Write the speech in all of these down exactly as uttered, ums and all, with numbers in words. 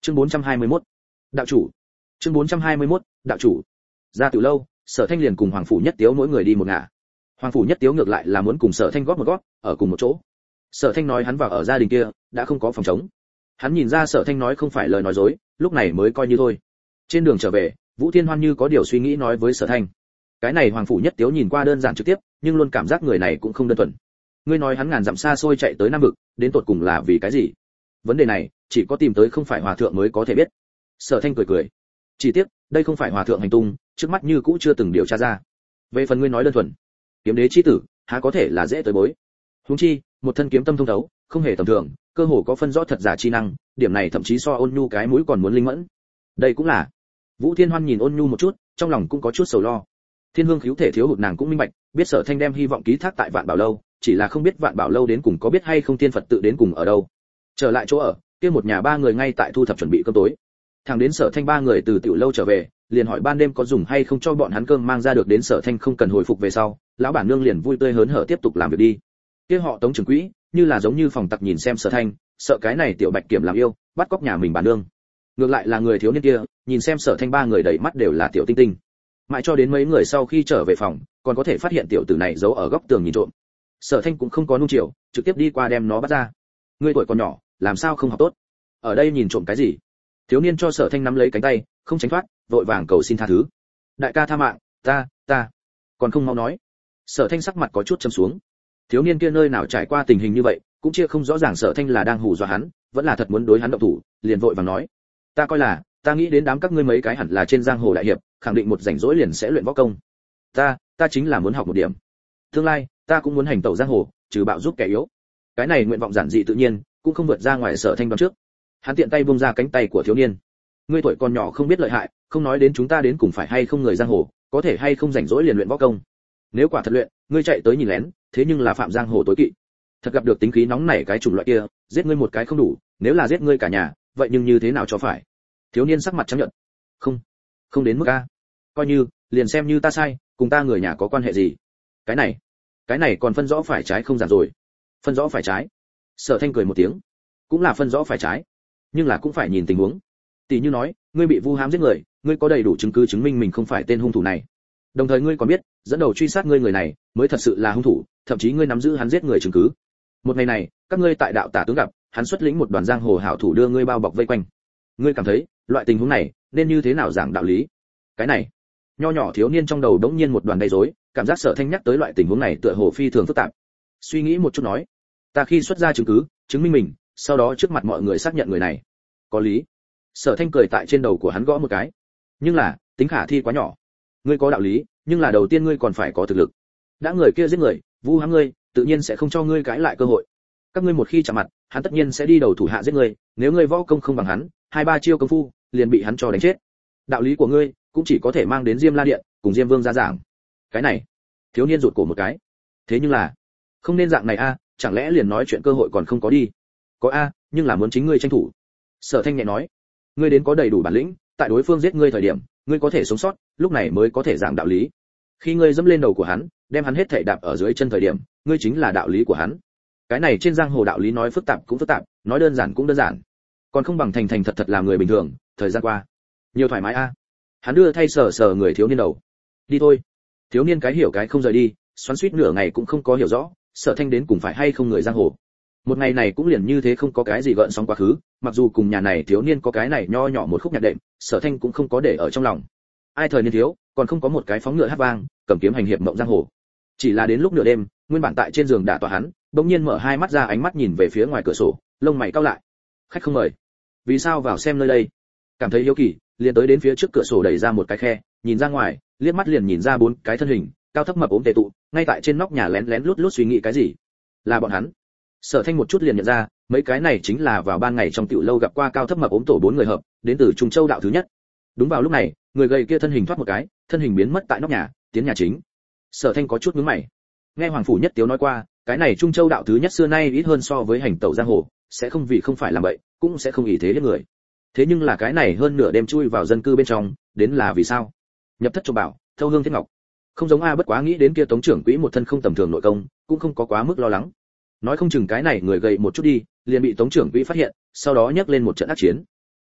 Chương bốn trăm hai mươi mốt. Đạo chủ. Chương bốn trăm hai mươi mốt. Đạo chủ. Ra từ lâu, Sở Thanh liền cùng Hoàng phủ Nhất Tiếu mỗi người đi một ngả. Hoàng phủ Nhất Tiếu ngược lại là muốn cùng Sở Thanh góp một góp, ở cùng một chỗ. Sở Thanh nói hắn vào ở gia đình kia, đã không có phòng trống. Hắn nhìn ra Sở Thanh nói không phải lời nói dối, lúc này mới coi như thôi. Trên đường trở về, Vũ Thiên Hoan như có điều suy nghĩ nói với Sở Thanh. Cái này Hoàng phủ Nhất Tiếu nhìn qua đơn giản trực tiếp, nhưng luôn cảm giác người này cũng không đơn thuần. Ngươi nói hắn ngàn dặm xa xôi chạy tới Nam vực, đến tột cùng là vì cái gì? Vấn đề này, chỉ có tìm tới không phải hòa thượng mới có thể biết. Sở Thanh cười cười. Chỉ tiếc, đây không phải hòa thượng hành tung, trước mắt như cũ chưa từng điều tra ra. Về phần ngươi nói đơn thuần, kiếm đế chi tử, há có thể là dễ tới bối. Huống chi, một thân kiếm tâm thông thấu, không hề tầm thường, cơ hồ có phân rõ thật giả chi năng, điểm này thậm chí so Ôn Nhu cái mũi còn muốn linh mẫn. Đây cũng là. Vũ Thiên Hoan nhìn Ôn Nhu một chút, trong lòng cũng có chút sầu lo. Thiên Hương cứu thể thiếu hụt nàng cũng minh bạch, biết Sở Thanh đem hy vọng ký thác tại Vạn Bảo lâu, chỉ là không biết Vạn Bảo lâu đến cùng có biết hay không tiên Phật tự đến cùng ở đâu. Trở lại chỗ ở, kia một nhà ba người ngay tại thu thập chuẩn bị cơm tối. Thẳng đến Sở Thanh ba người từ tiểu lâu trở về, liền hỏi ban đêm có dùng hay không cho bọn hắn cơm mang ra được, đến Sở Thanh không cần hồi phục về sau, lão bản nương liền vui tươi hớn hở tiếp tục làm việc đi. Kia họ Tống trưởng quỹ, như là giống như phòng tặc nhìn xem Sở Thanh, sợ cái này tiểu Bạch Kiểm làm yêu, bắt cóc nhà mình bản nương. Ngược lại là người thiếu niên kia, nhìn xem Sở Thanh ba người đầy mắt đều là tiểu tinh tinh. Mãi cho đến mấy người sau khi trở về phòng, còn có thể phát hiện tiểu tử này giấu ở góc tường nhìn trộm. Sở Thanh cũng không có nung chiều, trực tiếp đi qua đem nó bắt ra. Ngươi tuổi còn nhỏ, làm sao không học tốt? Ở đây nhìn trộm cái gì? Thiếu niên cho Sở Thanh nắm lấy cánh tay, không tránh thoát, vội vàng cầu xin tha thứ. Đại ca tha mạng, ta, ta, còn không mau nói. Sở Thanh sắc mặt có chút trầm xuống. Thiếu niên kia nơi nào trải qua tình hình như vậy, cũng chưa không rõ ràng Sở Thanh là đang hù dọa hắn, vẫn là thật muốn đối hắn động thủ, liền vội vàng nói. Ta coi là, ta nghĩ đến đám các ngươi mấy cái hẳn là trên giang hồ đại hiệp, khẳng định một rảnh rỗi liền sẽ luyện võ công. Ta, ta chính là muốn học một điểm. Tương lai, ta cũng muốn hành tẩu giang hồ, trừ bạo giúp kẻ yếu. Cái này nguyện vọng giản dị tự nhiên, cũng không vượt ra ngoài Sở Thanh đoán trước. Hắn tiện tay buông ra cánh tay của thiếu niên. Ngươi tuổi còn nhỏ không biết lợi hại, không nói đến chúng ta đến cùng phải hay không người giang hồ, có thể hay không rảnh rỗi liền luyện võ công. Nếu quả thật luyện, ngươi chạy tới nhìn lén, thế nhưng là phạm giang hồ tối kỵ. Thật gặp được tính khí nóng nảy cái chủng loại kia, giết ngươi một cái không đủ, nếu là giết ngươi cả nhà, vậy nhưng như thế nào cho phải? Thiếu niên sắc mặt trắng nhợt. Không, không đến mức a. Coi như, liền xem như ta sai, cùng ta người nhà có quan hệ gì? Cái này, cái này còn phân rõ phải trái không giản rồi. Phân rõ phải trái. Sở Thanh cười một tiếng. Cũng là phân rõ phải trái, nhưng là cũng phải nhìn tình huống. Tỷ như nói, ngươi bị vu hãm giết người, ngươi có đầy đủ chứng cứ chứng minh mình không phải tên hung thủ này. Đồng thời ngươi còn biết, dẫn đầu truy sát ngươi người này mới thật sự là hung thủ, thậm chí ngươi nắm giữ hắn giết người chứng cứ. Một ngày này, các ngươi tại đạo tả tướng gặp, hắn xuất lĩnh một đoàn giang hồ hảo thủ đưa ngươi bao bọc vây quanh. Ngươi cảm thấy, loại tình huống này nên như thế nào giảng đạo lý? Cái này, nho nhỏ thiếu niên trong đầu đống nhiên một đoàn đầy rối, cảm giác Sở Thanh nhắc tới loại tình huống này tựa hồ phi thường phức tạp. Suy nghĩ một chút nói, ta khi xuất ra chứng cứ, chứng minh mình, sau đó trước mặt mọi người xác nhận người này có lý. Sở Thanh cười tại trên đầu của hắn gõ một cái. Nhưng là, tính khả thi quá nhỏ. Ngươi có đạo lý, nhưng là đầu tiên ngươi còn phải có thực lực. Đã người kia giết người, vu hãm ngươi, tự nhiên sẽ không cho ngươi cãi lại cơ hội. Các ngươi một khi chạm mặt, hắn tất nhiên sẽ đi đầu thủ hạ giết ngươi, nếu ngươi võ công không bằng hắn, hai ba chiêu công phu, liền bị hắn cho đánh chết. Đạo lý của ngươi cũng chỉ có thể mang đến Diêm La Điện, cùng Diêm Vương ra giảng. Cái này, thiếu niên rụt cổ một cái. Thế nhưng là, không nên dạng này a, chẳng lẽ liền nói chuyện cơ hội còn không có đi? Có a, nhưng là muốn chính ngươi tranh thủ. Sở Thanh nhẹ nói, ngươi đến có đầy đủ bản lĩnh, tại đối phương giết ngươi thời điểm, ngươi có thể sống sót, lúc này mới có thể giảng đạo lý. Khi ngươi dẫm lên đầu của hắn, đem hắn hết thảy đạp ở dưới chân thời điểm, ngươi chính là đạo lý của hắn. Cái này trên giang hồ đạo lý nói phức tạp cũng phức tạp, nói đơn giản cũng đơn giản. Còn không bằng thành thành thật thật làm người bình thường, thời gian qua, nhiều thoải mái a. Hắn đưa thay sờ sờ người thiếu niên đầu. Đi thôi. Thiếu niên cái hiểu cái không rời đi, xoắn xuýt nửa ngày cũng không có hiểu rõ, Sở Thanh đến cùng phải hay không người giang hồ. Một ngày này cũng liền như thế không có cái gì gợn sóng quá khứ, mặc dù cùng nhà này thiếu niên có cái này nho nhỏ một khúc nhạc đệm, Sở Thanh cũng không có để ở trong lòng. Ai thời niên thiếu, còn không có một cái phóng ngựa hát vang, cầm kiếm hành hiệp mộng giang hồ. Chỉ là đến lúc nửa đêm, nguyên bản tại trên giường đả tọa hắn, bỗng nhiên mở hai mắt ra, ánh mắt nhìn về phía ngoài cửa sổ, lông mày cau lại. Khách không mời. Vì sao vào xem nơi đây? Cảm thấy hiếu kỳ, liền tới đến phía trước cửa sổ đẩy ra một cái khe, nhìn ra ngoài, liếc mắt liền nhìn ra bốn cái thân hình, cao thấp mập ốm tề tụ, ngay tại trên nóc nhà lén lén lút lút suy nghĩ cái gì. Là bọn hắn. Sở Thanh một chút liền nhận ra, mấy cái này chính là vào ban ngày trong tiểu lâu gặp qua cao thấp mập ốm tổ bốn người hợp, đến từ Trung Châu đạo thứ nhất. Đúng vào lúc này, người gầy kia thân hình thoát một cái, thân hình biến mất tại nóc nhà, tiến nhà chính. Sở Thanh có chút nhướng mày. Nghe Hoàng phủ Nhất Tiếu nói qua, cái này Trung Châu đạo thứ nhất xưa nay ít hơn so với hành tẩu giang hồ, sẽ không vì không phải làm vậy, cũng sẽ không ỷ thế giết người. Thế nhưng là cái này hơn nửa đêm chui vào dân cư bên trong, đến là vì sao? Nhập thất trộm bảo, thâu hương thiết ngọc. Không giống a, bất quá nghĩ đến kia Tống trưởng quỹ một thân không tầm thường nội công, cũng không có quá mức lo lắng. Nói không chừng cái này người gầy một chút đi, liền bị Tống trưởng quỹ phát hiện, sau đó nhấc lên một trận ác chiến.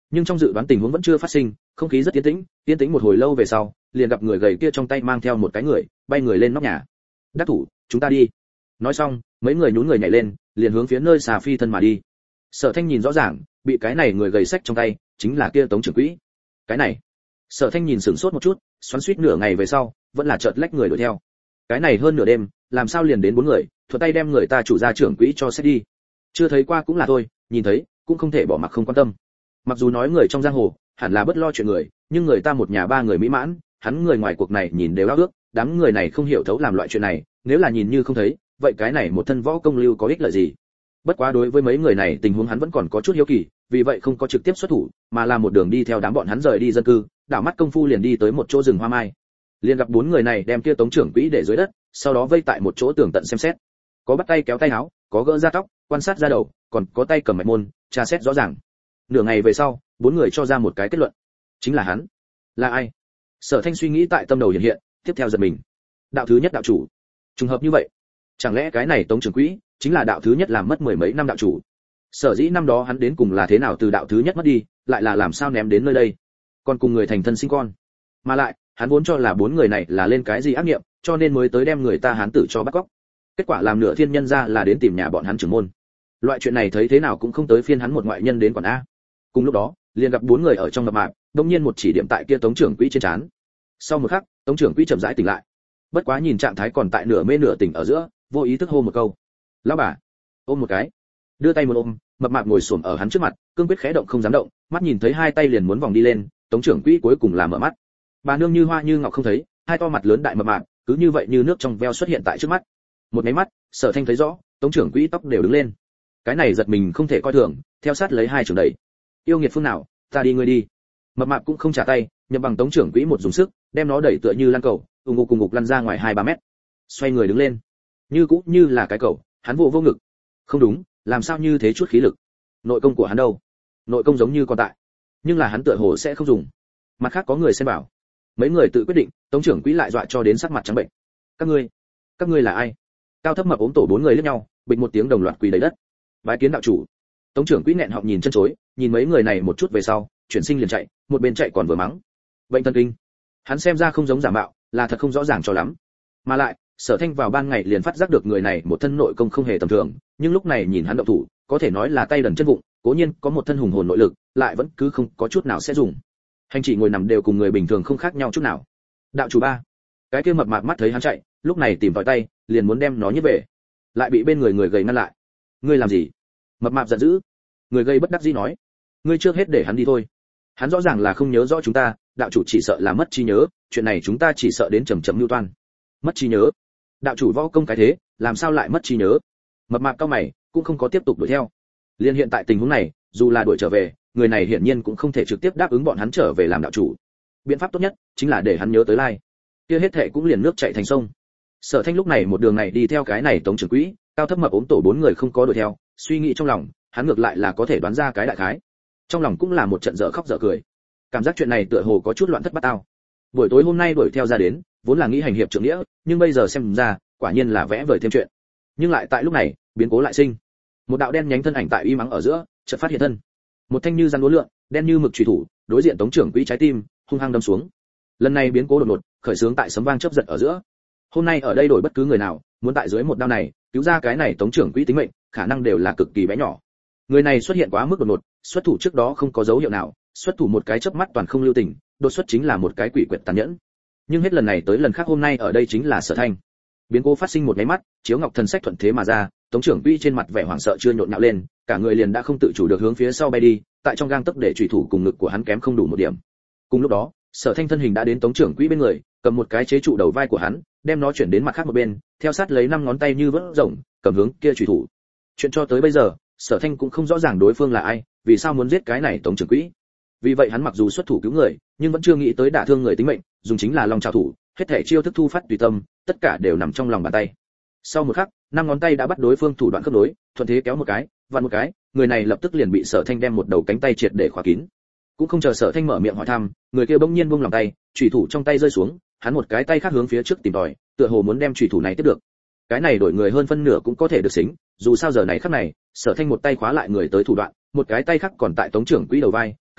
Nhưng trong dự đoán tình huống vẫn chưa phát sinh, không khí rất yên tĩnh, yên tĩnh một hồi lâu về sau, liền gặp người gầy kia trong tay mang theo một cái người, bay người lên nóc nhà. Đắc thủ, chúng ta đi. Nói xong, mấy người nhún người nhảy lên, liền hướng phía nơi xà phi thân mà đi. Sở Thanh nhìn rõ ràng, bị cái này người gầy xách trong tay, chính là kia Tống trưởng quỹ. Cái này, Sở Thanh nhìn sửng sốt một chút, xoắn xuýt nửa ngày về sau, vẫn là chợt lách người đuổi theo. Cái này hơn nửa đêm, làm sao liền đến bốn người, thuận tay đem người ta chủ gia trưởng quỹ cho xách đi. Chưa thấy qua cũng là thôi, nhìn thấy, cũng không thể bỏ mặc không quan tâm. Mặc dù nói người trong giang hồ, hẳn là bất lo chuyện người, nhưng người ta một nhà ba người mỹ mãn, hắn người ngoài cuộc này nhìn đều ao ước, đám người này không hiểu thấu làm loại chuyện này, nếu là nhìn như không thấy, vậy cái này một thân võ công lưu có ích lợi gì? Bất quá đối với mấy người này tình huống hắn vẫn còn có chút hiếu kỳ, vì vậy không có trực tiếp xuất thủ, mà là một đường đi theo đám bọn hắn rời đi dân cư, đảo mắt công phu liền đi tới một chỗ rừng hoa mai. Liền gặp bốn người này đem kia Tống trưởng quỹ để dưới đất, sau đó vây tại một chỗ tường tận xem xét. Có bắt tay kéo tay áo, có gỡ ra tóc, quan sát ra đầu, còn có tay cầm mạch môn, tra xét rõ ràng. Nửa ngày về sau, bốn người cho ra một cái kết luận, chính là hắn. Là ai? Sở Thanh suy nghĩ tại tâm đầu hiện hiện, tiếp theo giật mình. Đạo thứ nhất đạo chủ. Trùng hợp như vậy, chẳng lẽ cái này Tống trưởng quỹ chính là đạo thứ nhất làm mất mười mấy năm đạo chủ? Sở dĩ năm đó hắn đến cùng là thế nào từ đạo thứ nhất mất đi, lại là làm sao ném đến nơi đây, còn cùng người thành thân sinh con. Mà lại, hắn vốn cho là bốn người này là lên cái gì ác niệm, cho nên mới tới đem người ta hán tử cho bắt cóc. Kết quả làm nửa thiên nhân ra là đến tìm nhà bọn hắn trưởng môn. Loại chuyện này thấy thế nào cũng không tới phiên hắn một ngoại nhân đến quản a. Cùng lúc đó, liền gặp bốn người ở trong mập mạp, đột nhiên một chỉ điểm tại kia Tống trưởng quỹ trên trán. Sau một khắc, Tống trưởng quỹ chậm rãi tỉnh lại. Bất quá nhìn trạng thái còn tại nửa mê nửa tỉnh ở giữa, vô ý thức hô một câu: "Lão bà." Ôm một cái, đưa tay một ôm, mập mạp ngồi xổm ở hắn trước mặt, cương quyết khẽ động không dám động, mắt nhìn thấy hai tay liền muốn vòng đi lên, Tống trưởng quỹ cuối cùng là mở mắt. Bà nương như hoa như ngọc không thấy, hai to mặt lớn đại mập mạp, cứ như vậy như nước trong veo xuất hiện tại trước mắt. Một cái mắt, Sở Thanh thấy rõ, Tống trưởng quỹ tóc đều đứng lên. Cái này giật mình không thể coi thường, theo sát lấy hai trường đẩy. Yêu nghiệt phương nào, ta đi ngươi đi. Mập mạp cũng không trả tay, nhậm bằng Tống trưởng quỹ một dùng sức, đem nó đẩy tựa như lăn cầu, ung ngục cùng ngục lăn ra ngoài hai ba mét. Xoay người đứng lên, như cũng như là cái cầu, hắn vô vô ngực. Không đúng, làm sao như thế chút khí lực? Nội công của hắn đâu? Nội công giống như còn tại, nhưng là hắn tựa hồ sẽ không dùng. Mặt khác có người xem bảo, mấy người tự quyết định, Tống trưởng quỹ lại dọa cho đến sắc mặt trắng bệnh. Các ngươi, các ngươi là ai? Cao thấp mập ốm tổ bốn người liếc nhau, bịch một tiếng đồng loạt quỳ đầy đất. Bái kiến đạo chủ. Tống trưởng quỹ nghẹn họng nhìn chân chối, nhìn mấy người này một chút về sau, chuyển sinh liền chạy, một bên chạy còn vừa mắng. Bệnh thần kinh. Hắn xem ra không giống giả mạo, là thật không rõ ràng cho lắm. Mà lại, Sở Thanh vào ban ngày liền phát giác được người này một thân nội công không hề tầm thường, nhưng lúc này nhìn hắn động thủ, có thể nói là tay đần chân vụng, cố nhiên có một thân hùng hồn nội lực, lại vẫn cứ không có chút nào sẽ dùng. Hành chỉ ngồi nằm đều cùng người bình thường không khác nhau chút nào. Đạo chủ ba. Cái kia mập mạp mắt thấy hắn chạy, lúc này tìm vào tay, liền muốn đem nó nhấc về, lại bị bên người người gầy ngăn lại. Ngươi làm gì? Mập mạp giận dữ. Người gầy bất đắc dĩ nói, ngươi trước hết để hắn đi thôi. Hắn rõ ràng là không nhớ rõ chúng ta, đạo chủ chỉ sợ là mất trí nhớ, chuyện này chúng ta chỉ sợ đến chậm chậm lưu toan. Mất trí nhớ? Đạo chủ võ công cái thế, làm sao lại mất trí nhớ? Mập mạp cao mày, cũng không có tiếp tục đuổi theo. Liên hiện tại tình huống này, dù là đuổi trở về, người này hiển nhiên cũng không thể trực tiếp đáp ứng bọn hắn trở về làm đạo chủ. Biện pháp tốt nhất chính là để hắn nhớ tới lai. Kia hết thệ cũng liền nước chảy thành sông. Sở Thanh lúc này một đường này đi theo cái này Tống trưởng quỹ, cao thấp mập ốm tổ bốn người không có đuổi theo, suy nghĩ trong lòng, hắn ngược lại là có thể đoán ra cái đại khái. Trong lòng cũng là một trận dở khóc dở cười. Cảm giác chuyện này tựa hồ có chút loạn thất bát ao. Buổi tối hôm nay đuổi theo ra đến, vốn là nghĩ hành hiệp trượng nghĩa, nhưng bây giờ xem ra, quả nhiên là vẽ vời thêm chuyện. Nhưng lại tại lúc này, biến cố lại sinh. Một đạo đen nhánh thân ảnh tại uy mắng ở giữa, chợt phát hiện thân. Một thanh như rắn uốn lượn, đen như mực chủy thủ, đối diện Tống trưởng quỹ trái tim, hung hăng đâm xuống. Lần này biến cố đột ngột, khởi sướng tại sấm vang chớp giật ở giữa. Hôm nay ở đây đổi bất cứ người nào, muốn tại dưới một đao này, cứu ra cái này Tống trưởng quỹ tính mệnh, khả năng đều là cực kỳ bé nhỏ. Người này xuất hiện quá mức đột ngột, xuất thủ trước đó không có dấu hiệu nào, xuất thủ một cái chớp mắt toàn không lưu tình, đột xuất chính là một cái quỷ quyệt tàn nhẫn. Nhưng hết lần này tới lần khác hôm nay ở đây chính là Sở Thanh. Biến cố phát sinh một cái mắt, chiếu ngọc thần sách thuận thế mà ra, Tống trưởng quỹ trên mặt vẻ hoảng sợ chưa nhộn nhạo lên, cả người liền đã không tự chủ được hướng phía sau bay đi, tại trong gang tấc để chủy thủ cùng ngực của hắn kém không đủ một điểm. Cùng lúc đó, Sở Thanh thân hình đã đến Tống trưởng quỹ bên người, cầm một cái chế trụ đầu vai của hắn, đem nó chuyển đến mặt khác một bên, theo sát lấy năm ngón tay như vớt rồng, cầm hướng kia chủy thủ. Chuyện cho tới bây giờ, Sở Thanh cũng không rõ ràng đối phương là ai, vì sao muốn giết cái này Tống trưởng quỹ. Vì vậy hắn mặc dù xuất thủ cứu người, nhưng vẫn chưa nghĩ tới đả thương người tính mệnh, dùng chính là long trảo thủ, hết thảy chiêu thức thu phát tùy tâm, tất cả đều nằm trong lòng bàn tay. Sau một khắc, năm ngón tay đã bắt đối phương thủ đoạn khớp nối, thuận thế kéo một cái, vặn một cái, người này lập tức liền bị Sở Thanh đem một đầu cánh tay triệt để khóa kín. Cũng không chờ Sở Thanh mở miệng hỏi thăm, người kia bỗng nhiên buông lòng tay, chủy thủ trong tay rơi xuống, hắn một cái tay khác hướng phía trước tìm tòi, tựa hồ muốn đem chủy thủ này tiếp được. Cái này đổi người hơn phân nửa cũng có thể được xính, dù sao giờ này khắc này, Sở Thanh một tay khóa lại người tới thủ đoạn, một cái tay khác còn tại Tống trưởng quỹ đầu vai,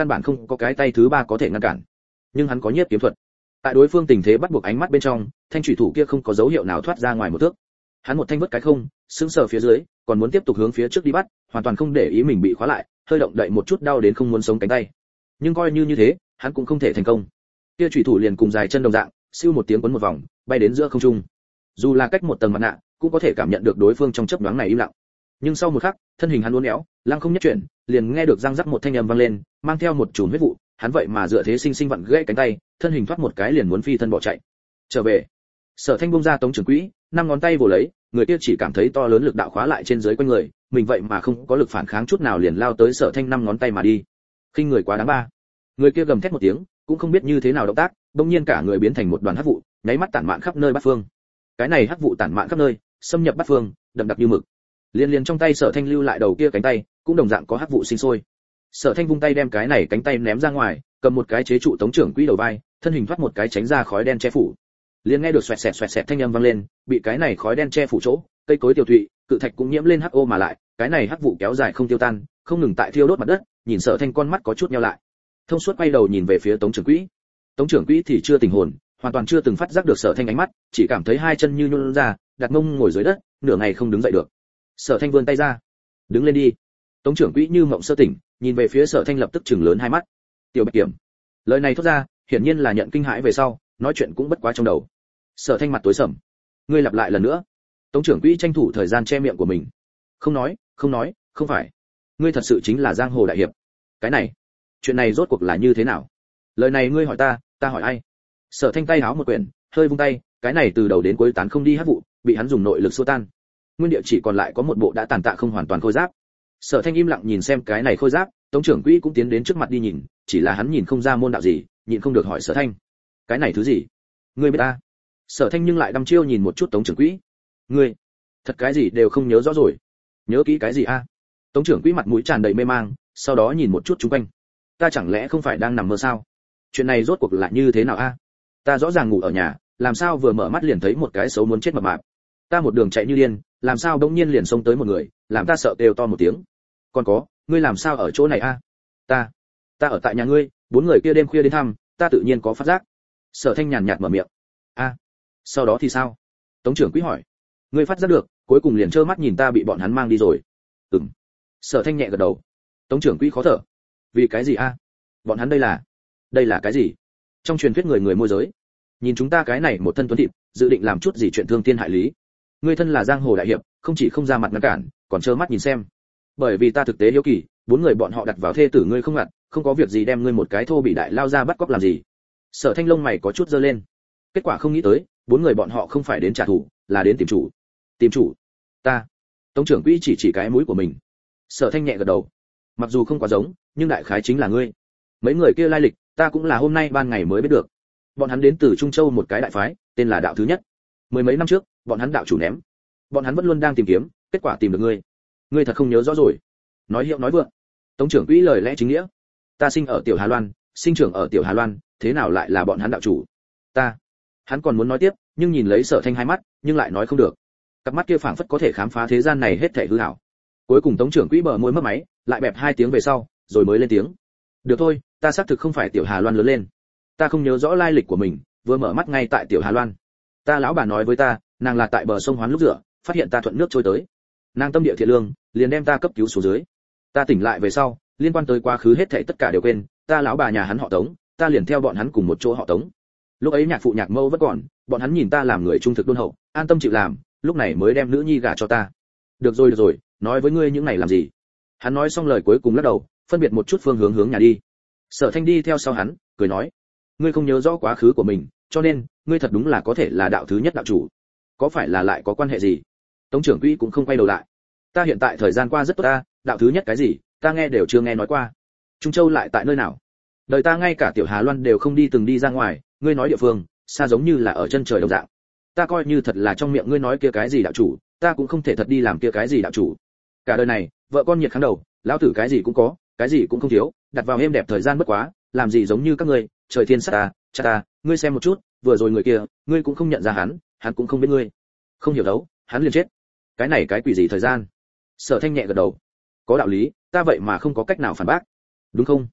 căn bản không có cái tay thứ ba có thể ngăn cản. Nhưng hắn có nhiếp kiếm thuật. Tại đối phương tình thế bắt buộc ánh mắt bên trong, thanh chủy thủ kia không có dấu hiệu nào thoát ra ngoài một thước. Hắn một thanh vứt cái không, sững sờ phía dưới, còn muốn tiếp tục hướng phía trước đi bắt, hoàn toàn không để ý mình bị khóa lại, hơi động đậy một chút đau đến không muốn sống cánh tay. Nhưng coi như như thế, hắn cũng không thể thành công. Kia chủy thủ liền cùng dài chân đồng dạng, siêu một tiếng quấn một vòng, bay đến giữa không trung. Dù là cách một tầng mặt nạ, cũng có thể cảm nhận được đối phương trong chớp nhoáng này im lặng. Nhưng sau một khắc, thân hình hắn uốn éo, lăng không nhất chuyển, liền nghe được răng rắc một thanh âm vang lên, mang theo một chùm huyết vụ, hắn vậy mà dựa thế sinh sinh vặn gãy cánh tay, thân hình thoát một cái liền muốn phi thân bỏ chạy. Trở về. Sở Thanh buông ra Tống Trưởng Quỹ, năm ngón tay vồ lấy, người kia chỉ cảm thấy to lớn lực đạo khóa lại trên dưới quanh người, mình vậy mà không có lực phản kháng chút nào liền lao tới Sở Thanh năm ngón tay mà đi. Khinh người quá đáng ba. Người kia gầm thét một tiếng, cũng không biết như thế nào động tác, bỗng nhiên cả người biến thành một đoàn hắc vụ, nháy mắt tản mạn khắp nơi bát phương. Cái này hắc vụ tản mạn khắp nơi, xâm nhập bát phương, đậm đặc như mực. Liên liên trong tay Sở Thanh lưu lại đầu kia cánh tay, cũng đồng dạng có hắc vụ sinh sôi. Sở Thanh vung tay đem cái này cánh tay ném ra ngoài, cầm một cái chế trụ Tống Trưởng Quỹ đầu vai, thân hình thoát một cái tránh ra khói đen che phủ. Liền nghe được xoẹt xẹt xoẹt xẹt thanh âm vang lên, bị cái này khói đen che phủ chỗ, cây cối tiêu thụy, cự thạch cũng nhiễm lên hắc ô mà lại, cái này hắc vụ kéo dài không tiêu tan, không ngừng tại thiêu đốt mặt đất, nhìn Sở Thanh con mắt có chút nheo lại. Thông suốt quay đầu nhìn về phía Tống Trưởng Quỹ. Tống Trưởng Quỹ thì chưa tỉnh hồn, hoàn toàn chưa từng phát giác được Sở Thanh ánh mắt, chỉ cảm thấy hai chân như nhũn ra, đặt mông ngồi dưới đất, nửa ngày không đứng dậy được. Sở Thanh vươn tay ra, đứng lên đi. Tống Trưởng Quỹ như mộng sơ tỉnh, nhìn về phía Sở Thanh lập tức trừng lớn hai mắt. Tiểu Bạch Kiểm. Lời này thốt ra, hiển nhiên là nhận kinh hãi về sau, nói chuyện cũng bất quá trong đầu. Sở Thanh mặt tối sầm. Ngươi lặp lại lần nữa. Tống Trưởng Quỹ tranh thủ thời gian che miệng của mình. Không nói, không nói, không phải. Ngươi thật sự chính là giang hồ đại hiệp. Cái này, chuyện này rốt cuộc là như thế nào? Lời này ngươi hỏi ta, ta hỏi ai? Sở Thanh tay háo một quyển, hơi vung tay, cái này từ đầu đến cuối tán không đi hắc vụ, bị hắn dùng nội lực xua tan. Nguyên địa chỉ còn lại có một bộ đã tàn tạ không hoàn toàn khôi giáp. Sở Thanh im lặng nhìn xem cái này khôi giáp, Tống Trưởng Quỹ cũng tiến đến trước mặt đi nhìn, chỉ là hắn nhìn không ra môn đạo gì, nhịn không được hỏi Sở Thanh, cái này thứ gì? Ngươi biết ta? Sở Thanh nhưng lại đăm chiêu nhìn một chút Tống Trưởng Quỹ. Ngươi, thật cái gì đều không nhớ rõ rồi. Nhớ kỹ cái gì a? Tống Trưởng Quỹ mặt mũi tràn đầy mê mang, sau đó nhìn một chút xung quanh. Ta chẳng lẽ không phải đang nằm mơ sao? Chuyện này rốt cuộc là như thế nào a? Ta rõ ràng ngủ ở nhà, làm sao vừa mở mắt liền thấy một cái xấu muốn chết mập mạp. Ta một đường chạy như điên, làm sao đống nhiên liền xông tới một người, làm ta sợ kêu to một tiếng. Còn có, ngươi làm sao ở chỗ này a? Ta, ta ở tại nhà ngươi, bốn người kia đêm khuya đến thăm, ta tự nhiên có phát giác. Sở Thanh nhàn nhạt mở miệng. A, sau đó thì sao? Tống Trưởng Quỹ hỏi. Ngươi phát giác được, cuối cùng liền trơ mắt nhìn ta bị bọn hắn mang đi rồi. Ừm. Sở Thanh nhẹ gật đầu. Tống Trưởng Quỹ khó thở. Vì cái gì a? Bọn hắn đây là, đây là cái gì? Trong truyền thuyết người người môi giới, nhìn chúng ta cái này một thân tuấn thịt, dự định làm chút gì chuyện thương thiên hại lý. Ngươi thân là giang hồ đại hiệp, không chỉ không ra mặt ngăn cản, còn trơ mắt nhìn xem. Bởi vì ta thực tế hiếu kỳ, bốn người bọn họ đặt vào thê tử ngươi không ngặt, không có việc gì đem ngươi một cái thô bị đại lao ra bắt cóc làm gì? Sở Thanh lông mày có chút giơ lên. Kết quả không nghĩ tới, bốn người bọn họ không phải đến trả thù, là đến tìm chủ. Tìm chủ? Ta. Tống Trưởng Quỹ chỉ chỉ cái mũi của mình. Sở Thanh nhẹ gật đầu. Mặc dù không quá giống, nhưng đại khái chính là ngươi. Mấy người kia lai lịch, ta cũng là hôm nay ban ngày mới biết được. Bọn hắn đến từ Trung Châu một cái đại phái, tên là Đạo Thứ Nhất. Mười mấy năm trước, bọn hắn đạo chủ ném. Bọn hắn vẫn luôn đang tìm kiếm, kết quả tìm được ngươi. Ngươi thật không nhớ rõ rồi. Nói hiệu nói vượng. Tống Trưởng Quỹ lời lẽ chính nghĩa. Ta sinh ở Tiểu Hà Loan, sinh trưởng ở Tiểu Hà Loan, thế nào lại là bọn hắn đạo chủ? Ta. Hắn còn muốn nói tiếp, nhưng nhìn lấy Sở Thanh hai mắt, nhưng lại nói không được. Cặp mắt kia phảng phất có thể khám phá thế gian này hết thảy hư ảo. Cuối cùng Tống Trưởng Quỹ bờ môi mấp máy, lại bẹp hai tiếng về sau, rồi mới lên tiếng. Được thôi, ta xác thực không phải Tiểu Hà Loan lớn lên. Ta không nhớ rõ lai lịch của mình, vừa mở mắt ngay tại Tiểu Hà Loan. Ta lão bà nói với ta, nàng là tại bờ sông Hoán lúc rửa, phát hiện ta thuận nước trôi tới. Nàng tâm địa thiện lương, liền đem ta cấp cứu xuống dưới. Ta tỉnh lại về sau, liên quan tới quá khứ hết thảy tất cả đều quên, ta lão bà nhà hắn họ Tống, ta liền theo bọn hắn cùng một chỗ họ Tống. Lúc ấy nhạc phụ nhạc mẫu vẫn còn, bọn hắn nhìn ta làm người trung thực đôn hậu, an tâm chịu làm, lúc này mới đem nữ nhi gả cho ta. Được rồi được rồi, nói với ngươi những này làm gì? Hắn nói xong lời cuối cùng lắc đầu, phân biệt một chút phương hướng hướng nhà đi. Sở Thanh đi theo sau hắn, cười nói, ngươi không nhớ rõ quá khứ của mình, cho nên ngươi thật đúng là có thể là đạo thứ nhất đạo chủ. Có phải là lại có quan hệ gì? Tống Trưởng Quỹ cũng không quay đầu lại. Ta hiện tại thời gian qua rất tốt ta, đạo thứ nhất cái gì, ta nghe đều chưa nghe nói qua. Trung Châu lại tại nơi nào? Đời ta ngay cả Tiểu Hà Loan đều không đi từng đi ra ngoài, ngươi nói địa phương, xa giống như là ở chân trời đồng dạng. Ta coi như thật là trong miệng ngươi nói kia cái gì đạo chủ, ta cũng không thể thật đi làm kia cái gì đạo chủ. Cả đời này, vợ con nhiệt kháng đầu, lão tử cái gì cũng có, cái gì cũng không thiếu, đặt vào êm đẹp thời gian bất quá, làm gì giống như các ngươi, trời thiên sát ta, cha ta, ngươi xem một chút, vừa rồi người kia, ngươi cũng không nhận ra hắn, hắn cũng không biết ngươi. Không hiểu đấu, hắn liền chết. Cái này cái quỷ gì thời gian? Sở Thanh nhẹ gật đầu. Có đạo lý, ta vậy mà không có cách nào phản bác. Đúng không?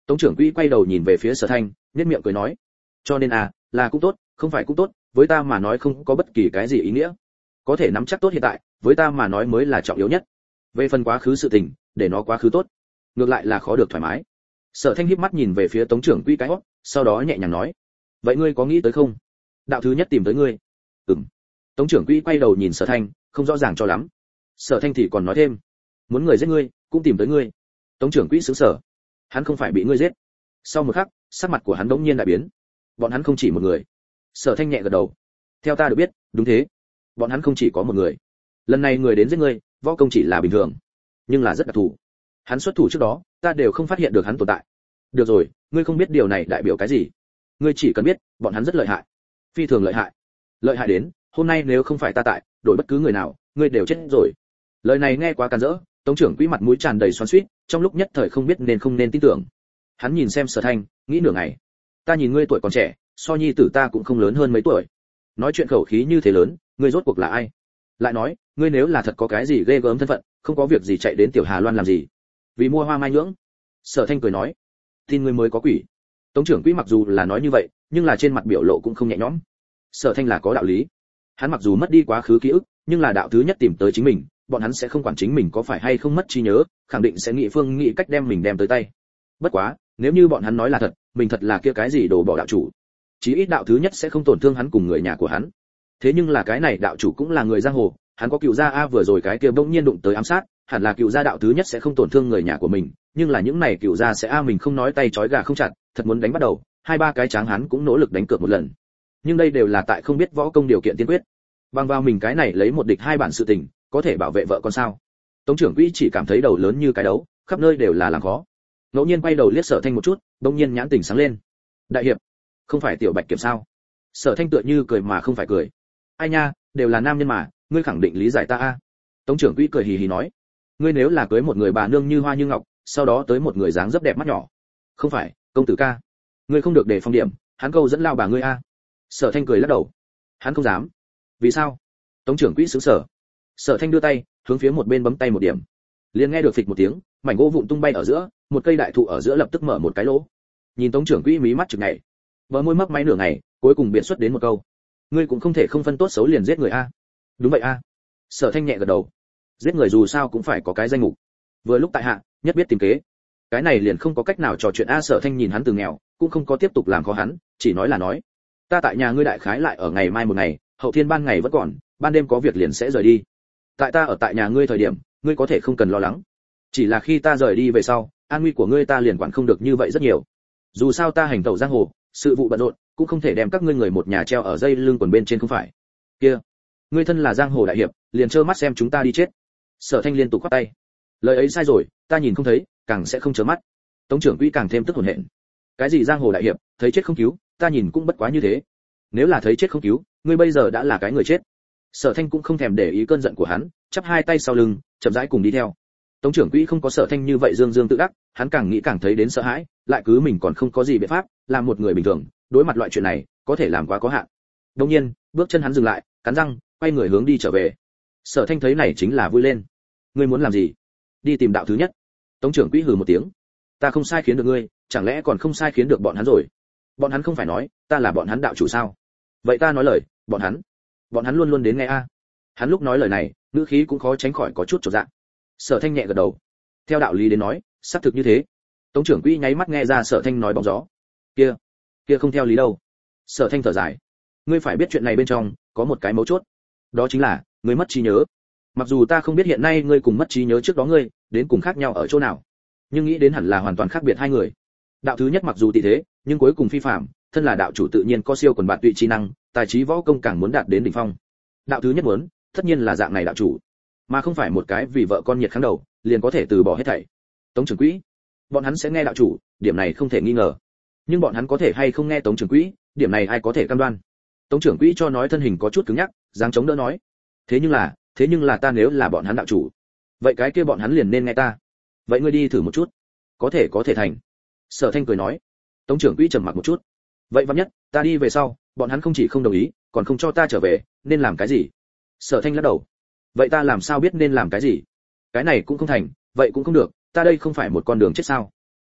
Tống trưởng quỹ quay đầu nhìn về phía Sở Thanh, nhếch miệng cười nói, cho nên à, là cũng tốt, không phải cũng tốt, với ta mà nói không có bất kỳ cái gì ý nghĩa. Có thể nắm chắc tốt hiện tại, với ta mà nói mới là trọng yếu nhất. Về phần quá khứ sự tình, để nó quá khứ tốt, ngược lại là khó được thoải mái. Sở Thanh híp mắt nhìn về phía Tống trưởng quỹ cái hót, sau đó nhẹ nhàng nói, vậy ngươi có nghĩ tới không? Đạo thứ nhất tìm tới ngươi. Ừm. Tống trưởng quỹ quay đầu nhìn Sở Thanh, không rõ ràng cho lắm. Sở Thanh thì còn nói thêm, muốn người giết ngươi, cũng tìm tới ngươi. Tống trưởng quỹ sững sờ. Hắn không phải bị ngươi giết. Sau một khắc, sắc mặt của hắn bỗng nhiên đại biến. Bọn hắn không chỉ một người. Sở Thanh nhẹ gật đầu. Theo ta được biết, đúng thế. Bọn hắn không chỉ có một người. Lần này người đến giết ngươi, võ công chỉ là bình thường, nhưng là rất đặc thù. Hắn xuất thủ trước đó, ta đều không phát hiện được hắn tồn tại. Được rồi, ngươi không biết điều này đại biểu cái gì. Ngươi chỉ cần biết, bọn hắn rất lợi hại, phi thường lợi hại. Lợi hại đến, hôm nay nếu không phải ta tại, đổi bất cứ người nào, ngươi đều chết rồi. Lời này nghe quá càn rỡ, Tống trưởng quỹ mặt mũi tràn đầy xoắn xuýt, trong lúc nhất thời không biết nên không nên tin tưởng. Hắn nhìn xem Sở Thanh, nghĩ nửa ngày. Ta nhìn ngươi tuổi còn trẻ, so nhi tử ta cũng không lớn hơn mấy tuổi. Nói chuyện khẩu khí như thế lớn, ngươi rốt cuộc là ai? Lại nói, ngươi nếu là thật có cái gì ghê gớm thân phận, không có việc gì chạy đến Tiểu Hà Loan làm gì? Vì mua hoa mai nhưỡng. Sở Thanh cười nói, tin ngươi mới có quỷ. Tống trưởng quỹ mặc dù là nói như vậy, nhưng là trên mặt biểu lộ cũng không nhẹ nhõm. Sở Thanh là có đạo lý. Hắn mặc dù mất đi quá khứ ký ức, nhưng là đạo thứ nhất tìm tới chính mình, bọn hắn sẽ không quản chính mình có phải hay không mất trí nhớ, khẳng định sẽ nghĩ phương nghĩ cách đem mình đem tới tay. Bất quá, nếu như bọn hắn nói là thật, mình thật là kia cái gì đồ bỏ đạo chủ, chí ít đạo thứ nhất sẽ không tổn thương hắn cùng người nhà của hắn. Thế nhưng là cái này đạo chủ cũng là người giang hồ, hắn có cựu gia a, vừa rồi cái kia bỗng nhiên đụng tới ám sát, hẳn là cựu gia đạo thứ nhất sẽ không tổn thương người nhà của mình, nhưng là những này cựu gia sẽ a mình không nói tay trói gà không chặt, thật muốn đánh bắt đầu, hai ba cái tráng hắn cũng nỗ lực đánh cược một lần. Nhưng đây đều là tại không biết võ công điều kiện tiên quyết. Bằng vào mình cái này lấy một địch hai bản sự tình, có thể bảo vệ vợ con sao? Tống trưởng quỹ chỉ cảm thấy đầu lớn như cái đấu, khắp nơi đều là làm khó. Ngẫu nhiên quay đầu liếc Sở Thanh một chút, bỗng nhiên nhãn tình sáng lên. Đại hiệp, không phải Tiểu Bạch Kiểm sao? Sở Thanh tựa như cười mà không phải cười. Ai nha, đều là nam nhân mà, ngươi khẳng định lý giải ta a. Tống trưởng quỹ cười hì hì nói, ngươi nếu là cưới một người bà nương như hoa như ngọc, sau đó tới một người dáng dấp đẹp mắt nhỏ. Không phải, công tử ca, ngươi không được để phong điểm, hắn câu dẫn lao bà ngươi a. Sở Thanh cười lắc đầu, hắn không dám. Vì sao? Tống trưởng quỹ sững sờ. Sở Thanh đưa tay, hướng phía một bên bấm tay một điểm. Liền nghe được phịch một tiếng, mảnh gỗ vụn tung bay ở giữa, một cây đại thụ ở giữa lập tức mở một cái lỗ. Nhìn Tống trưởng quỹ mí mắt chực nhảy, bờ môi mấp máy nửa ngày, cuối cùng biện xuất đến một câu, ngươi cũng không thể không phân tốt xấu liền giết người a. Đúng vậy a. Sở Thanh nhẹ gật đầu. Giết người dù sao cũng phải có cái danh mục. Vừa lúc tại hạ, nhất biết tìm kế. Cái này liền không có cách nào trò chuyện a. Sở Thanh nhìn hắn từ nghèo, cũng không có tiếp tục làm khó hắn, chỉ nói là nói, ta tại nhà ngươi đại khái lại ở ngày mai một ngày, hậu thiên ban ngày vẫn còn, ban đêm có việc liền sẽ rời đi. Tại ta ở tại nhà ngươi thời điểm, ngươi có thể không cần lo lắng. Chỉ là khi ta rời đi về sau, an nguy của ngươi ta liền quản không được như vậy rất nhiều. Dù sao ta hành tẩu giang hồ, sự vụ bận rộn, cũng không thể đem các ngươi người một nhà treo ở dây lưng quần bên trên không phải. Kia, ngươi thân là giang hồ đại hiệp, liền trơ mắt xem chúng ta đi chết. Sở Thanh liên tục quát tay. Lời ấy sai rồi, ta nhìn không thấy, càng sẽ không chớ mắt. Tống trưởng quỹ càng thêm tức hồn hện. Cái gì giang hồ đại hiệp, thấy chết không cứu, ta nhìn cũng bất quá như thế. Nếu là thấy chết không cứu, ngươi bây giờ đã là cái người chết. Sở Thanh cũng không thèm để ý cơn giận của hắn, chắp hai tay sau lưng, chậm rãi cùng đi theo. Tống trưởng quỹ không có Sở Thanh như vậy dương dương tự đắc, hắn càng nghĩ càng thấy đến sợ hãi, lại cứ mình còn không có gì biện pháp, làm một người bình thường, đối mặt loại chuyện này, có thể làm quá có hạn. Đương nhiên, bước chân hắn dừng lại, cắn răng, quay người hướng đi trở về. Sở Thanh thấy này chính là vui lên. Ngươi muốn làm gì? Đi tìm đạo thứ nhất. Tống trưởng quỹ hừ một tiếng. Ta không sai khiến được ngươi, chẳng lẽ còn không sai khiến được bọn hắn rồi? Bọn hắn không phải nói, ta là bọn hắn đạo chủ sao? Vậy ta nói lời, bọn hắn, bọn hắn luôn luôn đến nghe a. Hắn lúc nói lời này, ngữ khí cũng khó tránh khỏi có chút chột dạ. Sở Thanh nhẹ gật đầu. Theo đạo lý đến nói, xác thực như thế. Tống trưởng quỹ nháy mắt nghe ra Sở Thanh nói bóng gió. Kia, kia không theo lý đâu. Sở Thanh thở dài. Ngươi phải biết chuyện này bên trong có một cái mấu chốt, đó chính là ngươi mất trí nhớ. Mặc dù ta không biết hiện nay ngươi cùng mất trí nhớ trước đó ngươi đến cùng khác nhau ở chỗ nào, nhưng nghĩ đến hẳn là hoàn toàn khác biệt hai người. Đạo thứ nhất mặc dù tỷ thế, nhưng cuối cùng phi phàm, thân là đạo chủ tự nhiên có siêu quần bạn tụy trí năng, tài trí võ công càng muốn đạt đến đỉnh phong. Đạo thứ nhất muốn, tất nhiên là dạng này đạo chủ, mà không phải một cái vì vợ con nhiệt kháng đầu, liền có thể từ bỏ hết thảy. Tống trưởng quỹ, bọn hắn sẽ nghe đạo chủ, điểm này không thể nghi ngờ. Nhưng bọn hắn có thể hay không nghe Tống trưởng quỹ, điểm này ai có thể cam đoan. Tống trưởng quỹ cho nói thân hình có chút cứng nhắc, dáng chống đỡ nói. Thế nhưng là, thế nhưng là ta nếu là bọn hắn đạo chủ, vậy cái kia bọn hắn liền nên nghe ta. Vậy ngươi đi thử một chút, có thể có thể thành. Sở Thanh cười nói. Tống trưởng quỹ trầm mặc một chút. Vậy vạn nhất, ta đi về sau, bọn hắn không chỉ không đồng ý, còn không cho ta trở về, nên làm cái gì? Sở Thanh lắc đầu. Vậy ta làm sao biết nên làm cái gì? Cái này cũng không thành, vậy cũng không được, ta đây không phải một con đường chết sao?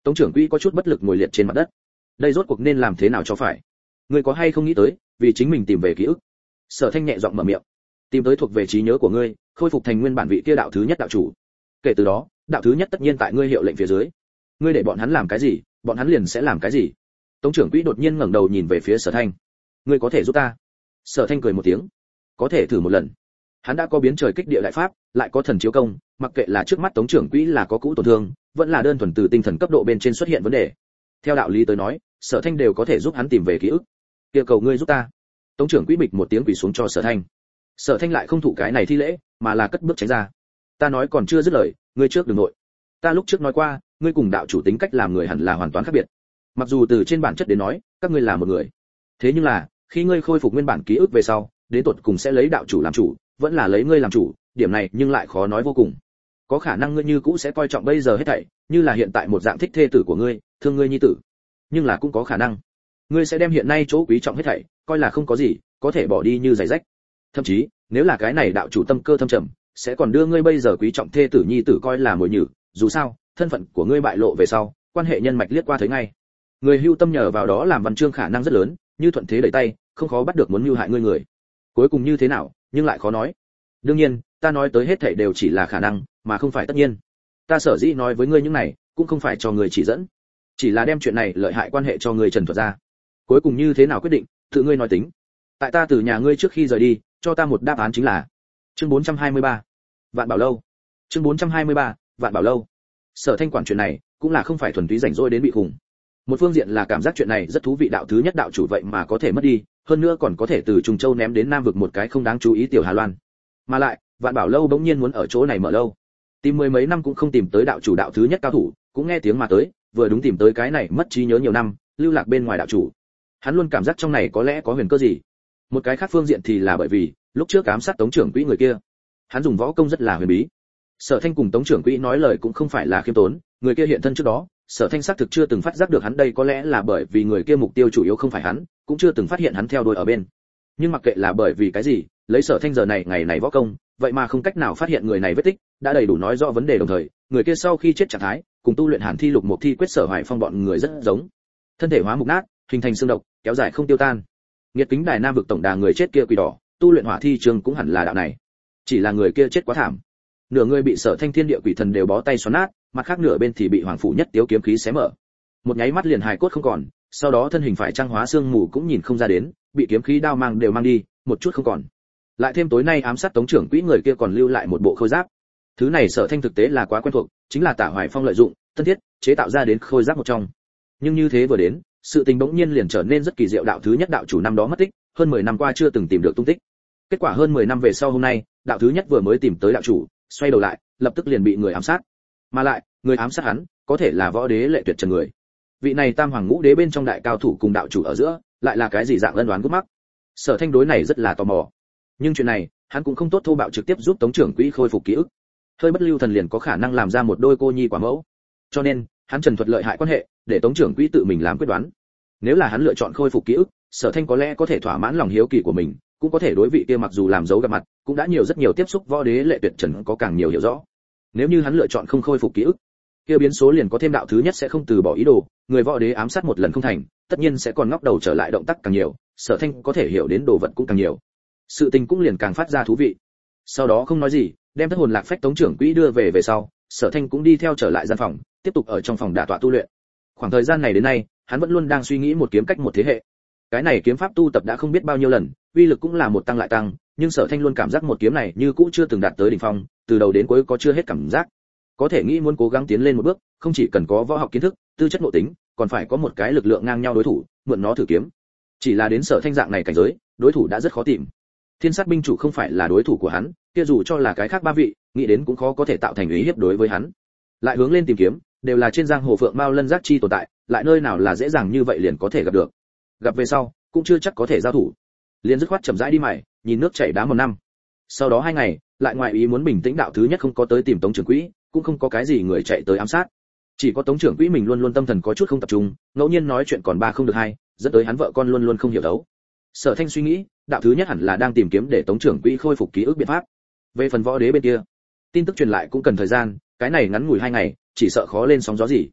Tống trưởng quỹ có chút bất lực ngồi liệt trên mặt đất. Đây rốt cuộc nên làm thế nào cho phải? Ngươi có hay không nghĩ tới, vì chính mình tìm về ký ức? Sở Thanh nhẹ giọng mở miệng. Tìm tới thuộc về trí nhớ của ngươi, khôi phục thành nguyên bản vị kia đạo thứ nhất đạo chủ. Kể từ đó, đạo thứ nhất tất nhiên tại ngươi hiệu lệnh phía dưới. Ngươi để bọn hắn làm cái gì, bọn hắn liền sẽ làm cái gì. Tống trưởng quỹ đột nhiên ngẩng đầu nhìn về phía Sở Thanh. Ngươi có thể giúp ta? Sở Thanh cười một tiếng. Có thể thử một lần. Hắn đã có biến trời kích địa đại pháp, lại có thần chiếu công, mặc kệ là trước mắt Tống trưởng quỹ là có cũ tổn thương, vẫn là đơn thuần từ tinh thần cấp độ bên trên xuất hiện vấn đề. Theo đạo lý tới nói, Sở Thanh đều có thể giúp hắn tìm về ký ức. Kia cầu ngươi giúp ta. Tống trưởng quỹ bịch một tiếng quỳ xuống cho Sở Thanh. Sở Thanh lại không thụ cái này thi lễ, mà là cất bước tránh ra. Ta nói còn chưa dứt lời, ngươi trước đừng nội. Ta lúc trước nói qua, ngươi cùng đạo chủ tính cách làm người hẳn là hoàn toàn khác biệt. Mặc dù từ trên bản chất đến nói, các ngươi là một người. Thế nhưng là, khi ngươi khôi phục nguyên bản ký ức về sau, đến tột cùng sẽ lấy đạo chủ làm chủ, vẫn là lấy ngươi làm chủ, điểm này nhưng lại khó nói vô cùng. Có khả năng ngươi như cũ sẽ coi trọng bây giờ hết thảy, như là hiện tại một dạng thích thê tử của ngươi, thương ngươi nhi tử. Nhưng là cũng có khả năng, ngươi sẽ đem hiện nay chỗ quý trọng hết thảy, coi là không có gì, có thể bỏ đi như giày rách. Thậm chí, nếu là cái này đạo chủ tâm cơ thâm trầm, sẽ còn đưa ngươi bây giờ quý trọng thê tử nhi tử coi là mồi nhử, dù sao, thân phận của ngươi bại lộ về sau, quan hệ nhân mạch liếc qua thấy ngay. Người hưu tâm nhờ vào đó làm văn chương khả năng rất lớn, như thuận thế đẩy tay, không khó bắt được muốn mưu hại ngươi người. Cuối cùng như thế nào, nhưng lại khó nói. Đương nhiên, ta nói tới hết thảy đều chỉ là khả năng, mà không phải tất nhiên. Ta sở dĩ nói với ngươi những này, cũng không phải cho ngươi chỉ dẫn, chỉ là đem chuyện này lợi hại quan hệ cho ngươi trần thuật ra. Cuối cùng như thế nào quyết định, tự ngươi nói tính. Tại ta từ nhà ngươi trước khi rời đi, cho ta một đáp án chính là. Chương bốn trăm hai mươi ba, Vạn Bảo lâu. Chương bốn trăm hai mươi ba, Vạn Bảo lâu. Sở Thanh quản chuyện này, cũng là không phải thuần túy rảnh rỗi đến bị khủng. Một phương diện là cảm giác chuyện này rất thú vị, đạo thứ nhất đạo chủ vậy mà có thể mất đi, hơn nữa còn có thể từ Trùng Châu ném đến Nam vực một cái không đáng chú ý tiểu Hà Loan. Mà lại, Vạn Bảo lâu bỗng nhiên muốn ở chỗ này mở lâu. Tìm mười mấy năm cũng không tìm tới đạo chủ đạo thứ nhất cao thủ, cũng nghe tiếng mà tới, vừa đúng tìm tới cái này mất trí nhớ nhiều năm, lưu lạc bên ngoài đạo chủ. Hắn luôn cảm giác trong này có lẽ có huyền cơ gì. Một cái khác phương diện thì là bởi vì, lúc trước ám sát Tống trưởng quỹ người kia, hắn dùng võ công rất là huyền bí. Sở Thanh cùng Tống trưởng quỹ nói lời cũng không phải là khiêm tốn, người kia hiện thân trước đó, Sở Thanh xác thực chưa từng phát giác được hắn, đây có lẽ là bởi vì người kia mục tiêu chủ yếu không phải hắn, cũng chưa từng phát hiện hắn theo đuôi ở bên. Nhưng mặc kệ là bởi vì cái gì, lấy Sở Thanh giờ này ngày này võ công, vậy mà không cách nào phát hiện người này vết tích, đã đầy đủ nói rõ vấn đề. Đồng thời, người kia sau khi chết trạng thái, cùng tu luyện Hàn Thi Lục Mục Thi Quyết Sở Hoài Phong bọn người rất giống. Thân thể hóa mục nát, hình thành xương độc, kéo dài không tiêu tan. Nghiệt Kính Đài Nam vực tổng đà người chết kia quỷ đỏ, tu luyện Hỏa Thi Trường cũng hẳn là đạo này. Chỉ là người kia chết quá thảm. Nửa người bị Sở Thanh thiên địa quỷ thần đều bó tay xoắn nát, mặt khác nửa bên thì bị Hoàng phủ nhất tiếu kiếm khí xé mở. Một nháy mắt liền hài cốt không còn, sau đó thân hình phải trang hóa xương mù cũng nhìn không ra đến, bị kiếm khí đao mang đều mang đi, một chút không còn. Lại thêm tối nay ám sát Tống trưởng quỹ người kia còn lưu lại một bộ khôi giáp. Thứ này Sở Thanh thực tế là quá quen thuộc, chính là Tạ Hoài Phong lợi dụng, thân thiết chế tạo ra đến khôi giáp một trong. Nhưng như thế vừa đến, sự tình bỗng nhiên liền trở nên rất kỳ diệu. Đạo thứ nhất đạo chủ năm đó mất tích, hơn mười năm qua chưa từng tìm được tung tích. Kết quả hơn mười năm về sau hôm nay, đạo thứ nhất vừa mới tìm tới đạo chủ, xoay đầu lại, lập tức liền bị người ám sát. Mà lại, người ám sát hắn, có thể là võ đế Lệ Tuyệt Trần người. Vị này Tam Hoàng Ngũ Đế bên trong đại cao thủ cùng đạo chủ ở giữa, lại là cái gì dạng ân oán gút mắc. Sở Thanh đối này rất là tò mò. Nhưng chuyện này, hắn cũng không tốt thô bạo trực tiếp giúp Tống trưởng quỹ khôi phục ký ức. Hơi bất lưu thần liền có khả năng làm ra một đôi cô nhi quả mẫu. Cho nên, hắn trần thuật lợi hại quan hệ, để Tống trưởng quỹ tự mình làm quyết đoán. Nếu là hắn lựa chọn khôi phục ký ức, Sở Thanh có lẽ có thể thỏa mãn lòng hiếu kỳ của mình, cũng có thể đối vị kia mặc dù làm dấu gặp mặt, cũng đã nhiều rất nhiều tiếp xúc võ đế Lệ Tuyệt Trần có càng nhiều hiểu rõ. Nếu như hắn lựa chọn không khôi phục ký ức, kia biến số liền có thêm đạo thứ nhất sẽ không từ bỏ ý đồ, người võ đế ám sát một lần không thành, tất nhiên sẽ còn ngóc đầu trở lại, động tác càng nhiều, Sở Thanh có thể hiểu đến đồ vật cũng càng nhiều. Sự tình cũng liền càng phát ra thú vị. Sau đó không nói gì, đem thất hồn lạc phách Tống trưởng quỹ đưa về về sau, Sở Thanh cũng đi theo trở lại gian phòng, tiếp tục ở trong phòng đả tọa tu luyện. Khoảng thời gian này đến nay, hắn vẫn luôn đang suy nghĩ một kiếm cách một thế hệ. Cái này kiếm pháp tu tập đã không biết bao nhiêu lần, uy lực cũng là một tăng lại tăng, nhưng Sở Thanh luôn cảm giác một kiếm này như cũ chưa từng đạt tới đỉnh phong, từ đầu đến cuối có chưa hết cảm giác. Có thể nghĩ muốn cố gắng tiến lên một bước, không chỉ cần có võ học kiến thức, tư chất nội tính, còn phải có một cái lực lượng ngang nhau đối thủ, mượn nó thử kiếm. Chỉ là đến Sở Thanh dạng này cảnh giới, đối thủ đã rất khó tìm. Thiên sát binh chủ không phải là đối thủ của hắn, kia dù cho là cái khác ba vị, nghĩ đến cũng khó có thể tạo thành ý hiếp đối với hắn. Lại hướng lên tìm kiếm, đều là trên giang hồ phượng mao lân giác chi tồn tại, lại nơi nào là dễ dàng như vậy liền có thể gặp được. Gặp về sau, cũng chưa chắc có thể giao thủ. Liền dứt khoát chậm rãi đi mày, nhìn nước chảy đá một năm. Sau đó hai ngày, lại ngoại ý muốn bình tĩnh, đạo thứ nhất không có tới tìm Tống trưởng quỹ, cũng không có cái gì người chạy tới ám sát. Chỉ có Tống trưởng quỹ mình luôn luôn tâm thần có chút không tập trung, ngẫu nhiên nói chuyện còn ba không được hai, dẫn tới hắn vợ con luôn luôn không hiểu đấu. Sở Thanh suy nghĩ, đạo thứ nhất hẳn là đang tìm kiếm để Tống trưởng quỹ khôi phục ký ức biện pháp. Về phần võ đế bên kia, tin tức truyền lại cũng cần thời gian, cái này ngắn ngủi hai ngày, chỉ sợ khó lên sóng gió gì.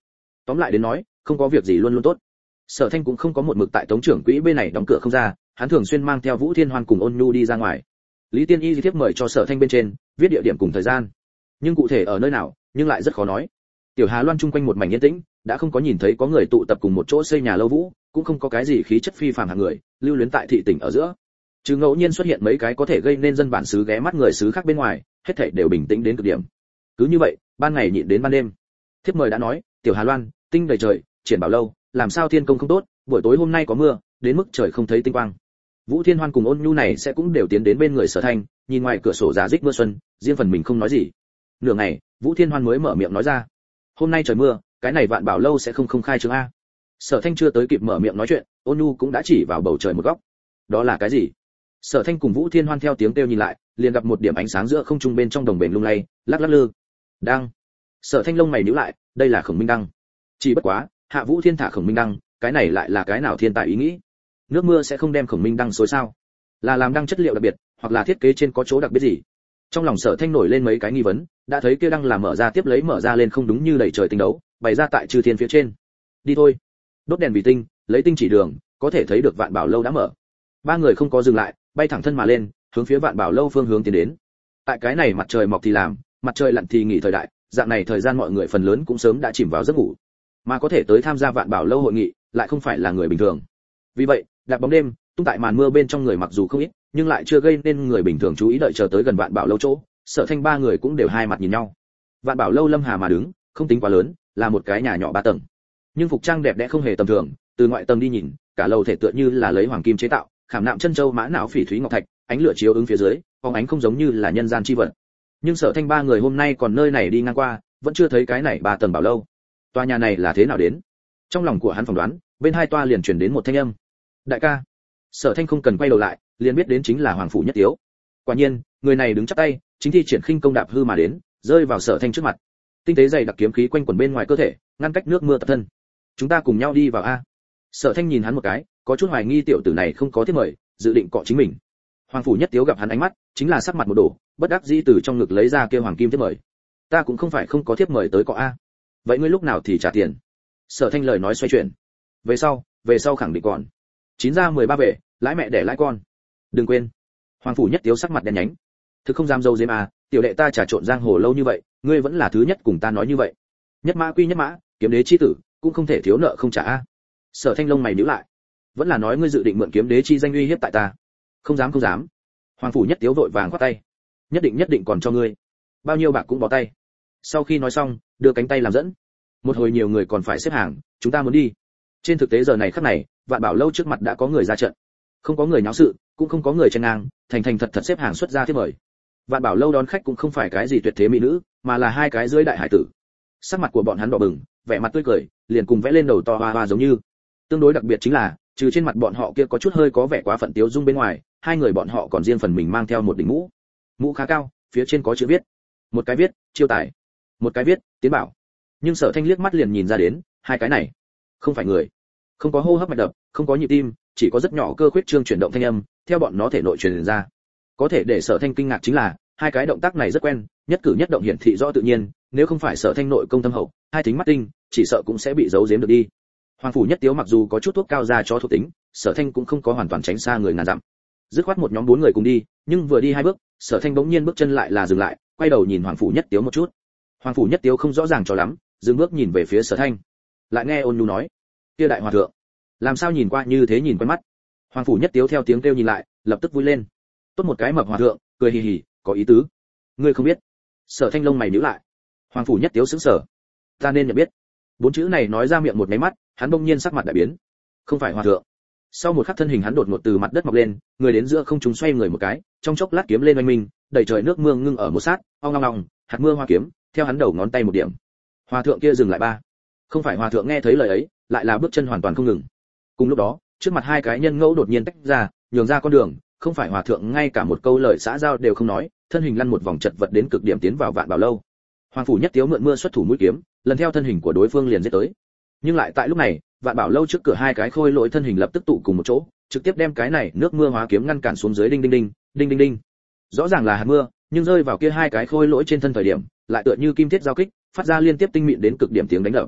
tóm lại đến nói không có việc gì luôn luôn tốt. Sở Thanh cũng không có một mực tại Tống trưởng quỹ bên này đóng cửa không ra, hắn thường xuyên mang theo Vũ Thiên Hoan cùng Ôn Nhu đi ra ngoài. Lý Tiên Y tiếp mời cho Sở Thanh bên trên, viết địa điểm cùng thời gian, nhưng cụ thể ở nơi nào, nhưng lại rất khó nói. Tiểu Hà Loan chung quanh một mảnh yên tĩnh, đã không có nhìn thấy có người tụ tập cùng một chỗ xây nhà lâu vũ, cũng không có cái gì khí chất phi phàm hạng người, lưu luyến tại thị tỉnh ở giữa. Trừ ngẫu nhiên xuất hiện mấy cái có thể gây nên dân bản xứ ghé mắt người xứ khác bên ngoài, hết thảy đều bình tĩnh đến cực điểm. Cứ như vậy, ban ngày nhịn đến ban đêm. Thiếp mời đã nói, Tiểu Hà Loan, tinh đầy trời, triển bảo lâu, làm sao thiên công không tốt, buổi tối hôm nay có mưa, đến mức trời không thấy tinh quang. Vũ Thiên Hoan cùng Ôn Nhu này sẽ cũng đều tiến đến bên người Sở Thanh, nhìn ngoài cửa sổ giá rích mưa xuân, riêng phần mình không nói gì. Nửa ngày, Vũ Thiên Hoan mới mở miệng nói ra, hôm nay trời mưa, cái này Vạn Bảo lâu sẽ không không khai trương a. Sở Thanh chưa tới kịp mở miệng nói chuyện, Ôn Nhu cũng đã chỉ vào bầu trời một góc. Đó là cái gì? Sở Thanh cùng Vũ Thiên Hoan theo tiếng kêu nhìn lại, liền gặp một điểm ánh sáng giữa không trung bên trong đồng bền lung lay, lắc lắc lư. Đăng. Sở Thanh lông mày nhíu lại, đây là Khổng Minh đăng. Chỉ bất quá, Hạ Vũ Thiên thả Khổng Minh đăng, cái này lại là cái nào thiên tài ý nghĩ? Nước mưa sẽ không đem Khổng Minh đăng xối sao? Là làm đăng chất liệu đặc biệt, hoặc là thiết kế trên có chỗ đặc biệt gì? Trong lòng Sở Thanh nổi lên mấy cái nghi vấn, đã thấy kia đăng là mở ra tiếp lấy mở ra lên không đúng như đầy trời tinh đấu, bày ra tại chư thiên phía trên. Đi thôi. Đốt đèn vì tinh, lấy tinh chỉ đường, có thể thấy được Vạn Bảo lâu đã mở. Ba người không có dừng lại, bay thẳng thân mà lên, hướng phía Vạn Bảo lâu phương hướng tiến đến. Tại cái này mặt trời mọc thì làm, mặt trời lặn thì nghỉ thời đại, dạng này thời gian mọi người phần lớn cũng sớm đã chìm vào giấc ngủ, mà có thể tới tham gia Vạn Bảo lâu hội nghị, lại không phải là người bình thường. Vì vậy, đạp bóng đêm, tung tại màn mưa bên trong người mặc dù không ít, nhưng lại chưa gây nên người bình thường chú ý, đợi chờ tới gần Vạn Bảo lâu chỗ, Sở Thanh ba người cũng đều hai mặt nhìn nhau. Vạn Bảo lâu lâm hà mà đứng, không tính quá lớn, là một cái nhà nhỏ ba tầng, nhưng phục trang đẹp đẽ không hề tầm thường, từ ngoại tầng đi nhìn, cả lầu thể tựa như là lấy hoàng kim chế tạo, khảm nạm chân châu mã não phỉ thúy ngọc thạch, ánh lửa chiếu ứng phía dưới, phóng ánh không giống như là nhân gian chi vật. Nhưng Sở Thanh ba người hôm nay còn nơi này đi ngang qua, vẫn chưa thấy cái này ba tầng bảo lâu. Tòa nhà này là thế nào đến? Trong lòng của hắn phỏng đoán, bên hai toa liền truyền đến một thanh âm. Đại ca. Sở Thanh không cần quay đầu lại, liền biết đến chính là Hoàng phủ Nhất Tiếu. Quả nhiên, người này đứng chắp tay, chính thi triển khinh công đạp hư mà đến, rơi vào Sở Thanh trước mặt. Tinh tế dày đặc kiếm khí quanh quẩn bên ngoài cơ thể, ngăn cách nước mưa tập thân. Chúng ta cùng nhau đi vào a. Sở Thanh nhìn hắn một cái, có chút hoài nghi tiểu tử này không có thiếp mời, dự định cọ chính mình. Hoàng phủ Nhất Tiếu gặp hắn ánh mắt, chính là sắc mặt một đổ, bất đắc dĩ từ trong ngực lấy ra kia hoàng kim thiếp mời. Ta cũng không phải không có thiếp mời tới cọ a. Vậy ngươi lúc nào thì trả tiền? Sở Thanh lời nói xoay chuyển. Về sau, về sau khẳng định còn. Chín ra mười ba về, lãi mẹ để lãi con. Đừng quên. Hoàng phủ Nhất Tiếu sắc mặt đen nhánh. Thực không dám dâu dếm à, tiểu đệ ta trà trộn giang hồ lâu như vậy, ngươi vẫn là thứ nhất cùng ta nói như vậy. Nhất mã quy nhất mã, kiếm đế chi tử, cũng không thể thiếu nợ không trả a. Sở Thanh lông mày nhíu lại. Vẫn là nói ngươi dự định mượn kiếm đế chi danh uy hiếp tại ta. Không dám không dám. Hoàng phủ Nhất Tiếu vội vàng khoát tay. Nhất định nhất định còn cho ngươi. Bao nhiêu bạc cũng bỏ tay. Sau khi nói xong, đưa cánh tay làm dẫn. Một hồi nhiều người còn phải xếp hàng, chúng ta muốn đi. Trên thực tế giờ này khắc này, Vạn Bảo lâu trước mặt đã có người ra trận. Không có người náo sự, cũng không có người chen ngang, thành thành thật thật xếp hàng xuất ra thiếp mời. Vạn Bảo lâu đón khách cũng không phải cái gì tuyệt thế mỹ nữ, mà là hai cái dưới đại hải tử. Sắc mặt của bọn hắn đỏ bừng, vẻ mặt tươi cười, liền cùng vẽ lên đầu to hoa hoa giống như. Tương đối đặc biệt chính là, trừ trên mặt bọn họ kia có chút hơi có vẻ quá phận tiếu dung bên ngoài, hai người bọn họ còn riêng phần mình mang theo một đỉnh mũ. Mũ khá cao, phía trên có chữ viết. Một cái viết, chiêu tài. Một cái viết, tiến bảo. Nhưng Sở Thanh liếc mắt liền nhìn ra đến, hai cái này không phải người. Không có hô hấp mạch đập, không có nhịp tim, chỉ có rất nhỏ cơ khuyết trương chuyển động thanh âm, theo bọn nó thể nội truyền ra. Có thể để Sở Thanh kinh ngạc chính là, hai cái động tác này rất quen, nhất cử nhất động hiển thị rõ tự nhiên, nếu không phải Sở Thanh nội công tâm hậu, hai tính mắt tinh, chỉ sợ cũng sẽ bị giấu giếm được đi. Hoàng phủ Nhất Tiếu mặc dù có chút thuốc cao ra cho thuộc tính, Sở Thanh cũng không có hoàn toàn tránh xa người ngàn dặm. Dứt khoát một nhóm bốn người cùng đi, nhưng vừa đi hai bước, Sở Thanh bỗng nhiên bước chân lại là dừng lại, quay đầu nhìn Hoàng phủ Nhất Tiếu một chút. Hoàng phủ Nhất Tiếu không rõ ràng cho lắm, dừng bước nhìn về phía Sở Thanh. Lại nghe Ôn Nhu nói, kia đại hòa thượng, làm sao nhìn qua như thế nhìn quen mắt. Hoàng phủ Nhất Tiếu theo tiếng kêu nhìn lại, lập tức vui lên. Tốt một cái mập hòa thượng, cười hì hì, có ý tứ. Ngươi không biết? Sở Thanh lông mày nhíu lại. Hoàng phủ Nhất Tiếu sững sờ. Ta nên nhận biết. Bốn chữ này nói ra miệng một cái mắt, hắn bỗng nhiên sắc mặt đại biến. Không phải hòa thượng. Sau một khắc thân hình hắn đột ngột từ mặt đất mọc lên, người đến giữa không trung xoay người một cái, trong chốc lát kiếm lên oanh minh, đầy trời nước mưa ngưng ở một sát, ong ong ong, hạt mưa hoa kiếm, theo hắn đầu ngón tay một điểm. Hòa thượng kia dừng lại ba. Không phải hòa thượng nghe thấy lời ấy, lại là bước chân hoàn toàn không ngừng. Cùng lúc đó, trước mặt hai cái nhân ngẫu đột nhiên tách ra, nhường ra con đường, không phải hòa thượng ngay cả một câu lời xã giao đều không nói, thân hình lăn một vòng chật vật đến cực điểm tiến vào Vạn Bảo lâu. Hoàng phủ Nhất Tiếu mượn mưa xuất thủ mũi kiếm, lần theo thân hình của đối phương liền giết tới. Nhưng lại tại lúc này, Vạn Bảo lâu trước cửa hai cái khôi lỗi thân hình lập tức tụ cùng một chỗ, trực tiếp đem cái này nước mưa hóa kiếm ngăn cản xuống dưới, đinh đinh đinh, đinh đinh đinh. Rõ ràng là hạt mưa, nhưng rơi vào kia hai cái khôi lỗi trên thân thời điểm, lại tựa như kim thiết giao kích, phát ra liên tiếp tinh mịn đến cực điểm tiếng đánh đập.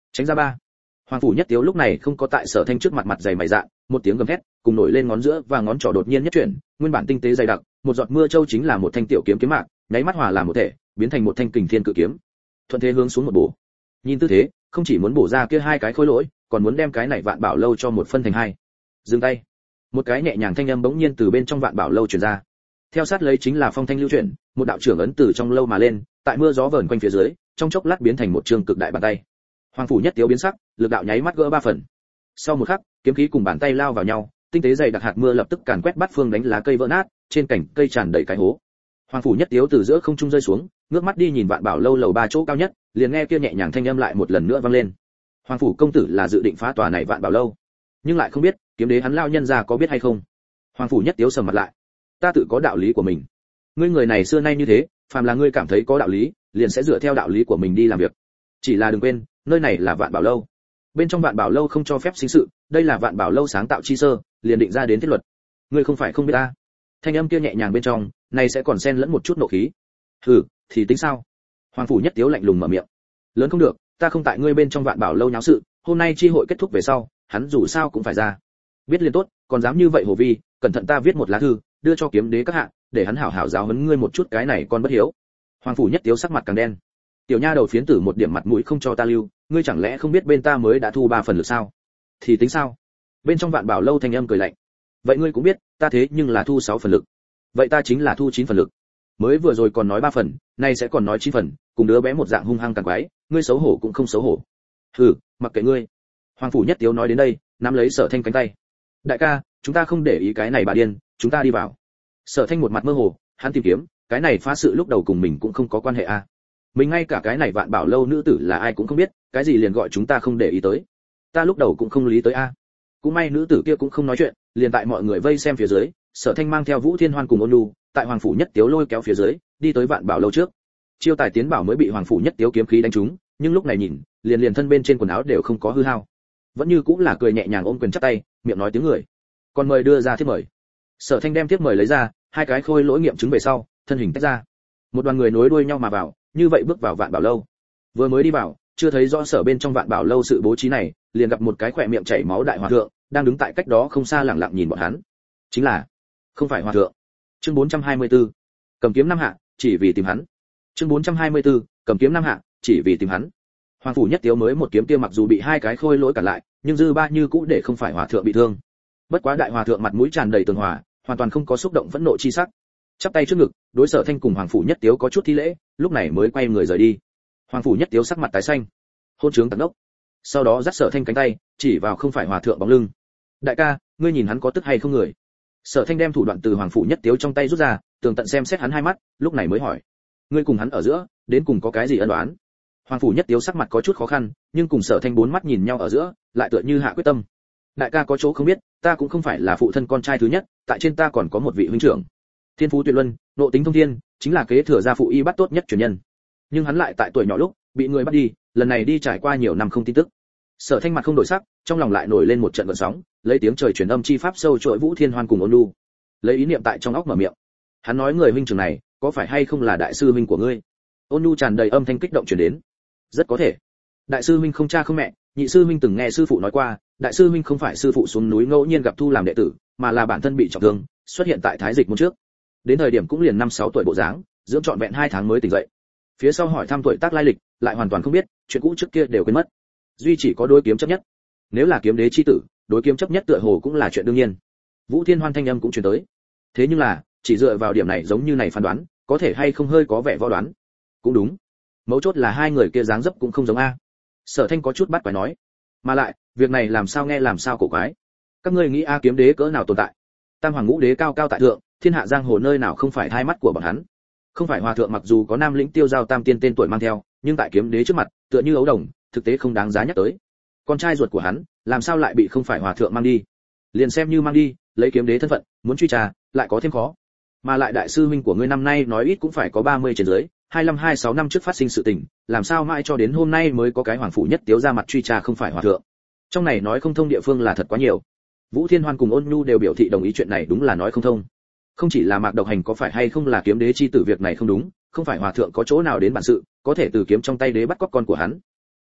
Tránh ra ba. Hoàng phủ nhất tiếu lúc này không có tại Sở Thanh trước mặt mặt dày mày dạn, một tiếng gầm thét, cùng nổi lên ngón giữa và ngón trỏ đột nhiên nhất chuyển, nguyên bản tinh tế dày đặc, một giọt mưa châu chính là một thanh tiểu kiếm kiếm mạc, nháy mắt hòa làm một thể, biến thành một thanh kình thiên cự kiếm. Thuận thế hướng xuống một bổ. Nhìn tư thế, không chỉ muốn bổ ra kia hai cái khối lỗi, còn muốn đem cái này Vạn Bảo lâu cho một phân thành hai. Dừng tay. Một cái nhẹ nhàng thanh âm bỗng nhiên từ bên trong Vạn Bảo lâu truyền ra. Theo sát lấy chính là phong thanh lưu chuyển, một đạo trưởng ấn từ trong lâu mà lên, tại mưa gió vờn quanh phía dưới, trong chốc lát biến thành một trường cực đại bàn tay. Hoàng phủ nhất tiếu biến sắc, lực đạo nháy mắt gỡ ba phần. Sau một khắc, kiếm khí cùng bàn tay lao vào nhau, tinh tế dày đặc hạt mưa lập tức càn quét bát phương đánh lá cây vỡ nát, trên cảnh cây tràn đầy cái hố. Hoàng phủ nhất tiếu từ giữa không trung rơi xuống, ngước mắt đi nhìn Vạn Bảo lâu lầu ba chỗ cao nhất, liền nghe kia nhẹ nhàng thanh âm lại một lần nữa vang lên. Hoàng phủ công tử là dự định phá tòa này Vạn Bảo lâu, nhưng lại không biết kiếm đế hắn lao nhân ra có biết hay không. Hoàng phủ nhất tiếu sầm mặt lại. Ta tự có đạo lý của mình. Ngươi người này xưa nay như thế, phàm là ngươi cảm thấy có đạo lý, liền sẽ dựa theo đạo lý của mình đi làm việc. Chỉ là đừng quên, nơi này là Vạn Bảo lâu. Bên trong Vạn Bảo lâu không cho phép sinh sự, đây là Vạn Bảo lâu sáng tạo chi sơ, liền định ra đến thiết luật. Ngươi không phải không biết ta. Thanh âm kia nhẹ nhàng bên trong, này sẽ còn xen lẫn một chút nộ khí. Hừ, thì tính sao? Hoàng phủ nhất tiếu lạnh lùng mở miệng. Lớn không được, ta không tại ngươi bên trong Vạn Bảo lâu nháo sự, hôm nay chi hội kết thúc về sau, hắn dù sao cũng phải ra. Biết liền tốt, còn dám như vậy hồ vi, cẩn thận ta viết một lá thư, đưa cho kiếm đế các hạ, để hắn hảo hảo giáo huấn ngươi một chút cái này con bất hiếu. Hoàng phủ nhất tiếu sắc mặt càng đen. Tiểu nha đầu phiến tử một điểm mặt mũi không cho ta lưu, ngươi chẳng lẽ không biết bên ta mới đã thu ba phần lực sao? Thì tính sao? Bên trong Vạn Bảo lâu thanh âm cười lạnh. Vậy ngươi cũng biết, ta thế nhưng là thu sáu phần lực. Vậy ta chính là thu chín phần lực. Mới vừa rồi còn nói ba phần, nay sẽ còn nói chín phần, cùng đứa bé một dạng hung hăng càng quái, ngươi xấu hổ cũng không xấu hổ. Hừ, mặc kệ ngươi. Hoàng phủ nhất tiếu nói đến đây, nắm lấy Sở Thanh cánh tay. Đại ca, chúng ta không để ý cái này bà điên, chúng ta đi vào. Sở Thanh một mặt mơ hồ, hắn tìm kiếm, cái này phá sự lúc đầu cùng mình cũng không có quan hệ a. À. Mình ngay cả cái này Vạn Bảo lâu nữ tử là ai cũng không biết, cái gì liền gọi chúng ta không để ý tới. Ta lúc đầu cũng không lý tới a. À. Cũng may nữ tử kia cũng không nói chuyện, liền tại mọi người vây xem phía dưới, Sở Thanh mang theo Vũ Thiên Hoan cùng Ôn Nhu, tại Hoàng phủ nhất tiếu lôi kéo phía dưới, đi tới Vạn Bảo lâu trước. Chiêu tài tiến bảo mới bị Hoàng phủ nhất tiếu kiếm khí đánh trúng, nhưng lúc này nhìn, liền liền thân bên trên quần áo đều không có hư hao. Vẫn như cũng là cười nhẹ nhàng ôm quyền chắp tay, miệng nói tiếng người. Còn mời đưa ra thiếp mời. Sở Thanh đem thiếp mời lấy ra, hai cái khôi lỗi nghiệm chứng về sau, thân hình tách ra. Một đoàn người nối đuôi nhau mà vào, như vậy bước vào Vạn Bảo lâu. Vừa mới đi vào, chưa thấy rõ sở bên trong Vạn Bảo lâu sự bố trí này, liền gặp một cái khỏe miệng chảy máu đại hòa thượng, đang đứng tại cách đó không xa lặng lặng nhìn bọn hắn. Chính là, không phải hòa thượng. Chương bốn trăm hai mươi tư, cầm kiếm năm hạ, chỉ vì tìm hắn. Chương bốn trăm hai mươi tư, cầm kiếm năm hạ, chỉ vì tìm hắn. Hoàng phủ nhất tiếu mới một kiếm kia mặc dù bị hai cái khôi lỗi cản lại, nhưng dư ba như cũ để không phải hòa thượng bị thương. Bất quá đại hòa thượng mặt mũi tràn đầy tường hòa, hoàn toàn không có xúc động phẫn nộ chi sắc. Chắp tay trước ngực, đối Sở Thanh cùng Hoàng phủ nhất tiếu có chút thi lễ, lúc này mới quay người rời đi. Hoàng phủ nhất tiếu sắc mặt tái xanh, hôn trướng tận ốc. Sau đó dắt Sở Thanh cánh tay, chỉ vào không phải hòa thượng bóng lưng. Đại ca, ngươi nhìn hắn có tức hay không người? Sở Thanh đem thủ đoạn từ Hoàng phủ nhất tiếu trong tay rút ra, tường tận xem xét hắn hai mắt, lúc này mới hỏi: ngươi cùng hắn ở giữa, đến cùng có cái gì ân oán? Hoàng phủ nhất tiếu sắc mặt có chút khó khăn, nhưng cùng Sở Thanh bốn mắt nhìn nhau ở giữa, lại tựa như hạ quyết tâm. Đại ca có chỗ không biết, ta cũng không phải là phụ thân con trai thứ nhất, tại trên ta còn có một vị huynh trưởng. Thiên phú tuyệt luân, nộ tính thông thiên, chính là kế thừa gia phụ y bắt tốt nhất truyền nhân. Nhưng hắn lại tại tuổi nhỏ lúc bị người bắt đi, lần này đi trải qua nhiều năm không tin tức. Sở Thanh mặt không đổi sắc, trong lòng lại nổi lên một trận gợn sóng, lấy tiếng trời truyền âm chi pháp sâu trội Vũ Thiên Hoan cùng Ôn Nhu. Lấy ý niệm tại trong óc mở miệng. Hắn nói người huynh trưởng này, có phải hay không là đại sư huynh của ngươi? Ôn Nhu tràn đầy âm thanh kích động truyền đến. Rất có thể. Đại sư huynh không cha không mẹ, nhị sư huynh từng nghe sư phụ nói qua, đại sư huynh không phải sư phụ xuống núi ngẫu nhiên gặp thu làm đệ tử, mà là bản thân bị trọng thương, xuất hiện tại Thái Dịch môn trước. Đến thời điểm cũng liền năm sáu tuổi bộ dáng, dưỡng trọn vẹn hai tháng mới tỉnh dậy. Phía sau hỏi thăm tuổi tác lai lịch, lại hoàn toàn không biết, chuyện cũ trước kia đều quên mất. Duy chỉ có đối kiếm chấp nhất. Nếu là kiếm đế chi tử, đối kiếm chấp nhất tựa hồ cũng là chuyện đương nhiên. Vũ Thiên Hoan thanh âm cũng truyền tới. Thế nhưng là, chỉ dựa vào điểm này giống như này phán đoán, có thể hay không hơi có vẻ võ đoán. Cũng đúng. Mấu chốt là hai người kia dáng dấp cũng không giống a. Sở Thanh có chút bắt quái nói. Mà lại, việc này làm sao nghe làm sao cổ quái. Các ngươi nghĩ a kiếm đế cỡ nào tồn tại? Tam hoàng ngũ đế cao cao tại thượng, thiên hạ giang hồ nơi nào không phải hai mắt của bọn hắn. Không phải hòa thượng mặc dù có nam lĩnh tiêu giao tam tiên tên tuổi mang theo, nhưng tại kiếm đế trước mặt, tựa như ấu đồng, thực tế không đáng giá nhắc tới. Con trai ruột của hắn, làm sao lại bị không phải hòa thượng mang đi? Liền xem như mang đi, lấy kiếm đế thân phận, muốn truy tra, lại có thêm khó. Mà lại đại sư huynh của ngươi năm nay nói ít cũng phải có ba mươi trên dưới, hai mươi lăm hai mươi sáu năm trước phát sinh sự tình, làm sao mãi cho đến hôm nay mới có cái hoàng phủ nhất tiếu ra mặt truy tra không phải hòa thượng. Trong này nói không thông địa phương là thật quá nhiều. Vũ Thiên Hoan cùng Ôn Nhu đều biểu thị đồng ý chuyện này đúng là nói không thông. Không chỉ là Mạc Độc Hành có phải hay không là kiếm đế chi tử việc này không đúng, không phải hòa thượng có chỗ nào đến bản sự, có thể từ kiếm trong tay đế bắt cóc con của hắn.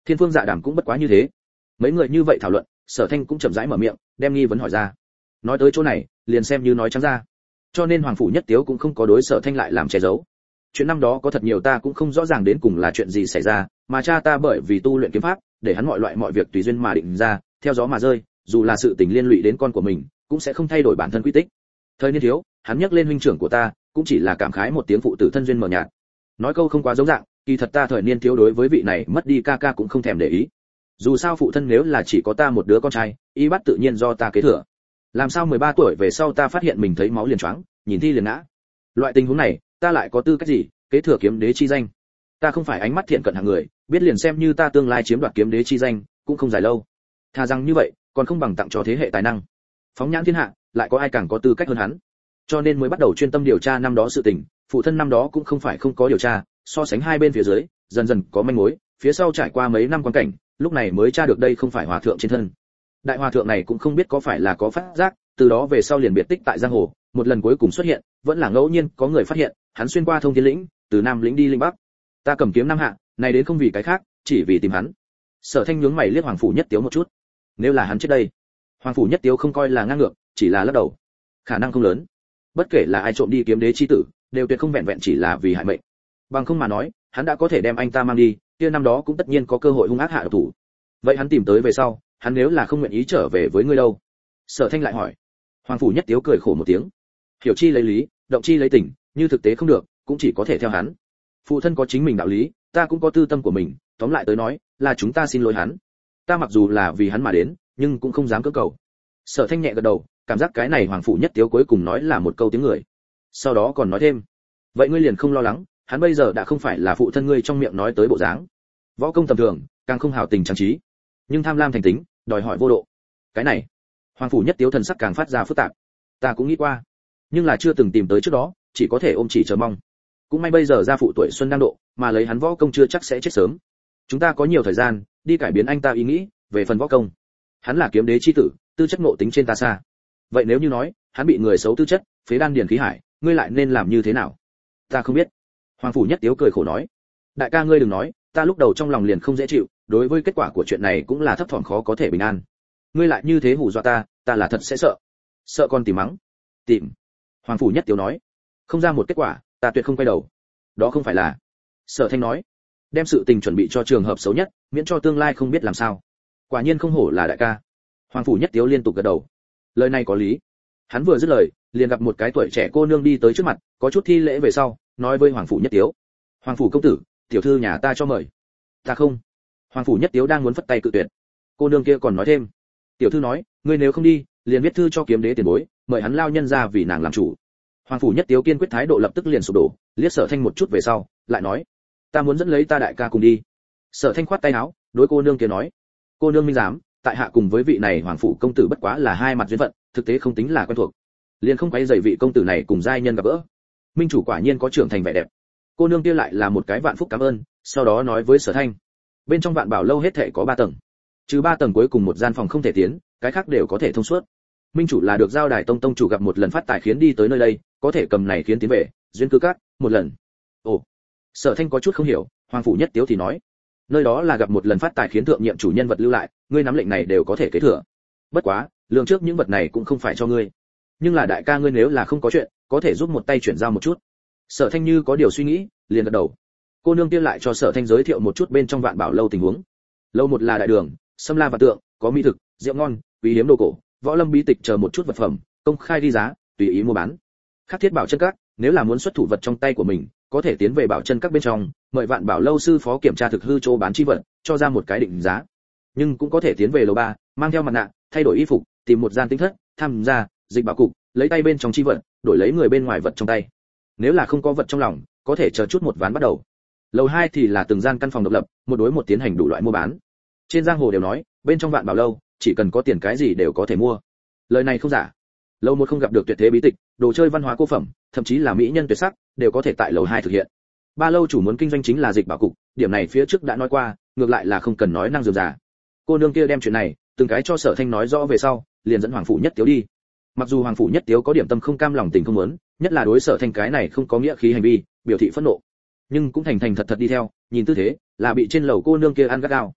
Thiên Phương Dạ Đàm cũng bất quá như thế. Mấy người như vậy thảo luận, Sở Thanh cũng chậm rãi mở miệng, đem nghi vấn hỏi ra. Nói tới chỗ này, liền xem như nói trắng ra. Cho nên Hoàng phủ Nhất Tiếu cũng không có đối Sở Thanh lại làm che giấu. Chuyện năm đó có thật nhiều ta cũng không rõ ràng đến cùng là chuyện gì xảy ra, mà cha ta bởi vì tu luyện kiếm pháp, để hắn mọi loại mọi việc tùy duyên mà định ra, theo gió mà rơi, dù là sự tình liên lụy đến con của mình, cũng sẽ không thay đổi bản thân quy tích. Thời niên thiếu, hắn nhắc lên huynh trưởng của ta, cũng chỉ là cảm khái một tiếng phụ tử thân duyên mờ nhạt. Nói câu không quá giống dạng, kỳ thật ta thời niên thiếu đối với vị này mất đi ca ca cũng không thèm để ý. Dù sao phụ thân nếu là chỉ có ta một đứa con trai, y bắt tự nhiên do ta kế thừa. Làm sao mười ba tuổi về sau ta phát hiện mình thấy máu liền choáng, nhìn thi liền ngã. Loại tình huống này, ta lại có tư cách gì kế thừa kiếm đế chi danh? Ta không phải ánh mắt thiện cận hạng người, biết liền xem như ta tương lai chiếm đoạt kiếm đế chi danh, cũng không dài lâu. Thà rằng như vậy, còn không bằng tặng cho thế hệ tài năng. Phóng nhãn thiên hạ, lại có ai càng có tư cách hơn hắn? Cho nên mới bắt đầu chuyên tâm điều tra năm đó sự tình, phụ thân năm đó cũng không phải không có điều tra, so sánh hai bên phía dưới, dần dần có manh mối, phía sau trải qua mấy năm quan cảnh, lúc này mới tra được đây không phải hòa thượng trên thân. Đại hòa thượng này cũng không biết có phải là có phát giác, từ đó về sau liền biệt tích tại giang hồ, một lần cuối cùng xuất hiện, vẫn là ngẫu nhiên có người phát hiện, hắn xuyên qua Thông Thiên lĩnh, từ Nam lĩnh đi Linh Bắc. Ta cầm kiếm Nam Hạ, này đến không vì cái khác, chỉ vì tìm hắn. Sở Thanh nhướng mày liếc Hoàng phủ Nhất Tiếu một chút. Nếu là hắn chết đây? Hoàng phủ Nhất Tiếu không coi là ngang ngược, chỉ là lắc đầu. Khả năng không lớn. Bất kể là ai trộm đi kiếm đế chi tử, đều tuyệt không vẹn vẹn chỉ là vì hại mệnh. Bằng không mà nói, hắn đã có thể đem anh ta mang đi, kia năm đó cũng tất nhiên có cơ hội hung ác hạ độc thủ. Vậy hắn tìm tới về sau, hắn nếu là không nguyện ý trở về với ngươi đâu? Sở Thanh lại hỏi. Hoàng phủ Nhất Tiếu cười khổ một tiếng. Hiểu chi lấy lý, động chi lấy tình, như thực tế không được, cũng chỉ có thể theo hắn. Phụ thân có chính mình đạo lý, ta cũng có tư tâm của mình, tóm lại tới nói, là chúng ta xin lỗi hắn. Ta mặc dù là vì hắn mà đến, nhưng cũng không dám cưỡng cầu. Sở Thanh nhẹ gật đầu, cảm giác cái này Hoàng phủ Nhất Tiếu cuối cùng nói là một câu tiếng người. Sau đó còn nói thêm, vậy ngươi liền không lo lắng, hắn bây giờ đã không phải là phụ thân ngươi trong miệng nói tới bộ dáng. Võ công tầm thường, càng không hào tình trang trí, nhưng tham lam thành tính, đòi hỏi vô độ. Cái này, Hoàng phủ Nhất Tiếu thần sắc càng phát ra phức tạp. Ta cũng nghĩ qua, nhưng là chưa từng tìm tới trước đó, chỉ có thể ôm chỉ chờ mong. Cũng may bây giờ gia phụ tuổi xuân đang độ, mà lấy hắn võ công chưa chắc sẽ chết sớm. Chúng ta có nhiều thời gian đi cải biến anh ta ý nghĩ về phần võ công. Hắn là kiếm đế chi tử, tư chất ngộ tính trên ta xa. Vậy nếu như nói, hắn bị người xấu tư chất, phế đan điền khí hải, ngươi lại nên làm như thế nào? Ta không biết. Hoàng phủ Nhất Tiếu cười khổ nói. Đại ca ngươi đừng nói, ta lúc đầu trong lòng liền không dễ chịu, đối với kết quả của chuyện này cũng là thấp thỏm khó có thể bình an. Ngươi lại như thế hù dọa ta, ta là thật sẽ sợ. Sợ con tìm mắng. Tìm. Hoàng phủ Nhất Tiếu nói. Không ra một kết quả, ta tuyệt không quay đầu. Đó không phải là. Sở Thanh nói. Đem sự tình chuẩn bị cho trường hợp xấu nhất, miễn cho tương lai không biết làm sao. Quả nhiên không hổ là đại ca. Hoàng phủ Nhất Tiếu liên tục gật đầu. Lời này có lý. Hắn vừa dứt lời, liền gặp một cái tuổi trẻ cô nương đi tới trước mặt, có chút thi lễ về sau, nói với Hoàng phủ Nhất Tiếu. Hoàng phủ công tử, tiểu thư nhà ta cho mời. Ta không. Hoàng phủ Nhất Tiếu đang muốn phất tay cự tuyệt. Cô nương kia còn nói thêm. Tiểu thư nói, ngươi nếu không đi, liền viết thư cho kiếm đế tiền bối, mời hắn lao nhân ra vì nàng làm chủ. Hoàng phủ Nhất Tiếu kiên quyết thái độ lập tức liền sụp đổ, liếc Sở Thanh một chút về sau, lại nói, ta muốn dẫn lấy ta đại ca cùng đi. Sở Thanh khoát tay áo, đối cô nương kia nói, cô nương minh dám, tại hạ cùng với vị này hoàng phủ công tử bất quá là hai mặt duyên phận, thực tế không tính là quen thuộc, liền không quấy rầy vị công tử này cùng giai nhân gặp gỡ. Minh chủ quả nhiên có trưởng thành vẻ đẹp. Cô nương kia lại là một cái vạn phúc cảm ơn, sau đó nói với Sở Thanh, bên trong Vạn Bảo lâu hết thảy có ba tầng, trừ ba tầng cuối cùng một gian phòng không thể tiến, cái khác đều có thể thông suốt. Minh chủ là được giao đài tông tông chủ gặp một lần phát tài khiến đi tới nơi đây, có thể cầm này khiến tiến về duyên cư các một lần. Ồ. Sở Thanh có chút không hiểu, Hoàng phủ Nhất Tiếu thì nói, nơi đó là gặp một lần phát tài khiến thượng nhiệm chủ nhân vật lưu lại, ngươi nắm lệnh này đều có thể kế thừa. Bất quá, lương trước những vật này cũng không phải cho ngươi, nhưng là đại ca ngươi nếu là không có chuyện, có thể giúp một tay chuyển giao một chút. Sở Thanh như có điều suy nghĩ, liền gật đầu. Cô nương kia lại cho Sở Thanh giới thiệu một chút bên trong Vạn Bảo lâu tình huống. Lâu một là đại đường, sâm la và tượng, có mỹ thực, rượu ngon, quý hiếm đồ cổ, võ lâm bí tịch chờ một chút vật phẩm, công khai đi giá, tùy ý mua bán. Khắc thiết bảo chân các, nếu là muốn xuất thủ vật trong tay của mình, có thể tiến về bảo chân các bên trong, mời Vạn Bảo lâu sư phó kiểm tra thực hư chỗ bán chi vật, cho ra một cái định giá. Nhưng cũng có thể tiến về lầu ba, mang theo mặt nạ, thay đổi y phục, tìm một gian tính thất, tham gia dịch bảo cục, lấy tay bên trong chi vật, đổi lấy người bên ngoài vật trong tay. Nếu là không có vật trong lòng, có thể chờ chút một ván bắt đầu. Lầu hai thì là từng gian căn phòng độc lập, một đối một tiến hành đủ loại mua bán. Trên giang hồ đều nói, bên trong Vạn Bảo lâu, chỉ cần có tiền cái gì đều có thể mua. Lời này không giả. Lầu một không gặp được tuyệt thế bí tịch, đồ chơi văn hóa cô phẩm, thậm chí là mỹ nhân tuyệt sắc, đều có thể tại lầu hai thực hiện. Ba lâu chủ muốn kinh doanh chính là dịch bảo cục, điểm này phía trước đã nói qua, ngược lại là không cần nói năng dườm già. Cô nương kia đem chuyện này, từng cái cho Sở Thanh nói rõ về sau, liền dẫn Hoàng phủ Nhất Tiếu đi. Mặc dù Hoàng phủ Nhất Tiếu có điểm tâm không cam lòng tình không muốn, nhất là đối Sở Thanh cái này không có nghĩa khí hành vi, biểu thị phẫn nộ, nhưng cũng thành thành thật thật đi theo, nhìn tư thế, là bị trên lầu cô nương kia ăn gắt gao.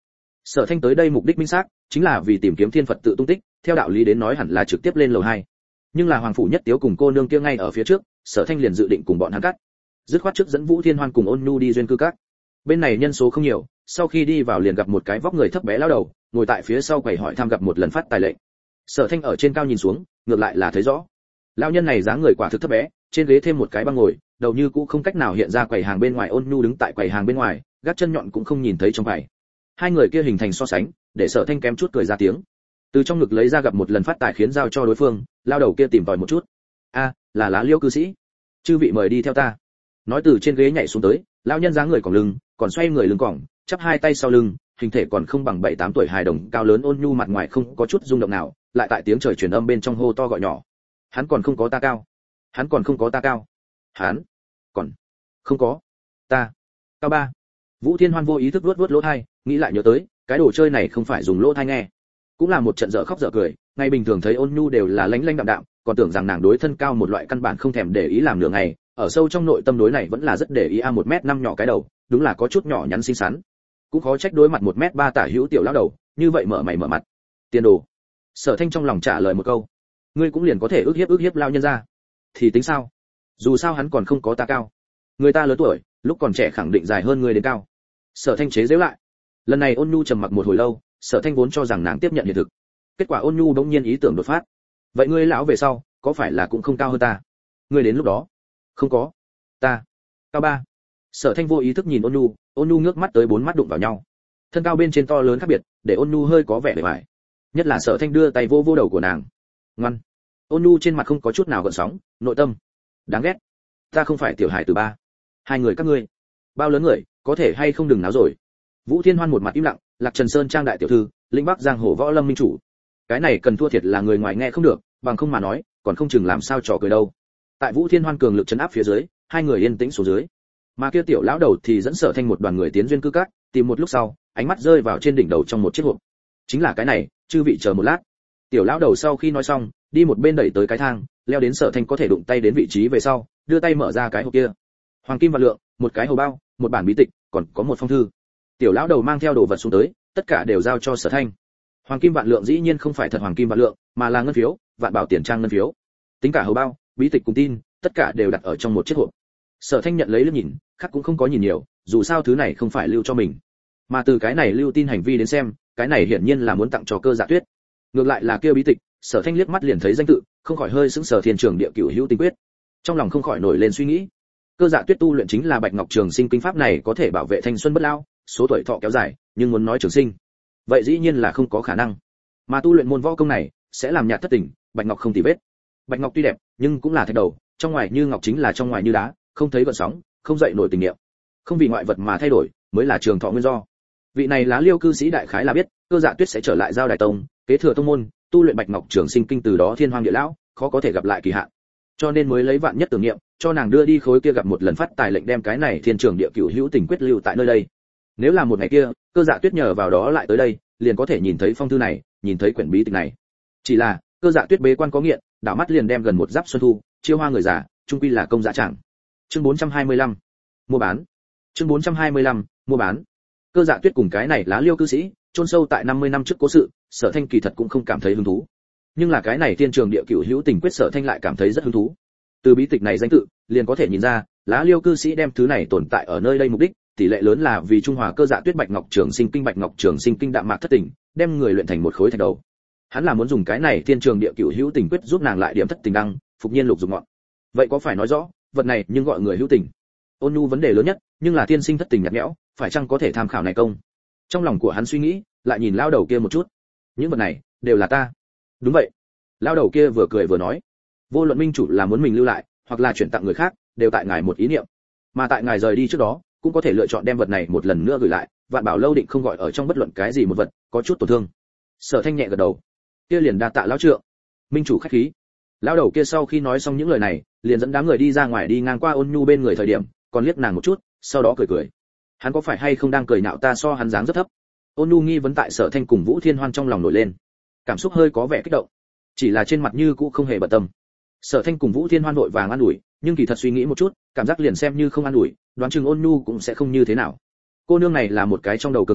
Sở Thanh tới đây mục đích minh xác, chính là vì tìm kiếm Thiên Phật tự tung tích, theo đạo lý đến nói hẳn là trực tiếp lên lầu hai. Nhưng là Hoàng phủ Nhất Tiếu cùng cô nương kia ngay ở phía trước, Sở Thanh liền dự định cùng bọn hắn cắt. Dứt khoát trước dẫn Vũ Thiên Hoan cùng Ôn Nhu đi duyên cư các. Bên này nhân số không nhiều, sau khi đi vào liền gặp một cái vóc người thấp bé lão đầu, ngồi tại phía sau quầy hỏi thăm gặp một lần phát tài lệnh. Sở Thanh ở trên cao nhìn xuống, ngược lại là thấy rõ. Lão nhân này dáng người quả thực thấp bé, trên ghế thêm một cái băng ngồi, đầu như cũ không cách nào hiện ra quầy hàng bên ngoài. Ôn Nhu đứng tại quầy hàng bên ngoài, gác chân nhọn cũng không nhìn thấy trong quầy. Hai người kia hình thành so sánh, để Sở Thanh kém chút cười ra tiếng. Từ trong ngực lấy ra gặp một lần phát tài khiến giao cho đối phương, lao đầu kia tìm tòi một chút. A, là Lá Liêu cư sĩ. Chư vị mời đi theo ta. Nói từ trên ghế nhảy xuống tới, lão nhân dáng người còng lưng, còn xoay người lưng còng, chắp hai tay sau lưng, hình thể còn không bằng bảy tám tuổi hài đồng cao lớn. Ôn Nhu mặt ngoài không có chút rung động nào, lại tại tiếng trời truyền âm bên trong hô to gọi nhỏ. Hắn còn không có ta cao. Hắn còn không có ta cao. Hắn còn không có ta cao ba. Vũ Thiên Hoan vô ý thức vuốt vuốt lỗ tai, nghĩ lại nhớ tới, cái đồ chơi này không phải dùng lỗ tai nghe, cũng là một trận dở khóc dở cười. Ngày bình thường thấy Ôn Nhu đều là lánh lánh đạm đạm, còn tưởng rằng nàng đối thân cao một loại căn bản không thèm để ý làm nửa ngày, ở sâu trong nội tâm đối này vẫn là rất để ý. A một mét năm nhỏ cái đầu, đúng là có chút nhỏ nhắn xinh xắn, cũng khó trách đối mặt một mét ba tả hữu tiểu lão đầu, như vậy mở mày mở mặt. Tiền đồ. Sở Thanh trong lòng trả lời một câu, ngươi cũng liền có thể ức hiếp ức hiếp lao nhân ra, thì tính sao? Dù sao hắn còn không có ta cao, người ta lớn tuổi, lúc còn trẻ khẳng định dài hơn ngươi đến cao. Sở Thanh chế giễu lại. Lần này Ôn Nhu trầm mặc một hồi lâu, Sở Thanh vốn cho rằng nàng tiếp nhận hiện thực, kết quả Ôn Nhu bỗng nhiên ý tưởng đột phát. Vậy ngươi lão về sau, có phải là cũng không cao hơn ta? Ngươi đến lúc đó, không có ta cao ba. Sở Thanh vô ý thức nhìn Ôn Nhu, Ôn Nhu ngước mắt tới bốn mắt đụng vào nhau. Thân cao bên trên to lớn khác biệt, để Ôn Nhu hơi có vẻ bề bại. Nhất là Sở Thanh đưa tay vô vô đầu của nàng. Ngoan. Ôn Nhu trên mặt không có chút nào gợn sóng, nội tâm đáng ghét. Ta không phải tiểu hải từ ba. Hai người các ngươi, bao lớn người, có thể hay không đừng náo rồi. Vũ Thiên Hoan một mặt im lặng, Lạc Trần Sơn trang đại tiểu thư, lĩnh Bắc giang hồ võ lâm minh chủ. Cái này cần thua thiệt là người ngoài nghe không được, bằng không mà nói, còn không chừng làm sao trò cười đâu. Tại Vũ Thiên Hoan cường lực trấn áp phía dưới, hai người yên tĩnh xuống dưới. Mà kia tiểu lão đầu thì dẫn Sở Thanh một đoàn người tiến duyên cư các, tìm một lúc sau, ánh mắt rơi vào trên đỉnh đầu trong một chiếc hộp. Chính là cái này, chư vị chờ một lát. Tiểu lão đầu sau khi nói xong, đi một bên đẩy tới cái thang, leo đến Sở Thanh có thể đụng tay đến vị trí về sau, đưa tay mở ra cái hộp kia. Hoàng kim vạn lượng, một cái hầu bao, một bản bí tịch, còn có một phong thư. Tiểu lão đầu mang theo đồ vật xuống tới, tất cả đều giao cho Sở Thanh. Hoàng kim vạn lượng dĩ nhiên không phải thật hoàng kim vạn lượng, mà là ngân phiếu, vạn bảo tiền trang ngân phiếu. Tính cả hầu bao, bí tịch cùng tin, tất cả đều đặt ở trong một chiếc hộp. Sở Thanh nhận lấy liếc nhìn, khác cũng không có nhìn nhiều, dù sao thứ này không phải lưu cho mình, mà từ cái này lưu tin hành vi đến xem, cái này hiển nhiên là muốn tặng cho Cơ Dạ Tuyết. Ngược lại là kia bí tịch, Sở Thanh liếc mắt liền thấy danh tự, không khỏi hơi sững sờ. Thiên Trường Địa Cửu Hữu Tình Quyết. Trong lòng không khỏi nổi lên suy nghĩ, Cơ Dạ Tuyết tu luyện chính là Bạch Ngọc Trường Sinh kinh pháp này, có thể bảo vệ thanh xuân bất lao, số tuổi thọ kéo dài, nhưng muốn nói trường sinh, vậy dĩ nhiên là không có khả năng. Mà tu luyện môn võ công này, sẽ làm nhạt thất tình, Bạch Ngọc không tì vết. Bạch Ngọc tuy đẹp, nhưng cũng là thạch đầu, trong ngoài như ngọc chính là trong ngoài như đá, không thấy gợn sóng, không dậy nổi tình niệm. Không vì ngoại vật mà thay đổi, mới là trường thọ nguyên do. Vị này Lá Liêu cư sĩ đại khái là biết, Cơ Dạ Tuyết sẽ trở lại Giao Đài Tông, kế thừa tông môn, tu luyện Bạch Ngọc Trường Sinh kinh, từ đó thiên hoang địa lão, khó có thể gặp lại kỳ hạn. Cho nên mới lấy vạn nhất tưởng niệm, cho nàng đưa đi khối kia gặp một lần phát tài lệnh, đem cái này Thiên Trường Địa Cửu Hữu Tình Quyết lưu tại nơi đây. Nếu là một ngày kia, Cơ Dạ Tuyết nhờ vào đó lại tới đây, liền có thể nhìn thấy phong thư này, nhìn thấy quyển bí tịch này. Chỉ là, Cơ Dạ Tuyết bế quan có nghiện, đảo mắt liền đem gần một giáp xuân thu, chiêu hoa người già, chung quy là công dạ chẳng. Chương bốn trăm hai mươi lăm, mua bán. Chương bốn trăm hai mươi lăm, mua bán. Cơ Dạ Tuyết cùng cái này Lá Liêu cư sĩ, chôn sâu tại năm mươi năm trước cố sự, Sở Thanh kỳ thật cũng không cảm thấy hứng thú. Nhưng là cái này Thiên Trường Địa Cửu Hữu Tình Quyết, Sở Thanh lại cảm thấy rất hứng thú. Từ bí tịch này danh tự, liền có thể nhìn ra, Lá Liêu cư sĩ đem thứ này tồn tại ở nơi đây mục đích, tỷ lệ lớn là vì trung hòa Cơ Dạ Tuyết Bạch Ngọc Trường Sinh kinh Bạch Ngọc Trường Sinh kinh đạm mạc thất tình, đem người luyện thành một khối thạch đầu. Hắn là muốn dùng cái này Thiên Trường Địa Cửu Hữu Tình Quyết giúp nàng lại điểm thất tình đăng, phục nhiên lục dục ngọn. Vậy có phải nói rõ, vật này nhưng gọi người hữu tình? Ôn Nhu vấn đề lớn nhất, nhưng là tiên sinh thất tình nhạt nhẽo, phải chăng có thể tham khảo này công? Trong lòng của hắn suy nghĩ, lại nhìn lao đầu kia một chút. Những vật này đều là ta. Đúng vậy. Lao đầu kia vừa cười vừa nói, vô luận minh chủ là muốn mình lưu lại, hoặc là chuyển tặng người khác, đều tại ngài một ý niệm. Mà tại ngài rời đi trước đó, cũng có thể lựa chọn đem vật này một lần nữa gửi lại, Vạn Bảo lâu định không gọi ở trong bất luận cái gì một vật có chút tổn thương. Sở Thanh nhẹ gật đầu, kia liền đa tạ lão trượng. Minh chủ khách khí. Lão đầu kia sau khi nói xong những lời này, liền dẫn đám người đi ra ngoài, đi ngang qua Ôn Nhu bên người thời điểm, còn liếc nàng một chút, sau đó cười cười. Hắn có phải hay không đang cười nhạo ta so hắn dáng rất thấp? Ôn Nhu nghi vấn tại Sở Thanh cùng Vũ Thiên Hoan trong lòng nổi lên, cảm xúc hơi có vẻ kích động, chỉ là trên mặt như cũ không hề bận tâm. Sở Thanh cùng Vũ Thiên Hoan vội vàng an ủi, nhưng kỳ thật suy nghĩ một chút, cảm giác liền xem như không an ủi, đoán chừng Ôn Nhu cũng sẽ không như thế nào. Cô nương này là một cái trong đầu cường giả,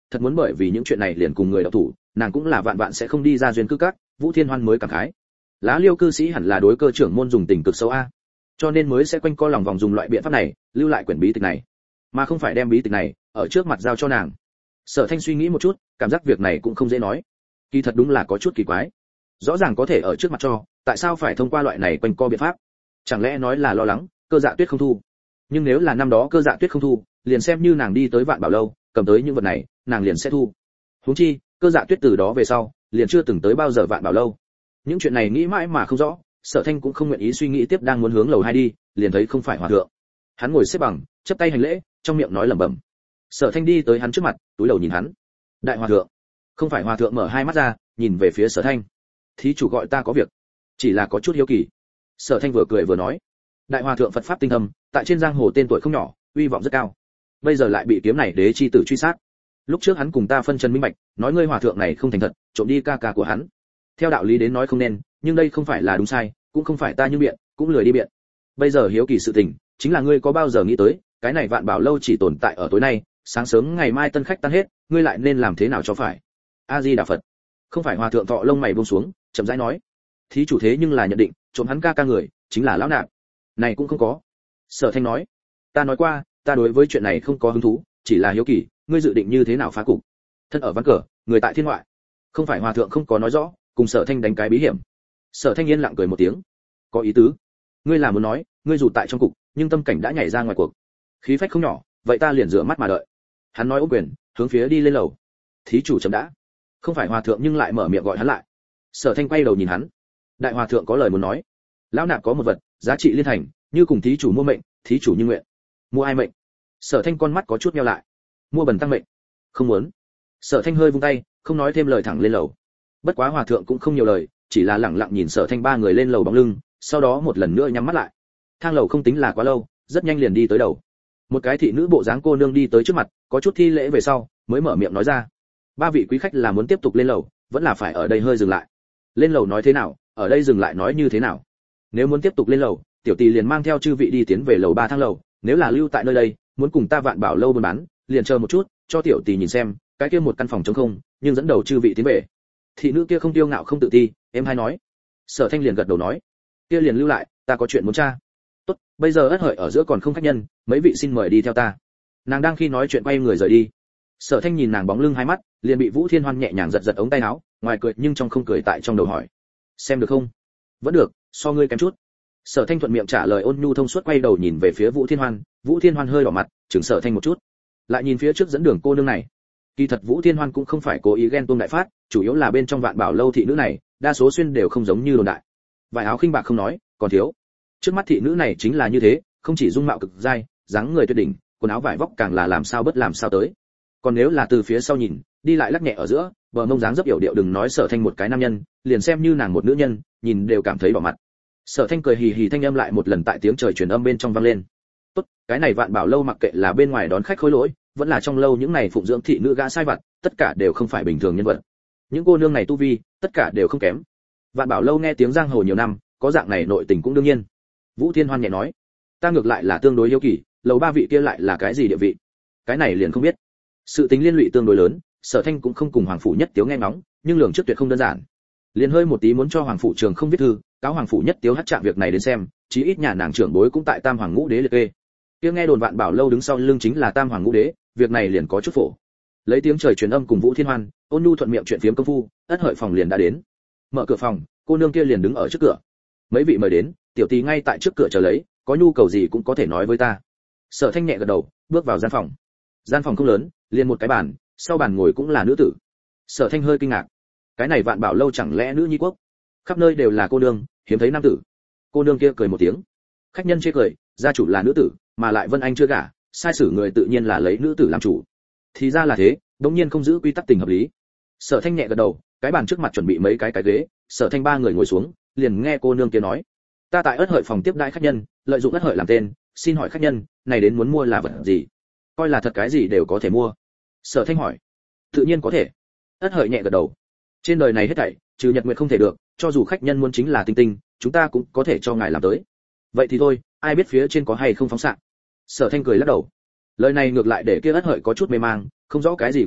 thật muốn bởi vì những chuyện này liền cùng người đọc thủ, nàng cũng là vạn vạn sẽ không đi ra duyên cư các. Vũ Thiên Hoan mới cảm khái, lá liêu cư sĩ hẳn là đối cơ trưởng môn dùng tình cực xấu a, cho nên mới sẽ quanh co lòng vòng dùng loại biện pháp này lưu lại quyển bí tịch này, mà không phải đem bí tịch này ở trước mặt giao cho nàng. Sở Thanh suy nghĩ một chút, cảm giác việc này cũng không dễ nói. Kỳ thật đúng là có chút kỳ quái, rõ ràng có thể ở trước mặt cho, tại sao phải thông qua loại này quanh co biện pháp? Chẳng lẽ nói là lo lắng Cơ Dạ Tuyết không thu? Nhưng nếu là năm đó Cơ Dạ Tuyết không thu, liền xem như nàng đi tới Vạn Bảo lâu, cầm tới những vật này, nàng liền sẽ thu. Huống chi, Cơ Dạ Tuyết từ đó về sau, liền chưa từng tới bao giờ Vạn Bảo lâu. Những chuyện này nghĩ mãi mà không rõ, Sở Thanh cũng không nguyện ý suy nghĩ tiếp, đang muốn hướng lầu hai đi, liền thấy không phải hòa thượng. Hắn ngồi xếp bằng, chắp tay hành lễ, trong miệng nói lẩm bẩm. Sở Thanh đi tới hắn trước mặt, túi đầu nhìn hắn. Đại hòa thượng. Không phải hòa thượng mở hai mắt ra, nhìn về phía Sở Thanh. Thí chủ gọi ta có việc, chỉ là có chút hiếu kỳ. Sở Thanh vừa cười vừa nói. Đại hòa thượng Phật pháp tinh thâm, tại trên giang hồ tên tuổi không nhỏ, uy vọng rất cao. Bây giờ lại bị kiếm này đế chi tử truy sát. Lúc trước hắn cùng ta phân trần minh bạch, nói ngươi hòa thượng này không thành thật, trộm đi ca ca của hắn. Theo đạo lý đến nói không nên, nhưng đây không phải là đúng sai, cũng không phải ta như biện, cũng lười đi biện. Bây giờ hiếu kỳ sự tình, chính là ngươi có bao giờ nghĩ tới, cái này Vạn Bảo lâu chỉ tồn tại ở tối nay, sáng sớm ngày mai tân khách tan hết, ngươi lại nên làm thế nào cho phải? A Di Đà Phật. Không phải hòa thượng thọ lông mày buông xuống, chậm rãi nói. Thí chủ thế nhưng là nhận định, trộm hắn ca ca người, chính là lão nạp. Này cũng không có. Sở Thanh nói. Ta nói qua, ta đối với chuyện này không có hứng thú, chỉ là hiếu kỳ, ngươi dự định như thế nào phá cục? Thân ở văn cờ, người tại thiên ngoại. Không phải hòa thượng không có nói rõ, cùng Sở Thanh đánh cái bí hiểm. Sở Thanh yên lặng cười một tiếng. Có ý tứ. Ngươi là muốn nói, ngươi dù tại trong cục, nhưng tâm cảnh đã nhảy ra ngoài cuộc. Khí phách không nhỏ, vậy ta liền rửa mắt mà đợi. Hắn nói ôm quyền, hướng phía đi lên lầu. Thí chủ chấm đã. Không phải hòa thượng nhưng lại mở miệng gọi hắn lại. Sở Thanh quay đầu nhìn hắn. Đại hòa thượng có lời muốn nói. Lão nạp có một vật, giá trị liên thành, như cùng thí chủ mua mệnh, thí chủ như nguyện. Mua ai mệnh? Sở Thanh con mắt có chút nheo lại. Mua bần tăng mệnh. Không muốn. Sở Thanh hơi vung tay, không nói thêm lời thẳng lên lầu. Bất quá hòa thượng cũng không nhiều lời, chỉ là lẳng lặng nhìn Sở Thanh ba người lên lầu bóng lưng, sau đó một lần nữa nhắm mắt lại. Thang lầu không tính là quá lâu, rất nhanh liền đi tới đầu. Một cái thị nữ bộ dáng cô nương đi tới trước mặt, có chút thi lễ về sau, mới mở miệng nói ra. Ba vị quý khách là muốn tiếp tục lên lầu, vẫn là phải ở đây hơi dừng lại. Lên lầu nói thế nào, ở đây dừng lại nói như thế nào? Nếu muốn tiếp tục lên lầu, tiểu tỷ liền mang theo chư vị đi tiến về lầu ba thang lầu, nếu là lưu tại nơi đây, muốn cùng ta Vạn Bảo lâu buôn bán, liền chờ một chút, cho tiểu tỷ nhìn xem, cái kia một căn phòng trống không, nhưng dẫn đầu chư vị tiến về. Thị nữ kia không tiêu ngạo không tự ti, em hay nói. Sở Thanh liền gật đầu nói, kia liền lưu lại, ta có chuyện muốn tra. Tốt, bây giờ ất hợi ở giữa còn không khách nhân, mấy vị xin mời đi theo ta. Nàng đang khi nói chuyện quay người rời đi. Sở Thanh nhìn nàng bóng lưng hai mắt, liền bị Vũ Thiên Hoan nhẹ nhàng giật giật ống tay áo, ngoài cười nhưng trong không cười, tại trong đầu hỏi, xem được không? Vẫn được, so ngươi kém chút. Sở Thanh thuận miệng trả lời ôn nhu thông suốt, quay đầu nhìn về phía Vũ Thiên Hoan. Vũ Thiên Hoan hơi đỏ mặt, chừng Sở Thanh một chút, lại nhìn phía trước dẫn đường cô nương này. Kỳ thật Vũ Thiên Hoan cũng không phải cố ý ghen tuông đại phát, chủ yếu là bên trong Vạn Bảo lâu thị nữ này, đa số xuyên đều không giống như đồn đại. Vài áo khinh bạc không nói, còn thiếu. Trước mắt thị nữ này chính là như thế, không chỉ dung mạo cực dai, dáng người tuyệt đỉnh, quần áo vải vóc càng là làm sao bất làm sao tới. Còn nếu là từ phía sau nhìn, đi lại lắc nhẹ ở giữa, bờ mông dáng dấp yểu điệu, đừng nói Sở Thanh một cái nam nhân, liền xem như nàng một nữ nhân, nhìn đều cảm thấy đỏ mặt. Sở Thanh cười hì hì, thanh âm lại một lần tại tiếng trời truyền âm bên trong vang lên. Tốt, cái này Vạn Bảo lâu mặc kệ là bên ngoài đón khách khối lỗi, vẫn là trong lâu những này phụng dưỡng thị nữ gã sai vặt, tất cả đều không phải bình thường nhân vật. Những cô nương này tu vi, tất cả đều không kém. Vạn Bảo lâu nghe tiếng giang hồ nhiều năm, có dạng này nội tình cũng đương nhiên. Vũ Thiên Hoan nhẹ nói, ta ngược lại là tương đối hiếu kỳ, lầu ba vị kia lại là cái gì địa vị? Cái này liền không biết. Sự tính liên lụy tương đối lớn, Sở Thanh cũng không cùng hoàng phủ nhất tiếu nghe ngóng, nhưng lường trước tuyệt không đơn giản. Liền hơi một tí muốn cho hoàng phủ trường không viết thư, cáo hoàng phủ nhất tiếu hát chạm việc này đến xem, chí ít nhà nàng trưởng bối cũng tại Tam Hoàng Ngũ Đế liệt kê. Kia nghe đồn Vạn Bảo lâu đứng sau lưng chính là Tam Hoàng Ngũ Đế, việc này liền có chút phổ. Lấy tiếng trời truyền âm cùng Vũ Thiên Hoan, ôn nhu thuận miệng chuyện phiếm công phu, ất hợi phòng liền đã đến. Mở cửa phòng, cô nương kia liền đứng ở trước cửa. Mấy vị mời đến, tiểu tỷ ngay tại trước cửa chờ lấy, có nhu cầu gì cũng có thể nói với ta. Sở Thanh nhẹ gật đầu, bước vào gian phòng. Gian phòng không lớn, liền một cái bàn, sau bàn ngồi cũng là nữ tử. Sở Thanh hơi kinh ngạc, cái này Vạn Bảo lâu chẳng lẽ nữ nhi quốc? Khắp nơi đều là cô nương, hiếm thấy nam tử. Cô nương kia cười một tiếng, khách nhân chê cười, gia chủ là nữ tử, mà lại Vân Anh chưa gả, sai sử người tự nhiên là lấy nữ tử làm chủ. Thì ra là thế, đống nhiên không giữ quy tắc tình hợp lý. Sở Thanh nhẹ gật đầu, cái bàn trước mặt chuẩn bị mấy cái cái ghế, Sở Thanh ba người ngồi xuống, liền nghe cô nương kia nói, ta tại ất hợi phòng tiếp đãi khách nhân, lợi dụng ất hợi làm tên, xin hỏi khách nhân, này đến muốn mua là vật gì? Coi là thật cái gì đều có thể mua. Sở Thanh hỏi, tự nhiên có thể. Ất hợi nhẹ gật đầu, trên đời này hết thảy, trừ nhật nguyệt không thể được, cho dù khách nhân muốn chính là tinh tinh, chúng ta cũng có thể cho ngài làm tới. Vậy thì thôi, ai biết phía trên có hay không phóng xạ. Sở Thanh cười lắc đầu, lời này ngược lại để kia ất hợi có chút mê mang, không rõ cái gì gọi là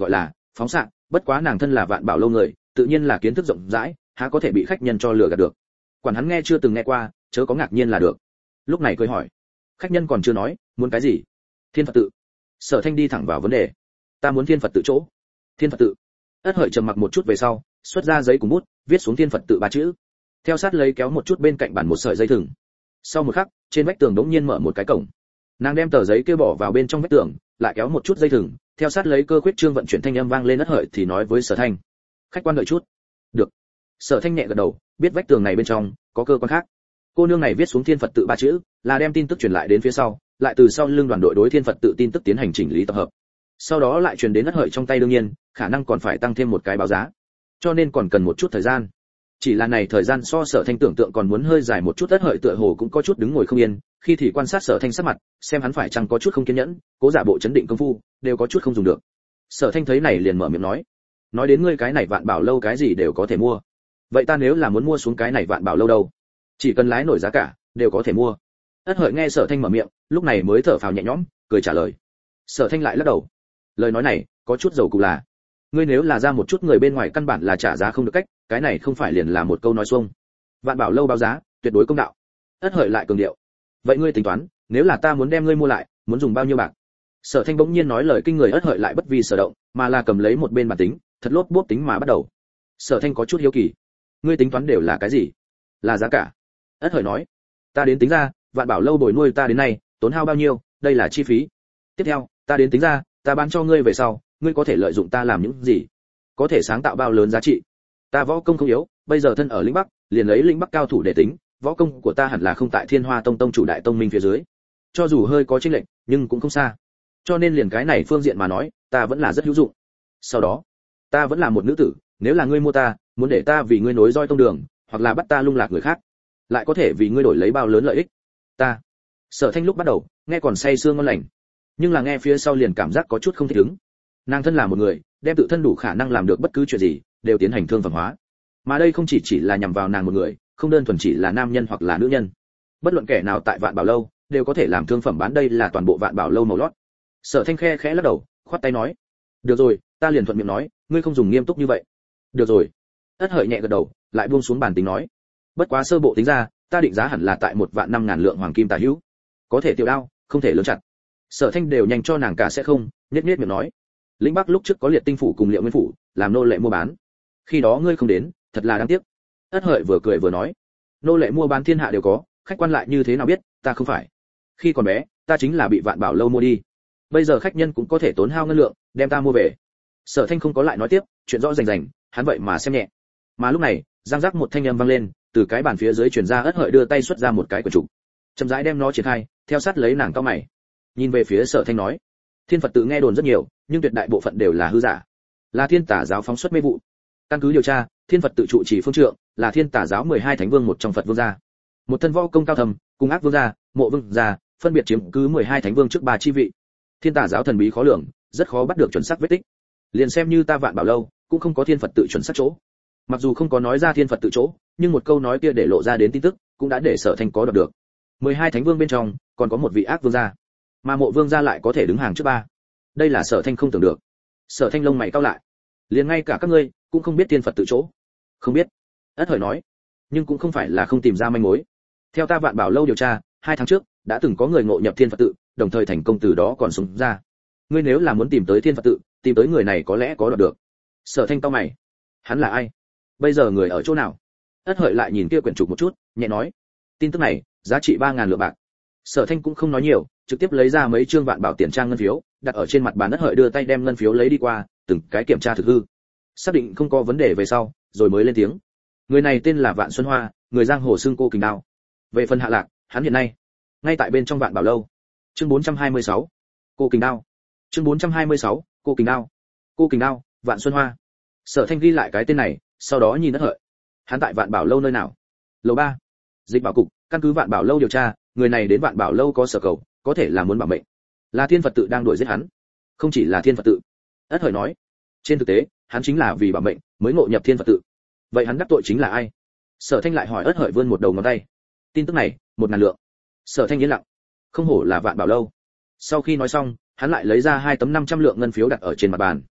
phóng xạ, bất quá nàng thân là Vạn Bảo lâu người, tự nhiên là kiến thức rộng rãi, há có thể bị khách nhân cho lừa gạt được. Quản hắn nghe chưa từng nghe qua, chớ có ngạc nhiên là được. Lúc này cười hỏi, khách nhân còn chưa nói, muốn cái gì? Thiên Phật tự. Sở Thanh đi thẳng vào vấn đề. Ta muốn Thiên Phật tự chỗ. Thiên Phật tự. Ất Hợi trầm mặc một chút về sau, xuất ra giấy cùng bút, viết xuống Thiên Phật tự ba chữ. Theo sát lấy kéo một chút bên cạnh bàn một sợi dây thừng. Sau một khắc, trên vách tường đống nhiên mở một cái cổng. Nàng đem tờ giấy kia bỏ vào bên trong vách tường, lại kéo một chút dây thừng, theo sát lấy cơ khuyết trương vận chuyển thanh âm vang lên. Ất Hợi thì nói với Sở Thanh, khách quan đợi chút. Được. Sở Thanh nhẹ gật đầu, biết vách tường này bên trong có cơ quan khác. Cô nương này viết xuống Thiên Phật tự ba chữ, là đem tin tức truyền lại đến phía sau, lại từ sau lưng đoàn đội đối Thiên Phật tự tin tức tiến hành chỉnh lý tập hợp. Sau đó lại truyền đến Ất Hợi trong tay, đương nhiên, khả năng còn phải tăng thêm một cái báo giá. Cho nên còn cần một chút thời gian. Chỉ là này thời gian so Sở Thanh tưởng tượng còn muốn hơi dài một chút. Ất Hợi tựa hồ cũng có chút đứng ngồi không yên, khi thì quan sát Sở Thanh sắc mặt, xem hắn phải chăng có chút không kiên nhẫn, cố giả bộ chấn định công phu, đều có chút không dùng được. Sở Thanh thấy này liền mở miệng nói, nói đến ngươi cái này Vạn Bảo lâu cái gì đều có thể mua. Vậy ta nếu là muốn mua xuống cái này Vạn Bảo lâu đâu? Chỉ cần lái nổi giá cả, đều có thể mua. Ất Hợi nghe Sở Thanh mở miệng, lúc này mới thở phào nhẹ nhõm, cười trả lời. Sở Thanh lại lắc đầu. Lời nói này, có chút dầu cù là. Ngươi nếu là ra một chút người bên ngoài căn bản là trả giá không được cách, cái này không phải liền là một câu nói xuông. Vạn Bảo lâu báo giá, tuyệt đối công đạo. Ất Hợi lại cường điệu. Vậy ngươi tính toán, nếu là ta muốn đem ngươi mua lại, muốn dùng bao nhiêu bạc? Sở Thanh bỗng nhiên nói lời kinh người. Ất Hợi lại bất vi sở động, mà là cầm lấy một bên bản tính, thật lốp bốp tính mà bắt đầu. Sở Thanh có chút hiếu kỳ. Ngươi tính toán đều là cái gì? Là giá cả. Ất Hợi nói. Ta đến tính ra, Vạn Bảo lâu bồi nuôi ta đến nay, tốn hao bao nhiêu, đây là chi phí. Tiếp theo, ta đến tính ra, ta bán cho ngươi về sau, ngươi có thể lợi dụng ta làm những gì? Có thể sáng tạo bao lớn giá trị. Ta võ công không yếu, bây giờ thân ở lĩnh Bắc, liền lấy lĩnh Bắc cao thủ để tính, võ công của ta hẳn là không tại Thiên Hoa Tông tông chủ đại tông minh phía dưới. Cho dù hơi có chênh lệch, nhưng cũng không xa. Cho nên liền cái này phương diện mà nói, ta vẫn là rất hữu dụng. Sau đó, ta vẫn là một nữ tử, nếu là ngươi mua ta, muốn để ta vì ngươi nối roi tông đường, hoặc là bắt ta lung lạc người khác, lại có thể vì ngươi đổi lấy bao lớn lợi ích. Ta. Sở Thanh lúc bắt đầu, nghe còn say sưa ngon lành, nhưng là nghe phía sau liền cảm giác có chút không thích ứng. Nàng thân là một người, đem tự thân đủ khả năng làm được bất cứ chuyện gì, đều tiến hành thương phẩm hóa. Mà đây không chỉ chỉ là nhằm vào nàng một người, không đơn thuần chỉ là nam nhân hoặc là nữ nhân. Bất luận kẻ nào tại Vạn Bảo lâu, đều có thể làm thương phẩm bán, đây là toàn bộ Vạn Bảo lâu màu lót. Sở Thanh khe khẽ lắc đầu, khoát tay nói, được rồi, ta liền thuận miệng nói, ngươi không dùng nghiêm túc như vậy. Được rồi. Ất Hợi nhẹ gật đầu, lại buông xuống bàn tính nói, bất quá sơ bộ tính ra, ta định giá hẳn là tại một vạn năm ngàn lượng hoàng kim tà hữu. Có thể tiểu đao, không thể lớn chặt. Sở Thanh đều nhanh cho nàng cả sẽ không, nhất nhất miệng nói, lĩnh Bắc lúc trước có Liệt Tinh phủ cùng Liệu Nguyên phủ, làm nô lệ mua bán. Khi đó ngươi không đến, thật là đáng tiếc. Ất Hợi vừa cười vừa nói, nô lệ mua bán thiên hạ đều có, khách quan lại như thế nào biết, ta không phải. Khi còn bé, ta chính là bị Vạn Bảo lâu mua đi. Bây giờ khách nhân cũng có thể tốn hao ngân lượng, đem ta mua về. Sở Thanh không có lại nói tiếp, chuyện rõ rành rành, hắn vậy mà xem nhẹ. Mà lúc này, giang giác một thanh âm vang lên, từ cái bàn phía dưới truyền ra. Ất Hợi đưa tay xuất ra một cái quyển trục, chậm rãi đem nó triển khai, theo sát lấy nàng cau mày, nhìn về phía Sở Thanh nói, Thiên Phật tự nghe đồn rất nhiều, nhưng tuyệt đại bộ phận đều là hư giả, là Thiên Tà giáo phóng xuất mê vụ. Căn cứ điều tra, Thiên Phật tự trụ chỉ phương trượng là Thiên Tà giáo mười hai thánh vương một trong Phật vương gia, một thân võ công cao thầm, cùng Ác vương gia, Mộ vương gia phân biệt chiếm cứ mười hai thánh vương trước ba chi vị. Thiên Tà giáo thần bí khó lường, rất khó bắt được chuẩn xác vết tích. Liền xem như ta Vạn Bảo lâu, cũng không có Thiên Phật tự chuẩn xác chỗ. Mặc dù không có nói ra Thiên Phật tự chỗ, nhưng một câu nói kia để lộ ra đến tin tức, cũng đã để Sở Thanh có đọc được. mười hai thánh vương bên trong, còn có một vị Ác vương gia, mà Mộ vương gia lại có thể đứng hàng trước ba. Đây là Sở Thanh không tưởng được. Sở Thanh lông mày cau lại, liền ngay cả các ngươi cũng không biết Thiên Phật tự chỗ. Không biết. Ất Hợi nói, nhưng cũng không phải là không tìm ra manh mối. Theo ta Vạn Bảo lâu điều tra, hai tháng trước đã từng có người ngộ nhập Thiên Phật tự, đồng thời thành công từ đó còn sống ra. Ngươi nếu là muốn tìm tới Thiên Phật tự, tìm tới người này có lẽ có đoạt được. Sở Thanh cau mày, hắn là ai? Bây giờ người ở chỗ nào? Ất Hợi lại nhìn kia quyển trục một chút, nhẹ nói, tin tức này giá trị ba ngàn lượng bạc. Sở Thanh cũng không nói nhiều, trực tiếp lấy ra mấy trương Vạn Bảo tiền trang ngân phiếu, đặt ở trên mặt bàn. Ất Hợi đưa tay đem ngân phiếu lấy đi qua, từng cái kiểm tra thực hư, xác định không có vấn đề về sau, rồi mới lên tiếng. Người này tên là Vạn Xuân Hoa, người giang hồ xưng Cô Kình Đao. Về phần Hạ Lạc, hắn hiện nay ngay tại bên trong Vạn Bảo lâu. Chương bốn trăm hai mươi sáu, Cô Kình Đao. Chương bốn trăm hai mươi sáu, Cô Kình Đao. Cô Kình Đao, Vạn Xuân Hoa. Sở Thanh ghi lại cái tên này, sau đó nhìn Ất Hợi. Hắn tại Vạn Bảo lâu nơi nào? Lầu ba. Dịch Bảo cục, căn cứ Vạn Bảo lâu điều tra, người này đến Vạn Bảo lâu có sở cầu, có thể là muốn bảo mệnh. Là Thiên Phật tự đang đuổi giết hắn. Không chỉ là Thiên Phật tự. Ất Hợi nói, trên thực tế, hắn chính là vì bảo mệnh mới ngộ nhập Thiên Phật tự. Vậy hắn đắc tội chính là ai? Sở Thanh lại hỏi. Ất Hợi vươn một đầu ngón tay. Tin tức này, một ngàn lượng. Sở Thanh yên lặng. Không hổ là Vạn Bảo lâu. Sau khi nói xong, hắn lại lấy ra hai tấm năm trăm lượng ngân phiếu đặt ở trên mặt bàn.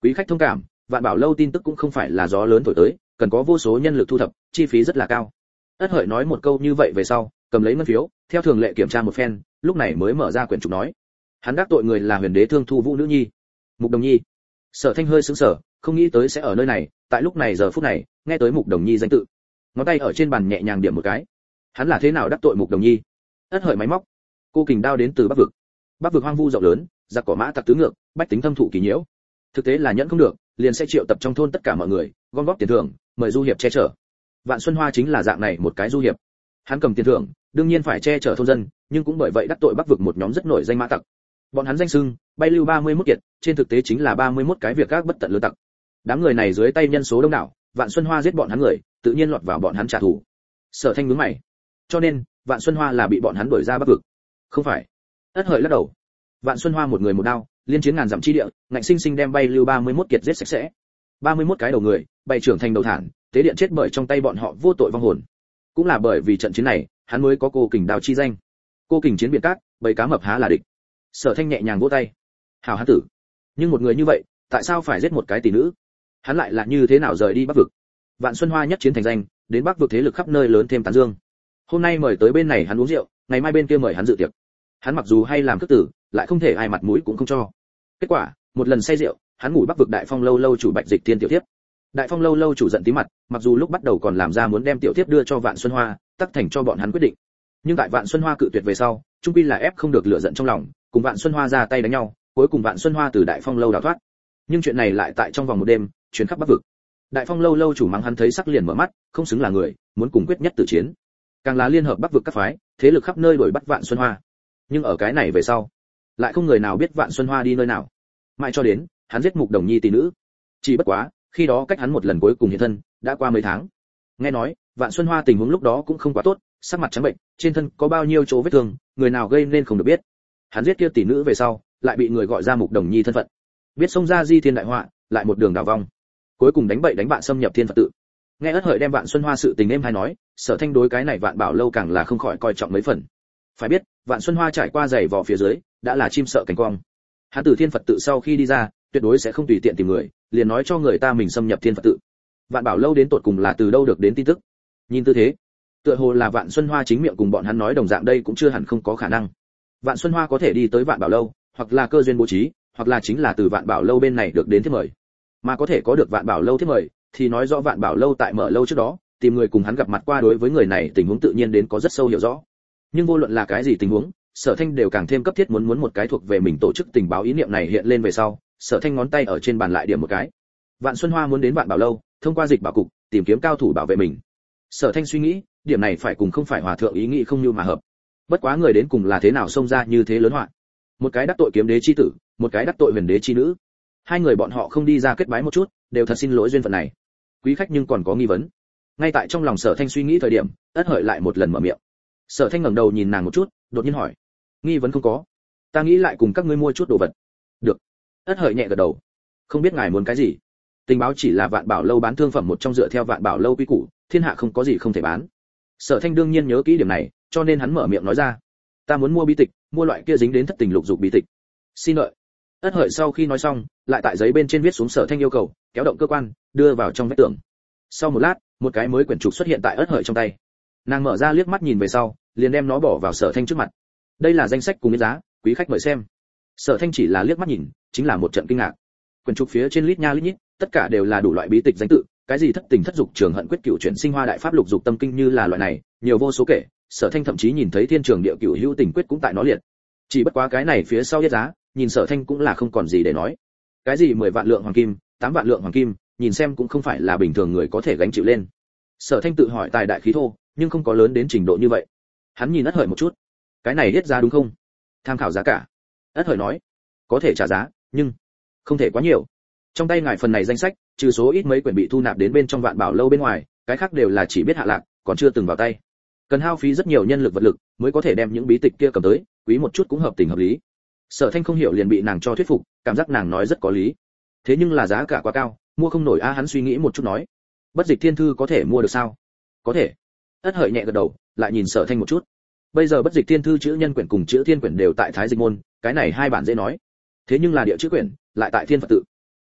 Quý khách thông cảm, Vạn Bảo lâu tin tức cũng không phải là gió lớn thổi tới, cần có vô số nhân lực thu thập, chi phí rất là cao. Ất Hợi nói một câu như vậy về sau, cầm lấy ngân phiếu, theo thường lệ kiểm tra một phen, lúc này mới mở ra quyển trục nói. Hắn đắc tội người là Huyền Đế Thương Thu Vũ nữ nhi, Mục Đồng Nhi. Sở Thanh hơi sững sờ, không nghĩ tới sẽ ở nơi này, tại lúc này giờ phút này, nghe tới Mục Đồng Nhi danh tự. Ngón tay ở trên bàn nhẹ nhàng điểm một cái. Hắn là thế nào đắc tội Mục Đồng Nhi? Ất Hợi máy móc. Cô kình đao đến từ Bắc vực. Bắc vực hoang vu rộng lớn, giặc cỏ mã tặc tứ ngược, bách tính thâm thụ kỳ nhiễu. Thực tế là nhẫn không được, liền sẽ triệu tập trong thôn tất cả mọi người, gom góp tiền thưởng, mời du hiệp che chở. Vạn Xuân Hoa chính là dạng này một cái du hiệp. Hắn cầm tiền thưởng, đương nhiên phải che chở thôn dân, nhưng cũng bởi vậy đắc tội Bắc vực một nhóm rất nổi danh mã tặc. Bọn hắn danh xưng, bay lưu ba mươi mốt kiệt, trên thực tế chính là ba mươi mốt cái việc các bất tận lừa tặc. Đám người này dưới tay nhân số đông đảo, Vạn Xuân Hoa giết bọn hắn người, tự nhiên lọt vào bọn hắn trả thù. Sở Thanh nhướng mày. Cho nên, Vạn Xuân Hoa là bị bọn hắn đuổi ra Bắc vực. Không phải. Ất Hợi lắc đầu. Vạn Xuân Hoa một người một đao, liên chiến ngàn dặm chi địa, ngạnh sinh sinh đem bay lưu ba mươi mốt kiệt giết sạch sẽ. ba mươi mốt cái đầu người, bay trưởng thành đầu thản, tế điện chết bởi trong tay bọn họ vô tội vong hồn. Cũng là bởi vì trận chiến này, hắn mới có cô kình đao chi danh. Cô kình chiến biển cát, bầy cá mập há là địch. Sở Thanh nhẹ nhàng vỗ tay. Hảo hán tử. Nhưng một người như vậy, tại sao phải giết một cái tỷ nữ? Hắn lại là như thế nào rời đi Bắc vực? Vạn Xuân Hoa nhất chiến thành danh, đến Bắc vực thế lực khắp nơi lớn thêm tán dương. Hôm nay mời tới bên này hắn uống rượu, ngày mai bên kia mời hắn dự tiệc. Hắn mặc dù hay làm cước tử, lại không thể ai mặt mũi cũng không cho. Kết quả, một lần say rượu, hắn ngủ Bắc vực Đại Phong lâu lâu chủ Bạch Dịch Thiên tiểu thiếp. Đại Phong lâu lâu chủ giận tí mặt, mặc dù lúc bắt đầu còn làm ra muốn đem tiểu thiếp đưa cho Vạn Xuân Hoa, tất thành cho bọn hắn quyết định. Nhưng tại Vạn Xuân Hoa cự tuyệt về sau, trung quy là ép không được lửa giận trong lòng, cùng Vạn Xuân Hoa ra tay đánh nhau, cuối cùng Vạn Xuân Hoa từ Đại Phong lâu đào thoát. Nhưng chuyện này lại tại trong vòng một đêm, truyền khắp Bắc vực. Đại Phong lâu lâu chủ mắng hắn thấy sắc liền mở mắt, không xứng là người, muốn cùng quyết nhất tử chiến. Càng là liên hợp Bắc vực các phái, thế lực khắp nơi đuổi bắt Vạn Xuân Hoa. Nhưng ở cái này về sau, lại không người nào biết Vạn Xuân Hoa đi nơi nào. Mãi cho đến, hắn giết Mục Đồng Nhi tỷ nữ. Chỉ bất quá, khi đó cách hắn một lần cuối cùng hiện thân, đã qua mấy tháng. Nghe nói, Vạn Xuân Hoa tình huống lúc đó cũng không quá tốt, sắc mặt trắng bệnh, trên thân có bao nhiêu chỗ vết thương, người nào gây nên không được biết. Hắn giết kia tỷ nữ về sau, lại bị người gọi ra Mục Đồng Nhi thân phận. Biết xông ra di thiên đại họa, lại một đường đảo vong. Cuối cùng đánh bậy đánh bạn xâm nhập thiên Phật tự. Nghe Ất Hợi đem Vạn Xuân Hoa sự tình em hay nói, Sở Thanh đối cái này Vạn Bảo lâu càng là không khỏi coi trọng mấy phần. Phải biết, Vạn Xuân Hoa trải qua giày vò phía dưới, đã là chim sợ cánh quang. Hắn từ thiên Phật tự sau khi đi ra, tuyệt đối sẽ không tùy tiện tìm người, liền nói cho người ta mình xâm nhập thiên Phật tự. Vạn Bảo lâu đến tột cùng là từ đâu được đến tin tức? Nhìn tư thế, tựa hồ là Vạn Xuân Hoa chính miệng cùng bọn hắn nói đồng dạng, đây cũng chưa hẳn không có khả năng. Vạn Xuân Hoa có thể đi tới Vạn Bảo lâu, hoặc là cơ duyên bố trí, hoặc là chính là từ Vạn Bảo lâu bên này được đến thiếp mời. Mà có thể có được Vạn Bảo lâu thiếp mời, thì nói rõ Vạn Bảo lâu tại mở lâu trước đó, tìm người cùng hắn gặp mặt qua, đối với người này tình huống tự nhiên đến có rất sâu hiểu rõ. Nhưng vô luận là cái gì tình huống, Sở Thanh đều càng thêm cấp thiết muốn muốn một cái thuộc về mình tổ chức tình báo, ý niệm này hiện lên về sau, Sở Thanh ngón tay ở trên bàn lại điểm một cái. Vạn Xuân Hoa muốn đến Vạn Bảo lâu, thông qua dịch bảo cục, tìm kiếm cao thủ bảo vệ mình. Sở Thanh suy nghĩ, điểm này phải cùng không phải hòa thượng ý nghĩ không như mà hợp. Bất quá người đến cùng là thế nào xông ra như thế lớn họa. Một cái đắc tội kiếm đế chi tử, một cái đắc tội huyền đế chi nữ. Hai người bọn họ không đi ra kết bái một chút, đều thật xin lỗi duyên phận này. Quý khách nhưng còn có nghi vấn. Ngay tại trong lòng Sở Thanh suy nghĩ thời điểm, Ất Hợi lại một lần mở miệng. Sở Thanh ngẩng đầu nhìn nàng một chút, đột nhiên hỏi: nghi vấn không có, ta nghĩ lại cùng các ngươi mua chút đồ vật. Được. Ất Hợi nhẹ gật đầu. Không biết ngài muốn cái gì? Tình báo chỉ là Vạn Bảo lâu bán thương phẩm một trong, dựa theo Vạn Bảo lâu quy củ, thiên hạ không có gì không thể bán. Sở Thanh đương nhiên nhớ kỹ điểm này, cho nên hắn mở miệng nói ra: ta muốn mua bí tịch, mua loại kia dính đến thất tình lục dục bí tịch. Xin lợi. Ất Hợi sau khi nói xong, lại tại giấy bên trên viết xuống Sở Thanh yêu cầu, kéo động cơ quan, đưa vào trong vách tường. Sau một lát, một cái mới quyển trục xuất hiện tại Ất Hợi trong tay. Nàng mở ra liếc mắt nhìn về sau, liền đem nó bỏ vào Sở Thanh trước mặt. Đây là danh sách cùng miễn giá, quý khách mời xem. Sở Thanh chỉ là liếc mắt nhìn, chính là một trận kinh ngạc. Quyển trục phía trên lít nha lít nhít, tất cả đều là đủ loại bí tịch danh tự, cái gì thất tình thất dục, trường hận quyết, cửu chuyển sinh hoa đại pháp, lục dục tâm kinh, như là loại này, nhiều vô số kể. Sở Thanh thậm chí nhìn thấy thiên trường địa cửu hữu tình quyết cũng tại nó liệt. Chỉ bất quá cái này phía sau yết giá, nhìn Sở Thanh cũng là không còn gì để nói. Cái gì mười vạn lượng hoàng kim, tám vạn lượng hoàng kim, nhìn xem cũng không phải là bình thường người có thể gánh chịu lên. Sở Thanh tự hỏi tài đại khí thô, nhưng không có lớn đến trình độ như vậy. Hắn nhìn Ất Hợi một chút. Cái này yết giá đúng không? Tham khảo giá cả. Ất Hợi nói, có thể trả giá, nhưng không thể quá nhiều. Trong tay ngài phần này danh sách, trừ số ít mấy quyển bị thu nạp đến bên trong Vạn Bảo lâu bên ngoài, cái khác đều là chỉ biết hạ lạc, còn chưa từng vào tay. Cần hao phí rất nhiều nhân lực vật lực mới có thể đem những bí tịch kia cầm tới, quý một chút cũng hợp tình hợp lý. Sở Thanh không hiểu liền bị nàng cho thuyết phục, cảm giác nàng nói rất có lý. Thế nhưng là giá cả quá cao, mua không nổi a. Hắn suy nghĩ một chút nói, Bất Dịch Thiên Thư có thể mua được sao? Có thể. Ất Hợi nhẹ gật đầu, lại nhìn Sở Thanh một chút. Bây giờ Bất Dịch Thiên Thư chữ nhân quyển cùng chữ thiên quyển đều tại Thái Dịch môn, cái này hai bản dễ nói. Thế nhưng là địa chữ quyển lại tại Thiên Phật tự.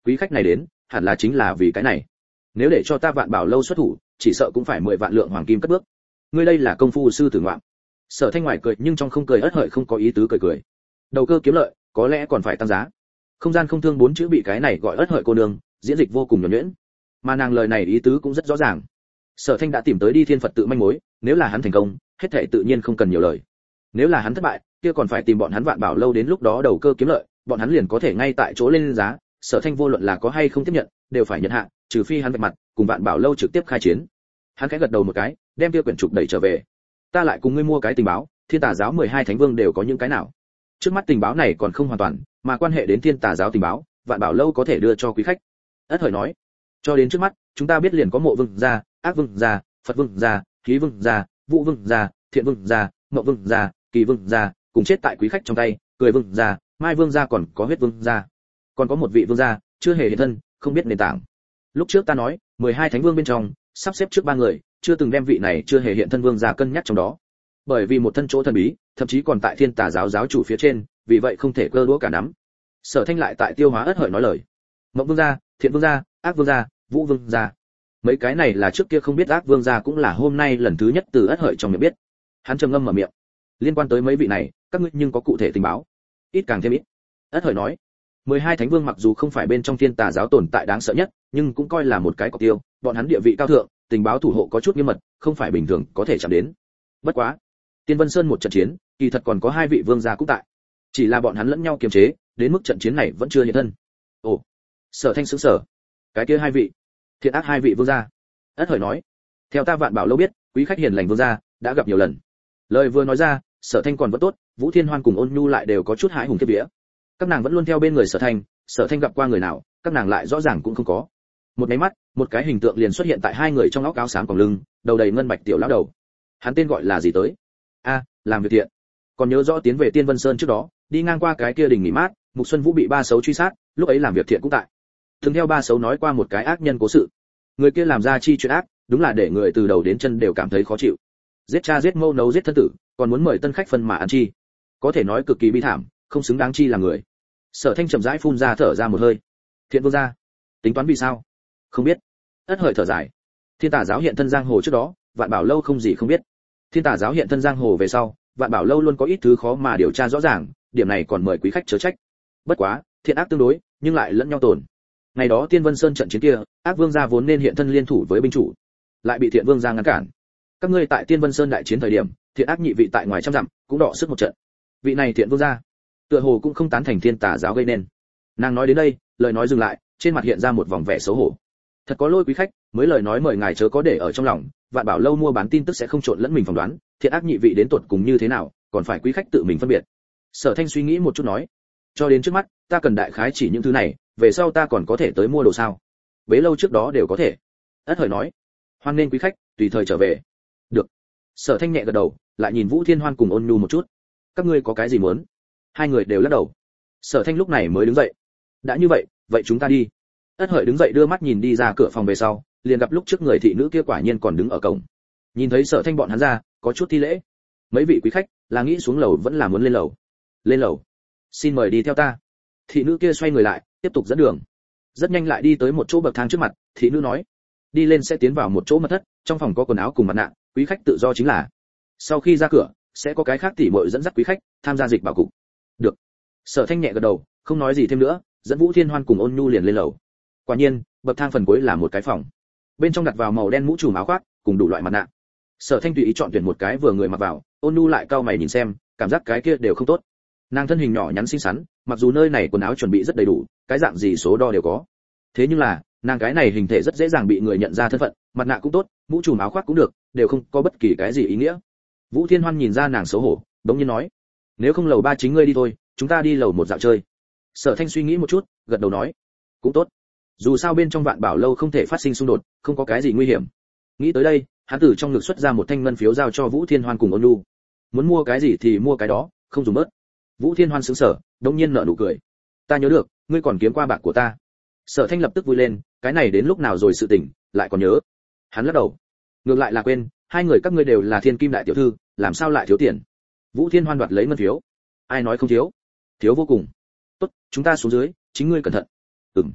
Quý khách này đến, hẳn là chính là vì cái này. Nếu để cho ta Vạn Bảo lâu xuất thủ, chỉ sợ cũng phải mười vạn lượng hoàng kim cất bước. Ngươi đây là công phu sư tử ngoạm. Sở Thanh ngoài cười nhưng trong không cười ớt hợi không có ý tứ cười cười. Đầu cơ kiếm lợi, có lẽ còn phải tăng giá. Không gian không thương bốn chữ bị cái này gọi ớt hợi cô nương, diễn dịch vô cùng nhuần nhuyễn. Mà nàng lời này ý tứ cũng rất rõ ràng. Sở Thanh đã tìm tới đi Thiên Phật tự manh mối, nếu là hắn thành công, hết thảy tự nhiên không cần nhiều lời. Nếu là hắn thất bại, kia còn phải tìm bọn hắn Vạn Bảo lâu đến lúc đó đầu cơ kiếm lợi, bọn hắn liền có thể ngay tại chỗ lên giá. Sở Thanh vô luận là có hay không tiếp nhận, đều phải nhận hạ, trừ phi hắn vạch mặt, cùng Vạn Bảo lâu trực tiếp khai chiến. Hắn khẽ gật đầu một cái, đem kia quyển trục đẩy trở về. Ta lại cùng ngươi mua cái tình báo, Thiên Tà giáo mười hai thánh vương đều có những cái nào? Trước mắt tình báo này còn không hoàn toàn, mà quan hệ đến Thiên Tà giáo tình báo, Vạn Bảo lâu có thể đưa cho quý khách. Ất Hởi nói, cho đến trước mắt, chúng ta biết liền có Mộ Vương gia, Ác Vương gia, Phật Vương gia, Khí Vương gia, Vũ Vương gia, Thiện Vương gia, Mộ Vương gia, Kỳ Vương gia, cùng chết tại quý khách trong tay, Cười Vương gia, Mai Vương gia còn có Huyết Vương gia. Còn có một vị vương gia, chưa hề hiện thân, không biết nền tảng. Lúc trước ta nói, mười hai thánh vương bên trong, sắp xếp trước ba người, chưa từng đem vị này chưa hề hiện thân vương gia cân nhắc trong đó. Bởi vì một thân chỗ thần bí, thậm chí còn tại Thiên Tà giáo giáo chủ phía trên, vì vậy không thể cơ đũa cả nắm. Sở Thanh lại tại tiêu hóa ất hợi nói lời. Mộng Vương gia, Thiện Vương gia, Ác Vương gia, Vũ Vương gia. Mấy cái này là trước kia không biết Ác Vương gia cũng là hôm nay lần thứ nhất từ ất hợi trong miệng biết. Hắn trầm ngâm mở miệng. Liên quan tới mấy vị này, các ngươi nhưng có cụ thể tình báo? Ít càng thêm ít. Ất hợi nói. mười hai thánh vương mặc dù không phải bên trong Thiên Tà giáo tồn tại đáng sợ nhất, nhưng cũng coi là một cái cọc tiêu, bọn hắn địa vị cao thượng, tình báo thủ hộ có chút nghiêm mật, không phải bình thường có thể chạm đến. Bất quá, Tiên Vân Sơn một trận chiến, kỳ thật còn có hai vị vương gia cũng tại. Chỉ là bọn hắn lẫn nhau kiềm chế, đến mức trận chiến này vẫn chưa hiện thân. Ồ, Sở Thanh sững sờ. Cái kia hai vị, Thiện Ác hai vị vương gia. Ất Hởi nói, theo ta Vạn Bảo lâu biết, quý khách hiền lành vương gia đã gặp nhiều lần. Lời vừa nói ra, Sở Thanh còn vẫn tốt, Vũ Thiên Hoan cùng Ôn Nhu lại đều có chút hãi hùng kiếp vía. Các nàng vẫn luôn theo bên người Sở Thanh, Sở Thanh gặp qua người nào, các nàng lại rõ ràng cũng không có. Một cái mắt, một cái hình tượng liền xuất hiện tại hai người trong óc áo xám còng lưng, đầu đầy ngân bạch tiểu lão đầu. Hắn tên gọi là gì tới? A, làm việc thiện. Còn nhớ rõ tiến về Tiên Vân Sơn trước đó, đi ngang qua cái kia đình nghỉ mát, Mục Xuân Vũ bị ba xấu truy sát, lúc ấy làm việc thiện cũng tại. Từng theo ba xấu nói qua một cái ác nhân cố sự. Người kia làm ra chi chuyện ác, đúng là để người từ đầu đến chân đều cảm thấy khó chịu. Giết cha giết mâu nấu giết thân tử, còn muốn mời tân khách phân mà ăn chi. Có thể nói cực kỳ bi thảm, không xứng đáng chi là người. Sở Thanh chậm rãi phun ra thở ra một hơi. Thiện vương gia, tính toán vì sao? Không biết. Ất Hởi thở dài. Thiên Tà giáo hiện thân giang hồ trước đó, Vạn Bảo lâu không gì không biết. Thiên Tà giáo hiện thân giang hồ về sau, Vạn Bảo lâu luôn có ít thứ khó mà điều tra rõ ràng, điểm này còn mời quý khách chớ trách. Bất quá, thiện ác tương đối, nhưng lại lẫn nhau tồn. Ngày đó Tiên Vân Sơn trận chiến kia, Ác Vương gia vốn nên hiện thân liên thủ với binh chủ, lại bị Thiện Vương gia ngăn cản. Các ngươi tại Tiên Vân Sơn đại chiến thời điểm, Thiện Ác nhị vị tại ngoài trăm dặm, cũng đọ sức một trận. Vị này Thiện Vương gia, tựa hồ cũng không tán thành Thiên Tà giáo gây nên. Nàng nói đến đây, lời nói dừng lại, trên mặt hiện ra một vòng vẻ xấu hổ. Thật có lỗi quý khách, mới lời nói mời ngài chớ có để ở trong lòng, Vạn Bảo lâu mua bán tin tức sẽ không trộn lẫn mình phỏng đoán, Thiện Ác nhị vị đến tuột cùng như thế nào, còn phải quý khách tự mình phân biệt. Sở Thanh suy nghĩ một chút nói, cho đến trước mắt, ta cần đại khái chỉ những thứ này, về sau ta còn có thể tới mua đồ sao? Bế lâu trước đó đều có thể. Ất Hởi nói, hoan nên quý khách, tùy thời trở về. Được. Sở Thanh nhẹ gật đầu, lại nhìn Vũ Thiên Hoan cùng Ôn Nhu một chút. Các ngươi có cái gì muốn? Hai người đều lắc đầu. Sở Thanh lúc này mới đứng dậy. Đã như vậy, vậy chúng ta đi. Ất Hợi đứng dậy đưa mắt nhìn đi ra cửa phòng về sau, liền gặp lúc trước người thị nữ kia quả nhiên còn đứng ở cổng. Nhìn thấy Sở Thanh bọn hắn ra, có chút thi lễ. Mấy vị quý khách, là nghĩ xuống lầu vẫn là muốn lên lầu? Lên lầu. Xin mời đi theo ta. Thị nữ kia xoay người lại, tiếp tục dẫn đường. Rất nhanh lại đi tới một chỗ bậc thang trước mặt, thị nữ nói: "Đi lên sẽ tiến vào một chỗ mật thất, trong phòng có quần áo cùng mặt nạ, quý khách tự do chính là. Sau khi ra cửa, sẽ có cái khác tỉ muội dẫn dắt quý khách tham gia dịch bảo cục." Được. Sở Thanh nhẹ gật đầu, không nói gì thêm nữa, dẫn Vũ Thiên Hoan cùng Ôn Nhu liền lên lầu. Quả nhiên, bậc thang phần cuối là một cái phòng. Bên trong đặt vào màu đen mũ trùm áo khoác, cùng đủ loại mặt nạ. Sở Thanh tùy ý chọn tuyển một cái vừa người mặc vào, Ôn Nhu lại cau mày nhìn xem, cảm giác cái kia đều không tốt. Nàng thân hình nhỏ nhắn xinh xắn, mặc dù nơi này quần áo chuẩn bị rất đầy đủ, cái dạng gì số đo đều có. Thế nhưng là, nàng cái này hình thể rất dễ dàng bị người nhận ra thân phận, mặt nạ cũng tốt, mũ trùm áo khoác cũng được, đều không có bất kỳ cái gì ý nghĩa. Vũ Thiên Hoan nhìn ra nàng xấu hổ, bỗng nhiên nói: "Nếu không lầu ba chính ngươi đi thôi, chúng ta đi lầu một dạo chơi." Sở Thanh suy nghĩ một chút, gật đầu nói: "Cũng tốt. Dù sao bên trong Vạn Bảo lâu không thể phát sinh xung đột, không có cái gì nguy hiểm." Nghĩ tới đây, hắn từ trong ngực xuất ra một thanh ngân phiếu giao cho Vũ Thiên Hoan cùng Ôn Nhu. "Muốn mua cái gì thì mua cái đó, không dùng bớt." Vũ Thiên Hoan sững sờ, đống nhiên nở nụ cười. "Ta nhớ được, ngươi còn kiếm qua bạc của ta." Sở Thanh lập tức vui lên, cái này đến lúc nào rồi sự tình, lại còn nhớ. Hắn lắc đầu. "Ngược lại là quên, hai người các ngươi đều là Thiên Kim đại tiểu thư, làm sao lại thiếu tiền?" Vũ Thiên Hoan đoạt lấy ngân phiếu. "Ai nói không thiếu? Thiếu vô cùng." "Tốt, chúng ta xuống dưới, chính ngươi cẩn thận." "Ừm."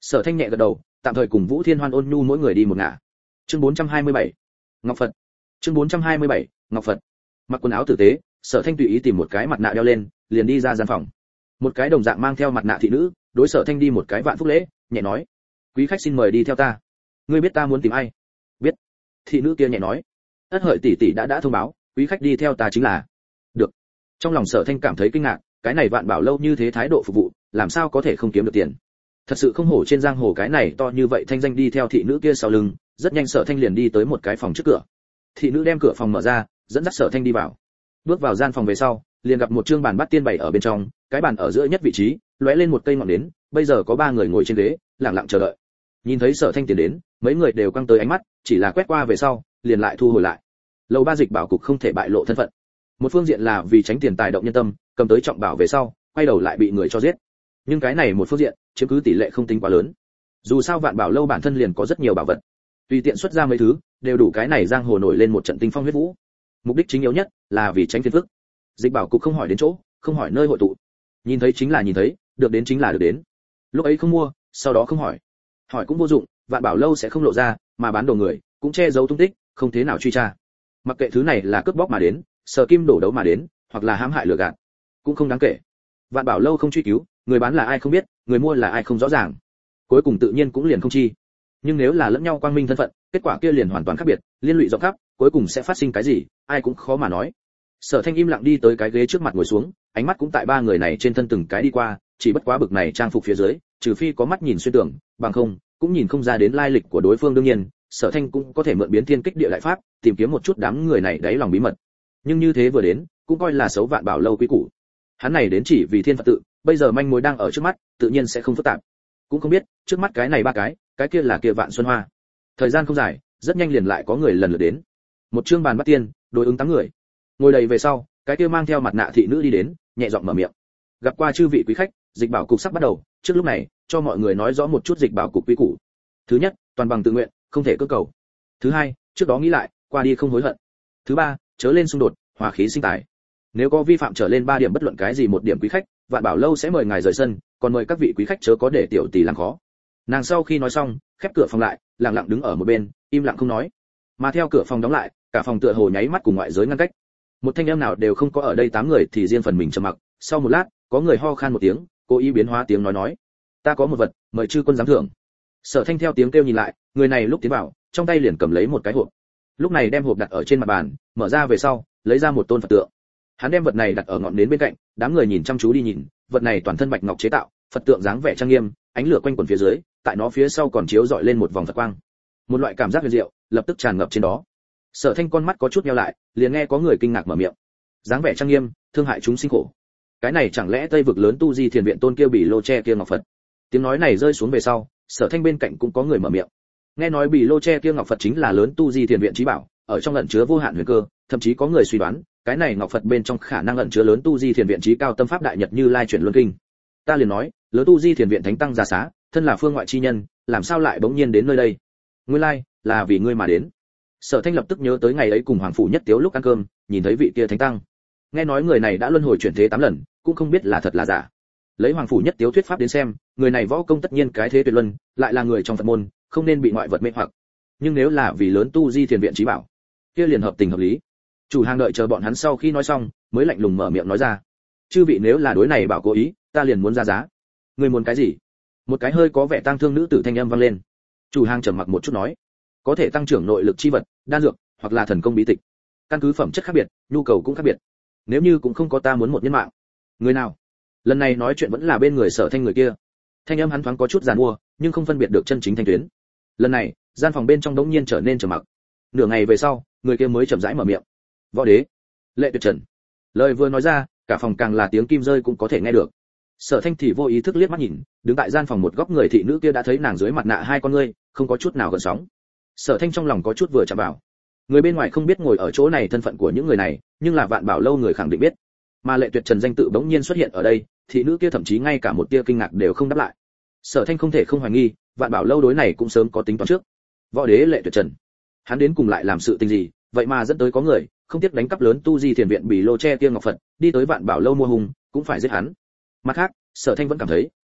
Sở Thanh nhẹ gật đầu, tạm thời cùng Vũ Thiên Hoan ôn nhu mỗi người đi một ngả. Chương bốn trăm hai mươi bảy, Ngọc Phật. Chương bốn trăm hai mươi bảy, Ngọc Phật. Mặc quần áo tử tế, Sở Thanh tùy ý tìm một cái mặt nạ đeo lên, liền đi ra gian phòng. Một cái đồng dạng mang theo mặt nạ thị nữ, đối Sở Thanh đi một cái vạn phúc lễ, nhẹ nói: "Quý khách xin mời đi theo ta." "Ngươi biết ta muốn tìm ai?" "Biết." Thị nữ kia nhẹ nói: "Ất Hợi tỷ tỷ đã đã thông báo, quý khách đi theo ta chính là." "Được." Trong lòng Sở Thanh cảm thấy kinh ngạc, cái này Vạn Bảo lâu như thế thái độ phục vụ, làm sao có thể không kiếm được tiền. Thật sự không hổ trên giang hồ cái này to như vậy thanh danh đi theo thị nữ kia sau lưng, rất nhanh Sở Thanh liền đi tới một cái phòng trước cửa. Thị nữ đem cửa phòng mở ra, dẫn dắt Sở Thanh đi vào. Bước vào gian phòng về sau, liền gặp một trương bàn bát tiên bày ở bên trong, cái bàn ở giữa nhất vị trí, lóe lên một cây ngọn nến, bây giờ có ba người ngồi trên ghế, lặng lặng chờ đợi. Nhìn thấy Sở Thanh tiến đến, mấy người đều căng tới ánh mắt, chỉ là quét qua về sau, liền lại thu hồi lại. Lầu ba dịch bảo cục không thể bại lộ thân phận. Một phương diện là vì tránh tiền tài động nhân tâm, cầm tới trọng bảo về sau, quay đầu lại bị người cho giết. Nhưng cái này một phương diện, chiếm cứ tỷ lệ không tính quá lớn. Dù sao Vạn Bảo lâu bản thân liền có rất nhiều bảo vật, tùy tiện xuất ra mấy thứ, đều đủ cái này giang hồ nổi lên một trận tinh phong huyết vũ. Mục đích chính yếu nhất là vì tránh phiền phức. Dịch bảo cục không hỏi đến chỗ, không hỏi nơi hội tụ. Nhìn thấy chính là nhìn thấy, được đến chính là được đến. Lúc ấy không mua, sau đó không hỏi. Hỏi cũng vô dụng, Vạn Bảo lâu sẽ không lộ ra, mà bán đồ người cũng che giấu tung tích, không thế nào truy tra. Mặc kệ thứ này là cướp bóc mà đến, sờ kim đổ đấu mà đến, hoặc là hãm hại lừa gạt, cũng không đáng kể. Vạn Bảo lâu không truy cứu, người bán là ai không biết, người mua là ai không rõ ràng. Cuối cùng tự nhiên cũng liền không chi. Nhưng nếu là lẫn nhau quang minh thân phận, kết quả kia liền hoàn toàn khác biệt, liên lụy rộng khắp, cuối cùng sẽ phát sinh cái gì, ai cũng khó mà nói. Sở Thanh im lặng đi tới cái ghế trước mặt ngồi xuống, ánh mắt cũng tại ba người này trên thân từng cái đi qua, chỉ bất quá bực này trang phục phía dưới, trừ phi có mắt nhìn xuyên tưởng, bằng không, cũng nhìn không ra đến lai lịch của đối phương. Đương nhiên, Sở Thanh cũng có thể mượn biến thiên kích địa đại pháp, tìm kiếm một chút đám người này đáy lòng bí mật. Nhưng như thế vừa đến, cũng coi là xấu Vạn Bảo lâu quý củ. Hắn này đến chỉ vì thiên Phật tự, bây giờ manh mối đang ở trước mắt, tự nhiên sẽ không phức tạp. Cũng không biết, trước mắt cái này ba cái, cái kia là kia Vạn Xuân Hoa. Thời gian không dài, rất nhanh liền lại có người lần lượt đến. Một chương bàn bắt tiên, đối ứng tám người. Ngồi đầy về sau, cái kia mang theo mặt nạ thị nữ đi đến, nhẹ giọng mở miệng. Gặp qua chư vị quý khách, dịch bảo cục sắp bắt đầu, trước lúc này, cho mọi người nói rõ một chút dịch bảo cục quy củ. Thứ nhất, toàn bằng tự nguyện, không thể cưỡng cầu. Thứ hai, trước đó nghĩ lại, qua đi không hối hận. Thứ ba, chớ lên xung đột, hòa khí sinh tài. Nếu có vi phạm trở lên ba điểm bất luận cái gì một điểm quý khách, Vạn Bảo lâu sẽ mời ngài rời sân, còn mời các vị quý khách chớ có để tiểu tỷ làm khó. Nàng sau khi nói xong, khép cửa phòng lại, lặng lặng đứng ở một bên, im lặng không nói. Mà theo cửa phòng đóng lại, cả phòng tựa hồ nháy mắt cùng ngoại giới ngăn cách. Một thanh âm nào đều không có ở đây tám người thì riêng phần mình trầm mặc. Sau một lát, có người ho khan một tiếng, cố ý biến hóa tiếng nói nói: "Ta có một vật, mời chư quân giám thưởng." Sở Thanh theo tiếng kêu nhìn lại, người này lúc tiến vào, trong tay liền cầm lấy một cái hộp. Lúc này đem hộp đặt ở trên mặt bàn, mở ra về sau, lấy ra một tôn Phật tượng. Hắn đem vật này đặt ở ngọn nến bên cạnh, đám người nhìn chăm chú đi nhìn, vật này toàn thân bạch ngọc chế tạo, Phật tượng dáng vẻ trang nghiêm, ánh lửa quanh quẩn phía dưới, tại nó phía sau còn chiếu rọi lên một vòng Phật quang. Một loại cảm giác huyền diệu lập tức tràn ngập trên đó. Sở Thanh con mắt có chút nheo lại, liền nghe có người kinh ngạc mở miệng: "Dáng vẻ trang nghiêm, thương hại chúng sinh khổ. Cái này chẳng lẽ Tây vực lớn tu di thiền viện tôn kia bị lô che kia ngọc Phật?" Tiếng nói này rơi xuống về sau, Sở Thanh bên cạnh cũng có người mở miệng. Nghe nói bị lô che kia ngọc Phật chính là lớn tu di thiền viện chí bảo, ở trong ẩn chứa vô hạn huyền cơ, thậm chí có người suy đoán, cái này ngọc Phật bên trong khả năng ẩn chứa lớn tu di thiền viện chí cao tâm pháp đại nhật Như Lai chuyển luân kinh. Ta liền nói, lớn tu di thiền viện thánh tăng gia xá, thân là phương ngoại chi nhân, làm sao lại bỗng nhiên đến nơi đây? Nguyên lai là vì ngươi mà đến. Sở Thanh lập tức nhớ tới ngày ấy cùng Hoàng phủ Nhất Tiếu lúc ăn cơm, nhìn thấy vị kia thánh tăng. Nghe nói người này đã luân hồi chuyển thế tám lần, cũng không biết là thật là giả. Lấy Hoàng phủ Nhất Tiếu thuyết pháp đến xem, người này võ công tất nhiên cái thế tuyệt luân, lại là người trong Phật môn, không nên bị ngoại vật mê hoặc. Nhưng nếu là vì lớn tu di thiền viện chí bảo, kia liền hợp tình hợp lý. Chủ hàng đợi chờ bọn hắn sau khi nói xong, mới lạnh lùng mở miệng nói ra: "Chư vị nếu là đối này bảo cố ý, ta liền muốn ra giá." "Ngươi muốn cái gì?" Một cái hơi có vẻ tang thương nữ tử thanh âm vang lên. Chủ hàng trầm mặc một chút nói: "Có thể tăng trưởng nội lực chi vật, đan dược, hoặc là thần công bí tịch. Căn cứ phẩm chất khác biệt, nhu cầu cũng khác biệt. Nếu như cũng không có ta muốn một nhân mạng." "Người nào?" Lần này nói chuyện vẫn là bên người Sở Thanh người kia. Thanh âm hắn thoáng có chút giàn mua, nhưng không phân biệt được chân chính thanh tuyến. Lần này, gian phòng bên trong đống nhiên trở nên trầm mặc. Nửa ngày về sau, người kia mới chậm rãi mở miệng: "Võ đế, Lệ Tuyệt Trần." Lời vừa nói ra, cả phòng càng là tiếng kim rơi cũng có thể nghe được. Sở Thanh thì vô ý thức liếc mắt nhìn, đứng tại gian phòng một góc người thị nữ kia đã thấy nàng dưới mặt nạ hai con ngươi, không có chút nào gợn sóng. Sở Thanh trong lòng có chút vừa chạm vào. Người bên ngoài không biết ngồi ở chỗ này thân phận của những người này, nhưng là Vạn Bảo lâu người khẳng định biết. Mà Lệ Tuyệt Trần danh tự bỗng nhiên xuất hiện ở đây, thị nữ kia thậm chí ngay cả một tia kinh ngạc đều không đáp lại. Sở Thanh không thể không hoài nghi, Vạn Bảo lâu đối này cũng sớm có tính toán trước. Võ đế Lệ Tuyệt Trần, hắn đến cùng lại làm sự tình gì, vậy mà dẫn tới có người không tiếc đánh cắp lớn tu di thiền viện bì lô che kia ngọc Phật, đi tới Vạn Bảo lâu mua hùng, cũng phải giết hắn. Mặt khác, Sở Thanh vẫn cảm thấy,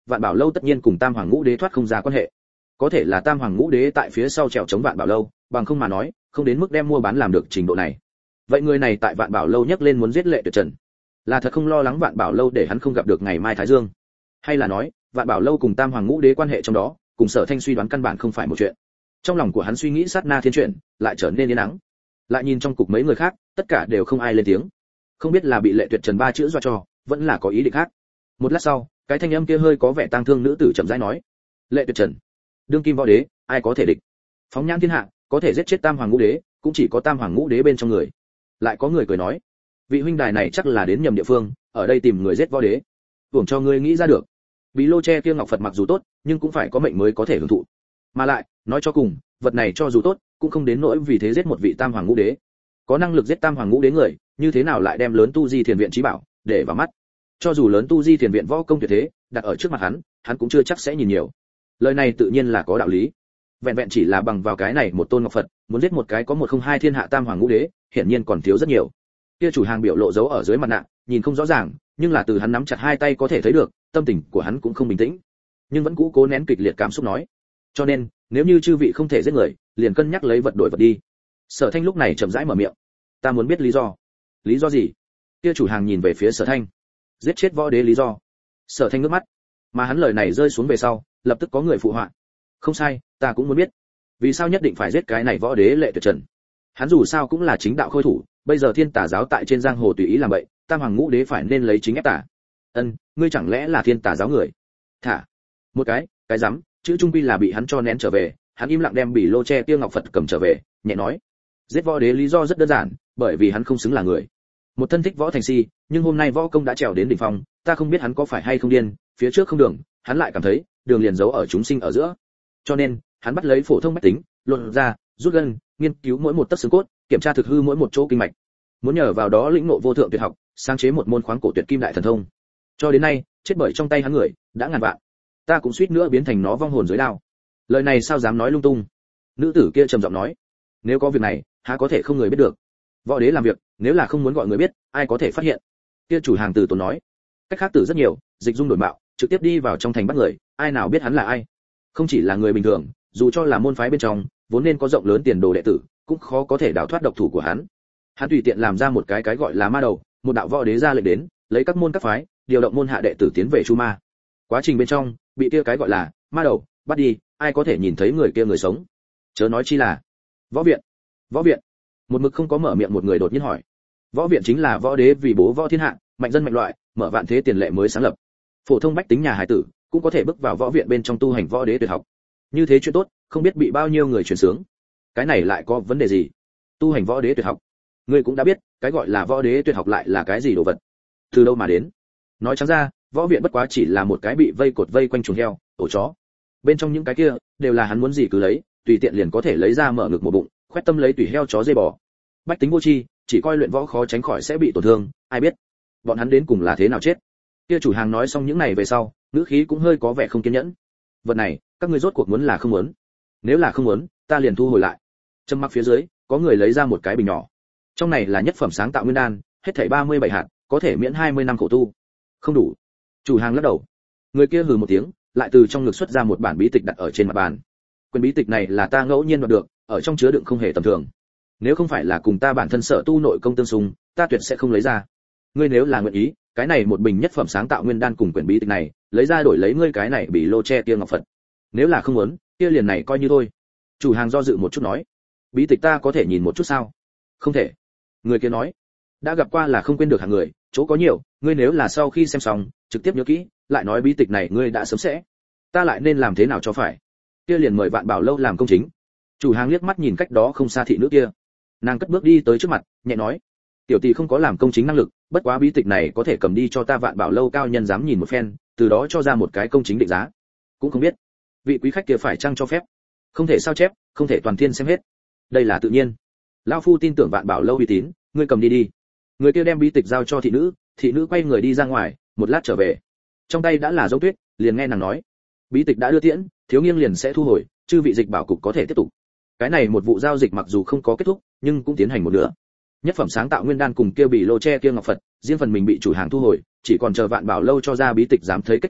vạn bảo lâu tất nhiên cùng tam hoàng ngũ đế thoát không ra quan hệ. Có thể là tam hoàng ngũ đế tại phía sau trèo chống vạn bảo lâu, bằng không mà nói không đến mức đem mua bán làm được trình độ này. Vậy người này tại vạn bảo lâu nhắc lên muốn giết Lệ Tuyệt Trần, là thật không lo lắng vạn bảo lâu để hắn không gặp được ngày mai thái dương, hay là nói vạn bảo lâu cùng tam hoàng ngũ đế quan hệ trong đó cùng Sở Thanh suy đoán căn bản không phải một chuyện. Trong lòng của hắn suy nghĩ sát na thiên chuyển, lại trở nên yên ắng. Lại nhìn trong cục mấy người khác, tất cả đều không ai lên tiếng. Không biết là bị Lệ Tuyệt Trần ba chữ dọa cho, vẫn là có ý định khác. Một lát sau, cái thanh âm kia hơi có vẻ tang thương nữ tử chậm rãi nói: "Lệ Tuyệt Trần, đương kim võ đế, ai có thể địch? Phóng nhãn thiên hạ, có thể giết chết tam hoàng ngũ đế, cũng chỉ có tam hoàng ngũ đế bên trong người." Lại có người cười nói: "Vị huynh đài này chắc là đến nhầm địa phương, ở đây tìm người giết võ đế. Tưởng cho ngươi nghĩ ra được. Bí lô che kia ngọc Phật mặc dù tốt, nhưng cũng phải có mệnh mới có thể hưởng thụ. Mà lại, nói cho cùng, vật này cho dù tốt, cũng không đến nỗi vì thế giết một vị tam hoàng ngũ đế. Có năng lực giết tam hoàng ngũ đế người, như thế nào lại đem lớn tu di thiền viện trí bảo để vào mắt? Cho dù lớn tu di thiền viện võ công tuyệt thế, đặt ở trước mặt hắn, hắn cũng chưa chắc sẽ nhìn nhiều." Lời này tự nhiên là có đạo lý. Vẹn vẹn chỉ là bằng vào cái này một tôn ngọc Phật, muốn giết một cái có một không hai thiên hạ tam hoàng ngũ đế, hiển nhiên còn thiếu rất nhiều. Kia chủ hàng biểu lộ giấu ở dưới mặt nạ, nhìn không rõ ràng, nhưng là từ hắn nắm chặt hai tay có thể thấy được, tâm tình của hắn cũng không bình tĩnh, nhưng vẫn cũ cố nén kịch liệt cảm xúc nói: "Cho nên, nếu như chư vị không thể giết người, liền cân nhắc lấy vật đổi vật đi." Sở Thanh lúc này chậm rãi mở miệng: "Ta muốn biết lý do." "Lý do gì?" Kia chủ hàng nhìn về phía Sở Thanh. "Giết chết võ đế lý do." Sở Thanh ngước mắt, mà hắn lời này rơi xuống về sau, lập tức có người phụ họa: "Không sai, ta cũng muốn biết. Vì sao nhất định phải giết cái này võ đế Lệ Tuyệt Trần? Hắn dù sao cũng là chính đạo khôi thủ, bây giờ thiên tà giáo tại trên giang hồ tùy ý làm vậy, tam hoàng ngũ đế phải nên lấy chính ép tà." "Ân, ngươi chẳng lẽ là thiên tà giáo người?" "Thả." "Một cái, cái rắm." Chữ trung quy là bị hắn cho nén trở về, hắn im lặng đem bỉ lô che kia ngọc Phật cầm trở về, nhẹ nói: "Giết võ đế lý do rất đơn giản, bởi vì hắn không xứng là người. Một thân thích võ thành si, nhưng hôm nay võ công đã trèo đến đỉnh phong, ta không biết hắn có phải hay không điên, phía trước không đường, hắn lại cảm thấy đường liền giấu ở chúng sinh ở giữa. Cho nên, hắn bắt lấy phổ thông bách tính, luận ra, rút gân, nghiên cứu mỗi một tấc xương cốt, kiểm tra thực hư mỗi một chỗ kinh mạch, muốn nhờ vào đó lĩnh ngộ vô thượng tuyệt học, sáng chế một môn khoáng cổ tuyệt kim đại thần thông. Cho đến nay, chết bởi trong tay hắn người đã ngàn vạn, ta cũng suýt nữa biến thành nó vong hồn dưới đao." Lời này sao dám nói lung tung? Nữ tử kia trầm giọng nói: "Nếu có việc này, há có thể không người biết được? Võ đế làm việc, nếu là không muốn gọi người biết, ai có thể phát hiện?" Kia chủ hàng từ tốn nói: "Cách khác tử rất nhiều, dịch dung đổi mạo, trực tiếp đi vào trong thành bắt người, ai nào biết hắn là ai? Không chỉ là người bình thường, dù cho là môn phái bên trong, vốn nên có rộng lớn tiền đồ đệ tử, cũng khó có thể đào thoát độc thủ của hắn. Hắn tùy tiện làm ra một cái cái gọi là ma đầu, một đạo võ đế ra lệnh đến, lấy các môn các phái, điều động môn hạ đệ tử tiến về chu ma. Quá trình bên trong, bị kia cái gọi là ma đầu bắt đi, ai có thể nhìn thấy người kia người sống? Chớ nói chi là võ viện." "Võ viện?" Một mực không có mở miệng một người đột nhiên hỏi. "Võ viện chính là võ đế vì bố võ thiên hạ, mạnh dân mạnh loại, mở vạn thế tiền lệ mới sáng lập. Phổ thông bách tính nhà hải tử cũng có thể bước vào võ viện bên trong tu hành võ đế tuyệt học. Như thế chuyện tốt, không biết bị bao nhiêu người truyền sướng. Cái này lại có vấn đề gì? Tu hành võ đế tuyệt học, ngươi cũng đã biết, cái gọi là võ đế tuyệt học lại là cái gì đồ vật? Từ đâu mà đến? Nói trắng ra, võ viện bất quá chỉ là một cái bị vây cột vây quanh chuồng heo, ổ chó. Bên trong những cái kia, đều là hắn muốn gì cứ lấy, tùy tiện liền có thể lấy ra mở ngực một bụng, khoét tâm lấy tùy heo chó dê bò. Bách tính vô tri, chỉ coi luyện võ khó tránh khỏi sẽ bị tổn thương, ai biết bọn hắn đến cùng là thế nào chết." Kia chủ hàng nói xong những này về sau, ngữ khí cũng hơi có vẻ không kiên nhẫn. "Vật này, các ngươi rốt cuộc muốn là không muốn? Nếu là không muốn, ta liền thu hồi lại." Trầm mặc phía dưới, có người lấy ra một cái bình nhỏ. Trong này là nhất phẩm sáng tạo nguyên đan, hết thảy ba mươi bảy hạt, có thể miễn hai mươi năm khổ tu. "Không đủ." Chủ hàng lắc đầu. Người kia hừ một tiếng, lại từ trong ngực xuất ra một bản bí tịch đặt ở trên mặt bàn. "Quyển bí tịch này là ta ngẫu nhiên đoạt được, ở trong chứa đựng không hề tầm thường. Nếu không phải là cùng ta bản thân sở tu nội công tương xung, ta tuyệt sẽ không lấy ra. Ngươi nếu là nguyện ý, cái này một bình nhất phẩm sáng tạo nguyên đan cùng quyển bí tịch này, lấy ra đổi lấy ngươi cái này bị lô che kia ngọc Phật. Nếu là không muốn, kia liền này coi như thôi." Chủ hàng do dự một chút nói: "Bí tịch ta có thể nhìn một chút sao?" "Không thể." Người kia nói: "Đã gặp qua là không quên được hàng người, chỗ có nhiều, ngươi nếu là sau khi xem xong, trực tiếp nhớ kỹ, lại nói bí tịch này ngươi đã sớm sẽ, ta lại nên làm thế nào cho phải?" Kia liền mời Vạn Bảo lâu làm công chính. Chủ hàng liếc mắt nhìn cách đó không xa thị nữ kia, nàng cất bước đi tới trước mặt, nhẹ nói: "Tiểu tỷ không có làm công chính năng lực, bất quá bí tịch này có thể cầm đi cho ta Vạn Bảo lâu cao nhân dám nhìn một phen, từ đó cho ra một cái công chính định giá. Cũng không biết vị quý khách kia phải chăng cho phép." "Không thể sao chép, không thể toàn thiên xem hết, đây là tự nhiên. Lão phu tin tưởng Vạn Bảo lâu uy tín, ngươi cầm đi đi." Người kia đem bí tịch giao cho thị nữ, thị nữ quay người đi ra ngoài, một lát trở về, trong tay đã là dấu tuyết, liền nghe nàng nói: "Bí tịch đã đưa tiễn, thiếu nghiêng liền sẽ thu hồi, chư vị dịch bảo cục có thể tiếp tục." Cái này một vụ giao dịch mặc dù không có kết thúc, nhưng cũng tiến hành một nửa. Nhất phẩm sáng tạo nguyên đan cùng kia bị lô che kia ngọc Phật, riêng phần mình bị chủ hàng thu hồi, chỉ còn chờ Vạn Bảo lâu cho ra bí tịch dám thấy kết quả,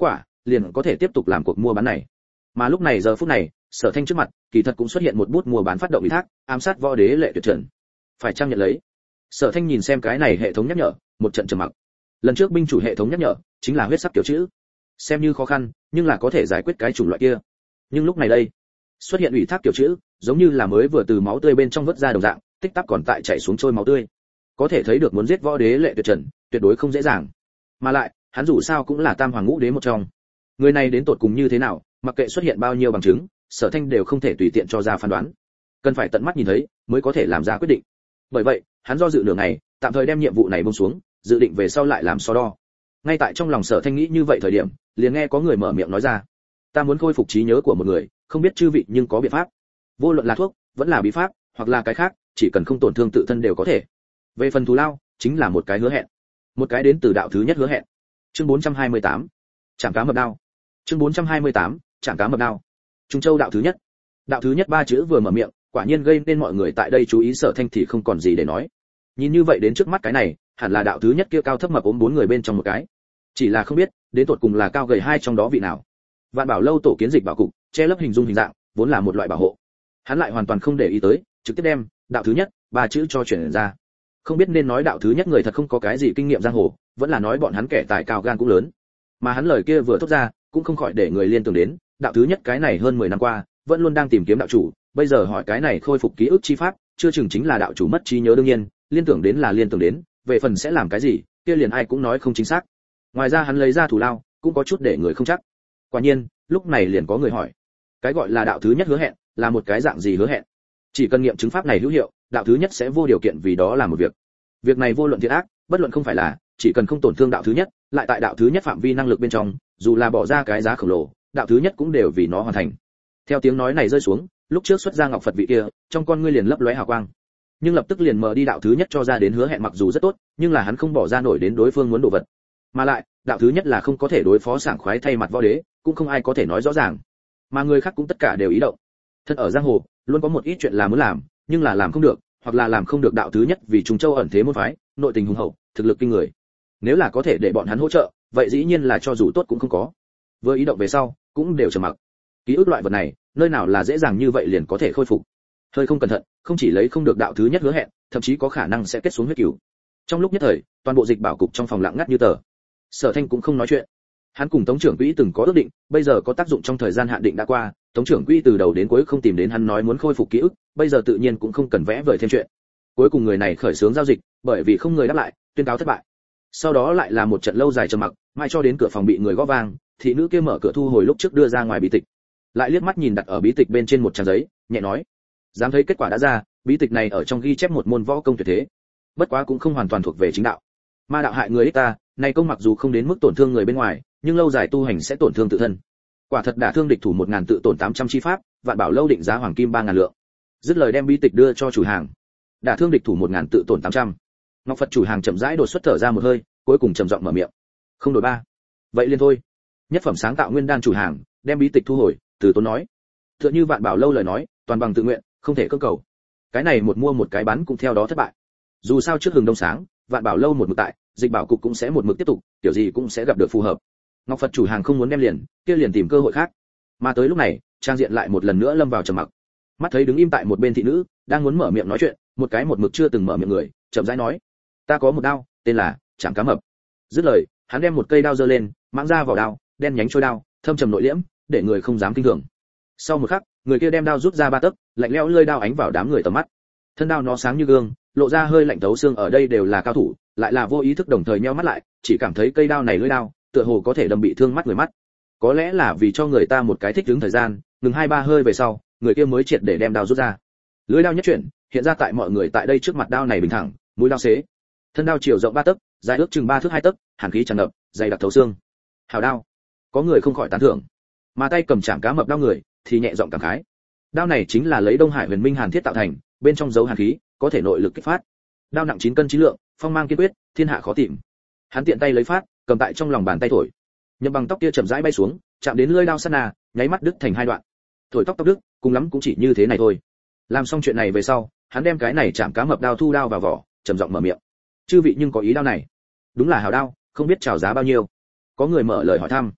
liền có thể tiếp tục làm cuộc mua bán này. Mà lúc này giờ phút này, Sở Thanh trước mặt, kỳ thật cũng xuất hiện một bút mua bán phát động ủy thác, ám sát võ đế lệ tuyệt trần. Phải chăng nhận lấy? Sở Thanh nhìn xem cái này hệ thống nhắc nhở, một trận trầm mặc. Lần trước binh chủ hệ thống nhắc nhở, chính là huyết sắc kiểu chữ. Xem như khó khăn, nhưng là có thể giải quyết cái chủng loại kia. Nhưng lúc này đây, xuất hiện ủy thác kiểu chữ, giống như là mới vừa từ máu tươi bên trong vớt ra đồng dạng, tích tắc còn tại chảy xuống trôi máu tươi. Có thể thấy được muốn giết võ đế lệ tuyệt trần, tuyệt đối không dễ dàng. Mà lại, hắn dù sao cũng là tam hoàng ngũ đế một trong. Người này đến tột cùng như thế nào, mặc kệ xuất hiện bao nhiêu bằng chứng, Sở Thanh đều không thể tùy tiện cho ra phán đoán. Cần phải tận mắt nhìn thấy, mới có thể làm ra quyết định. Bởi vậy, hắn do dự nửa ngày, tạm thời đem nhiệm vụ này buông xuống, dự định về sau lại làm so đo. Ngay tại trong lòng Sở Thanh nghĩ như vậy thời điểm, liền nghe có người mở miệng nói ra: "Ta muốn khôi phục trí nhớ của một người, không biết chư vị nhưng có biện pháp? Vô luận là thuốc, vẫn là bí pháp, hoặc là cái khác, chỉ cần không tổn thương tự thân đều có thể. Về phần thù lao, chính là một cái hứa hẹn. Một cái đến từ đạo thứ nhất hứa hẹn." Chương bốn trăm hai mươi tám, Trảm cá mập đao. Chương bốn trăm hai mươi tám, Trảm cá mập đao. Trung Châu đạo thứ nhất. Đạo thứ nhất ba chữ vừa mở miệng, quả nhiên gây nên mọi người tại đây chú ý. Sở Thanh thì không còn gì để nói. Nhìn như vậy đến trước mắt cái này, hẳn là đạo thứ nhất kia cao thấp mập ốm bốn người bên trong một cái. Chỉ là không biết, đến tột cùng là cao gầy hai trong đó vị nào. Vạn Bảo lâu tổ kiến dịch bảo cục, che lấp hình dung hình dạng, vốn là một loại bảo hộ. Hắn lại hoàn toàn không để ý tới, trực tiếp đem đạo thứ nhất ba chữ cho chuyển ra. Không biết nên nói đạo thứ nhất người thật không có cái gì kinh nghiệm giang hồ, vẫn là nói bọn hắn kẻ tài cao gan cũng lớn. Mà hắn lời kia vừa thốt ra, cũng không khỏi để người liên tưởng đến, đạo thứ nhất cái này hơn mười năm qua, vẫn luôn đang tìm kiếm đạo chủ, bây giờ hỏi cái này khôi phục ký ức chi pháp, chưa chừng chính là đạo chủ mất trí nhớ. Đương nhiên, liên tưởng đến là liên tưởng đến, về phần sẽ làm cái gì, kia liền ai cũng nói không chính xác. Ngoài ra hắn lấy ra thủ lao, cũng có chút để người không chắc. Quả nhiên, lúc này liền có người hỏi, cái gọi là đạo thứ nhất hứa hẹn, là một cái dạng gì hứa hẹn? Chỉ cần nghiệm chứng pháp này hữu hiệu, đạo thứ nhất sẽ vô điều kiện vì đó làm một việc. Việc này vô luận thiện ác, bất luận không phải là, chỉ cần không tổn thương đạo thứ nhất, lại tại đạo thứ nhất phạm vi năng lực bên trong, dù là bỏ ra cái giá khổng lồ, đạo thứ nhất cũng đều vì nó hoàn thành. Theo tiếng nói này rơi xuống, lúc trước xuất ra ngọc Phật vị kia, trong con ngươi liền lấp lóe hào quang. Nhưng lập tức liền mờ đi. Đạo thứ nhất cho ra đến hứa hẹn mặc dù rất tốt, nhưng là hắn không bỏ ra nổi đến đối phương muốn đồ vật. Mà lại, đạo thứ nhất là không có thể đối phó sảng khoái thay mặt võ đế, cũng không ai có thể nói rõ ràng. Mà người khác cũng tất cả đều ý động. Thân ở giang hồ, luôn có một ít chuyện là muốn làm, nhưng là làm không được, hoặc là làm không được. Đạo thứ nhất vì Trung Châu ẩn thế môn phái, nội tình hùng hậu, thực lực kinh người. Nếu là có thể để bọn hắn hỗ trợ, vậy dĩ nhiên là cho dù tốt cũng không có. Vừa ý động về sau, cũng đều trầm mặc. Ký ức loại vật này, nơi nào là dễ dàng như vậy liền có thể khôi phục. Hơi không cẩn thận, không chỉ lấy không được đạo thứ nhất hứa hẹn, thậm chí có khả năng sẽ kết xuống huyết cửu. Trong lúc nhất thời, toàn bộ dịch bảo cục trong phòng lặng ngắt như tờ. Sở Thanh cũng không nói chuyện. Hắn cùng Tống trưởng quỹ từng có ước định, bây giờ có tác dụng trong thời gian hạn định đã qua, Tống trưởng quỹ từ đầu đến cuối không tìm đến hắn nói muốn khôi phục ký ức, bây giờ tự nhiên cũng không cần vẽ vời thêm chuyện. Cuối cùng người này khởi xướng giao dịch, bởi vì không người đáp lại, tuyên cáo thất bại. Sau đó lại là một trận lâu dài trầm mặc, mãi cho đến cửa phòng bị người gõ vang, thị nữ kia mở cửa thu hồi lúc trước đưa ra ngoài bí tịch. Lại liếc mắt nhìn đặt ở bí tịch bên trên một trang giấy, nhẹ nói: "Dám thấy kết quả đã ra, bí tịch này ở trong ghi chép một môn võ công tuyệt thế, bất quá cũng không hoàn toàn thuộc về chính đạo. Ma đạo hại người ích ta, này công mặc dù không đến mức tổn thương người bên ngoài, nhưng lâu dài tu hành sẽ tổn thương tự thân. Quả thật đả thương địch thủ một ngàn tự tổn tám trăm chi pháp, Vạn Bảo lâu định giá hoàng kim ba ngàn lượng." Dứt lời đem bí tịch đưa cho chủ hàng. Đả thương địch thủ một ngàn tự tổn tám trăm. Ngọc Phật chủ hàng chậm rãi đột xuất thở ra một hơi, cuối cùng trầm giọng mở miệng: "Không đổi ba. Vậy liền thôi." Nhất phẩm sáng tạo nguyên đan chủ hàng, đem bí tịch thu hồi, từ tốn nói: "Tựa như Vạn Bảo lâu lời nói, toàn bằng tự nguyện, không thể cưỡng cầu. Cái này một mua một cái bán cũng theo đó thất bại. Dù sao trước hừng đông sáng, Vạn Bảo lâu một mực tại, dịch bảo cục cũng sẽ một mực tiếp tục, kiểu gì cũng sẽ gặp được phù hợp." Ngọc Phật chủ hàng không muốn đem liền, kia liền tìm cơ hội khác. Mà tới lúc này, trang diện lại một lần nữa lâm vào trầm mặc. Mắt thấy đứng im tại một bên thị nữ, đang muốn mở miệng nói chuyện, một cái một mực chưa từng mở miệng người, chậm rãi nói: "Ta có một đao, tên là Trảm cá mập." Dứt lời, hắn đem một cây đao giơ lên, mãng ra vào đao, đen nhánh trôi đao, thâm trầm nội liễm, để người không dám kinh thường. Sau một khắc, người kia đem đao rút ra ba tấc, lạnh lẽo lưỡi đao ánh vào đám người tầm mắt. Thân đao nó sáng như gương, lộ ra hơi lạnh thấu xương. Ở đây đều là cao thủ, lại là vô ý thức đồng thời nheo mắt lại, chỉ cảm thấy cây đao này lưỡi đao, tựa hồ có thể đâm bị thương mắt người mắt. Có lẽ là vì cho người ta một cái thích ứng thời gian, ngừng hai ba hơi về sau, người kia mới triệt để đem đao rút ra. Lưỡi đao nhất chuyển, hiện ra tại mọi người tại đây trước mặt. Đao này bình thẳng, mũi đao xế. Thân đao chiều rộng ba tấc, dài ước chừng ba thước hai tấc, hàn khí tràn ngập, dày đặc thấu xương. Hào đao. Có người không khỏi tán thưởng. Mà tay cầm Trảm cá mập đao người thì nhẹ giọng cảm khái. Đao này chính là lấy Đông Hải Huyền Minh Hàn thiết tạo thành, bên trong dấu hàn khí, có thể nội lực kích phát. Đao nặng chín cân chín lượng, phong mang kiên quyết, thiên hạ khó tìm. Hắn tiện tay lấy phát, cầm tại trong lòng bàn tay thổi. Nhậm bằng tóc kia chậm rãi bay xuống, chạm đến lưỡi đao sát na, nháy mắt đứt thành hai đoạn. Thổi tóc tóc đứt, cùng lắm cũng chỉ như thế này thôi. Làm xong chuyện này về sau, hắn đem cái này Trảm cá mập đao thu đao vào vỏ, trầm giọng mở miệng: "Chư vị nhưng có ý đao này?" "Đúng là hào đao, không biết chào giá bao nhiêu?" Có người mở lời hỏi thăm.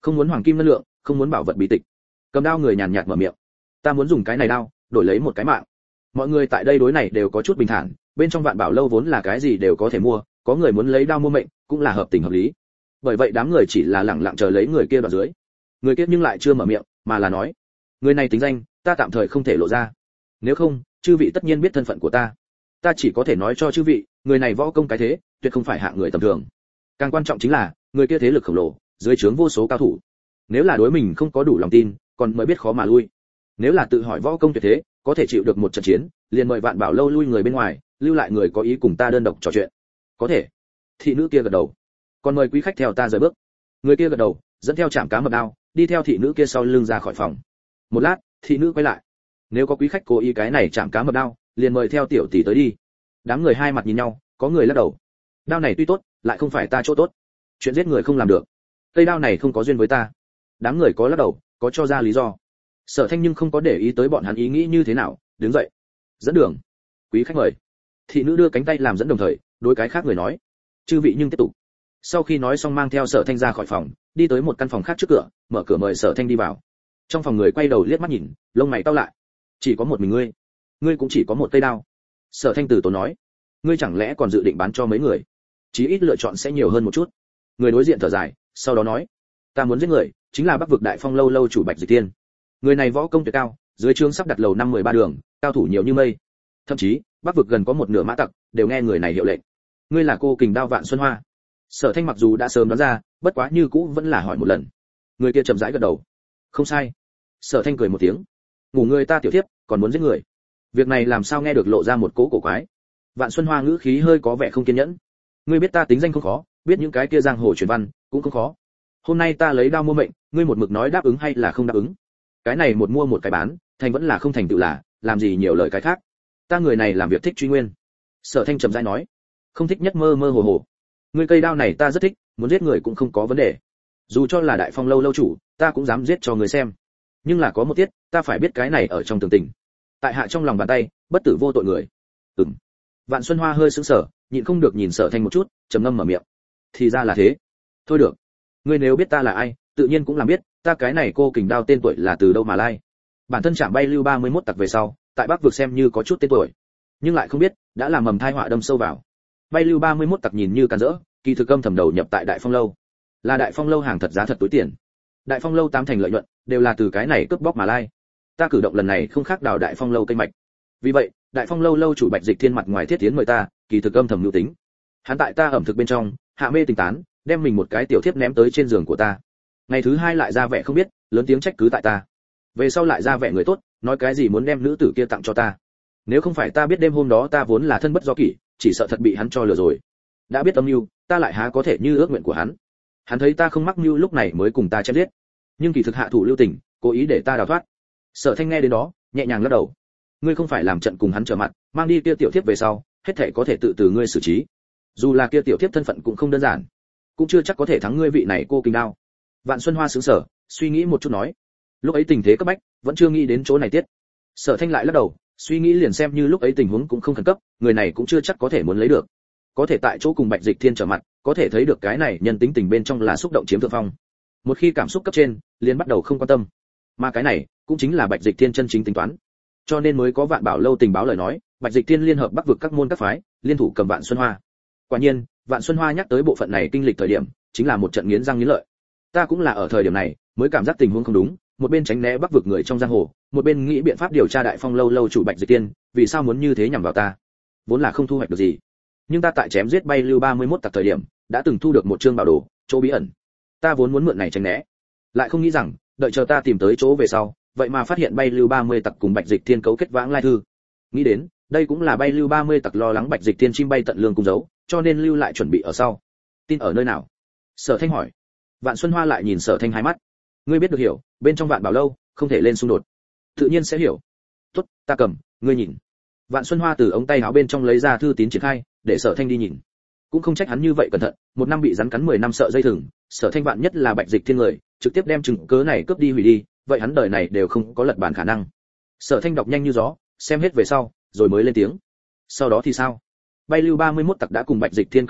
không muốn hoàng kim ngân lượng, không muốn bảo vật bí tịch. Cầm đao người nhàn nhạt mở miệng, ta muốn dùng cái này đao đổi lấy một cái mạng. Mọi người tại đây đối này đều có chút bình thản, bên trong Vạn Bảo lâu vốn là cái gì đều có thể mua, có người muốn lấy đao mua mệnh, cũng là hợp tình hợp lý. Bởi vậy đám người chỉ là lẳng lặng chờ lấy người kia đoạn dưới. Người kia nhưng lại chưa mở miệng, mà là nói, người này tính danh, ta tạm thời không thể lộ ra. Nếu không, chư vị tất nhiên biết thân phận của ta. Ta chỉ có thể nói cho chư vị, người này võ công cái thế, tuyệt không phải hạng người tầm thường. Càng quan trọng chính là, người kia thế lực khổng lồ, dưới trướng vô số cao thủ. Nếu là đối mình không có đủ lòng tin, còn mới biết khó mà lui. Nếu là tự hỏi võ công tuyệt thế, có thể chịu được một trận chiến, liền mời Vạn Bảo lâu lui người bên ngoài, lưu lại người có ý cùng ta đơn độc trò chuyện. Có thể. Thị nữ kia gật đầu. Còn mời quý khách theo ta rời bước. Người kia gật đầu, dẫn theo chạm cá mập đao, đi theo thị nữ kia sau lưng ra khỏi phòng. Một lát, thị nữ quay lại. Nếu có quý khách cố ý cái này chạm cá mập đao, liền mời theo tiểu tỷ tới đi. Đám người hai mặt nhìn nhau, có người lắc đầu. Đao này tuy tốt, lại không phải ta chỗ tốt. Chuyện giết người không làm được. Cây đao này không có duyên với ta. Đám người có lắc đầu, có cho ra lý do. Sở Thanh nhưng không có để ý tới bọn hắn ý nghĩ như thế nào, đứng dậy, dẫn đường. Quý khách mời. Thị nữ đưa cánh tay làm dẫn đồng thời, đối cái khác người nói, chư vị nhưng tiếp tục. Sau khi nói xong mang theo Sở Thanh ra khỏi phòng, đi tới một căn phòng khác trước cửa, mở cửa mời Sở Thanh đi vào. Trong phòng người quay đầu liếc mắt nhìn, lông mày cau lại. Chỉ có một mình ngươi, ngươi cũng chỉ có một cây đao. Sở Thanh từ tốn nói, ngươi chẳng lẽ còn dự định bán cho mấy người? Chí ít lựa chọn sẽ nhiều hơn một chút. Người đối diện thở dài, sau đó nói, ta muốn giết người, chính là Bắc vực Đại Phong lâu lâu chủ Bạch Dịch Tiên. Người này võ công tuyệt cao, dưới trướng sắp đặt lầu năm mười ba đường, cao thủ nhiều như mây. Thậm chí, Bắc vực gần có một nửa mã tặc đều nghe người này hiệu lệnh. Ngươi là cô kình đao Vạn Xuân Hoa. Sở Thanh mặc dù đã sớm đoán ra, bất quá như cũ vẫn là hỏi một lần. Người kia chậm rãi gật đầu. Không sai. Sở Thanh cười một tiếng. Ngủ người ta tiểu thiếp, còn muốn giết người. Việc này làm sao nghe được lộ ra một cỗ cổ quái. Vạn Xuân Hoa ngữ khí hơi có vẻ không kiên nhẫn. Ngươi biết ta tính danh không khó, biết những cái kia giang hồ truyền văn cũng không khó. Hôm nay ta lấy đao mua mệnh, ngươi một mực nói đáp ứng hay là không đáp ứng? Cái này một mua một cái bán, thành vẫn là không thành tựu là, làm gì nhiều lời cái khác. Ta người này làm việc thích truy nguyên. Sở Thanh trầm rãi nói, không thích nhất mơ mơ hồ hồ. Ngươi cây đao này ta rất thích, muốn giết người cũng không có vấn đề. Dù cho là Đại Phong lâu lâu chủ, ta cũng dám giết cho người xem. Nhưng là có một tiết, ta phải biết cái này ở trong tường tình. Tại hạ trong lòng bàn tay, bất tử vô tội người. Ừm. Vạn Xuân Hoa hơi sững sờ, nhịn không được nhìn Sở Thanh một chút, trầm ngâm mở miệng. Thì ra là thế. Thôi được. Ngươi nếu biết ta là ai, tự nhiên cũng làm biết, ta cái này cô kình đao tên tuổi là từ đâu mà lai. Bản thân Trảm Bay Lưu ba mươi mốt tặc về sau, tại Bắc vực xem như có chút tên tuổi, nhưng lại không biết đã làm mầm thai họa đâm sâu vào. Bay Lưu ba mươi mốt tặc nhìn như càn rỡ, kỳ thực âm thầm đầu nhập tại Đại Phong lâu, là Đại Phong lâu hàng thật giá thật túi tiền. Đại Phong lâu tám thành lợi nhuận đều là từ cái này cướp bóc mà lai. Ta cử động lần này không khác đào Đại Phong lâu cây mạch. Vì vậy, Đại Phong lâu lâu chủ Bạch Dịch Thiên mặt ngoài thiết tiến mời ta, kỳ thực âm thầm lưu tính. Hắn tại ta ẩm thực bên trong, hạ mê tình tán, đem mình một cái tiểu thiếp ném tới trên giường của ta. Ngày thứ hai lại ra vẻ không biết, lớn tiếng trách cứ tại ta. Về sau lại ra vẻ người tốt, nói cái gì muốn đem nữ tử kia tặng cho ta. Nếu không phải ta biết đêm hôm đó ta vốn là thân bất do kỷ, chỉ sợ thật bị hắn cho lừa rồi. Đã biết âm mưu, ta lại há có thể như ước nguyện của hắn. Hắn thấy ta không mắc mưu lúc này mới cùng ta chém giết. Nhưng kỳ thực hạ thủ lưu tình, cố ý để ta đào thoát. Sở Thanh nghe đến đó, nhẹ nhàng lắc đầu. Ngươi không phải làm trận cùng hắn trở mặt, mang đi kia tiểu thiếp về sau, hết thảy có thể tự từ ngươi xử trí. Dù là kia tiểu thiếp thân phận cũng không đơn giản, cũng chưa chắc có thể thắng ngươi vị này cô kình đao. Vạn Xuân Hoa sững sờ, suy nghĩ một chút nói, lúc ấy tình thế cấp bách, vẫn chưa nghĩ đến chỗ này tiết. Sở Thanh lại lắc đầu, suy nghĩ liền xem như lúc ấy tình huống cũng không khẩn cấp, người này cũng chưa chắc có thể muốn lấy được. Có thể tại chỗ cùng Bạch Dịch Thiên trở mặt, có thể thấy được cái này nhân tính tình bên trong là xúc động chiếm thượng phong. Một khi cảm xúc cấp trên, liền bắt đầu không quan tâm. Mà cái này, cũng chính là Bạch Dịch Thiên chân chính tính toán. Cho nên mới có Vạn Bảo lâu tình báo lời nói, Bạch Dịch Thiên liên hợp Bắc vực các môn các phái, liên thủ cầm Vạn Xuân Hoa. Quả nhiên, Vạn Xuân Hoa nhắc tới bộ phận này kinh lịch thời điểm, chính là một trận nghiến răng nghiến lợi. Ta cũng là ở thời điểm này, mới cảm giác tình huống không đúng, một bên tránh né Bắc vực người trong giang hồ, một bên nghĩ biện pháp điều tra Đại Phong lâu lâu chủ Bạch Dịch Tiên, vì sao muốn như thế nhằm vào ta? Vốn là không thu hoạch được gì. Nhưng ta tại chém giết Bay Lưu ba mươi mốt tặc thời điểm, đã từng thu được một chương bảo đồ, chỗ bí ẩn. Ta vốn muốn mượn này tránh né, lại không nghĩ rằng, đợi chờ ta tìm tới chỗ về sau, vậy mà phát hiện Bay Lưu ba mươi tặc cùng Bạch Dịch Tiên cấu kết vãng lai thư. Nghĩ đến, đây cũng là Bay Lưu ba mươi tặc lo lắng Bạch Dịch Tiên chim bay tận lương cùng giấu, cho nên lưu lại chuẩn bị ở sau. Tin ở nơi nào? Sở Thanh hỏi. Vạn Xuân Hoa lại nhìn Sở Thanh hai mắt. Ngươi biết được hiểu, bên trong Vạn Bảo lâu, không thể lên xung đột. Tự nhiên sẽ hiểu. Tốt, ta cầm, ngươi nhìn. Vạn Xuân Hoa từ ống tay áo bên trong lấy ra thư tín triển khai, để Sở Thanh đi nhìn. Cũng không trách hắn như vậy cẩn thận, một năm bị rắn cắn mười năm sợ dây thừng, Sở Thanh vạn nhất là Bạch Dịch Thiên người, trực tiếp đem chứng cớ này cướp đi hủy đi, vậy hắn đời này đều không có lật bàn khả năng. Sở Thanh đọc nhanh như gió, xem hết về sau, rồi mới lên tiếng. Sau đó thì sao? Bay Lưu ba mươi mốt tặc đã cùng Bạch Dịch Thiên cấu kết,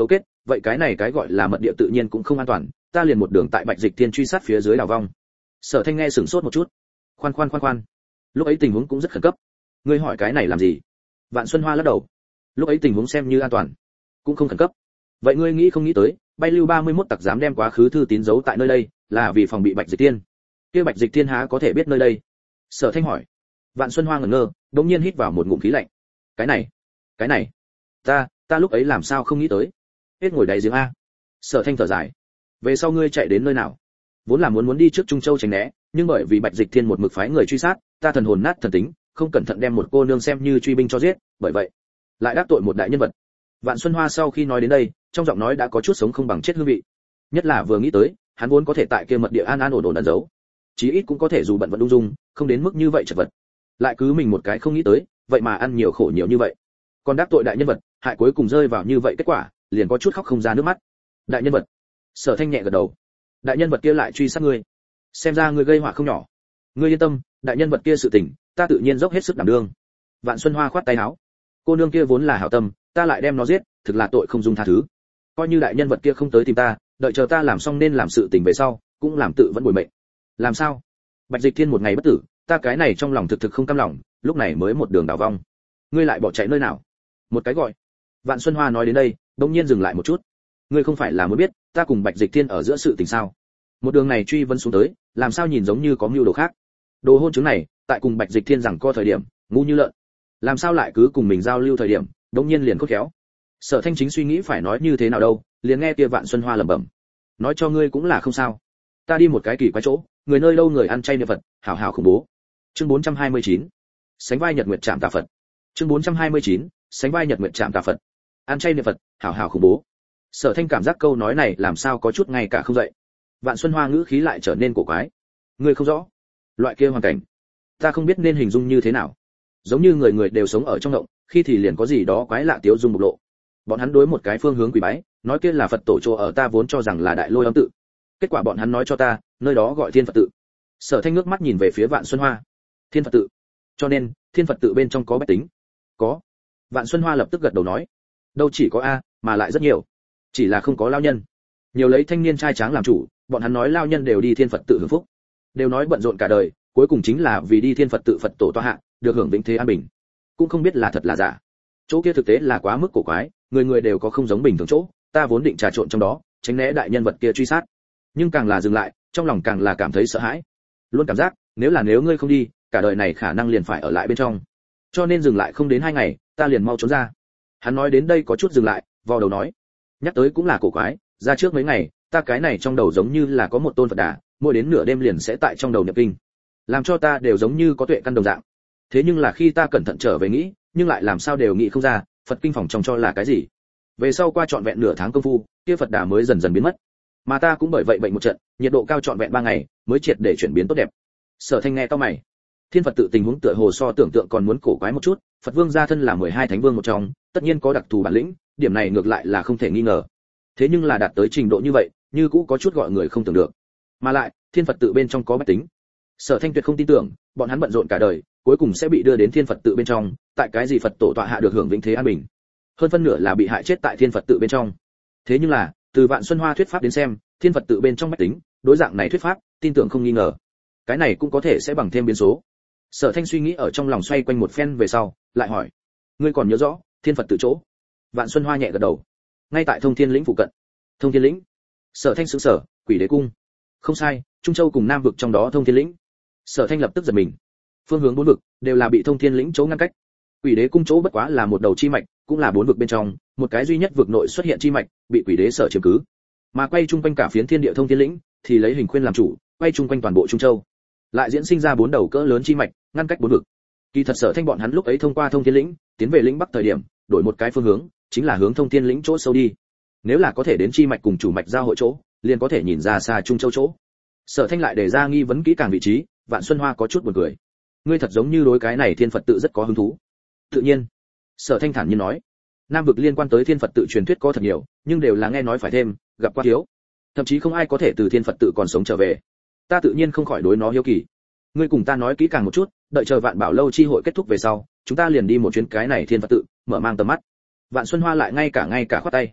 vậy cái này cái gọi là mật địa tự nhiên cũng không an toàn, ta liền một đường tại Bạch Dịch Thiên truy sát phía dưới đào vong. Sở Thanh nghe sửng sốt một chút. Khoan khoan khoan khoan, lúc ấy tình huống cũng rất khẩn cấp. Ngươi hỏi cái này làm gì? Vạn Xuân Hoa lắc đầu. Lúc ấy tình huống xem như an toàn, cũng không khẩn cấp. Vậy ngươi nghĩ không nghĩ tới, bay lưu ba mươi mốt tặc dám đem quá khứ thư tín giấu tại nơi đây, là vì phòng bị Bạch Dịch Thiên. Kia Bạch Dịch Thiên há có thể biết nơi đây? Sở Thanh hỏi. Vạn Xuân Hoa ngẩn ngơ, đột nhiên hít vào một ngụm khí lạnh. Cái này, cái này, ta, ta lúc ấy làm sao không nghĩ tới? Hết ngồi đáy giếng a. Sở Thanh thở dài. Về sau ngươi chạy đến nơi nào? Vốn là muốn muốn đi trước Trung Châu tránh né, nhưng bởi vì Bạch Dịch Thiên một mực phái người truy sát, ta thần hồn nát thần tính, không cẩn thận đem một cô nương xem như truy binh cho giết, bởi vậy lại đắc tội một đại nhân vật. Vạn Xuân Hoa sau khi nói đến đây, trong giọng nói đã có chút sống không bằng chết hương vị. Nhất là vừa nghĩ tới, hắn vốn có thể tại kia mật địa an an ổn ổn ẩn giấu, chí ít cũng có thể dù bận vận ung dung, không đến mức như vậy chật vật. Lại cứ mình một cái không nghĩ tới, vậy mà ăn nhiều khổ nhiều như vậy. Còn đắc tội đại nhân vật, hại cuối cùng rơi vào như vậy kết quả, liền có chút khóc không ra nước mắt. Đại nhân vật? Sở Thanh nhẹ gật đầu. Đại nhân vật kia lại truy sát ngươi, xem ra ngươi gây họa không nhỏ. Ngươi yên tâm, đại nhân vật kia sự tình, ta tự nhiên dốc hết sức đảm đương. Vạn Xuân Hoa khoát tay áo. Cô nương kia vốn là hảo tâm, ta lại đem nó giết, thực là tội không dung tha thứ. Coi như đại nhân vật kia không tới tìm ta, đợi chờ ta làm xong nên làm sự tình về sau, cũng làm tự vẫn bồi mệnh. Làm sao? Bạch Dịch Thiên một ngày bất tử, ta cái này trong lòng thực thực không cam lòng, lúc này mới một đường đào vong. Ngươi lại bỏ chạy nơi nào? Một cái gọi. Vạn Xuân Hoa nói đến đây, đột nhiên dừng lại một chút. Ngươi không phải là muốn biết, ta cùng Bạch Dịch Thiên ở giữa sự tình sao? Một đường này truy vấn xuống tới, làm sao nhìn giống như có mưu đồ khác? Đồ hôn chứng này, tại cùng Bạch Dịch Thiên rằng co thời điểm, ngu như lợn. Làm sao lại cứ cùng mình giao lưu thời điểm, đột nhiên liền khôn khéo. Sở Thanh chính suy nghĩ phải nói như thế nào đâu, liền nghe kia Vạn Xuân Hoa lẩm bẩm. Nói cho ngươi cũng là không sao. Ta đi một cái kỳ quái chỗ, người nơi đâu người ăn chay niệm Phật, hảo hảo khủng bố. Chương bốn trăm hai mươi chín. Sánh vai Nhật Nguyệt Trạm Tà Phật. Chương bốn trăm hai mươi chín. Sánh vai Nhật Nguyệt Trạm Tà Phật. Ăn chay niệm Phật, hảo hảo khủng bố. Sở Thanh cảm giác câu nói này làm sao có chút ngay cả không dậy. Vạn Xuân Hoa ngữ khí lại trở nên cổ quái. Ngươi không rõ, loại kia hoàn cảnh, ta không biết nên hình dung như thế nào. Giống như người người đều sống ở trong động, khi thì liền có gì đó quái lạ tiếu dung bộc lộ. Bọn hắn đối một cái phương hướng quỳ bái, nói kia là Phật tổ chỗ ở, ta vốn cho rằng là Đại Lôi Âm tự. Kết quả bọn hắn nói cho ta, nơi đó gọi Thiên Phật tự. Sở Thanh ngước mắt nhìn về phía Vạn Xuân Hoa. Thiên Phật tự? Cho nên, Thiên Phật tự bên trong có bách tính? Có. Vạn Xuân Hoa lập tức gật đầu nói. Đâu chỉ có a, mà lại rất nhiều. Chỉ là không có lao nhân. Nhiều lấy thanh niên trai tráng làm chủ, bọn hắn nói lao nhân đều đi Thiên Phật tự hưởng phúc. Đều nói bận rộn cả đời, cuối cùng chính là vì đi Thiên Phật tự Phật tổ tọa hạ, được hưởng vĩnh thế an bình. Cũng không biết là thật là giả. Chỗ kia thực tế là quá mức cổ quái, người người đều có không giống bình thường chỗ, ta vốn định trà trộn trong đó, tránh né đại nhân vật kia truy sát. Nhưng càng là dừng lại, trong lòng càng là cảm thấy sợ hãi. Luôn cảm giác, nếu là nếu ngươi không đi, cả đời này khả năng liền phải ở lại bên trong. Cho nên dừng lại không đến hai ngày, ta liền mau trốn ra. Hắn nói đến đây có chút dừng lại, vò đầu nói. Nhắc tới cũng là cổ quái, ra trước mấy ngày, ta cái này trong đầu giống như là có một tôn Phật Đà, mỗi đến nửa đêm liền sẽ tại trong đầu niệm kinh, làm cho ta đều giống như có tuệ căn đồng dạng. Thế nhưng là khi ta cẩn thận trở về nghĩ, nhưng lại làm sao đều nghĩ không ra, Phật kinh phòng trong cho là cái gì. Về sau qua trọn vẹn nửa tháng công phu, kia Phật Đà mới dần dần biến mất. Mà ta cũng bởi vậy bệnh một trận, nhiệt độ cao trọn vẹn ba ngày, mới triệt để chuyển biến tốt đẹp. Sở Thanh nghe to mày. Thiên Phật tự tình huống tựa hồ so tưởng tượng còn muốn cổ quái một chút, Phật Vương gia thân là mười hai thánh vương một trong, tất nhiên có đặc thù bản lĩnh, điểm này ngược lại là không thể nghi ngờ. Thế nhưng là đạt tới trình độ như vậy, như cũ có chút gọi người không tưởng được. Mà lại, Thiên Phật tự bên trong có bách tính. Sở Thanh tuyệt không tin tưởng, bọn hắn bận rộn cả đời, cuối cùng sẽ bị đưa đến Thiên Phật tự bên trong, tại cái gì Phật tổ tọa hạ được hưởng vĩnh thế an bình. Hơn phân nửa là bị hại chết tại Thiên Phật tự bên trong. Thế nhưng là, từ Vạn Xuân Hoa thuyết pháp đến xem, Thiên Phật tự bên trong bách tính, đối dạng này thuyết pháp, tin tưởng không nghi ngờ. Cái này cũng có thể sẽ bằng thêm biến số. Sở Thanh suy nghĩ ở trong lòng xoay quanh một phen về sau, lại hỏi: ngươi còn nhớ rõ Thiên Phật tự chỗ? Vạn Xuân Hoa nhẹ gật đầu. Ngay tại Thông Thiên lĩnh phụ cận. Thông Thiên lĩnh? Sở Thanh sững sờ, Quỷ Đế cung. Không sai, Trung Châu cùng Nam vực trong đó Thông Thiên lĩnh. Sở Thanh lập tức giật mình. Phương hướng bốn vực đều là bị Thông Thiên lĩnh chỗ ngăn cách. Quỷ Đế cung chỗ bất quá là một đầu chi mạch, cũng là bốn vực bên trong, một cái duy nhất vực nội xuất hiện chi mạch, bị Quỷ Đế sở chiếm cứ. Mà quay chung quanh cả phiến thiên địa Thông Thiên lĩnh, thì lấy Hình Khuyên làm chủ, quay chung quanh toàn bộ Trung Châu. Lại diễn sinh ra bốn đầu cỡ lớn chi mạch, ngăn cách bốn vực. Kỳ thật Sở Thanh bọn hắn lúc ấy thông qua Thông Thiên lĩnh, tiến về lĩnh Bắc thời điểm, đổi một cái phương hướng, chính là hướng Thông Thiên lĩnh chỗ sâu đi. Nếu là có thể đến chi mạch cùng chủ mạch giao hội chỗ, liền có thể nhìn ra xa Trung Châu chỗ. Sở Thanh lại đề ra nghi vấn kỹ càng vị trí, Vạn Xuân Hoa có chút buồn cười. Ngươi thật giống như đối cái này Thiên Phật tự rất có hứng thú. Tự nhiên. Sở Thanh thản nhiên nói. Nam vực liên quan tới Thiên Phật tự truyền thuyết có thật nhiều, nhưng đều là nghe nói phải thêm, gặp qua thiếu. Thậm chí không ai có thể từ Thiên Phật tự còn sống trở về. Ta tự nhiên không khỏi đối nó hiếu kỳ. Ngươi cùng ta nói kỹ càng một chút, đợi chờ Vạn Bảo lâu chi hội kết thúc về sau, chúng ta liền đi một chuyến cái này Thiên Phật tự, mở mang tầm mắt. Vạn Xuân Hoa lại ngay cả ngay cả khoát tay.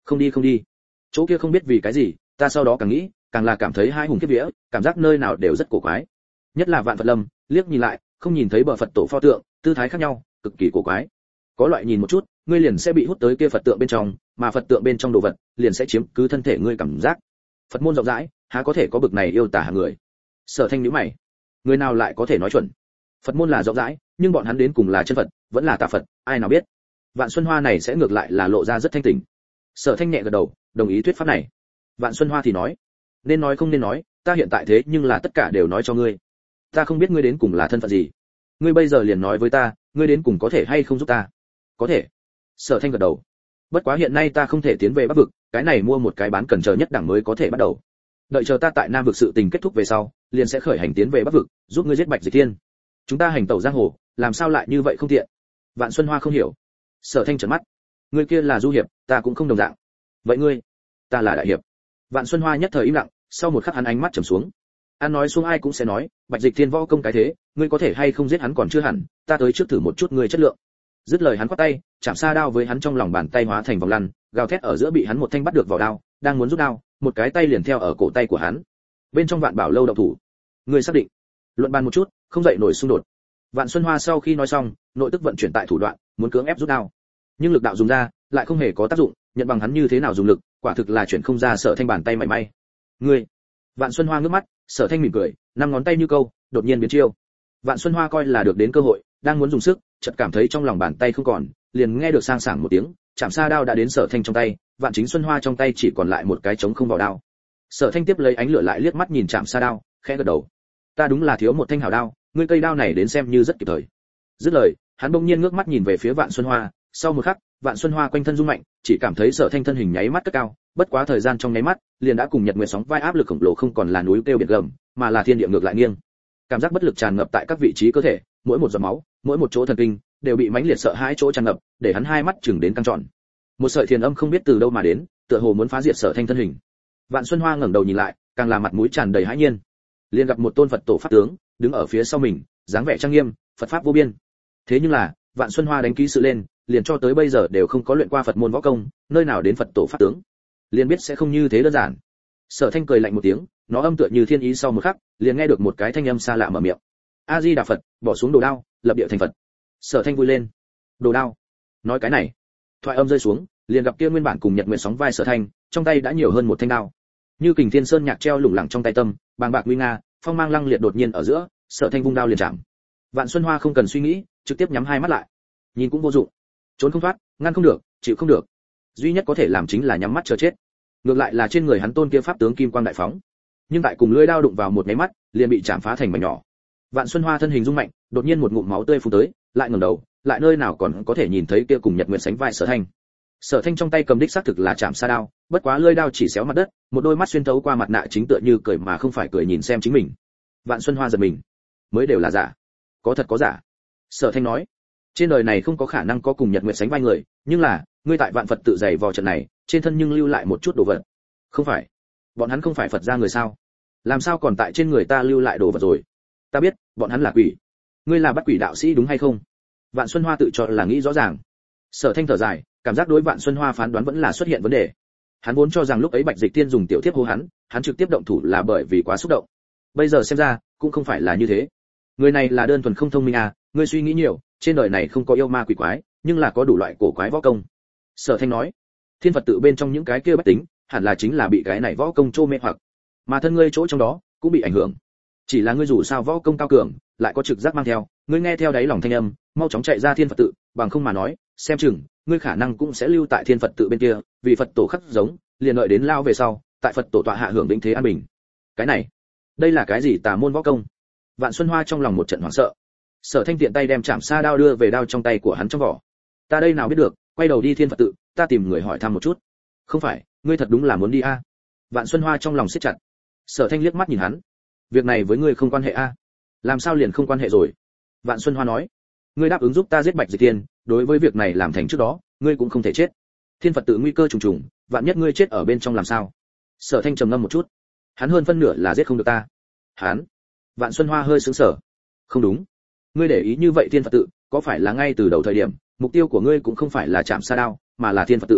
Không đi không đi. Chỗ kia không biết vì cái gì, ta sau đó càng nghĩ, càng là cảm thấy hai hùng kiếp vía, cảm giác nơi nào đều rất cổ quái. Nhất là Vạn Phật Lâm, liếc nhìn lại, không nhìn thấy bờ Phật tổ pho tượng, tư thái khác nhau, cực kỳ cổ quái. Có loại nhìn một chút, ngươi liền sẽ bị hút tới kia Phật tượng bên trong, mà Phật tượng bên trong đồ vật, liền sẽ chiếm cứ thân thể ngươi cảm giác. Phật môn rộng rãi, há có thể có bực này yêu tả hạng người. Sở Thanh nhíu mày, người nào lại có thể nói chuẩn? Phật môn là rộng rãi, nhưng bọn hắn đến cùng là chân Phật, vẫn là tà Phật, ai nào biết? Vạn Xuân Hoa này sẽ ngược lại là lộ ra rất thanh tỉnh. Sở Thanh nhẹ gật đầu, đồng ý thuyết pháp này. Vạn Xuân Hoa thì nói, nên nói không nên nói, ta hiện tại thế nhưng là tất cả đều nói cho ngươi. Ta không biết ngươi đến cùng là thân phận gì, ngươi bây giờ liền nói với ta, ngươi đến cùng có thể hay không giúp ta? Có thể. Sở Thanh gật đầu. Bất quá hiện nay ta không thể tiến về Bắc vực, cái này mua một cái bán cần chờ nhất đẳng mới có thể bắt đầu. Đợi chờ ta tại Nam vực sự tình kết thúc về sau, liền sẽ khởi hành tiến về Bắc vực, giúp ngươi giết Bạch Dịch Thiên. Chúng ta hành tẩu giang hồ, làm sao lại như vậy không tiện? Vạn Xuân Hoa không hiểu. Sở Thanh trợn mắt. Ngươi kia là du hiệp, ta cũng không đồng dạng. Vậy ngươi? Ta là đại hiệp. Vạn Xuân Hoa nhất thời im lặng, sau một khắc hắn ánh mắt trầm xuống. An nói xuống ai cũng sẽ nói, Bạch Dịch Thiên võ công cái thế, ngươi có thể hay không giết hắn còn chưa hẳn, ta tới trước thử một chút ngươi chất lượng. Dứt lời hắn quát tay, chạm xa đao với hắn trong lòng bàn tay hóa thành vòng lăn, gào thét ở giữa bị hắn một thanh bắt được vào đao, đang muốn rút đao, một cái tay liền theo ở cổ tay của hắn. Bên trong Vạn Bảo lâu động thủ. Ngươi xác định? Luận bàn một chút, không dậy nổi xung đột. Vạn Xuân Hoa sau khi nói xong, nội tức vận chuyển tại thủ đoạn, muốn cưỡng ép rút đao. Nhưng lực đạo dùng ra, lại không hề có tác dụng, nhận bằng hắn như thế nào dùng lực, quả thực là chuyển không ra Sở Thanh bàn tay mảy may. Ngươi. Vạn Xuân Hoa ngước mắt, Sở Thanh mỉm cười, năm ngón tay như câu, đột nhiên biến chiêu. Vạn Xuân Hoa coi là được đến cơ hội, đang muốn dùng sức, chợt cảm thấy trong lòng bàn tay không còn, liền nghe được sang sảng một tiếng, chạm xa đao đã đến Sở Thanh trong tay, Vạn Chính Xuân Hoa trong tay chỉ còn lại một cái trống không vào đao. Sở Thanh tiếp lấy ánh lửa lại liếc mắt nhìn chạm xa đao, khẽ gật đầu. Ta đúng là thiếu một thanh hảo đao, ngươi cây đao này đến xem như rất kịp thời. Dứt lời, hắn bỗng nhiên ngước mắt nhìn về phía Vạn Xuân Hoa, sau một khắc, Vạn Xuân Hoa quanh thân rung mạnh, chỉ cảm thấy Sở Thanh thân hình nháy mắt cất cao, bất quá thời gian trong nháy mắt, liền đã cùng Nhật Nguyệt sóng vai áp lực khổng lồ không còn là núi kêu biển gầm, mà là thiên địa ngược lại nghiêng. Cảm giác bất lực tràn ngập tại các vị trí cơ thể, mỗi một giọt máu, mỗi một chỗ thần kinh đều bị mãnh liệt sợ hãi chỗ tràn ngập, để hắn hai mắt chừng đến căng tròn. Một sợi thiền âm không biết từ đâu mà đến, tựa hồ muốn phá diệt Sở Thanh thân hình. Vạn Xuân Hoa ngẩng đầu nhìn lại, càng là mặt mũi tràn đầy hãi nhiên. Liền gặp một tôn Phật tổ pháp tướng, đứng ở phía sau mình, dáng vẻ trang nghiêm, Phật pháp vô biên. Thế nhưng là, Vạn Xuân Hoa đánh ký sự lên, liền cho tới bây giờ đều không có luyện qua Phật môn võ công, nơi nào đến Phật tổ pháp tướng, liền biết sẽ không như thế đơn giản. Sở Thanh cười lạnh một tiếng, nó âm tựa như thiên ý sau một khắc, liền nghe được một cái thanh âm xa lạ mở miệng. A Di Đà Phật, bỏ xuống đồ đao, lập địa thành Phật. Sở Thanh vui lên. Đồ đao? Nói cái này. Thoại âm rơi xuống, liền gặp kia nguyên bản cùng Nhật Nguyệt sóng vai Sở Thanh, trong tay đã nhiều hơn một thanh đao. Như Kình Thiên Sơn nhạc treo lủng lẳng trong tay tâm, bàng bạc nguy nga, phong mang lăng liệt đột nhiên ở giữa, Sở Thanh vung đao liền chạm. Vạn Xuân Hoa không cần suy nghĩ, trực tiếp nhắm hai mắt lại. Nhìn cũng vô dụng, trốn không thoát, ngăn không được, chịu không được. Duy nhất có thể làm chính là nhắm mắt chờ chết. Ngược lại là trên người hắn tôn kia pháp tướng kim quang đại phóng, nhưng tại cùng lưỡi đao đụng vào một cái mắt, liền bị chạm phá thành mảnh nhỏ. Vạn Xuân Hoa thân hình rung mạnh, đột nhiên một ngụm máu tươi phun tới, lại ngẩng đầu, lại nơi nào còn có thể nhìn thấy kia cùng Nhật Nguyệt sánh vai Sở Thanh. Sở Thanh trong tay cầm đích xác thực là chạm sa đao, bất quá lưỡi đao chỉ xéo mặt đất, một đôi mắt xuyên thấu qua mặt nạ chính tựa như cười mà không phải cười nhìn xem chính mình. Vạn Xuân Hoa giật mình, mới đều là giả, có thật có giả. Sở Thanh nói, trên đời này không có khả năng có cùng Nhật Nguyệt sánh vai người, nhưng là, ngươi tại Vạn Phật tự dày vò trận này, trên thân nhưng lưu lại một chút đồ vật. Không phải, bọn hắn không phải Phật gia người sao? Làm sao còn tại trên người ta lưu lại đồ vật rồi? Ta biết, bọn hắn là quỷ. Ngươi là bắt quỷ đạo sĩ đúng hay không? Vạn Xuân Hoa tự cho là nghĩ rõ ràng. Sở Thanh thở dài, cảm giác đối Vạn Xuân Hoa phán đoán vẫn là xuất hiện vấn đề. Hắn vốn cho rằng lúc ấy Bạch Dịch Tiên dùng tiểu thiếp hô hắn, hắn trực tiếp động thủ là bởi vì quá xúc động. Bây giờ xem ra, cũng không phải là như thế. Người này là đơn thuần không thông minh à, ngươi suy nghĩ nhiều, trên đời này không có yêu ma quỷ quái, nhưng là có đủ loại cổ quái võ công. Sở Thanh nói, Thiên Phật tự bên trong những cái kia bách tính, hẳn là chính là bị cái này võ công trô mê hoặc, mà thân ngươi chỗ trong đó cũng bị ảnh hưởng. Chỉ là ngươi dù sao võ công cao cường, lại có trực giác mang theo, ngươi nghe theo đáy lòng thanh âm, mau chóng chạy ra Thiên Phật tự, bằng không mà nói, xem chừng ngươi khả năng cũng sẽ lưu tại Thiên Phật tự bên kia, vì Phật tổ khắc giống, liền đợi đến lao về sau, tại Phật tổ tọa hạ hưởng vĩnh thế an bình. Cái này, đây là cái gì tà môn võ công? Vạn Xuân Hoa trong lòng một trận hoảng sợ. Sở Thanh tiện tay đem chạm sa đao đưa về đao trong tay của hắn trong vỏ. Ta đây nào biết được, quay đầu đi Thiên Phật tự, ta tìm người hỏi thăm một chút. Không phải, ngươi thật đúng là muốn đi a? À? Vạn Xuân Hoa trong lòng siết chặt. Sở Thanh liếc mắt nhìn hắn. Việc này với ngươi không quan hệ a? À? Làm sao liền không quan hệ rồi? Vạn Xuân Hoa nói, ngươi đáp ứng giúp ta giết Bạch Dịch Tiên, đối với việc này làm thành trước đó, ngươi cũng không thể chết. Thiên Phật tự nguy cơ trùng trùng, vạn nhất ngươi chết ở bên trong làm sao? Sở Thanh trầm ngâm một chút. Hắn hơn phân nửa là giết không được ta. Hắn? Vạn Xuân Hoa hơi sững sờ. Không đúng, ngươi để ý như vậy Thiên Phật tự, có phải là ngay từ đầu thời điểm, mục tiêu của ngươi cũng không phải là chạm sa đao, mà là Thiên Phật tự?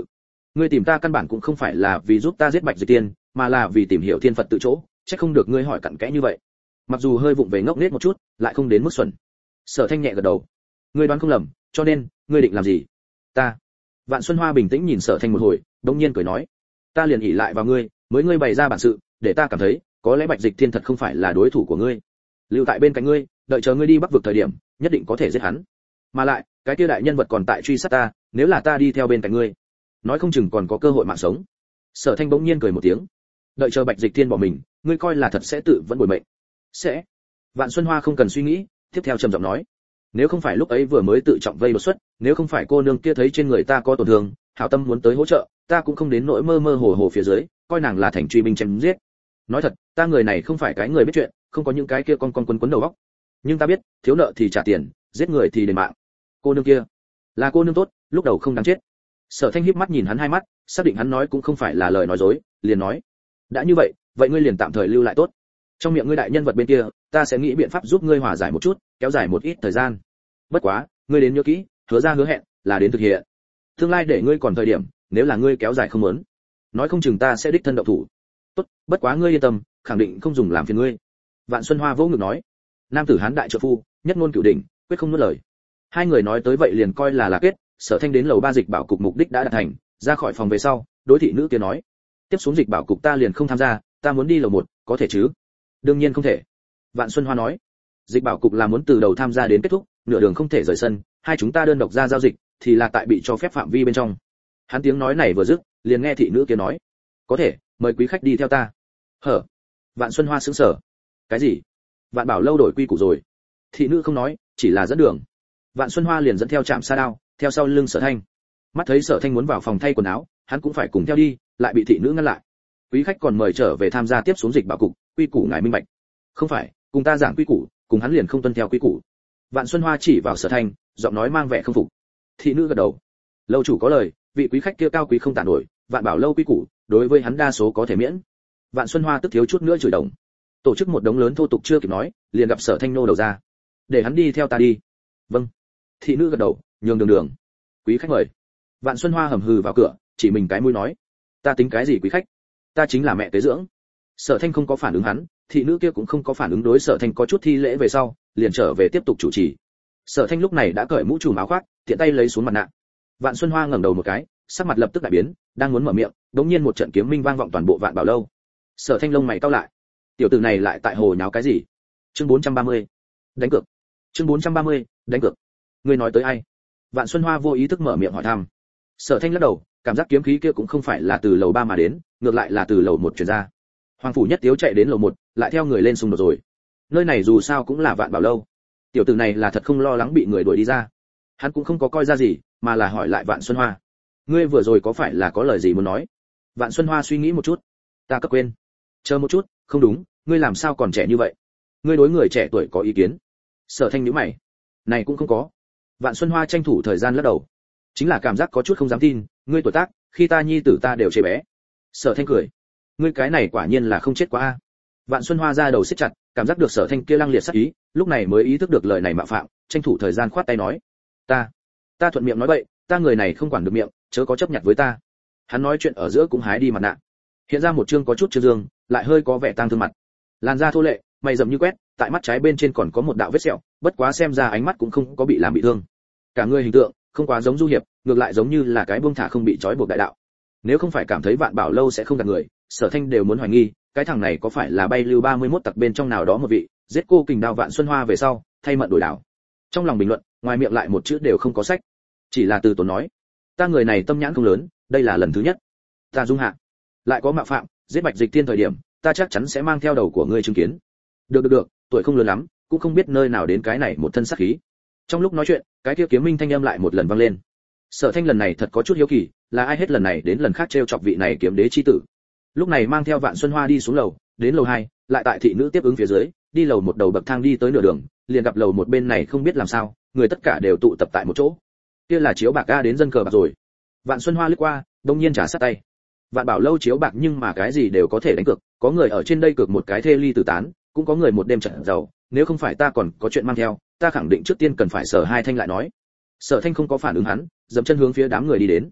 ngươi tìm ta căn bản cũng không phải là vì giúp ta giết Bạch Dịch Tiên, mà là vì tìm hiểu thiên Phật tự chỗ, chắc không được ngươi hỏi cặn kẽ như vậy. Mặc dù hơi vụng về ngốc nghếch một chút, lại không đến mức xuẩn. Sở Thanh nhẹ gật đầu. Ngươi đoán không lầm, cho nên ngươi định làm gì? Ta. Vạn Xuân Hoa bình tĩnh nhìn Sở Thanh một hồi, đống nhiên cười nói, ta liền ỷ lại vào ngươi, mới ngươi bày ra bản sự, để ta cảm thấy, có lẽ Bạch Dịch Thiên thật không phải là đối thủ của ngươi. Lưu tại bên cạnh ngươi, đợi chờ ngươi đi Bắc vực thời điểm, nhất định có thể giết hắn. Mà lại, cái kia đại nhân vật còn tại truy sát ta, nếu là ta đi theo bên cạnh ngươi, nói không chừng còn có cơ hội mạng sống. Sở Thanh bỗng nhiên cười một tiếng. Đợi chờ Bạch Dịch Thiên bỏ mình, ngươi coi là thật sẽ tự vẫn bồi mệnh. Sẽ. Vạn Xuân Hoa không cần suy nghĩ, tiếp theo trầm giọng nói, nếu không phải lúc ấy vừa mới tự trọng vây đột xuất, nếu không phải cô nương kia thấy trên người ta có tổn thương, hảo tâm muốn tới hỗ trợ, ta cũng không đến nỗi mơ mơ hồ hồ phía dưới, coi nàng là thành truy binh chém giết. Nói thật, ta người này không phải cái người biết chuyện, không có những cái kia con con quấn quấn đầu óc. Nhưng ta biết, thiếu nợ thì trả tiền, giết người thì đền mạng. Cô nương kia là cô nương tốt, lúc đầu không đáng chết. Sở Thanh híp mắt nhìn hắn hai mắt, xác định hắn nói cũng không phải là lời nói dối, liền nói, đã như vậy, vậy ngươi liền tạm thời lưu lại tốt. Trong miệng ngươi đại nhân vật bên kia, ta sẽ nghĩ biện pháp giúp ngươi hòa giải một chút, kéo dài một ít thời gian. Bất quá, ngươi đến nhớ kỹ, hứa ra hứa hẹn, là đến thực hiện. Tương lai để ngươi còn thời điểm, nếu là ngươi kéo dài không muốn, nói không chừng ta sẽ đích thân động thủ. Tốt, bất quá ngươi yên tâm, khẳng định không dùng làm phiền ngươi. Vạn Xuân Hoa vỗ ngực nói, nam tử hán đại trợ phu, nhất ngôn cửu đỉnh, quyết không nuốt lời. Hai người nói tới vậy liền coi là là kết. Sở Thanh đến lầu ba dịch bảo cục mục đích đã đạt thành, ra khỏi phòng về sau, đối thị nữ kia nói, tiếp xuống dịch bảo cục ta liền không tham gia, ta muốn đi lầu một, có thể chứ? Đương nhiên không thể. Vạn Xuân Hoa nói, dịch bảo cục là muốn từ đầu tham gia đến kết thúc, nửa đường không thể rời sân, hai chúng ta đơn độc ra giao dịch, thì là tại bị cho phép phạm vi bên trong. Hắn tiếng nói này vừa dứt, liền nghe thị nữ kia nói, có thể, mời quý khách đi theo ta. Hở? Vạn Xuân Hoa sững sờ. Cái gì? Vạn Bảo lâu đổi quy củ rồi? Thị nữ không nói, chỉ là dẫn đường. Vạn Xuân Hoa liền dẫn theo Trạm Sa Đao, theo sau lưng Sở Thanh. Mắt thấy Sở Thanh muốn vào phòng thay quần áo, hắn cũng phải cùng theo đi, lại bị thị nữ ngăn lại. Quý khách còn mời trở về tham gia tiếp xuống dịch bảo cục, quy củ ngài minh bạch. Không phải, cùng ta giảng quy củ, cùng hắn liền không tuân theo quy củ. Vạn Xuân Hoa chỉ vào Sở Thanh, giọng nói mang vẻ không phục. Thị nữ gật đầu. Lâu chủ có lời, vị quý khách kia cao quý không tả nổi, Vạn Bảo lâu quy củ, đối với hắn đa số có thể miễn. Vạn Xuân Hoa tức thiếu chút nữa chửi đồng. Tổ chức một đống lớn thô tục chưa kịp nói, liền gặp Sở Thanh nô đầu ra. Để hắn đi theo ta đi. Vâng. Thị nữ gật đầu, nhường đường đường. Quý khách mời. Vạn Xuân Hoa hầm hừ vào cửa, chỉ mình cái mũi nói, ta tính cái gì quý khách, ta chính là mẹ tế dưỡng. Sở Thanh không có phản ứng hắn, thị nữ kia cũng không có phản ứng đối Sở Thanh có chút thi lễ về sau, liền trở về tiếp tục chủ trì. Sở Thanh lúc này đã cởi mũ trùm áo khoác, tiện tay lấy xuống mặt nạ. Vạn Xuân Hoa ngẩng đầu một cái, sắc mặt lập tức đại biến, đang muốn mở miệng, đống nhiên một trận kiếm minh vang vọng toàn bộ Vạn Bảo lâu. Sở Thanh lông mày cau lại, tiểu tử này lại tại hồ nháo cái gì? Chương bốn trăm ba mươi, đánh cược. Chương bốn trăm ba mươi, đánh cược. Ngươi nói tới ai? Vạn Xuân Hoa vô ý thức mở miệng hỏi thăm. Sở Thanh lắc đầu, cảm giác kiếm khí kia cũng không phải là từ lầu ba mà đến, ngược lại là từ lầu một truyền ra. Hoàng phủ nhất tiếu chạy đến lầu một, lại theo người lên xung đột rồi. Nơi này dù sao cũng là Vạn Bảo lâu. Tiểu tử này là thật không lo lắng bị người đuổi đi ra. Hắn cũng không có coi ra gì, mà là hỏi lại Vạn Xuân Hoa. Ngươi vừa rồi có phải là có lời gì muốn nói? Vạn Xuân Hoa suy nghĩ một chút. Ta cấp quên. Chờ một chút, không đúng, ngươi làm sao còn trẻ như vậy? Ngươi đối người trẻ tuổi có ý kiến? Sở Thanh nhíu mày. Này cũng không có. Vạn Xuân Hoa tranh thủ thời gian lắc đầu. Chính là cảm giác có chút không dám tin, ngươi tuổi tác, khi ta nhi tử ta đều chế bé. Sở Thanh cười. Ngươi cái này quả nhiên là không chết quá a. Vạn Xuân Hoa ra đầu siết chặt, cảm giác được Sở Thanh kia lăng liệt sát ý, lúc này mới ý thức được lời này mạo phạm, tranh thủ thời gian khoát tay nói, ta, ta thuận miệng nói vậy, ta người này không quản được miệng, chớ có chấp nhặt với ta. Hắn nói chuyện ở giữa cũng hái đi mặt nạ, hiện ra một trương có chút trương dương, lại hơi có vẻ tang thương mặt. Làn da thô lệ, mày rậm như quét, tại mắt trái bên trên còn có một đạo vết sẹo, bất quá xem ra ánh mắt cũng không có bị làm bị thương. Cả người hình tượng không quá giống du hiệp, ngược lại giống như là cái buông thả không bị trói buộc đại đạo. Nếu không phải cảm thấy Vạn Bảo lâu sẽ không gạt người, Sở Thanh đều muốn hoài nghi, cái thằng này có phải là bay lưu ba mươi mốt tặc bên trong nào đó một vị, giết cô kình đao Vạn Xuân Hoa về sau, thay mận đổi đảo. Trong lòng bình luận, ngoài miệng lại một chữ đều không có sách, chỉ là từ tốn nói, ta người này tâm nhãn không lớn, đây là lần thứ nhất. Ta dung hạ, lại có mạo phạm, giết Bạch Dịch Tiên thời điểm, ta chắc chắn sẽ mang theo đầu của ngươi chứng kiến. Được được được, tuổi không lớn lắm, cũng không biết nơi nào đến cái này một thân sát khí. Trong lúc nói chuyện, cái kia kiếm minh thanh âm lại một lần vang lên. Sở Thanh lần này thật có chút hiếu kỳ, là ai hết lần này đến lần khác trêu chọc vị này kiếm đế chi tử. Lúc này mang theo Vạn Xuân Hoa đi xuống lầu, đến lầu hai, lại tại thị nữ tiếp ứng phía dưới, đi lầu một đầu bậc thang đi tới nửa đường, liền gặp lầu một bên này không biết làm sao, người tất cả đều tụ tập tại một chỗ. Kia là chiếu bạc ga đến dân cờ bạc rồi. Vạn Xuân Hoa lướt qua, đông nhiên trả sát tay. Vạn Bảo lâu chiếu bạc nhưng mà cái gì đều có thể đánh cược, có người ở trên đây cược một cái thê ly tử tán, cũng có người một đêm trận giàu, nếu không phải ta còn có chuyện mang theo, ta khẳng định trước tiên cần phải Sở Hai Thanh lại nói. Sở Thanh không có phản ứng hắn, dậm chân hướng phía đám người đi đến.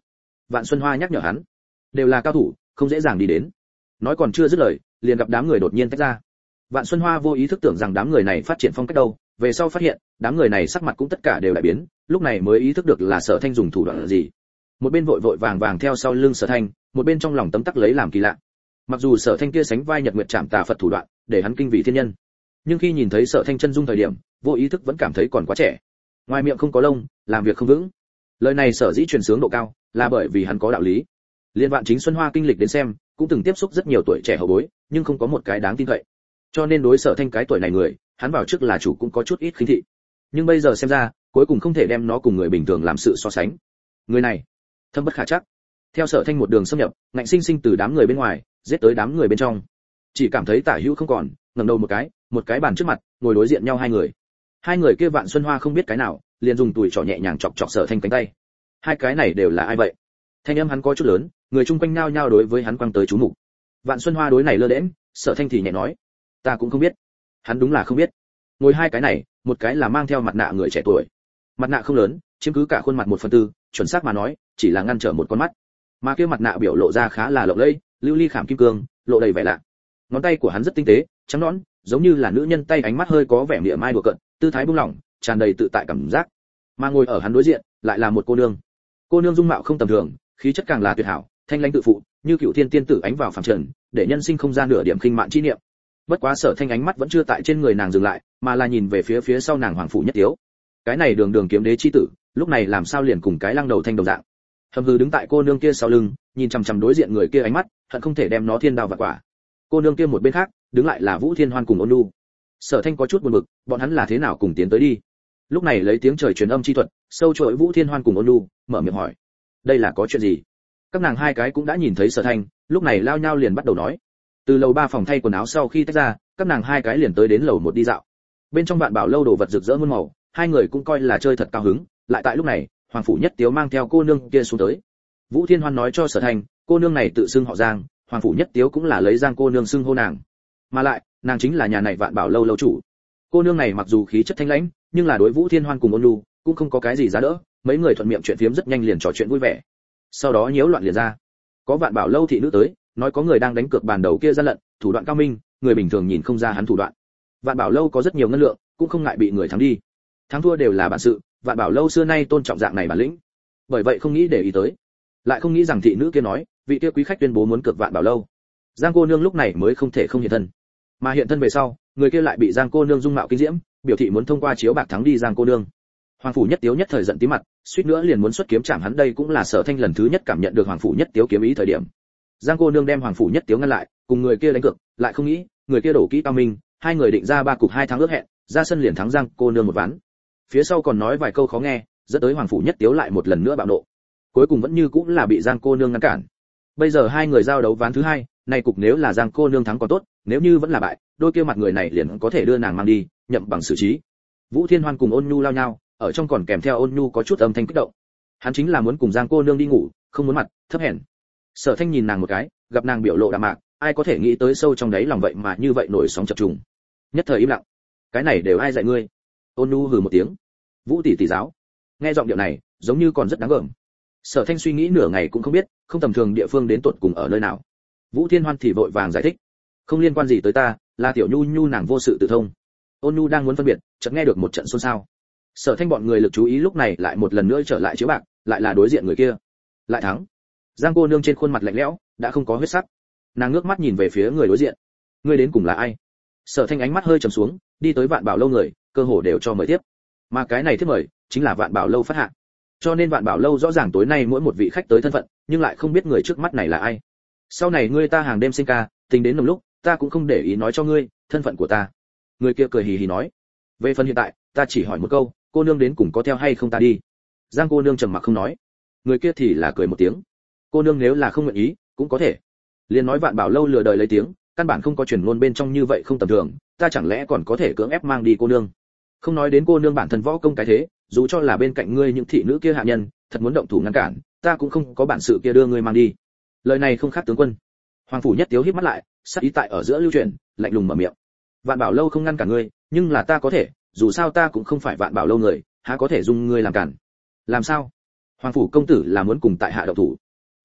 Vạn Xuân Hoa nhắc nhở hắn, đều là cao thủ, không dễ dàng đi đến. Nói còn chưa dứt lời, liền gặp đám người đột nhiên tách ra. Vạn Xuân Hoa vô ý thức tưởng rằng đám người này phát triển phong cách đâu, về sau phát hiện, đám người này sắc mặt cũng tất cả đều đại biến, lúc này mới ý thức được là Sở Thanh dùng thủ đoạn gì. Một bên vội vội vàng vàng theo sau lưng Sở Thanh, một bên trong lòng tấm tắc lấy làm kỳ lạ. Mặc dù Sở Thanh kia sánh vai Nhật Nguyệt Trảm Tà Phật thủ đoạn, để hắn kinh vị thiên nhân, nhưng khi nhìn thấy Sở Thanh chân dung thời điểm, vô ý thức vẫn cảm thấy còn quá trẻ. Ngoài miệng không có lông, làm việc không vững. Lời này sở dĩ truyền sướng độ cao, là bởi vì hắn có đạo lý. Liên Vạn Chính Xuân Hoa kinh lịch đến xem, cũng từng tiếp xúc rất nhiều tuổi trẻ hậu bối, nhưng không có một cái đáng tin cậy. Cho nên đối Sở Thanh cái tuổi này người, hắn vào trước là chủ cũng có chút ít khinh thị. Nhưng bây giờ xem ra, cuối cùng không thể đem nó cùng người bình thường làm sự so sánh. Người này, thâm bất khả trắc. Theo Sở Thanh một đường xâm nhập, ngạnh sinh sinh từ đám người bên ngoài, giết tới đám người bên trong. Chỉ cảm thấy tả hữu không còn, ngẩng đầu một cái, một cái bàn trước mặt, ngồi đối diện nhau hai người. Hai người kia Vạn Xuân Hoa không biết cái nào, liền dùng tuổi trỏ nhẹ nhàng chọc chọc Sở Thanh cánh tay. Hai cái này đều là ai vậy? Thanh âm hắn có chút lớn, người chung quanh nhao nhao đối với hắn quăng tới chú mục. Vạn Xuân Hoa đối này lơ đễnh, Sở Thanh thì nhẹ nói, ta cũng không biết. Hắn đúng là không biết. Ngồi hai cái này, một cái là mang theo mặt nạ người trẻ tuổi. Mặt nạ không lớn, chiếm cứ cả khuôn mặt một phần tư, chuẩn xác mà nói, chỉ là ngăn trở một con mắt. Mà kia mặt nạ biểu lộ ra khá là lộng lẫy, lưu ly khảm kim cương, lộ đầy vẻ lạ. Ngón tay của hắn rất tinh tế, trắng nõn, giống như là nữ nhân tay, ánh mắt hơi có vẻ mỉa mai đùa cợt, tư thái buông lỏng, tràn đầy tự tại cảm giác. Mà ngồi ở hắn đối diện, lại là một cô nương. Cô nương dung mạo không tầm thường, khí chất càng là tuyệt hảo, thanh lãnh tự phụ, như cựu thiên tiên tử ánh vào phàm trần, để nhân sinh không ra nửa điểm khinh mạn chi niệm. Bất quá Sở Thanh ánh mắt vẫn chưa tại trên người nàng dừng lại, mà là nhìn về phía phía sau nàng Hoàng phủ Nhất Tiếu. Cái này đường đường kiếm đế chi tử, lúc này làm sao liền cùng cái lăng đầu thanh đồng dạng. Hầm hừ đứng tại cô nương kia sau lưng, nhìn chằm chằm đối diện người kia ánh mắt, hận không thể đem nó thiên đao vạn quả. Cô nương kia một bên khác, đứng lại là Vũ Thiên Hoan cùng Ôn Nhu. Sở Thanh có chút buồn bực, bọn hắn là thế nào cùng tiến tới đi. Lúc này lấy tiếng trời truyền âm chi thuật, sâu trội Vũ Thiên Hoan cùng Ôn Nhu, mở miệng hỏi, đây là có chuyện gì? Các nàng hai cái cũng đã nhìn thấy Sở Thanh, lúc này lao nhau liền bắt đầu nói. Từ lầu ba phòng thay quần áo sau khi tách ra, các nàng hai cái liền tới đến lầu một đi dạo. Bên trong Vạn Bảo lâu đồ vật rực rỡ muôn màu, hai người cũng coi là chơi thật cao hứng. Lại tại lúc này, Hoàng phủ Nhất Tiếu mang theo cô nương kia xuống tới. Vũ Thiên Hoan nói cho Sở Thanh, cô nương này tự xưng họ Giang, Hoàng phủ Nhất Tiếu cũng là lấy Giang cô nương xưng hô nàng. Mà lại, nàng chính là nhà này Vạn Bảo lâu lâu chủ. Cô nương này mặc dù khí chất thanh lãnh, nhưng là đối Vũ Thiên Hoan cùng Ôn Nhu cũng không có cái gì giá đỡ, mấy người thuận miệng chuyện phiếm rất nhanh liền trò chuyện vui vẻ. Sau đó nhiễu loạn liền ra. Có Vạn Bảo lâu thị nữ tới, nói có người đang đánh cược bàn đầu kia gian lận, thủ đoạn cao minh, người bình thường nhìn không ra hắn thủ đoạn. Vạn Bảo lâu có rất nhiều ngân lượng, cũng không ngại bị người thắng đi. Thắng thua đều là bản sự, Vạn Bảo lâu xưa nay tôn trọng dạng này bản lĩnh. Bởi vậy không nghĩ để ý tới. Lại không nghĩ rằng thị nữ kia nói, vị kia quý khách tuyên bố muốn cược Vạn Bảo lâu. Giang cô nương lúc này mới không thể không hiện thân. Mà hiện thân về sau, người kia lại bị Giang cô nương dung mạo kinh diễm, biểu thị muốn thông qua chiếu bạc thắng đi Giang cô nương. Hoàng phủ Nhất Tiếu nhất thời giận tí mặt, suýt nữa liền muốn xuất kiếm chạm hắn. Đây cũng là Sở Thanh lần thứ nhất cảm nhận được Hoàng phủ Nhất Tiếu kiếm ý thời điểm. Giang cô nương đem Hoàng phủ Nhất Tiếu ngăn lại, cùng người kia đánh cược, lại không nghĩ, người kia đổ kỹ cao minh, hai người định ra ba cục hai tháng ước hẹn, ra sân liền thắng Giang cô nương một ván. Phía sau còn nói vài câu khó nghe, dẫn tới Hoàng phủ Nhất Tiếu lại một lần nữa bạo nộ. Cuối cùng vẫn như cũng là bị Giang cô nương ngăn cản. Bây giờ hai người giao đấu ván thứ hai, này cục nếu là Giang cô nương thắng còn tốt, nếu như vẫn là bại, đôi kia mặt người này liền có thể đưa nàng mang đi, nhậm bằng xử trí. Vũ Thiên Hoan cùng Ôn Nhu lao nhau, ở trong còn kèm theo Ôn Nhu có chút âm thanh kích động. Hắn chính là muốn cùng Giang cô nương đi ngủ, không muốn mặt thấp hèn. Sở Thanh nhìn nàng một cái, gặp nàng biểu lộ đạm mạc, ai có thể nghĩ tới sâu trong đấy lòng vậy mà như vậy nổi sóng chập trùng. Nhất thời im lặng. Cái này đều ai dạy ngươi? Ôn Nhu hừ một tiếng. Vũ tỷ tỷ giáo. Nghe giọng điệu này, giống như còn rất đáng gờm. Sở Thanh suy nghĩ nửa ngày cũng không biết, không tầm thường địa phương đến tột cùng ở nơi nào. Vũ Thiên Hoan thì vội vàng giải thích, không liên quan gì tới ta, là tiểu Nhu Nhu nàng vô sự tự thông. Ôn Nhu đang muốn phân biệt, chợt nghe được một trận xôn xao. Sở Thanh bọn người lực chú ý lúc này lại một lần nữa trở lại chiếu bạc, lại là đối diện người kia, lại thắng. Giang cô nương trên khuôn mặt lạnh lẽo, đã không có huyết sắc. Nàng ngước mắt nhìn về phía người đối diện. Ngươi đến cùng là ai? Sở Thanh ánh mắt hơi trầm xuống, đi tới Vạn Bảo lâu người, cơ hồ đều cho mời tiếp. Mà cái này tiếp mời, chính là Vạn Bảo lâu phát hạ. Cho nên Vạn Bảo lâu rõ ràng tối nay mỗi một vị khách tới thân phận, nhưng lại không biết người trước mắt này là ai. Sau này ngươi ta hàng đêm sinh ca, tình đến nồng lúc, ta cũng không để ý nói cho ngươi thân phận của ta. Người kia cười hì hì nói. Về phần hiện tại, ta chỉ hỏi một câu, cô nương đến cùng có theo hay không ta đi. Giang cô nương trầm mặc không nói. Người kia thì là cười một tiếng. Cô nương nếu là không nguyện ý, cũng có thể. Liền nói Vạn Bảo lâu lừa đời lấy tiếng, căn bản không có truyền ngôn bên trong như vậy không tầm thường, ta chẳng lẽ còn có thể cưỡng ép mang đi cô nương? Không nói đến cô nương bản thân võ công cái thế, dù cho là bên cạnh ngươi những thị nữ kia hạ nhân, thật muốn động thủ ngăn cản, ta cũng không có bản sự kia đưa ngươi mang đi. Lời này không khác tướng quân. Hoàng phủ Nhất Tiếu híp mắt lại, sắc ý tại ở giữa lưu truyền, lạnh lùng mở miệng. Vạn Bảo lâu không ngăn cản ngươi, nhưng là ta có thể, dù sao ta cũng không phải Vạn Bảo lâu người, há có thể dung ngươi làm cản. Làm sao? Hoàng phủ công tử là muốn cùng tại hạ động thủ?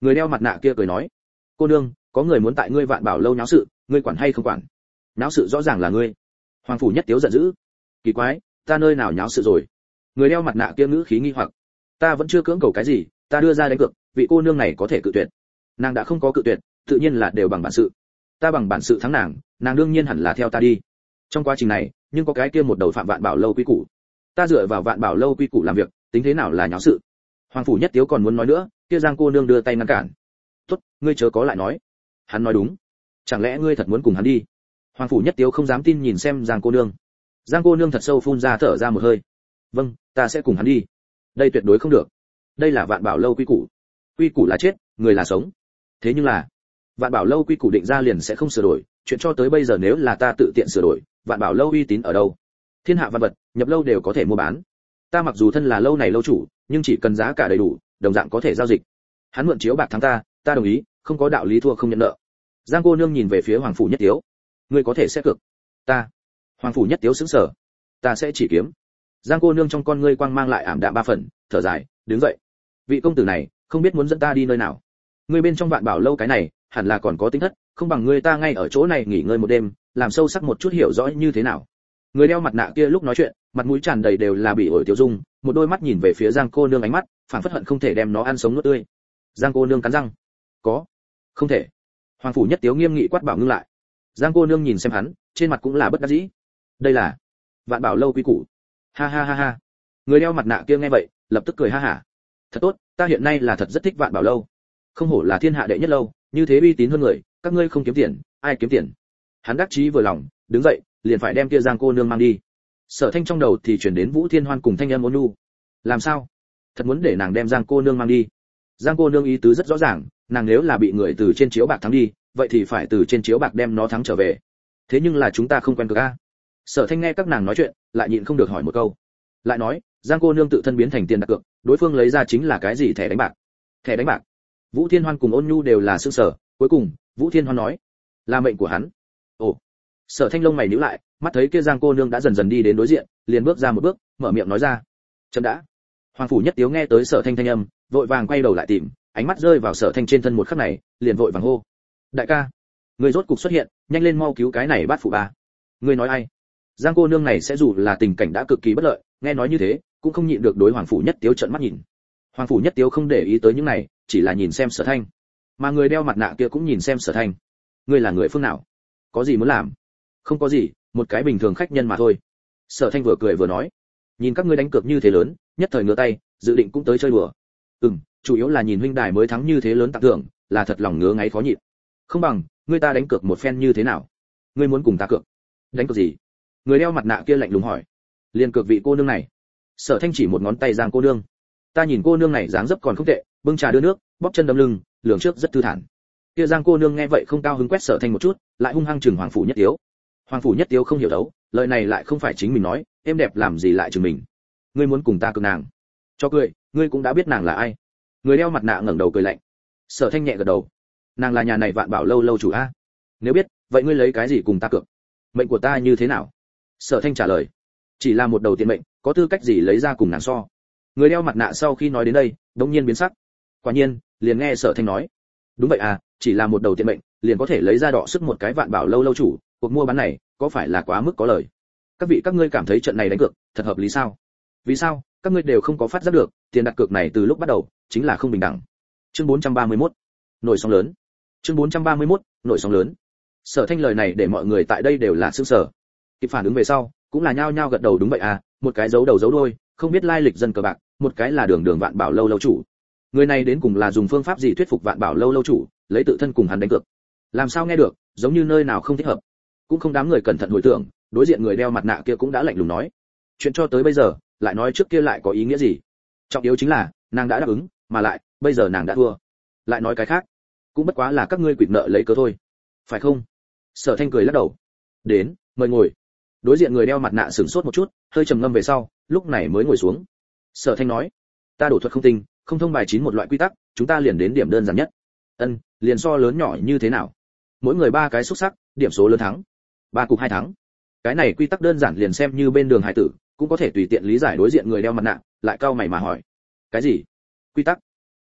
Người đeo mặt nạ kia cười nói, cô nương, có người muốn tại ngươi Vạn Bảo lâu nháo sự, ngươi quản hay không quản? Nháo sự rõ ràng là ngươi. Hoàng phủ nhất tiếu giận dữ, kỳ quái, ta nơi nào nháo sự rồi? Người đeo mặt nạ kia ngữ khí nghi hoặc, ta vẫn chưa cưỡng cầu cái gì, ta đưa ra đánh cược, vị cô nương này có thể cự tuyệt. Nàng đã không có cự tuyệt, tự nhiên là đều bằng bản sự. Ta bằng bản sự thắng nàng, nàng đương nhiên hẳn là theo ta đi. Trong quá trình này, nhưng có cái kia một đầu phạm Vạn Bảo lâu quy củ. Ta dựa vào Vạn Bảo lâu quy củ làm việc, tính thế nào là nháo sự? Hoàng phủ nhất tiếu còn muốn nói nữa, kia Giang cô nương đưa tay ngăn cản. Tốt, ngươi chớ có lại nói. Hắn nói đúng. Chẳng lẽ ngươi thật muốn cùng hắn đi? Hoàng phủ nhất tiếu không dám tin nhìn xem Giang cô nương. Giang cô nương thật sâu phun ra thở ra một hơi. Vâng, ta sẽ cùng hắn đi. Đây tuyệt đối không được. Đây là Vạn Bảo lâu quy củ. Quy củ là chết, người là sống. Thế nhưng là, Vạn Bảo lâu quy củ định ra liền sẽ không sửa đổi, chuyện cho tới bây giờ nếu là ta tự tiện sửa đổi, Vạn Bảo lâu uy tín ở đâu? Thiên hạ văn vật, nhập lâu đều có thể mua bán. Ta mặc dù thân là lâu này lâu chủ, nhưng chỉ cần giá cả đầy đủ, đồng dạng có thể giao dịch. Hắn mượn chiếu bạc thắng ta, ta đồng ý, không có đạo lý thua không nhận nợ. Giang cô nương nhìn về phía Hoàng phủ nhất tiếu, ngươi có thể xét cược. Ta. Hoàng phủ nhất tiếu sững sờ, ta sẽ chỉ kiếm. Giang cô nương trong con ngươi quang mang lại ảm đạm ba phần, thở dài, đứng dậy. Vị công tử này, không biết muốn dẫn ta đi nơi nào. Ngươi bên trong Vạn Bảo lâu cái này, hẳn là còn có tính thất, không bằng ngươi ta ngay ở chỗ này nghỉ ngơi một đêm, làm sâu sắc một chút hiểu rõ như thế nào. Người đeo mặt nạ kia lúc nói chuyện, mặt mũi tràn đầy đều là bị ổi tiêu dung, một đôi mắt nhìn về phía Giang cô nương ánh mắt, phảng phất hận không thể đem nó ăn sống nuốt tươi. Giang cô nương cắn răng, có, không thể. Hoàng phủ nhất tiếu nghiêm nghị quát bảo ngưng lại. Giang cô nương nhìn xem hắn, trên mặt cũng là bất đắc dĩ. Đây là Vạn Bảo lâu quy củ. Ha ha ha ha. Người đeo mặt nạ kia nghe vậy, lập tức cười ha hả. Thật tốt, ta hiện nay là thật rất thích Vạn Bảo lâu. Không hổ là thiên hạ đệ nhất lâu, như thế uy tín hơn người, các ngươi không kiếm tiền, ai kiếm tiền? Hắn đắc chí vừa lòng, đứng dậy, liền phải đem kia Giang cô nương mang đi. Sở Thanh trong đầu thì truyền đến Vũ Thiên Hoan cùng thanh âm ôn nhu. Làm sao? Thật muốn để nàng đem Giang cô nương mang đi? Giang cô nương ý tứ rất rõ ràng, nàng nếu là bị người từ trên chiếu bạc thắng đi, vậy thì phải từ trên chiếu bạc đem nó thắng trở về. Thế nhưng là chúng ta không quen cược a. Sở Thanh nghe các nàng nói chuyện, lại nhịn không được hỏi một câu. Lại nói, Giang cô nương tự thân biến thành tiền đặt cược, đối phương lấy ra chính là cái gì thẻ đánh bạc? Thẻ đánh bạc? Vũ Thiên Hoan cùng Ôn Nhu đều là sửng sở, cuối cùng, Vũ Thiên Hoan nói, là mệnh của hắn. Ồ. Sở Thanh lông mày nhíu lại, mắt thấy kia Giang cô nương đã dần dần đi đến đối diện, liền bước ra một bước, mở miệng nói ra. Chậm đã. Hoàng phủ nhất tiếu nghe tới Sở Thanh thanh âm, vội vàng quay đầu lại tìm, ánh mắt rơi vào Sở Thanh trên thân một khắc này, liền vội vàng hô. Đại ca, người rốt cục xuất hiện, nhanh lên mau cứu cái này bát phụ ba. Ngươi nói ai? Giang cô nương này sẽ dù là tình cảnh đã cực kỳ bất lợi, nghe nói như thế, cũng không nhịn được đối Hoàng phủ nhất tiếu trợn mắt nhìn. Hoàng phủ nhất tiếu không để ý tới những này, chỉ là nhìn xem Sở Thanh. Mà người đeo mặt nạ kia cũng nhìn xem Sở Thanh. Ngươi là người phương nào? Có gì muốn làm? Không có gì, một cái bình thường khách nhân mà thôi. Sở Thanh vừa cười vừa nói, nhìn các ngươi đánh cược như thế lớn, nhất thời ngửa tay, dự định cũng tới chơi đùa. Ừm, chủ yếu là nhìn huynh đài mới thắng như thế lớn tặng thưởng, là thật lòng ngứa ngáy khó nhịn. Không bằng, ngươi ta đánh cược một phen như thế nào? Ngươi muốn cùng ta cược? Đánh cược gì? Người đeo mặt nạ kia lạnh lùng hỏi. Liên cược vị cô nương này. Sở Thanh chỉ một ngón tay Giang cô nương. Ta nhìn cô nương này dáng dấp còn không tệ, bưng trà đưa nước, bóp chân đấm lưng, lường trước rất thư thản. Kia Giang cô nương nghe vậy không cao hứng quét Sở Thanh một chút, lại hung hăng chừng Hoàng phủ nhất tiếu. Hoàng phủ nhất tiếu không hiểu đấu, lời này lại không phải chính mình nói, em đẹp làm gì lại chừng mình? Ngươi muốn cùng ta cược nàng? Cho cười, ngươi cũng đã biết nàng là ai. Người đeo mặt nạ ngẩng đầu cười lạnh. Sở Thanh nhẹ gật đầu. Nàng là nhà này Vạn Bảo lâu lâu chủ a. Nếu biết, vậy ngươi lấy cái gì cùng ta cược? Mệnh của ta như thế nào? Sở Thanh trả lời. Chỉ là một đầu tiền mệnh, có tư cách gì lấy ra cùng nàng so? Người đeo mặt nạ sau khi nói đến đây, đống nhiên biến sắc. Quả nhiên, liền nghe Sở Thanh nói. Đúng vậy à, chỉ là một đầu tiền mệnh, liền có thể lấy ra đọ sức một cái Vạn Bảo lâu lâu chủ, cuộc mua bán này, có phải là quá mức có lời? Các vị các ngươi cảm thấy trận này đánh cược, thật hợp lý sao? Vì sao, các ngươi đều không có phát giác được, tiền đặt cược này từ lúc bắt đầu, chính là không bình đẳng. Chương bốn trăm ba mươi mốt, nổi sóng lớn. Chương bốn trăm ba mươi mốt, nổi sóng lớn. Sở Thanh lời này để mọi người tại đây đều là sửng sở. Kịp phản ứng về sau, cũng là nhao nhao gật đầu đúng vậy à, một cái giấu đầu giấu đuôi, không biết lai lịch dân cờ bạc, một cái là đường đường Vạn Bảo lâu lâu chủ. Người này đến cùng là dùng phương pháp gì thuyết phục Vạn Bảo lâu lâu chủ, lấy tự thân cùng hắn đánh cược. Làm sao nghe được, giống như nơi nào không thích hợp. Cũng không đám người cẩn thận hồi tưởng, đối diện người đeo mặt nạ kia cũng đã lạnh lùng nói. Chuyện cho tới bây giờ, lại nói trước kia lại có ý nghĩa gì? Trọng yếu chính là, nàng đã đáp ứng, mà lại, bây giờ nàng đã thua. Lại nói cái khác, cũng bất quá là các ngươi quỵt nợ lấy cớ thôi. Phải không? Sở Thanh cười lắc đầu. Đến, mời ngồi. Đối diện người đeo mặt nạ sửng sốt một chút, hơi trầm ngâm về sau, lúc này mới ngồi xuống. Sở Thanh nói, ta đổ thuật không tinh, không thông bài chín một loại quy tắc, chúng ta liền đến điểm đơn giản nhất. Ân, liền so lớn nhỏ như thế nào? Mỗi người ba cái xúc sắc, điểm số lớn thắng. Ba cục hai thắng. Cái này quy tắc đơn giản liền xem như bên đường hải tử, cũng có thể tùy tiện lý giải. Đối diện người đeo mặt nạ, lại cau mày mà hỏi, cái gì? Quy tắc?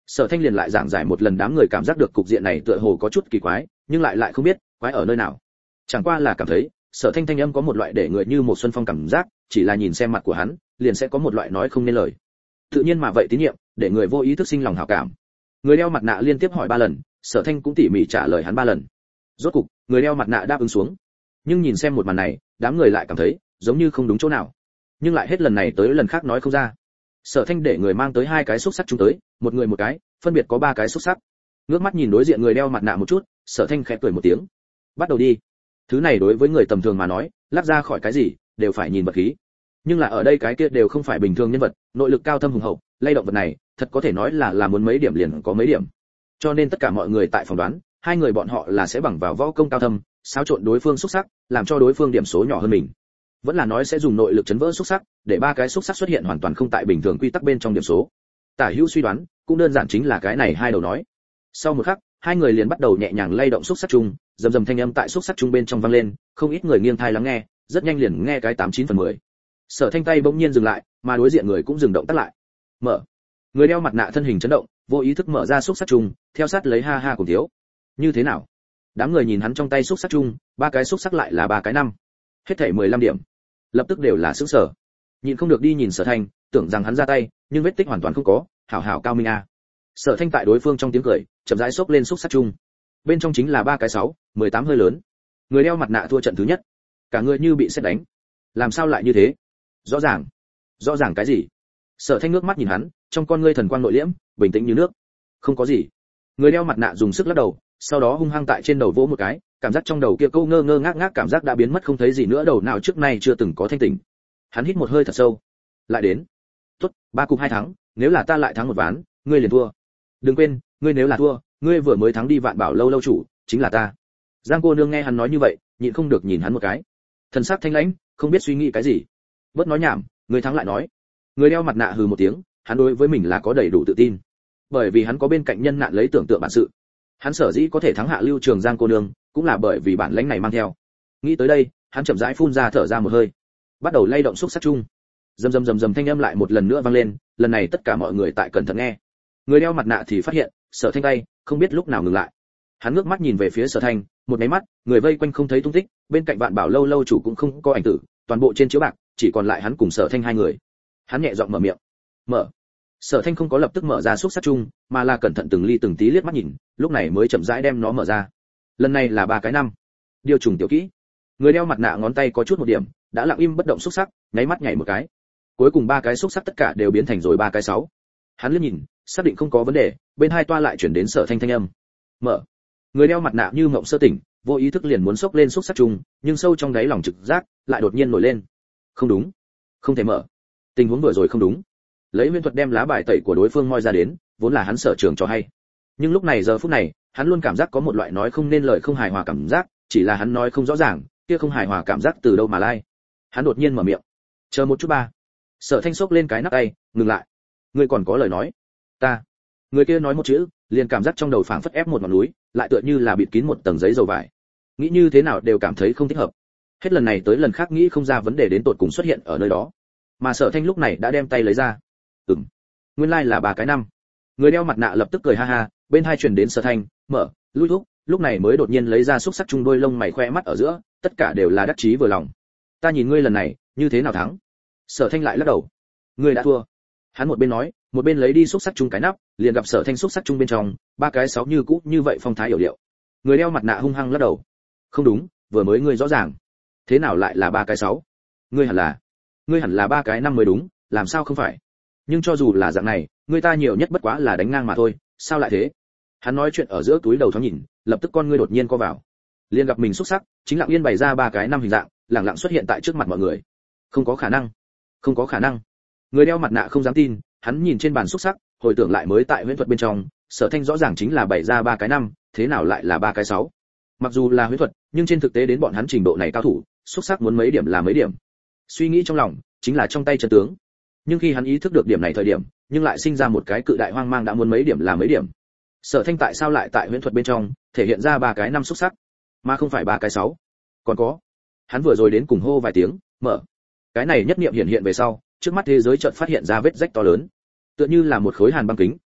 Sở Thanh liền lại giảng giải một lần, đám người cảm giác được cục diện này tựa hồ có chút kỳ quái, nhưng lại lại không biết quái ở nơi nào. Chẳng qua là cảm thấy Sở Thanh thanh âm có một loại để người như một xuân phong cảm giác, chỉ là nhìn xem mặt của hắn, liền sẽ có một loại nói không nên lời. Tự nhiên mà vậy tín nhiệm, để người vô ý thức sinh lòng hảo cảm. Người đeo mặt nạ liên tiếp hỏi ba lần, Sở Thanh cũng tỉ mỉ trả lời hắn ba lần. Rốt cục, người đeo mặt nạ đáp ứng xuống. Nhưng nhìn xem một màn này, đám người lại cảm thấy giống như không đúng chỗ nào. Nhưng lại hết lần này tới lần khác nói không ra. Sở Thanh để người mang tới hai cái xúc sắc chúng tới, một người một cái, phân biệt có ba cái xúc sắc. Ngước mắt nhìn đối diện người đeo mặt nạ một chút, Sở Thanh khẽ cười một tiếng. Bắt đầu đi. Thứ này đối với người tầm thường mà nói, lắc ra khỏi cái gì, đều phải nhìn vật khí. Nhưng là ở đây cái kia đều không phải bình thường nhân vật, nội lực cao thâm hùng hậu, lay động vật này, thật có thể nói là là muốn mấy điểm liền có mấy điểm. Cho nên tất cả mọi người tại phỏng đoán, hai người bọn họ là sẽ bằng vào võ công cao thâm, xáo trộn đối phương xúc sắc, làm cho đối phương điểm số nhỏ hơn mình. Vẫn là nói sẽ dùng nội lực chấn vỡ xúc sắc, để ba cái xúc sắc xuất hiện hoàn toàn không tại bình thường quy tắc bên trong điểm số. Tả Hữu suy đoán, cũng đơn giản chính là cái này hai đầu nói. Sau một khắc, hai người liền bắt đầu nhẹ nhàng lay động xúc sắc chung, rầm rầm thanh âm tại xúc sắc chung bên trong vang lên, không ít người nghiêng tai lắng nghe, rất nhanh liền nghe cái tám chín phần mười. Sở Thanh tay bỗng nhiên dừng lại, mà đối diện người cũng dừng động tác lại. Mở. Người đeo mặt nạ thân hình chấn động, vô ý thức mở ra xúc sắc chung, theo sát lấy ha ha cùng thiếu. Như thế nào? Đám người nhìn hắn trong tay xúc sắc chung, ba cái xúc sắc lại là ba cái năm. Hết thảy mười lăm điểm. Lập tức đều là sửng sở. Nhìn không được đi nhìn Sở Thanh, tưởng rằng hắn ra tay, nhưng vết tích hoàn toàn không có, hảo hảo cao minh a. Sở Thanh tại đối phương trong tiếng cười, chậm rãi xốc lên xúc sắc chung. Bên trong chính là ba cái sáu, mười tám hơi lớn. Người đeo mặt nạ thua trận thứ nhất. Cả người như bị sét đánh. Làm sao lại như thế? Rõ ràng. Rõ ràng cái gì? Sở Thanh ngước mắt nhìn hắn, trong con ngươi thần quang nội liễm, bình tĩnh như nước. Không có gì. Người đeo mặt nạ dùng sức lắc đầu, sau đó hung hăng tại trên đầu vỗ một cái, cảm giác trong đầu kia câu ngơ ngơ ngác ngác cảm giác đã biến mất không thấy gì nữa, đầu nào trước nay chưa từng có thanh tỉnh. Hắn hít một hơi thật sâu. Lại đến. Tốt, ba cục hai thắng, nếu là ta lại thắng một ván, ngươi liền thua. Đừng quên, ngươi nếu là thua, ngươi vừa mới thắng đi Vạn Bảo lâu lâu chủ, chính là ta. Giang cô nương nghe hắn nói như vậy, nhịn không được nhìn hắn một cái. Thần sắc thanh lãnh, không biết suy nghĩ cái gì. Bớt nói nhảm, ngươi thắng lại nói. Người đeo mặt nạ hừ một tiếng, hắn đối với mình là có đầy đủ tự tin. Bởi vì hắn có bên cạnh nhân nạn lấy tưởng tượng bản sự. Hắn sở dĩ có thể thắng hạ Lưu Trường Giang cô nương, cũng là bởi vì bản lãnh này mang theo. Nghĩ tới đây, hắn chậm rãi phun ra thở ra một hơi, bắt đầu lay động xúc sắc chung. Rầm rầm rầm rầm thanh âm lại một lần nữa vang lên, lần này tất cả mọi người tại cẩn thận nghe. Người đeo mặt nạ thì phát hiện, Sở Thanh tay không biết lúc nào ngừng lại. Hắn ngước mắt nhìn về phía Sở Thanh, một cái mắt, người vây quanh không thấy tung tích, bên cạnh Vạn Bảo lâu lâu chủ cũng không có ảnh tử, toàn bộ trên chiếu bạc chỉ còn lại hắn cùng Sở Thanh hai người. Hắn nhẹ giọng mở miệng. Mở. Sở Thanh không có lập tức mở ra xúc sắc chung, mà là cẩn thận từng ly từng tí liếc mắt nhìn, lúc này mới chậm rãi đem nó mở ra. Lần này là ba cái năm. Điều trùng tiểu kỹ. Người đeo mặt nạ ngón tay có chút một điểm, đã lặng im bất động xúc sắc, nháy mắt nhảy một cái. Cuối cùng ba cái xúc sắc tất cả đều biến thành rồi ba cái sáu. Hắn liếc nhìn, xác định không có vấn đề, bên hai toa lại chuyển đến Sở Thanh thanh âm. Mở. Người đeo mặt nạ như mộng sơ tỉnh, vô ý thức liền muốn xốc lên xúc sắc chung, nhưng sâu trong đáy lòng trực giác lại đột nhiên nổi lên. Không đúng, không thể mở. Tình huống vừa rồi không đúng. Lấy huyễn thuật đem lá bài tẩy của đối phương moi ra đến, vốn là hắn sở trường cho hay. Nhưng lúc này giờ phút này, hắn luôn cảm giác có một loại nói không nên lời không hài hòa cảm giác, chỉ là hắn nói không rõ ràng, kia không hài hòa cảm giác từ đâu mà lai. Hắn đột nhiên mở miệng. Chờ một chút ba. Sở Thanh xốc lên cái nắp tay, ngừng lại. Ngươi còn có lời nói? Ta. Người kia nói một chữ, liền cảm giác trong đầu phảng phất ép một ngọn núi, lại tựa như là bịt kín một tầng giấy dầu vải. Nghĩ như thế nào đều cảm thấy không thích hợp. Hết lần này tới lần khác nghĩ không ra vấn đề đến tột cùng xuất hiện ở nơi đó. Mà Sở Thanh lúc này đã đem tay lấy ra. Ừm. Nguyên lai like là ba cái năm. Người đeo mặt nạ lập tức cười ha ha, bên hai truyền đến Sở Thanh, mở, lui thúc, lúc này mới đột nhiên lấy ra xúc sắc chung đôi lông mày khoe mắt ở giữa, tất cả đều là đắc chí vừa lòng. Ta nhìn ngươi lần này, như thế nào thắng? Sở Thanh lại lắc đầu. Ngươi đã thua. Hắn một bên nói, một bên lấy đi xúc sắc chung cái nắp, liền gặp Sở Thanh xúc sắc chung bên trong, ba cái sáu như cũ như vậy phong thái hiểu điệu. Người đeo mặt nạ hung hăng lắc đầu. Không đúng, vừa mới ngươi rõ ràng. Thế nào lại là ba cái sáu? Ngươi hẳn là, ngươi hẳn là ba cái năm mới đúng, làm sao không phải? Nhưng cho dù là dạng này, người ta nhiều nhất bất quá là đánh ngang mà thôi, sao lại thế? Hắn nói chuyện ở giữa túi đầu thoáng nhìn, lập tức con ngươi đột nhiên co vào. Liền gặp mình xúc sắc, chính lặng yên bày ra ba cái năm hình dạng, lẳng lặng xuất hiện tại trước mặt mọi người. Không có khả năng, không có khả năng. Người đeo mặt nạ không dám tin, hắn nhìn trên bàn xúc sắc, hồi tưởng lại mới tại huyễn thuật bên trong, Sở Thanh rõ ràng chính là bày ra ba cái năm, thế nào lại là ba cái sáu? Mặc dù là huyễn thuật, nhưng trên thực tế đến bọn hắn trình độ này cao thủ, xúc sắc muốn mấy điểm là mấy điểm. Suy nghĩ trong lòng, chính là trong tay chân tướng. Nhưng khi hắn ý thức được điểm này thời điểm, nhưng lại sinh ra một cái cự đại hoang mang, đã muốn mấy điểm là mấy điểm. Sở Thanh tại sao lại tại huyễn thuật bên trong thể hiện ra ba cái năm xúc sắc, mà không phải ba cái sáu? Còn có, hắn vừa rồi đến cùng hô vài tiếng, mở. Cái này nhất niệm hiện hiện về sau, trước mắt thế giới chợt phát hiện ra vết rách to lớn, tựa như là một khối hàn băng kính,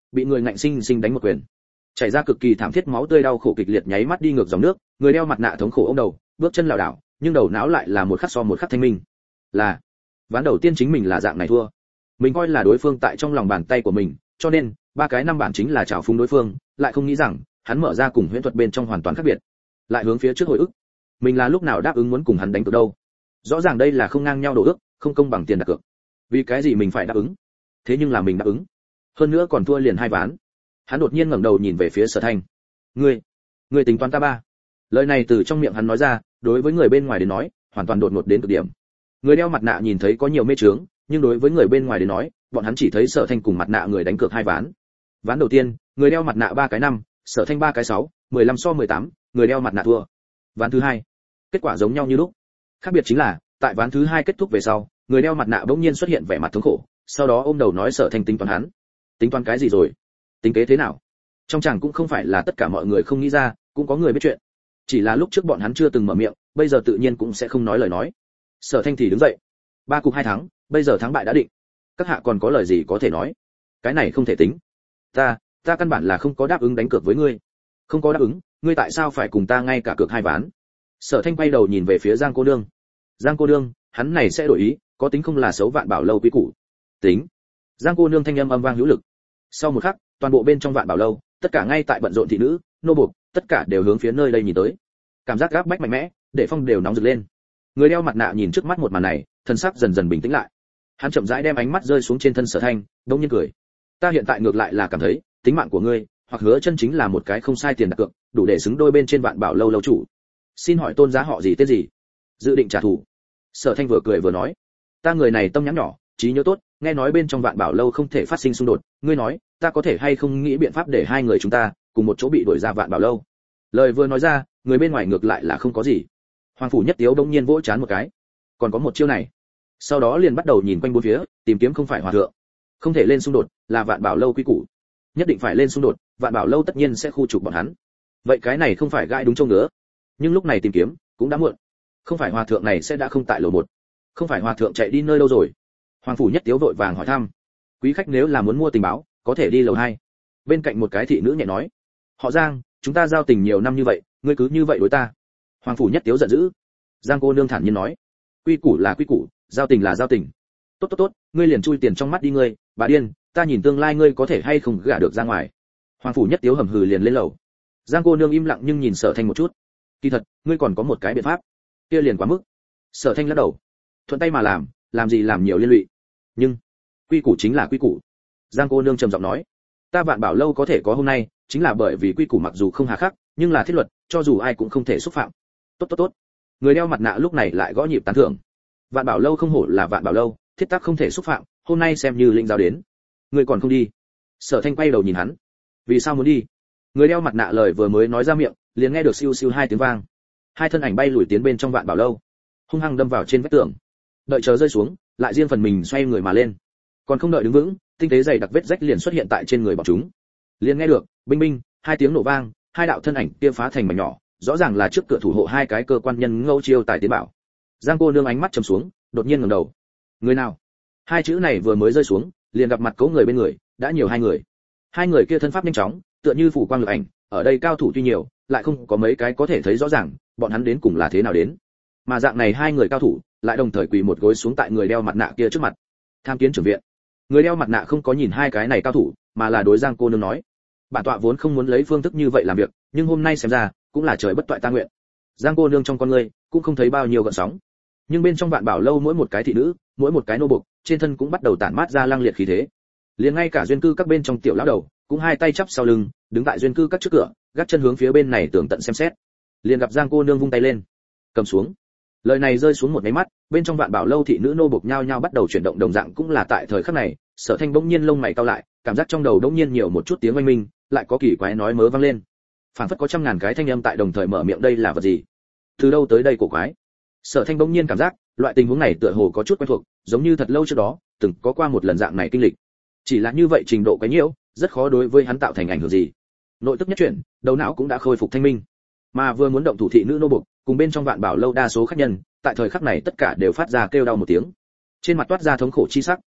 bị người ngạnh sinh sinh đánh một quyền. Chảy ra cực kỳ thảm thiết máu tươi đau khổ kịch liệt nháy mắt đi ngược dòng nước, người đeo mặt nạ thống khổ ôm đầu, bước chân lảo đảo, nhưng đầu não lại là một khắc so một khắc thanh minh. Là, ván đầu tiên chính mình là dạng này thua. Mình coi là đối phương tại trong lòng bàn tay của mình, cho nên ba cái năm bản chính là trào phúng đối phương, lại không nghĩ rằng hắn mở ra cùng huyễn thuật bên trong hoàn toàn khác biệt. Lại hướng phía trước hồi ức, mình là lúc nào đáp ứng muốn cùng hắn đánh cược đâu? Rõ ràng đây là không ngang nhau đồ ước, không công bằng tiền đặt cược. Vì cái gì mình phải đáp ứng? Thế nhưng là mình đáp ứng. Hơn nữa còn thua liền hai ván. Hắn đột nhiên ngẩng đầu nhìn về phía Sở Thanh. "Ngươi, ngươi tính toán ta ba?" Lời này từ trong miệng hắn nói ra, đối với người bên ngoài đến nói, hoàn toàn đột ngột đến cực điểm. Người đeo mặt nạ nhìn thấy có nhiều mê trướng, nhưng đối với người bên ngoài đến nói, bọn hắn chỉ thấy Sở Thanh cùng mặt nạ người đánh cược hai ván. Ván đầu tiên, người đeo mặt nạ ba cái năm, Sở Thanh ba cái sáu, mười lăm so mười tám, người đeo mặt nạ thua. Ván thứ hai, kết quả giống nhau như lúc. Khác biệt chính là, tại ván thứ hai kết thúc về sau, người đeo mặt nạ bỗng nhiên xuất hiện vẻ mặt thống khổ, sau đó ôm đầu nói Sở Thanh tính toán hắn. Tính toán cái gì rồi? Tính kế thế nào? Trong chàng cũng không phải là tất cả mọi người không nghĩ ra, cũng có người biết chuyện. Chỉ là lúc trước bọn hắn chưa từng mở miệng, bây giờ tự nhiên cũng sẽ không nói lời nói. Sở Thanh thì đứng dậy. Ba cục hai thắng, bây giờ thắng bại đã định. Các hạ còn có lời gì có thể nói? Cái này không thể tính. Ta, ta căn bản là không có đáp ứng đánh cược với ngươi. Không có đáp ứng, ngươi tại sao phải cùng ta ngay cả cược hai ván? Sở Thanh quay đầu nhìn về phía Giang cô nương. Giang cô nương, hắn này sẽ đổi ý, có tính không là xấu Vạn Bảo lâu quý củ. Tính. Giang cô nương thanh âm âm vang hữu lực. Sau một khắc, toàn bộ bên trong Vạn Bảo lâu, tất cả ngay tại bận rộn thị nữ, nô buộc, tất cả đều hướng phía nơi đây nhìn tới. Cảm giác gáp bách mạnh mẽ, để phong đều nóng rực lên. Người đeo mặt nạ nhìn trước mắt một màn này, thân sắc dần dần bình tĩnh lại. Hắn chậm rãi đem ánh mắt rơi xuống trên thân Sở Thanh, đông nhiên cười. Ta hiện tại ngược lại là cảm thấy, tính mạng của ngươi, hoặc hứa chân chính là một cái không sai tiền đặt cược, đủ để xứng đôi bên trên Vạn Bảo lâu lâu chủ. Xin hỏi tôn giá họ gì tên gì? Dự định trả thù. Sở Thanh vừa cười vừa nói, ta người này tâm nhắn nhỏ, trí nhớ tốt, nghe nói bên trong Vạn Bảo lâu không thể phát sinh xung đột, ngươi nói, ta có thể hay không nghĩ biện pháp để hai người chúng ta cùng một chỗ bị đuổi ra Vạn Bảo lâu. Lời vừa nói ra, người bên ngoài ngược lại là không có gì. Hoàng phủ Nhất Tiếu đông nhiên vỗ chán một cái. Còn có một chiêu này. Sau đó liền bắt đầu nhìn quanh bốn phía, tìm kiếm không phải hòa thượng. Không thể lên xung đột, là Vạn Bảo lâu quy củ. Nhất định phải lên xung đột, Vạn Bảo lâu tất nhiên sẽ khu trục bọn hắn. Vậy cái này không phải gãi đúng châu nữa. Nhưng lúc này tìm kiếm, cũng đã muộn. Không phải hòa thượng này sẽ đã không tại lầu một. Không phải hòa thượng chạy đi nơi đâu rồi? Hoàng phủ Nhất Tiếu vội vàng hỏi thăm. Quý khách nếu là muốn mua tình báo, có thể đi lầu hai. Bên cạnh một cái thị nữ nhẹ nói. Họ Giang, chúng ta giao tình nhiều năm như vậy, ngươi cứ như vậy đối ta. Hoàng phủ Nhất Tiếu giận dữ. Giang cô nương thản nhiên nói. Quy củ là quy củ, giao tình là giao tình. Tốt tốt tốt, ngươi liền chui tiền trong mắt đi ngươi, bà điên, ta nhìn tương lai ngươi có thể hay không gả được ra ngoài. Hoàng phủ Nhất Tiếu hầm hừ liền lên lầu. Giang cô nương im lặng nhưng nhìn Sở Thanh một chút. Kỳ thật, ngươi còn có một cái biện pháp. Kia liền quá mức. Sở Thanh lắc đầu. Thuận tay mà làm, làm gì làm nhiều liên lụy. Nhưng, quy củ chính là quy củ. Giang cô nương trầm giọng nói. Ta Vạn Bảo lâu có thể có hôm nay, chính là bởi vì quy củ mặc dù không hà khắc, nhưng là thiết luật, cho dù ai cũng không thể xúc phạm. Tốt tốt tốt. Người đeo mặt nạ lúc này lại gõ nhịp tán thưởng. Vạn Bảo lâu không hổ là Vạn Bảo lâu, thiết tắc không thể xúc phạm, hôm nay xem như lĩnh giáo đến. Người còn không đi? Sở Thanh quay đầu nhìn hắn. Vì sao muốn đi? Người đeo mặt nạ lời vừa mới nói ra miệng, liền nghe được siêu siêu hai tiếng vang. Hai thân ảnh bay lùi tiến bên trong Vạn Bảo lâu, hung hăng đâm vào trên vách tường. Đợi chờ rơi xuống, lại riêng phần mình xoay người mà lên. Còn không đợi đứng vững, tinh tế dày đặc vết rách liền xuất hiện tại trên người bọn chúng. Liền nghe được, binh binh, hai tiếng nổ vang, hai đạo thân ảnh kia phá thành mảnh nhỏ, rõ ràng là trước cửa thủ hộ hai cái cơ quan nhân ngẫu chiêu tài tiến bảo. Giang cô nương ánh mắt trầm xuống, đột nhiên ngẩng đầu. Người nào? Hai chữ này vừa mới rơi xuống, liền gặp mặt cấu người bên người, đã nhiều hai người. Hai người kia thân pháp nhanh chóng, tựa như phủ quang lực ảnh, ở đây cao thủ tuy nhiều, lại không có mấy cái có thể thấy rõ ràng, bọn hắn đến cùng là thế nào đến. Mà dạng này hai người cao thủ, lại đồng thời quỳ một gối xuống tại người đeo mặt nạ kia trước mặt. Tham kiến trưởng viện. Người đeo mặt nạ không có nhìn hai cái này cao thủ, mà là đối Giang cô nương nói. Bản tọa vốn không muốn lấy phương thức như vậy làm việc, nhưng hôm nay xem ra, cũng là trời bất toại ta nguyện. Giang cô nương trong con ngươi, cũng không thấy bao nhiêu gợn sóng. Nhưng bên trong Vạn Bảo lâu mỗi một cái thị nữ, mỗi một cái nô bộc, trên thân cũng bắt đầu tản mát ra lăng liệt khí thế. Liền ngay cả duyên cư các bên trong tiểu lão đầu, cũng hai tay chắp sau lưng, đứng tại duyên cư các trước cửa, gác chân hướng phía bên này tường tận xem xét. Liền gặp Giang cô nương vung tay lên, cầm xuống. Lời này rơi xuống một cái mắt, bên trong Vạn Bảo lâu thị nữ nô bộc nhao nhao bắt đầu chuyển động đồng dạng cũng là tại thời khắc này, Sở Thanh bỗng nhiên lông mày cau lại, cảm giác trong đầu bỗng nhiên nhiều một chút tiếng oanh minh, lại có kỳ quái nói mớ vang lên. Phảng phất có trăm ngàn cái thanh âm tại đồng thời mở miệng, đây là vật gì? Từ đâu tới đây cổ quái? Sở Thanh bỗng nhiên cảm giác, loại tình huống này tựa hồ có chút quen thuộc, giống như thật lâu trước đó, từng có qua một lần dạng này kinh lịch. Chỉ là như vậy trình độ quấy nhiễu, rất khó đối với hắn tạo thành ảnh hưởng gì. Nội tức nhất chuyển, đầu não cũng đã khôi phục thanh minh. Mà vừa muốn động thủ thị nữ nô bộc, cùng bên trong Vạn Bảo lâu đa số khách nhân, tại thời khắc này tất cả đều phát ra kêu đau một tiếng. Trên mặt toát ra thống khổ chi sắc.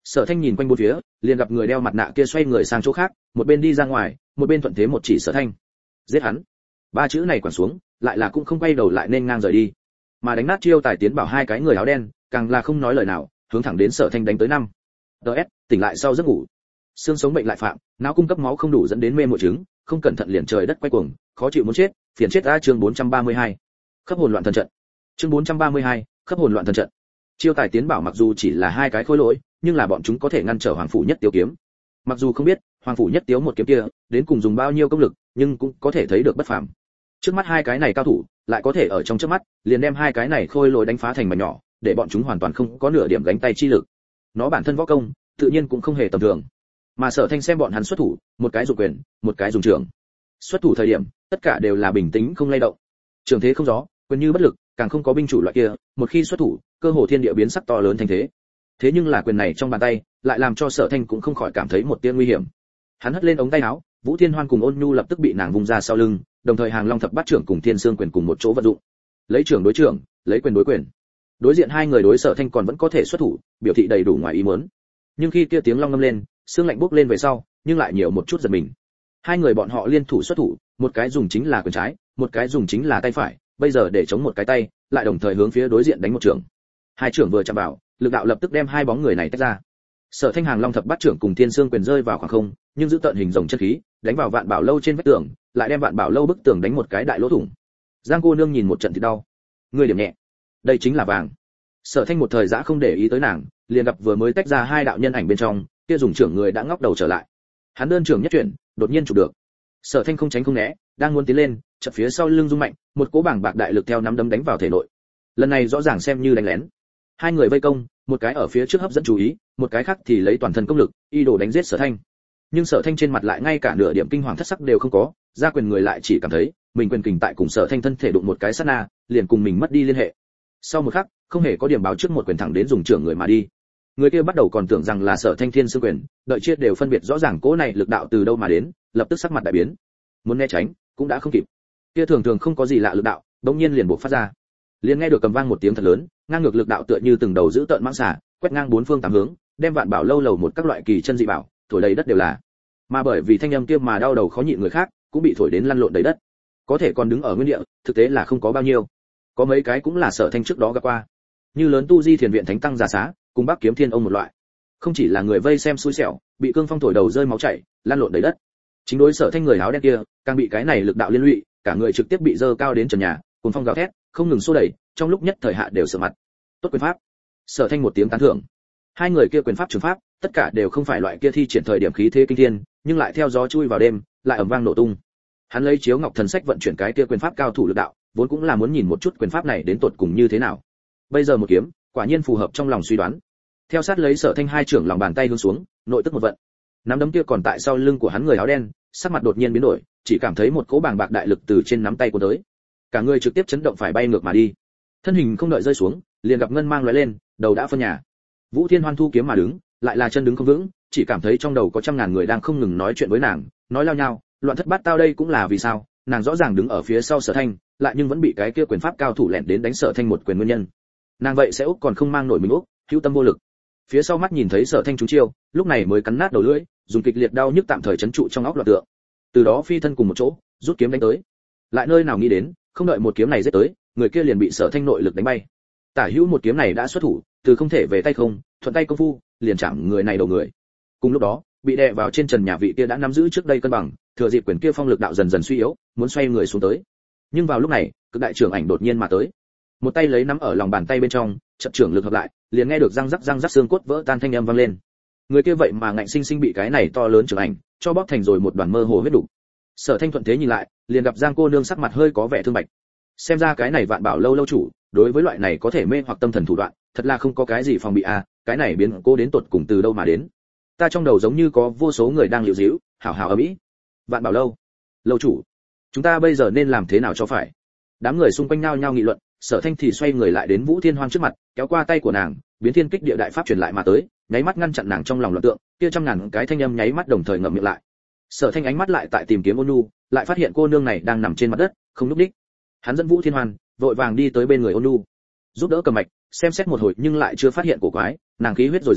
Sở Thanh nhìn quanh bốn phía, liền gặp người đeo mặt nạ kia xoay người sang chỗ khác, một bên đi ra ngoài, một bên thuận thế một chỉ Sở Thanh. Giết hắn. Ba chữ này quẳng xuống, lại là cũng không quay đầu lại nên ngang rời đi. Mà đánh nát chiêu tài tiến bảo hai cái người áo đen, càng là không nói lời nào, hướng thẳng đến Sở Thanh đánh tới năm. đê ét, tỉnh lại sau giấc ngủ. Xương sống bệnh lại phạm, não cung cấp máu không đủ dẫn đến mê muội chứng, không cẩn thận liền trời đất quay cuồng, khó chịu muốn chết, phiền chết a. Chương bốn trăm ba mươi hai. Khớp hồn loạn thần trận. Chương bốn trăm ba mươi hai, khớp hồn loạn thần trận. Chiêu tài tiến bảo mặc dù chỉ là hai cái khối lỗi, nhưng là bọn chúng có thể ngăn trở Hoàng phủ Nhất Tiếu kiếm. Mặc dù không biết Hoàng phủ Nhất Tiếu một kiếm kia đến cùng dùng bao nhiêu công lực, nhưng cũng có thể thấy được bất phàm. Trước mắt hai cái này cao thủ, lại có thể ở trong chớp mắt liền đem hai cái này khôi lỗi đánh phá thành mảnh nhỏ, để bọn chúng hoàn toàn không có nửa điểm gánh tay chi lực. Nó bản thân võ công, tự nhiên cũng không hề tầm thường. Mà Sở Thanh xem bọn hắn xuất thủ, một cái dùng quyền, một cái dùng trường. Xuất thủ thời điểm, tất cả đều là bình tĩnh không lay động. Trường thế không gió, quyền như bất lực, càng không có binh chủ loại kia, một khi xuất thủ, cơ hồ thiên địa biến sắc to lớn thành thế. Thế nhưng là quyền này trong bàn tay, lại làm cho Sở Thanh cũng không khỏi cảm thấy một tia nguy hiểm. Hắn hất lên ống tay áo, Vũ Thiên Hoan cùng Ôn Nhu lập tức bị nàng vung ra sau lưng, đồng thời Hàng Long thập bát trưởng cùng Thiên Xương quyền cùng một chỗ vận dụng. Lấy trưởng đối trưởng, lấy quyền đối quyền. Đối diện hai người đối Sở Thanh còn vẫn có thể xuất thủ, biểu thị đầy đủ ngoài ý muốn. Nhưng khi kia tiếng long ngâm lên, xương lạnh bốc lên về sau, nhưng lại nhiều một chút giật mình. Hai người bọn họ liên thủ xuất thủ, một cái dùng chính là quyền trái, một cái dùng chính là tay phải, bây giờ để chống một cái tay, lại đồng thời hướng phía đối diện đánh một trưởng. Hai trưởng vừa chạm vào, lực đạo lập tức đem hai bóng người này tách ra. Sở Thanh Hàng Long thập bát trưởng cùng Thiên Xương quyền rơi vào khoảng không, nhưng giữ tận hình rồng chân khí, đánh vào Vạn Bảo lâu trên vách tường, lại đem Vạn Bảo lâu bức tường đánh một cái đại lỗ thủng. Giang cô nương nhìn một trận thì đau. Người điểm nhẹ. Đây chính là vàng. Sở Thanh một thời dã không để ý tới nàng, liền gặp vừa mới tách ra hai đạo nhân ảnh bên trong, kia dùng trưởng người đã ngóc đầu trở lại. Hắn đơn trưởng nhất chuyển, đột nhiên chụp được. Sở Thanh không tránh không né, đang muốn tiến lên, chợt phía sau lưng rung mạnh, một cỗ bảng bạc đại lực theo nắm đấm đánh vào thể nội. Lần này rõ ràng xem như đánh lén. Hai người vây công, một cái ở phía trước hấp dẫn chú ý, một cái khác thì lấy toàn thân công lực, y đồ đánh giết Sở Thanh. Nhưng Sở Thanh trên mặt lại ngay cả nửa điểm kinh hoàng thất sắc đều không có, ra quyền người lại chỉ cảm thấy mình quyền kình tại cùng Sở Thanh thân thể đụng một cái sát na, liền cùng mình mất đi liên hệ. Sau một khắc, không hề có điểm báo trước một quyền thẳng đến dùng trưởng người mà đi. Người kia bắt đầu còn tưởng rằng là Sở Thanh Thiên Xương quyền, đợi chiết đều phân biệt rõ ràng cỗ này lực đạo từ đâu mà đến, lập tức sắc mặt đại biến. Muốn né tránh, cũng đã không kịp. Kia thường thường không có gì lạ lực đạo, đột nhiên liền bộc phát ra. Liền nghe được cầm vang một tiếng thật lớn, ngang ngược lực đạo tựa như từng đầu giữ tợn mãng xà, quét ngang bốn phương tám hướng, đem Vạn Bảo lâu lầu một các loại kỳ chân dị bảo, thổi đầy đất đều là. Mà bởi vì thanh âm kia mà đau đầu khó nhịn người khác, cũng bị thổi đến lăn lộn đầy đất. Có thể còn đứng ở nguyên địa, thực tế là không có bao nhiêu. Có mấy cái cũng là Sở Thanh trước đó gặp qua. Như lớn tu di thiền viện thánh tăng già xá, cùng Bắc Kiếm Thiên ông một loại. Không chỉ là người vây xem xui xẻo, bị cương phong thổi đầu rơi máu chảy, lăn lộn đầy đất. Chính đối Sở Thanh người áo đen kia, càng bị cái này lực đạo liên lụy, cả người trực tiếp bị dơ cao đến trần nhà, cuồng phong gào thét, không ngừng xô đẩy, trong lúc nhất thời hạ đều sửa mặt. Tốt quyền pháp. Sở Thanh một tiếng tán thưởng. Hai người kia quyền pháp trường pháp, tất cả đều không phải loại kia thi triển thời điểm khí thế kinh thiên, nhưng lại theo gió chui vào đêm, lại ầm vang nổ tung. Hắn lấy chiếu ngọc thần sách vận chuyển cái kia quyền pháp cao thủ lực đạo, vốn cũng là muốn nhìn một chút quyền pháp này đến tột cùng như thế nào. Bây giờ một kiếm, quả nhiên phù hợp trong lòng suy đoán. Theo sát lấy Sở Thanh hai trưởng lòng bàn tay hướng xuống, nội tức một vận. Nắm đấm kia còn tại sau lưng của hắn người áo đen, sắc mặt đột nhiên biến đổi, chỉ cảm thấy một cỗ bàng bạc đại lực từ trên nắm tay của tới. Cả người trực tiếp chấn động phải bay ngược mà đi. Thân hình không đợi rơi xuống, liền gặp ngân mang lóe lên, đầu đã phân nhà. Vũ Thiên Hoan thu kiếm mà đứng, lại là chân đứng không vững, chỉ cảm thấy trong đầu có trăm ngàn người đang không ngừng nói chuyện với nàng, nói lao nhau, loạn thất bát tao đây cũng là vì sao? Nàng rõ ràng đứng ở phía sau Sở Thanh, lại nhưng vẫn bị cái kia quyền pháp cao thủ lẻn đến đánh Sở Thanh một quyền nguyên nhân. Nàng vậy sẽ úc còn không mang nổi mình úc, hữu tâm vô lực. Phía sau mắt nhìn thấy Sở Thanh trúng chiêu, lúc này mới cắn nát đầu lưỡi, dùng kịch liệt đau nhức tạm thời trấn trụ trong óc loạn tượng. Từ đó phi thân cùng một chỗ, rút kiếm đánh tới. Lại nơi nào nghĩ đến, không đợi một kiếm này giết tới, người kia liền bị Sở Thanh nội lực đánh bay. Tả hữu một kiếm này đã xuất thủ, từ không thể về tay không, thuận tay công phu, liền chạm người này đầu người. Cùng lúc đó, bị đè vào trên trần nhà vị kia đã nắm giữ trước đây cân bằng, thừa dịp quyền kia phong lực đạo dần dần suy yếu, muốn xoay người xuống tới. Nhưng vào lúc này, cực đại trưởng ảnh đột nhiên mà tới. Một tay lấy nắm ở lòng bàn tay bên trong, chập trưởng lực hợp lại, liền nghe được răng rắc răng rắc xương cốt vỡ tan thanh âm vang lên. Người kia vậy mà ngạnh sinh sinh bị cái này to lớn trưởng ảnh cho bóp thành rồi một đoàn mơ hồ huyết đủ. Sở Thanh thuận thế nhìn lại, liền gặp Giang cô nương sắc mặt hơi có vẻ thương bạch. Xem ra cái này Vạn Bảo lâu lâu chủ, đối với loại này có thể mê hoặc tâm thần thủ đoạn, thật là không có cái gì phòng bị à, cái này biến cô đến tột cùng từ đâu mà đến. Ta trong đầu giống như có vô số người đang liễu díu, hảo hảo ầm ĩ. Vạn Bảo lâu, lâu chủ, chúng ta bây giờ nên làm thế nào cho phải? Đám người xung quanh nhao nhao nghị luận, Sở Thanh thì xoay người lại đến Vũ Thiên Hoan trước mặt, kéo qua tay của nàng, biến thiên kích địa đại pháp truyền lại mà tới, nháy mắt ngăn chặn nàng trong lòng loạn tượng, kia trăm ngàn cái thanh âm nháy mắt đồng thời ngậm miệng lại. Sở Thanh ánh mắt lại tại tìm kiếm Ôn Nhu, lại phát hiện cô nương này đang nằm trên mặt đất, không nhúc nhích. Hắn dẫn Vũ Thiên Hoan, vội vàng đi tới bên người Ôn Nhu, giúp đỡ cầm mạch, xem xét một hồi nhưng lại chưa phát hiện cổ quái, nàng khí huyết dồi dào,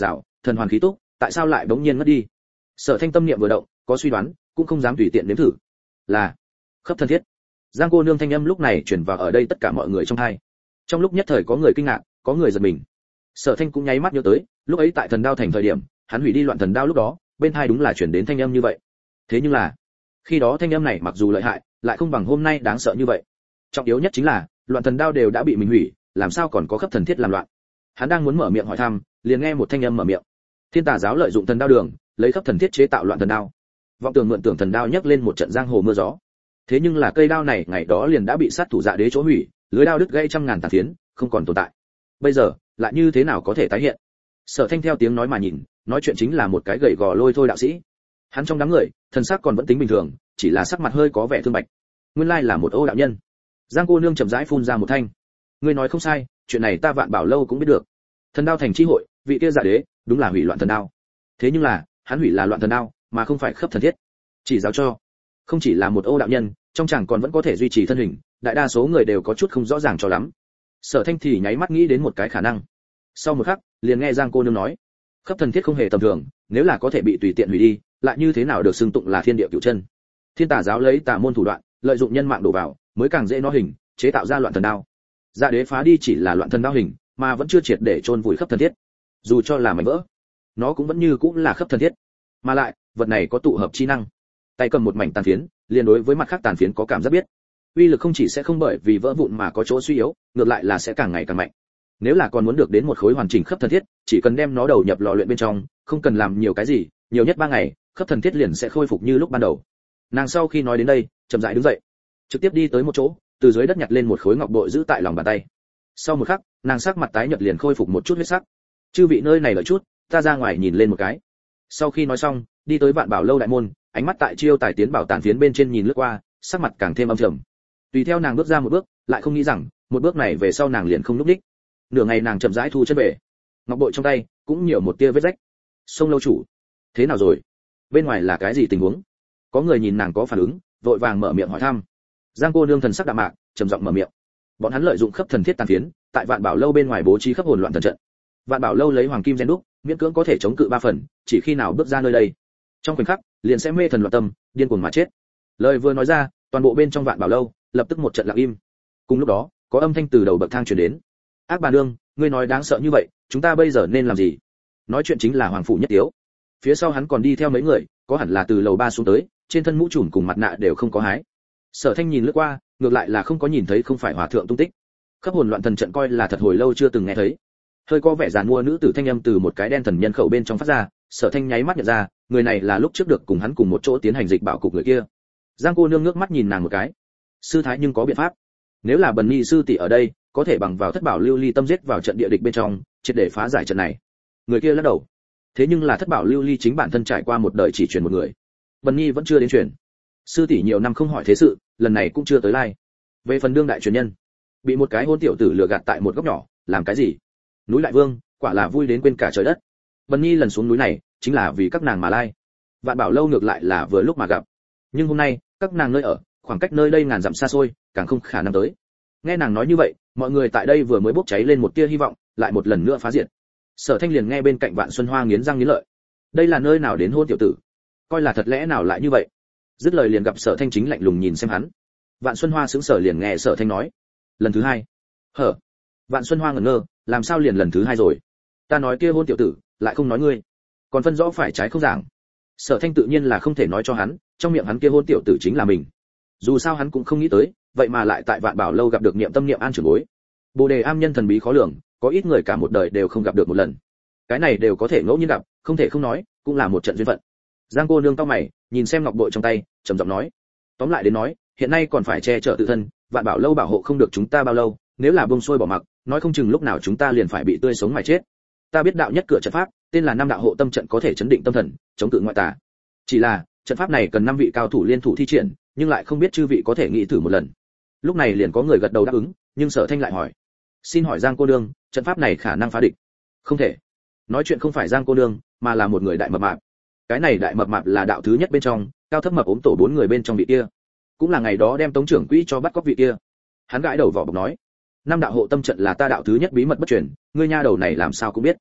thần hoàn khí túc, tại sao lại bỗng nhiên mất đi? Sở Thanh tâm niệm vừa động, có suy đoán, cũng không dám tùy tiện nếm thử. Là khắp thân thiết. Giang cô nương thanh âm lúc này truyền vào ở đây tất cả mọi người trong hai. Trong lúc nhất thời có người kinh ngạc, có người giật mình. Sở Thanh cũng nháy mắt nhớ tới, lúc ấy tại Thần Đao thành thời điểm, hắn hủy đi loạn thần đao lúc đó, bên hai đúng là truyền đến thanh âm như vậy. Thế nhưng là, khi đó thanh âm này mặc dù lợi hại, lại không bằng hôm nay đáng sợ như vậy. Trọng yếu nhất chính là, loạn thần đao đều đã bị mình hủy, làm sao còn có khắp thần thiết làm loạn? Hắn đang muốn mở miệng hỏi thăm, liền nghe một thanh âm mở miệng. Thiên Tà giáo lợi dụng thần đao đường, lấy khắp thần thiết chế tạo loạn thần đao. Vọng tưởng mượn tưởng thần đao nhấc lên một trận giang hồ mưa gió. Thế nhưng là cây đao này ngày đó liền đã bị sát thủ Dạ Đế chỗ hủy, lưới đao đứt gãy trăm ngàn tàn phiến, không còn tồn tại. Bây giờ, lại như thế nào có thể tái hiện? Sở Thanh theo tiếng nói mà nhìn, nói chuyện chính là một cái gầy gò lôi thôi đạo sĩ. Hắn trong đám người, thần sắc còn vẫn tính bình thường, chỉ là sắc mặt hơi có vẻ thương bạch. Nguyên lai là một Ô đạo nhân. Giang cô nương chậm rãi phun ra một thanh. Ngươi nói không sai, chuyện này ta Vạn Bảo lâu cũng biết được. Thần đao thành chi hội, vị kia Dạ Đế, đúng là hủy loạn thần đao. Thế nhưng là, hắn hủy là loạn thần đao, mà không phải khắp thần thiết. Chỉ giáo cho, không chỉ là một Ô đạo nhân, trong chàng còn vẫn có thể duy trì thân hình, đại đa số người đều có chút không rõ ràng cho lắm. Sở Thanh thì nháy mắt nghĩ đến một cái khả năng. Sau một khắc, liền nghe Giang cô nương nói, khắp thần thiết không hề tầm thường, nếu là có thể bị tùy tiện hủy đi, lại như thế nào được xưng tụng là thiên địa cửu chân. Thiên Tà giáo lấy tà môn thủ đoạn, lợi dụng nhân mạng đổ vào, mới càng dễ nó hình, chế tạo ra loạn thần đao. Dạ Đế phá đi chỉ là loạn thần đao hình, mà vẫn chưa triệt để chôn vùi khắp thần thiết. Dù cho là mảnh vỡ, nó cũng vẫn như cũng là khắp thần thiết. Mà lại, vật này có tụ hợp chi năng. Tay cầm một mảnh tàn phiến, liền đối với mặt khác tàn phiến có cảm giác biết. Uy lực không chỉ sẽ không bởi vì vỡ vụn mà có chỗ suy yếu, ngược lại là sẽ càng ngày càng mạnh. Nếu là còn muốn được đến một khối hoàn chỉnh khắp thần thiết, chỉ cần đem nó đầu nhập lò luyện bên trong, không cần làm nhiều cái gì, nhiều nhất ba ngày, khắp thần thiết liền sẽ khôi phục như lúc ban đầu. Nàng sau khi nói đến đây, chậm rãi đứng dậy, trực tiếp đi tới một chỗ, từ dưới đất nhặt lên một khối ngọc bội giữ tại lòng bàn tay. Sau một khắc, nàng sắc mặt tái nhợt liền khôi phục một chút huyết sắc. Chư vị nơi này lợi chút, ta ra ngoài nhìn lên một cái. Sau khi nói xong, đi tới Vạn Bảo lâu đại môn, ánh mắt tại chiêu tài tiến bảo tàn phiến bên trên nhìn lướt qua, sắc mặt càng thêm âm trầm. Tùy theo nàng bước ra một bước, lại không nghĩ rằng, một bước này về sau nàng liền không lúc đích. Nửa ngày nàng chậm rãi thu chân về, ngọc bội trong tay cũng nhiều một tia vết rách. Sông lâu chủ, thế nào rồi? Bên ngoài là cái gì tình huống? Có người nhìn nàng có phản ứng, vội vàng mở miệng hỏi thăm. Giang cô nương thần sắc đạm mạc, trầm giọng mở miệng. Bọn hắn lợi dụng khắp thần thiết tàn phiến, tại Vạn Bảo lâu bên ngoài bố trí khắp hồn loạn thần trận. Vạn Bảo lâu lấy hoàng kim gen đúc, miễn cưỡng có thể chống cự ba phần, chỉ khi nào bước ra nơi đây, trong khoảnh khắc liền sẽ mê thần loạn tâm, điên cuồng mà chết. Lời vừa nói ra, toàn bộ bên trong Vạn Bảo lâu lập tức một trận lặng im. Cùng lúc đó, có âm thanh từ đầu bậc thang truyền đến. Ác bà nương, ngươi nói đáng sợ như vậy, chúng ta bây giờ nên làm gì? Nói chuyện chính là hoàng phủ nhất tiếu. Phía sau hắn còn đi theo mấy người, có hẳn là từ lầu ba xuống tới, trên thân mũ trùm cùng mặt nạ đều không có hái. Sở Thanh nhìn lướt qua, ngược lại là không có nhìn thấy không phải hòa thượng tung tích. Khắp hồn loạn thần trận coi là thật hồi lâu chưa từng nghe thấy. Hơi có vẻ giàn mua nữ tử thanh âm từ một cái đen thần nhân khẩu bên trong phát ra, Sở Thanh nháy mắt nhận ra, người này là lúc trước được cùng hắn cùng một chỗ tiến hành dịch bảo cục người kia. Giang cô nương ngước mắt nhìn nàng một cái. Sư thái nhưng có biện pháp. Nếu là Bần Nhi sư tỷ ở đây, có thể bằng vào thất bảo lưu ly tâm giết vào trận địa địch bên trong, triệt để phá giải trận này. Người kia lắc đầu. Thế nhưng là thất bảo lưu ly chính bản thân trải qua một đời chỉ truyền một người. Bần Nhi vẫn chưa đến truyền. Sư tỷ nhiều năm không hỏi thế sự, lần này cũng chưa tới lai. Về phần đương đại truyền nhân, bị một cái hôn tiểu tử lừa gạt tại một góc nhỏ, làm cái gì? Núi Lại Vương, quả là vui đến quên cả trời đất. Bần Nhi lần xuống núi này, chính là vì các nàng mà lai. Vạn Bảo lâu ngược lại là vừa lúc mà gặp. Nhưng hôm nay, các nàng nơi ở, khoảng cách nơi đây ngàn dặm xa xôi, càng không khả năng tới. Nghe nàng nói như vậy, mọi người tại đây vừa mới bốc cháy lên một tia hy vọng, lại một lần nữa phá diệt. Sở Thanh liền nghe bên cạnh Vạn Xuân Hoa nghiến răng nghiến lợi. Đây là nơi nào đến hôn tiểu tử? Coi là thật lẽ nào lại như vậy? Dứt lời liền gặp Sở Thanh chính lạnh lùng nhìn xem hắn. Vạn Xuân Hoa sững sờ liền nghe Sở Thanh nói, lần thứ hai. Hở? Vạn Xuân Hoa ngẩn ngơ, làm sao liền lần thứ hai rồi? Ta nói kia hôn tiểu tử, lại không nói ngươi, còn phân rõ phải trái không giảng. Sở Thanh tự nhiên là không thể nói cho hắn, trong miệng hắn kia hôn tiểu tử chính là mình. Dù sao hắn cũng không nghĩ tới, vậy mà lại tại Vạn Bảo lâu gặp được niệm tâm niệm an trưởng bối. Bồ đề am nhân thần bí khó lường, có ít người cả một đời đều không gặp được một lần. Cái này đều có thể ngẫu nhiên gặp, không thể không nói, cũng là một trận duyên phận. Giang cô nương cau mày, nhìn xem ngọc bội trong tay, trầm giọng nói, tóm lại đến nói, hiện nay còn phải che chở tự thân, Vạn Bảo lâu bảo hộ không được chúng ta bao lâu, nếu là buông xuôi bỏ mặc, nói không chừng lúc nào chúng ta liền phải bị tươi sống mà chết. Ta biết đạo nhất cửa trận pháp, tên là Năm đạo hộ tâm trận, có thể chấn định tâm thần, chống cự ngoại tà. Chỉ là, trận pháp này cần năm vị cao thủ liên thủ thi triển, nhưng lại không biết chư vị có thể nghĩ thử một lần. Lúc này liền có người gật đầu đáp ứng, nhưng Sở Thanh lại hỏi, xin hỏi Giang cô nương, trận pháp này khả năng phá địch? Không thể. Nói chuyện không phải Giang cô nương, mà là một người đại mập mạp. Cái này đại mập mạp là đạo thứ nhất bên trong, cao thấp mập ốm tổ bốn người bên trong vị kia, cũng là ngày đó đem tống trưởng quỹ cho bắt cóc vị kia. Hắn gãi đầu vỏ bọc nói, năm đạo hộ tâm trận là ta đạo thứ nhất bí mật bất truyền, ngươi nha đầu này làm sao cũng biết.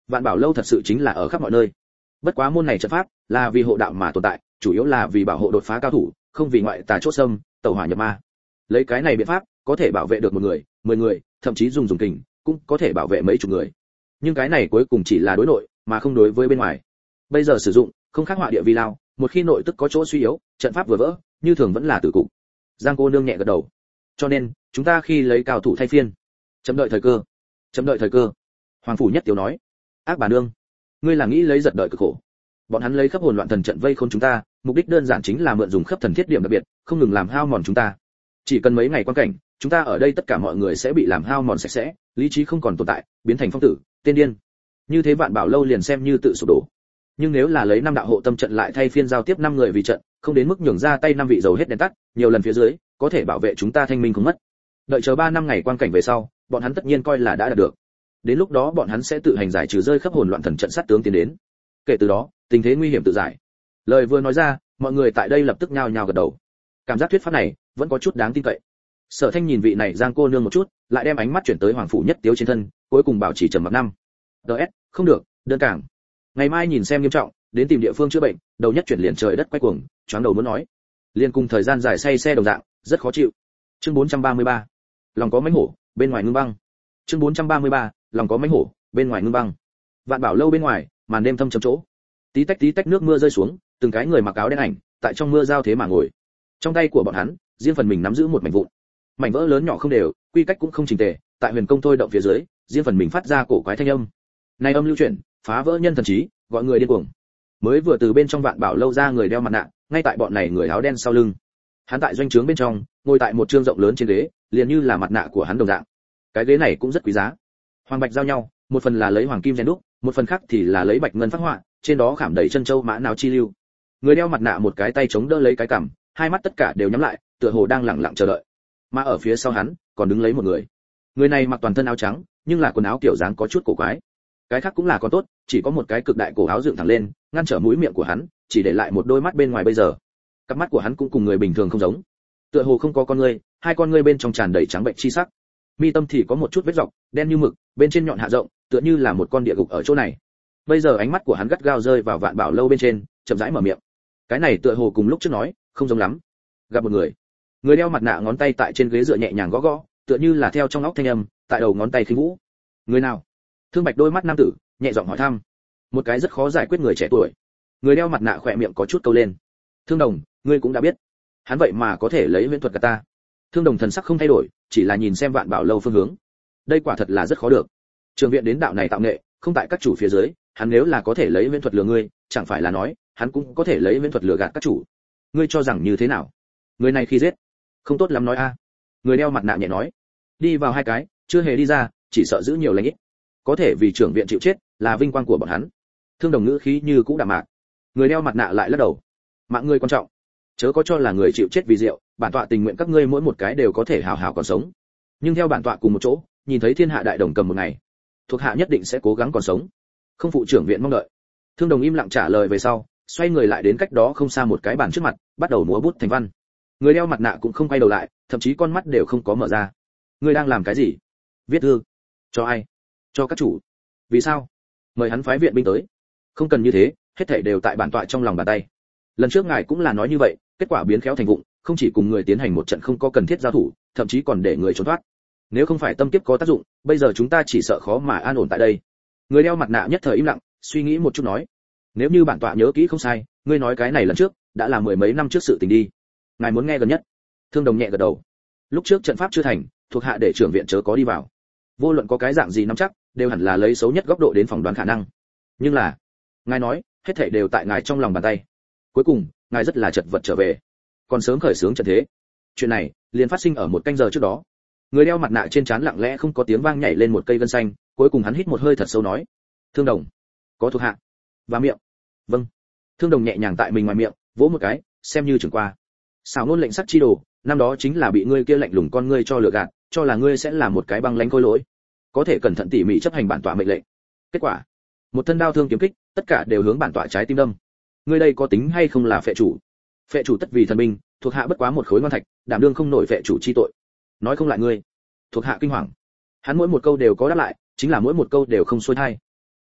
Vạn Bảo lâu thật sự chính là ở khắp mọi nơi. Bất quá môn này trận pháp là vì hộ đạo mà tồn tại, chủ yếu là vì bảo hộ đột phá cao thủ, không vì ngoại tà chốt xâm, tẩu hỏa nhập ma. Lấy cái này biện pháp, có thể bảo vệ được một người, mười người, thậm chí dùng dùng kình, cũng có thể bảo vệ mấy chục người. Nhưng cái này cuối cùng chỉ là đối nội, mà không đối với bên ngoài. Bây giờ sử dụng, không khác họa địa vi lao, một khi nội tức có chỗ suy yếu, trận pháp vừa vỡ, như thường vẫn là tử cục. Giang cô nương nhẹ gật đầu. Cho nên, chúng ta khi lấy cao thủ thay phiên, chấm đợi thời cơ. Chấm đợi thời cơ. Hoàng phủ nhất tiểu nói. Ác bà nương, ngươi là nghĩ lấy giật đợi cực khổ. Bọn hắn lấy khắp hồn loạn thần trận vây khốn chúng ta, mục đích đơn giản chính là mượn dùng khắp thần thiết điểm đặc biệt, không ngừng làm hao mòn chúng ta. Chỉ cần mấy ngày quan cảnh, chúng ta ở đây tất cả mọi người sẽ bị làm hao mòn sạch sẽ, lý trí không còn tồn tại, biến thành phong tử, tên điên. Như thế Vạn Bảo lâu liền xem như tự sụp đổ. Nhưng nếu là lấy năm đạo hộ tâm trận lại thay phiên giao tiếp năm người vì trận, không đến mức nhường ra tay năm vị dầu hết đèn tắt, nhiều lần phía dưới, có thể bảo vệ chúng ta thanh minh không mất. Đợi chờ ba năm ngày quan cảnh về sau, bọn hắn tất nhiên coi là đã đạt được. Đến lúc đó bọn hắn sẽ tự hành giải trừ rơi khắp hồn loạn thần trận sát tướng tiến đến. Kể từ đó, tình thế nguy hiểm tự giải. Lời vừa nói ra, mọi người tại đây lập tức nhao nhao gật đầu. Cảm giác thuyết pháp này vẫn có chút đáng tin cậy. Sở Thanh nhìn vị này Giang cô nương một chút, lại đem ánh mắt chuyển tới Hoàng phủ nhất tiếu trên thân, cuối cùng bảo trì trầm mặc năm. đê ét, không được, đơn cảng. Ngày mai nhìn xem nghiêm trọng, đến tìm địa phương chữa bệnh, đầu nhất chuyển liền trời đất quay cuồng, choáng đầu muốn nói. Liên cùng thời gian dài say xe đồng dạng, rất khó chịu. Chương bốn trăm ba mươi ba. Lòng có mãnh hổ, bên ngoài ngưng băng. Chương bốn trăm ba mươi ba. Lòng có mãnh hổ, bên ngoài ngưng băng. Vạn Bảo lâu bên ngoài, màn đêm thâm trầm chỗ. Tí tách tí tách nước mưa rơi xuống, từng cái người mặc áo đen ảnh, tại trong mưa giao thế mà ngồi. Trong tay của bọn hắn, riêng phần mình nắm giữ một mảnh vụn. Mảnh vỡ lớn nhỏ không đều, quy cách cũng không chỉnh tề, tại huyền công thôi động phía dưới, riêng phần mình phát ra cổ quái thanh âm. Này âm lưu chuyển, phá vỡ nhân thần trí, gọi người điên cuồng. Mới vừa từ bên trong Vạn Bảo lâu ra người đeo mặt nạ, ngay tại bọn này người áo đen sau lưng. Hắn tại doanh trướng bên trong, ngồi tại một trương rộng lớn trên ghế, liền như là mặt nạ của hắn đồng dạng. Cái ghế này cũng rất quý giá. Hoàng bạch giao nhau, một phần là lấy hoàng kim rèn đúc, một phần khác thì là lấy bạch ngân phát họa, trên đó khảm đầy chân châu mã nào chi lưu. Người đeo mặt nạ một cái tay chống đỡ lấy cái cằm, hai mắt tất cả đều nhắm lại, tựa hồ đang lặng lặng chờ đợi. Mà ở phía sau hắn, còn đứng lấy một người. Người này mặc toàn thân áo trắng, nhưng là quần áo kiểu dáng có chút cổ quái. Cái khác cũng là có tốt, chỉ có một cái cực đại cổ áo dựng thẳng lên, ngăn trở mũi miệng của hắn, chỉ để lại một đôi mắt bên ngoài bây giờ. Cặp mắt của hắn cũng cùng người bình thường không giống. Tựa hồ không có con ngươi, hai con ngươi bên trong tràn đầy trắng bệnh chi sắc. Mi tâm thì có một chút vết dọc, đen như mực, bên trên nhọn hạ rộng, tựa như là một con địa ngục ở chỗ này. Bây giờ ánh mắt của hắn gắt gao rơi vào Vạn Bảo lâu bên trên, chậm rãi mở miệng. Cái này tựa hồ cùng lúc trước nói, không giống lắm. Gặp một người. Người đeo mặt nạ ngón tay tại trên ghế dựa nhẹ nhàng gõ gõ, tựa như là theo trong óc thanh âm, tại đầu ngón tay khinh vũ. Người nào? Thương Bạch đôi mắt nam tử, nhẹ giọng hỏi thăm. Một cái rất khó giải quyết người trẻ tuổi. Người đeo mặt nạ khỏe miệng có chút câu lên. Thương Đồng, ngươi cũng đã biết. Hắn vậy mà có thể lấy huyễn thuật cả ta. Thương Đồng thần sắc không thay đổi, chỉ là nhìn xem Vạn Bảo lâu phương hướng. Đây quả thật là rất khó được. Trường viện đến đạo này tạo nghệ, không tại các chủ phía dưới, hắn nếu là có thể lấy huyễn thuật lừa ngươi, chẳng phải là nói, hắn cũng có thể lấy huyễn thuật lừa gạt các chủ. Ngươi cho rằng như thế nào? Người này khi giết, không tốt lắm nói a. Người đeo mặt nạ nhẹ nói. Đi vào hai cái, chưa hề đi ra, chỉ sợ giữ nhiều lành ít. Có thể vì trưởng viện chịu chết, là vinh quang của bọn hắn. Thương Đồng ngữ khí như cũ đạm mạc. Người đeo mặt nạ lại lắc đầu. Mạng ngươi quan trọng, chớ có cho là người chịu chết vì rượu, bản tọa tình nguyện các ngươi mỗi một cái đều có thể hào hào còn sống. Nhưng theo bản tọa cùng một chỗ, nhìn thấy thiên hạ đại đồng cầm một ngày, thuộc hạ nhất định sẽ cố gắng còn sống, không phụ trưởng viện mong đợi. Thương Đồng im lặng trả lời về sau, xoay người lại đến cách đó không xa một cái bàn trước mặt, bắt đầu múa bút thành văn. Người đeo mặt nạ cũng không quay đầu lại, thậm chí con mắt đều không có mở ra. Ngươi đang làm cái gì? Viết thư. Cho ai? Cho các chủ. Vì sao? Mời hắn phái viện binh tới. Không cần như thế, hết thảy đều tại bản tọa trong lòng bàn tay. Lần trước ngài cũng là nói như vậy, kết quả biến khéo thành vụng, không chỉ cùng người tiến hành một trận không có cần thiết giao thủ, thậm chí còn để người trốn thoát. Nếu không phải tâm kiếp có tác dụng, bây giờ chúng ta chỉ sợ khó mà an ổn tại đây. Người đeo mặt nạ nhất thời im lặng, suy nghĩ một chút nói. Nếu như bản tọa nhớ kỹ không sai, ngươi nói cái này lần trước, đã là mười mấy năm trước sự tình đi. Ngài muốn nghe gần nhất? Thương Đồng nhẹ gật đầu. Lúc trước trận pháp chưa thành, thuộc hạ để trưởng viện chớ có đi vào. Vô luận có cái dạng gì nắm chắc, đều hẳn là lấy xấu nhất góc độ đến phỏng đoán khả năng. Nhưng là, ngài nói, hết thảy đều tại ngài trong lòng bàn tay. Cuối cùng, ngài rất là chật vật trở về. Còn sớm khởi xướng trận thế. Chuyện này, liền phát sinh ở một canh giờ trước đó. Người đeo mặt nạ trên trán lặng lẽ không có tiếng vang nhảy lên một cây gân xanh, cuối cùng hắn hít một hơi thật sâu nói: "Thương Đồng, có thuộc hạ." Và miệng. "Vâng." Thương Đồng nhẹ nhàng tại mình ngoài miệng, vỗ một cái, xem như trưởng qua. Xảo ngôn lệnh sắc chi đồ, năm đó chính là bị ngươi kia lạnh lùng con ngươi cho lừa gạt, cho là ngươi sẽ là một cái băng lãnh khôi lỗi, có thể cẩn thận tỉ mỉ chấp hành bản tọa mệnh lệnh. Kết quả, một thân đao thương kiếm kích, tất cả đều hướng bản tọa trái tim đâm. Ngươi đây có tính hay không là phệ chủ? Phệ chủ tất vì thần binh, thuộc hạ bất quá một khối ngon thạch, đảm đương không nổi phệ chủ chi tội. Nói không lại ngươi. Thuộc hạ kinh hoàng. Hắn mỗi một câu đều có đáp lại, chính là mỗi một câu đều không xuôi tai.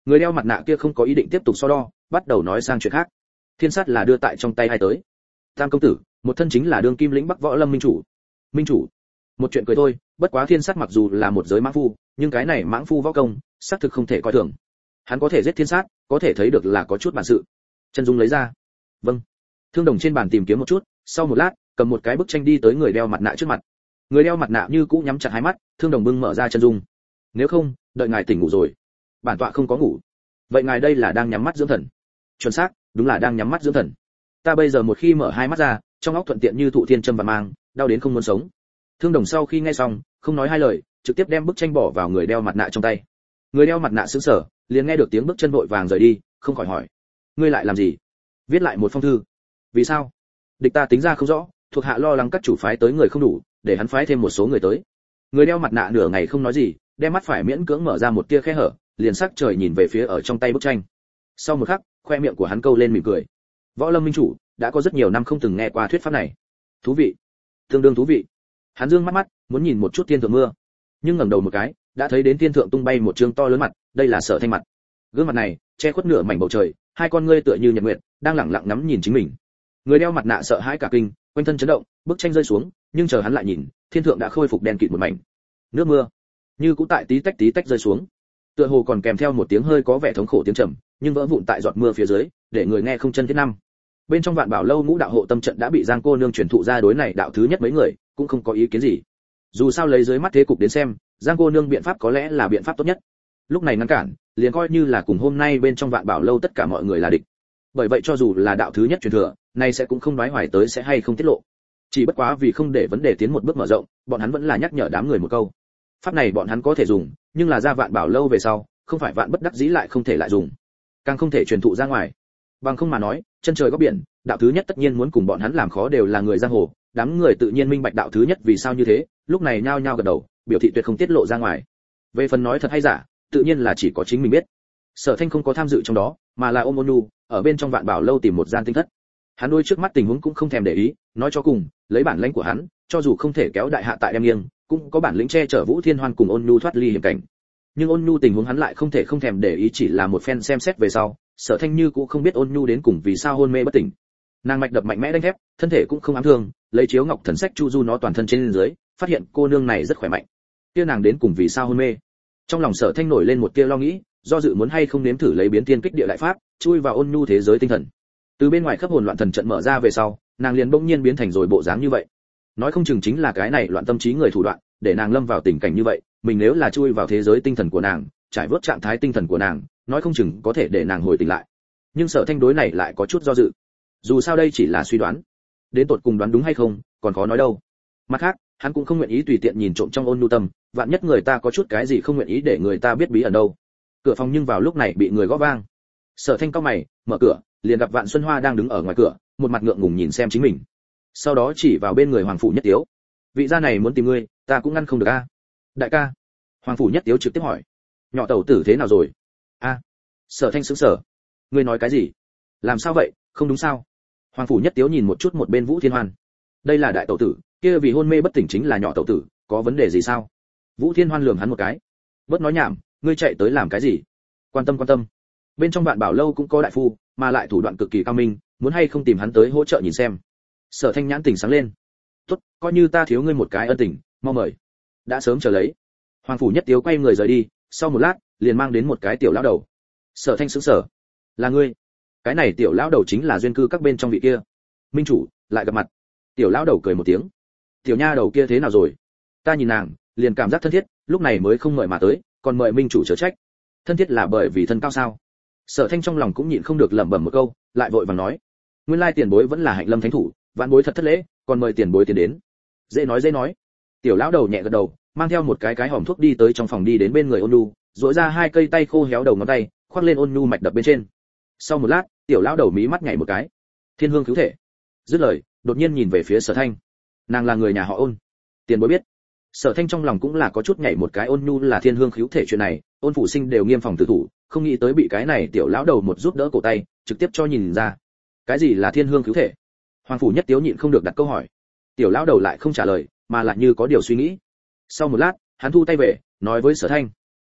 Người đeo mặt nạ kia không có ý định tiếp tục so đo, bắt đầu nói sang chuyện khác. Thiên sát là đưa tại trong tay ai tới? Tam công tử, một thân chính là đương kim lĩnh Bắc Võ Lâm minh chủ. Minh chủ? Một chuyện cười thôi, bất quá thiên sát mặc dù là một giới mãng phu, nhưng cái này mãng phu võ công, xác thực không thể coi thường. Hắn có thể giết thiên sát, có thể thấy được là có chút bản sự. Chân Dung lấy ra. Vâng. Thương Đồng trên bàn tìm kiếm một chút, sau một lát, cầm một cái bức tranh đi tới người đeo mặt nạ trước mặt. Người đeo mặt nạ như cũ nhắm chặt hai mắt, Thương Đồng bưng mở ra chân dung. Nếu không, đợi ngài tỉnh ngủ rồi. Bản tọa không có ngủ. Vậy ngài đây là đang nhắm mắt dưỡng thần? Chuẩn xác, đúng là đang nhắm mắt dưỡng thần. Ta bây giờ một khi mở hai mắt ra, trong óc thuận tiện như thụ thiên châm và mang, đau đến không muốn sống. Thương Đồng sau khi nghe xong, không nói hai lời, trực tiếp đem bức tranh bỏ vào người đeo mặt nạ trong tay. Người đeo mặt nạ sững sờ, liền nghe được tiếng bước chân vội vàng rời đi, không khỏi hỏi: ngươi lại làm gì? Viết lại một phong thư. Vì sao? Địch ta tính ra không rõ, thuộc hạ lo lắng các chủ phái tới người không đủ, để hắn phái thêm một số người tới. Người đeo mặt nạ nửa ngày không nói gì, đem mắt phải miễn cưỡng mở ra một tia khe hở, liền sắc trời nhìn về phía ở trong tay bức tranh. Sau một khắc, khoe miệng của hắn câu lên mỉm cười. Võ Lâm minh chủ, đã có rất nhiều năm không từng nghe qua thuyết pháp này. Thú vị, tương đương thú vị. Hắn dương mắt mắt, muốn nhìn một chút thiên thượng mưa, nhưng ngẩng đầu một cái, đã thấy đến thiên thượng tung bay một trương to lớn mặt, đây là Sở Thanh mặt. Gương mặt này che khuất nửa mảnh bầu trời, hai con ngươi tựa như nhật nguyệt, đang lẳng lặng ngắm nhìn chính mình. Người đeo mặt nạ sợ hãi cả kinh, quanh thân chấn động, bức tranh rơi xuống, nhưng chờ hắn lại nhìn, thiên thượng đã khôi phục đen kịt một mảnh. Nước mưa như cũ tại tí tách tí tách rơi xuống, tựa hồ còn kèm theo một tiếng hơi có vẻ thống khổ tiếng trầm, nhưng vỡ vụn tại giọt mưa phía dưới, để người nghe không chân thiết năm. Bên trong Vạn Bảo lâu ngũ đạo hộ tâm trận đã bị Giang cô nương truyền thụ ra, đối này đạo thứ nhất mấy người cũng không có ý kiến gì. Dù sao lấy dưới mắt thế cục đến xem, Giang cô nương biện pháp có lẽ là biện pháp tốt nhất. Lúc này ngăn cản, liền coi như là cùng hôm nay bên trong Vạn Bảo lâu tất cả mọi người là địch. Bởi vậy cho dù là đạo thứ nhất truyền thừa, nay sẽ cũng không nói hoài tới sẽ hay không tiết lộ. Chỉ bất quá vì không để vấn đề tiến một bước mở rộng, bọn hắn vẫn là nhắc nhở đám người một câu. Pháp này bọn hắn có thể dùng, nhưng là ra Vạn Bảo lâu về sau, không phải vạn bất đắc dĩ lại không thể lại dùng, càng không thể truyền thụ ra ngoài. Bằng không mà nói, chân trời góc biển, đạo thứ nhất tất nhiên muốn cùng bọn hắn làm khó đều là người giang hồ, đám người tự nhiên minh bạch đạo thứ nhất vì sao như thế, lúc này nhao nhao gật đầu, biểu thị tuyệt không tiết lộ ra ngoài. Về phần nói thật hay giả, tự nhiên là chỉ có chính mình biết. Sở Thanh không có tham dự trong đó, mà là ôm Ôn Nhu, ở bên trong Vạn Bảo lâu tìm một gian tinh thất. Hắn đôi trước mắt tình huống cũng không thèm để ý, nói cho cùng, lấy bản lĩnh của hắn, cho dù không thể kéo đại hạ tại đem nghiêng, cũng có bản lĩnh che chở Vũ Thiên Hoan cùng Ôn Nhu thoát ly hiểm cảnh. Nhưng Ôn Nhu tình huống hắn lại không thể không thèm để ý, chỉ là một phen xem xét về sau, Sở Thanh như cũng không biết Ôn Nhu đến cùng vì sao hôn mê bất tỉnh. Nàng mạch đập mạnh mẽ đánh thép, thân thể cũng không ám thương, lấy chiếu ngọc thần sách chu du nó toàn thân trên dưới, phát hiện cô nương này rất khỏe mạnh. Kia nàng đến cùng vì sao hôn mê? Trong lòng Sở Thanh nổi lên một tia lo nghĩ, do dự muốn hay không nếm thử lấy biến thiên kích địa đại pháp, chui vào Ôn Nhu thế giới tinh thần. Từ bên ngoài khắp hồn loạn thần trận mở ra về sau, nàng liền bỗng nhiên biến thành rồi bộ dáng như vậy. Nói không chừng chính là cái này loạn tâm trí người thủ đoạn, để nàng lâm vào tình cảnh như vậy, mình nếu là chui vào thế giới tinh thần của nàng, trải vớt trạng thái tinh thần của nàng, nói không chừng có thể để nàng hồi tỉnh lại. Nhưng Sở Thanh đối này lại có chút do dự. Dù sao đây chỉ là suy đoán, đến tột cùng đoán đúng hay không, còn khó nói đâu. Mặt khác, hắn cũng không nguyện ý tùy tiện nhìn trộm trong Ôn Nhu tâm, vạn nhất người ta có chút cái gì không nguyện ý để người ta biết bí ẩn đâu. Cửa phòng nhưng vào lúc này bị người gõ vang. Sở Thanh cau mày, mở cửa, liền gặp Vạn Xuân Hoa đang đứng ở ngoài cửa, một mặt ngượng ngùng nhìn xem chính mình. Sau đó chỉ vào bên người Hoàng phủ Nhất Tiếu. Vị gia này muốn tìm ngươi, ta cũng ngăn không được a. Đại ca. Hoàng phủ Nhất Tiếu trực tiếp hỏi. Nhỏ tẩu tử thế nào rồi? A. Sở Thanh sững sờ. Ngươi nói cái gì? Làm sao vậy, không đúng sao? Hoàng phủ Nhất Tiếu nhìn một chút một bên Vũ Thiên Hoan. Đây là đại tẩu tử, kia vì hôn mê bất tỉnh chính là nhỏ tẩu tử, có vấn đề gì sao? Vũ Thiên Hoan lườm hắn một cái. Bớt nói nhảm, ngươi chạy tới làm cái gì? Quan tâm quan tâm. Bên trong Vạn Bảo lâu cũng có đại phu, mà lại thủ đoạn cực kỳ cao minh, muốn hay không tìm hắn tới hỗ trợ nhìn xem. Sở Thanh nhãn tỉnh sáng lên. Tốt, coi như ta thiếu ngươi một cái ân tình, mau mời. Đã sớm chờ lấy. Hoàng phủ Nhất Tiếu quay người rời đi, sau một lát, liền mang đến một cái tiểu lão đầu. Sở Thanh sững sờ. Là ngươi? Cái này tiểu lão đầu chính là duyên cư các bên trong vị kia. Minh chủ, lại gặp mặt. Tiểu lão đầu cười một tiếng. Tiểu nha đầu kia thế nào rồi? Ta nhìn nàng, liền cảm giác thân thiết, lúc này mới không mời mà tới, còn mời minh chủ chớ trách. Thân thiết là bởi vì thân cao sao? Sở Thanh trong lòng cũng nhịn không được lẩm bẩm một câu, lại vội vàng nói: nguyên lai tiền bối vẫn là Hạnh Lâm thánh thủ, vạn bối thật thất lễ, còn mời tiền bối tiến đến. Dễ nói dễ nói. Tiểu lão đầu nhẹ gật đầu, mang theo một cái cái hòm thuốc đi tới trong phòng, đi đến bên người Ôn Nhu, duỗi ra hai cây tay khô héo đầu ngón tay, khoác lên Ôn Nhu mạch đập bên trên. Sau một lát, tiểu lão đầu mí mắt nhảy một cái. Thiên hương cứu thể. Dứt lời, đột nhiên nhìn về phía Sở Thanh. Nàng là người nhà họ Ôn, tiền bối biết. Sở Thanh trong lòng cũng là có chút nhảy một cái, Ôn Nhu là thiên hương cứu thể chuyện này, Ôn phủ sinh đều nghiêm phòng tử thủ, không nghĩ tới bị cái này tiểu lão đầu một giúp đỡ cổ tay, trực tiếp cho nhìn ra. Cái gì là thiên hương cứu thể? Hoàng phủ Nhất Tiếu nhịn không được đặt câu hỏi. Tiểu lão đầu lại không trả lời, mà lại như có điều suy nghĩ. Sau một lát, hắn thu tay về, nói với Sở Thanh: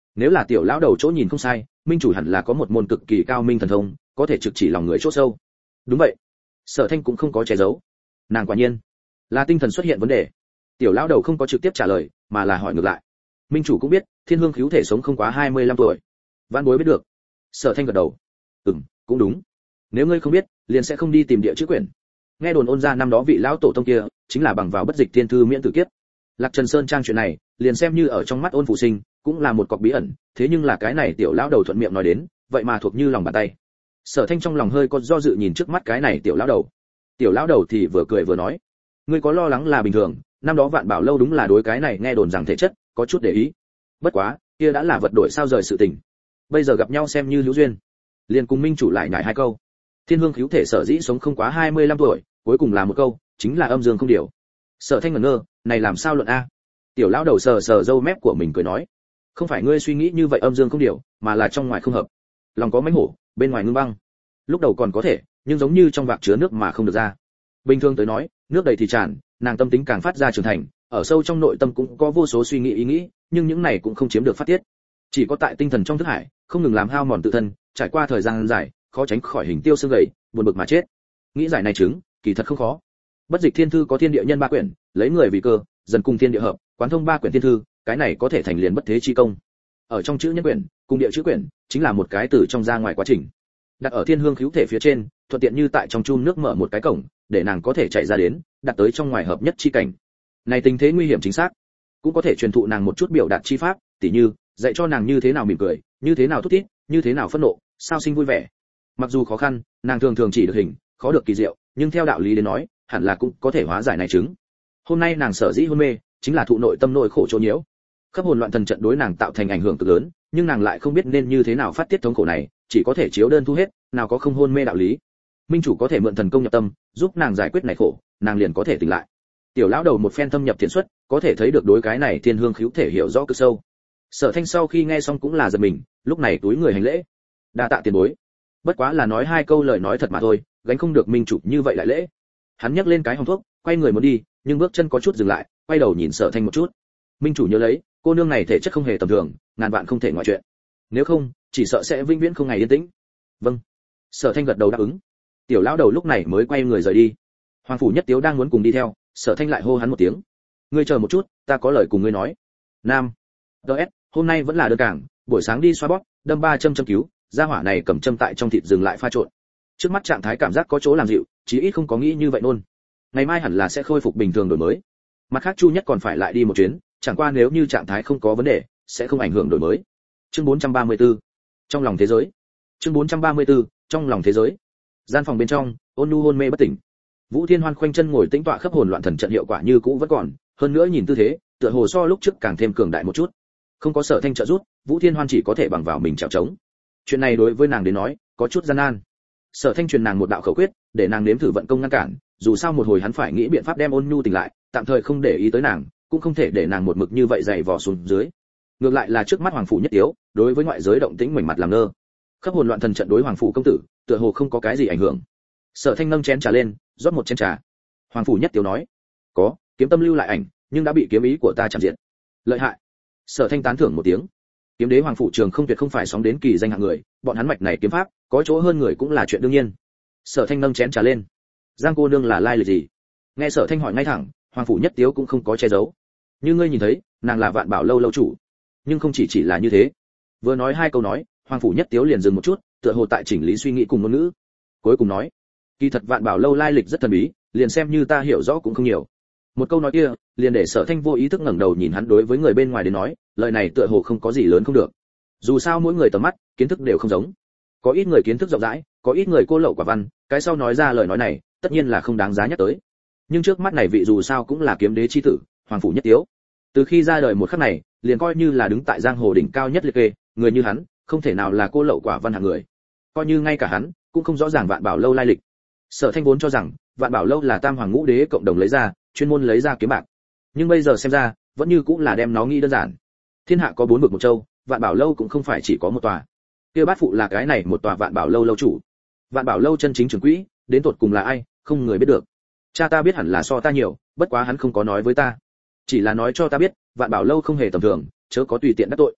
Nếu là tiểu lão đầu chỗ nhìn không sai, minh chủ hẳn là có một môn cực kỳ cao minh thần thông, có thể trực chỉ lòng người chỗ sâu. Đúng vậy. Sở Thanh cũng không có che giấu. Nàng quả nhiên là tinh thần xuất hiện vấn đề. Tiểu lão đầu không có trực tiếp trả lời, mà là hỏi ngược lại. Minh chủ cũng biết, Thiên Hương Khứu thể sống không quá hai mươi lăm tuổi. Vãn bối biết được. Sở Thanh gật đầu. Ừm, cũng đúng. Nếu ngươi không biết, liền sẽ không đi tìm địa chữ quyển. Nghe đồn ôn ra năm đó vị lão tổ tông kia, chính là bằng vào bất dịch tiên thư miễn tử kiếp. Lạc Trần Sơn trang chuyện này, liền xem như ở trong mắt ôn phụ sinh, cũng là một cọc bí ẩn, thế nhưng là cái này tiểu lão đầu thuận miệng nói đến, vậy mà thuộc như lòng bàn tay. Sở Thanh trong lòng hơi có do dự nhìn trước mắt cái này tiểu lão đầu. Tiểu lão đầu thì vừa cười vừa nói, ngươi có lo lắng là bình thường, năm đó Vạn Bảo lâu đúng là đối cái này nghe đồn rằng thể chất có chút để ý. Bất quá, kia đã là vật đổi sao rời sự tình. Bây giờ gặp nhau xem như hữu duyên. Liền cùng minh chủ lại nhảy hai câu. Thiên Hương Khứu thể sở dĩ sống không quá hai mươi lăm tuổi, cuối cùng là một câu, chính là âm dương không điều. Sở Thanh ngẩn ngơ, này làm sao luận a? Tiểu lão đầu sờ sờ râu mép của mình cười nói, không phải ngươi suy nghĩ như vậy âm dương không điều, mà là trong ngoài không hợp. Lòng có mãnh hổ, bên ngoài ngưng băng. Lúc đầu còn có thể, nhưng giống như trong vạc chứa nước mà không được ra. Bình thường tới nói, nước đầy thì tràn, nàng tâm tính càng phát ra trưởng thành, ở sâu trong nội tâm cũng có vô số suy nghĩ ý nghĩ, nhưng những này cũng không chiếm được phát tiết. Chỉ có tại tinh thần trong thức hải, không ngừng làm hao mòn tự thân, trải qua thời gian dài, khó tránh khỏi hình tiêu xương gầy, buồn bực mà chết. Nghĩ giải này chứng, kỳ thật không khó. Bất dịch thiên thư có thiên địa nhân ba quyển, lấy người vì cơ, dần cùng thiên địa hợp, quán thông ba quyển thiên thư, cái này có thể thành liền bất thế chi công. Ở trong chữ nhân quyển, cùng địa chữ quyển, chính là một cái từ trong ra ngoài quá trình. Đặt ở Thiên Hương Khứu thể phía trên, thuận tiện như tại trong chum nước mở một cái cổng, để nàng có thể chạy ra đến, đặt tới trong ngoài hợp nhất chi cảnh. Này tình thế nguy hiểm chính xác, cũng có thể truyền thụ nàng một chút biểu đạt chi pháp, tỉ như dạy cho nàng như thế nào mỉm cười, như thế nào thút thít, như thế nào phẫn nộ, sao sinh vui vẻ. Mặc dù khó khăn, nàng thường thường chỉ được hình, khó được kỳ diệu, nhưng theo đạo lý đến nói, hẳn là cũng có thể hóa giải này chứng. Hôm nay nàng sở dĩ hôn mê, chính là thụ nội tâm nội khổ chỗ nhiễu. Khắp hồn loạn thần trận đối nàng tạo thành ảnh hưởng cực lớn, nhưng nàng lại không biết nên như thế nào phát tiết thống khổ này, chỉ có thể chiếu đơn thu hết, nào có không hôn mê đạo lý. Minh chủ có thể mượn thần công nhập tâm, giúp nàng giải quyết này khổ, nàng liền có thể tỉnh lại. Tiểu lão đầu một phen thâm nhập thiện xuất, có thể thấy được đối cái này Thiên Hương Khứu thể hiểu rõ cực sâu. Sở Thanh sau khi nghe xong cũng là giật mình, lúc này túi người hành lễ. Đa tạ tiền bối. Bất quá là nói hai câu lời nói thật mà thôi, gánh không được minh chủ như vậy lại lễ. Hắn nhấc lên cái hòm thuốc, quay người muốn đi, nhưng bước chân có chút dừng lại, quay đầu nhìn Sở Thanh một chút. Minh chủ nhớ lấy, cô nương này thể chất không hề tầm thường, ngàn vạn không thể ngoại chuyện. Nếu không, chỉ sợ sẽ vĩnh viễn không ngày yên tĩnh. Vâng. Sở Thanh gật đầu đáp ứng. Tiểu lão đầu lúc này mới quay người rời đi. Hoàng phủ Nhất Tiếu đang muốn cùng đi theo, Sở Thanh lại hô hắn một tiếng. Ngươi chờ một chút, ta có lời cùng ngươi nói. Nam. ds hôm nay vẫn là đơn cảng, buổi sáng đi xoa bóp, đâm ba châm châm cứu, gia hỏa này cầm châm tại trong thịt dừng lại pha trộn. Trước mắt trạng thái cảm giác có chỗ làm dịu, chí ít không có nghĩ như vậy nôn. Ngày mai hẳn là sẽ khôi phục bình thường đổi mới. Mặt khác Chu Nhất còn phải lại đi một chuyến, chẳng qua nếu như trạng thái không có vấn đề, sẽ không ảnh hưởng đổi mới. Chương bốn trăm ba mươi tư. Trong lòng thế giới. Chương bốn trăm ba mươi tư. Trong lòng thế giới. Gian phòng bên trong, Ôn Nhu hôn mê bất tỉnh. Vũ Thiên Hoan khoanh chân ngồi tĩnh tọa khắp hồn loạn thần trận hiệu quả như cũ vẫn còn, hơn nữa nhìn tư thế, tựa hồ so lúc trước càng thêm cường đại một chút. Không có Sở Thanh trợ giúp, Vũ Thiên Hoan chỉ có thể bằng vào mình trèo trống. Chuyện này đối với nàng đến nói, có chút gian nan. Sở Thanh truyền nàng một đạo khẩu quyết, để nàng nếm thử vận công ngăn cản, dù sao một hồi hắn phải nghĩ biện pháp đem Ôn Nhu tỉnh lại, tạm thời không để ý tới nàng, cũng không thể để nàng một mực như vậy dày vò xuống dưới. Ngược lại là trước mắt Hoàng phủ Nhất Tiếu, đối với ngoại giới động tĩnh mảnh mặt làm ngơ. Khắp hồn loạn thần trận đối Hoàng phủ công tử, tựa hồ không có cái gì ảnh hưởng. Sở Thanh nâng chén trà lên, rót một chén trà. Hoàng phủ Nhất Tiếu nói: "Có, kiếm tâm lưu lại ảnh, nhưng đã bị kiếm ý của ta chạm diệt." Lợi hại. Sở Thanh tán thưởng một tiếng. Kiếm đế Hoàng phủ Trường không tuyệt không phải sóng đến kỳ danh hạng người, bọn hắn mạch này kiếm pháp, có chỗ hơn người cũng là chuyện đương nhiên. Sở Thanh nâng chén trà lên. Giang cô nương là lai lịch gì? Nghe Sở Thanh hỏi ngay thẳng, Hoàng phủ Nhất Tiếu cũng không có che giấu. Như ngươi nhìn thấy, nàng là Vạn Bảo lâu lâu chủ. Nhưng không chỉ chỉ là như thế. Vừa nói hai câu nói, Hoàng phủ Nhất Tiếu liền dừng một chút, tựa hồ tại chỉnh lý suy nghĩ cùng ngôn ngữ. Cuối cùng nói: "Kỳ thật Vạn Bảo lâu lai lịch rất thần bí, liền xem như ta hiểu rõ cũng không nhiều." Một câu nói kia, liền để Sở Thanh vô ý thức ngẩng đầu nhìn hắn, đối với người bên ngoài đến nói, lời này tựa hồ không có gì lớn không được. Dù sao mỗi người tầm mắt, kiến thức đều không giống. Có ít người kiến thức rộng rãi, có ít người cô lậu quả văn, cái sau nói ra lời nói này, tất nhiên là không đáng giá nhắc tới. Nhưng trước mắt này vị dù sao cũng là kiếm đế chi tử, Hoàng phủ Nhất Tiếu. Từ khi ra đời một khắc này, liền coi như là đứng tại giang hồ đỉnh cao nhất liệt kê, người như hắn, không thể nào là cô lậu quả văn hạng người. Coi như ngay cả hắn, cũng không rõ ràng Vạn Bảo lâu lai lịch. Sở Thanh vốn cho rằng, Vạn Bảo lâu là Tam Hoàng Ngũ Đế cộng đồng lấy ra, chuyên môn lấy ra kiếm bạc. Nhưng bây giờ xem ra, vẫn như cũng là đem nó nghĩ đơn giản. Thiên hạ có bốn vực một châu, Vạn Bảo lâu cũng không phải chỉ có một tòa. Kia bát phụ là cái này một tòa Vạn Bảo lâu lâu chủ. Vạn Bảo lâu chân chính trưởng quỹ, đến tột cùng là ai, không người biết được. Cha ta biết hẳn là so ta nhiều, bất quá hắn không có nói với ta, chỉ là nói cho ta biết, Vạn Bảo lâu không hề tầm thường, chớ có tùy tiện đắc tội.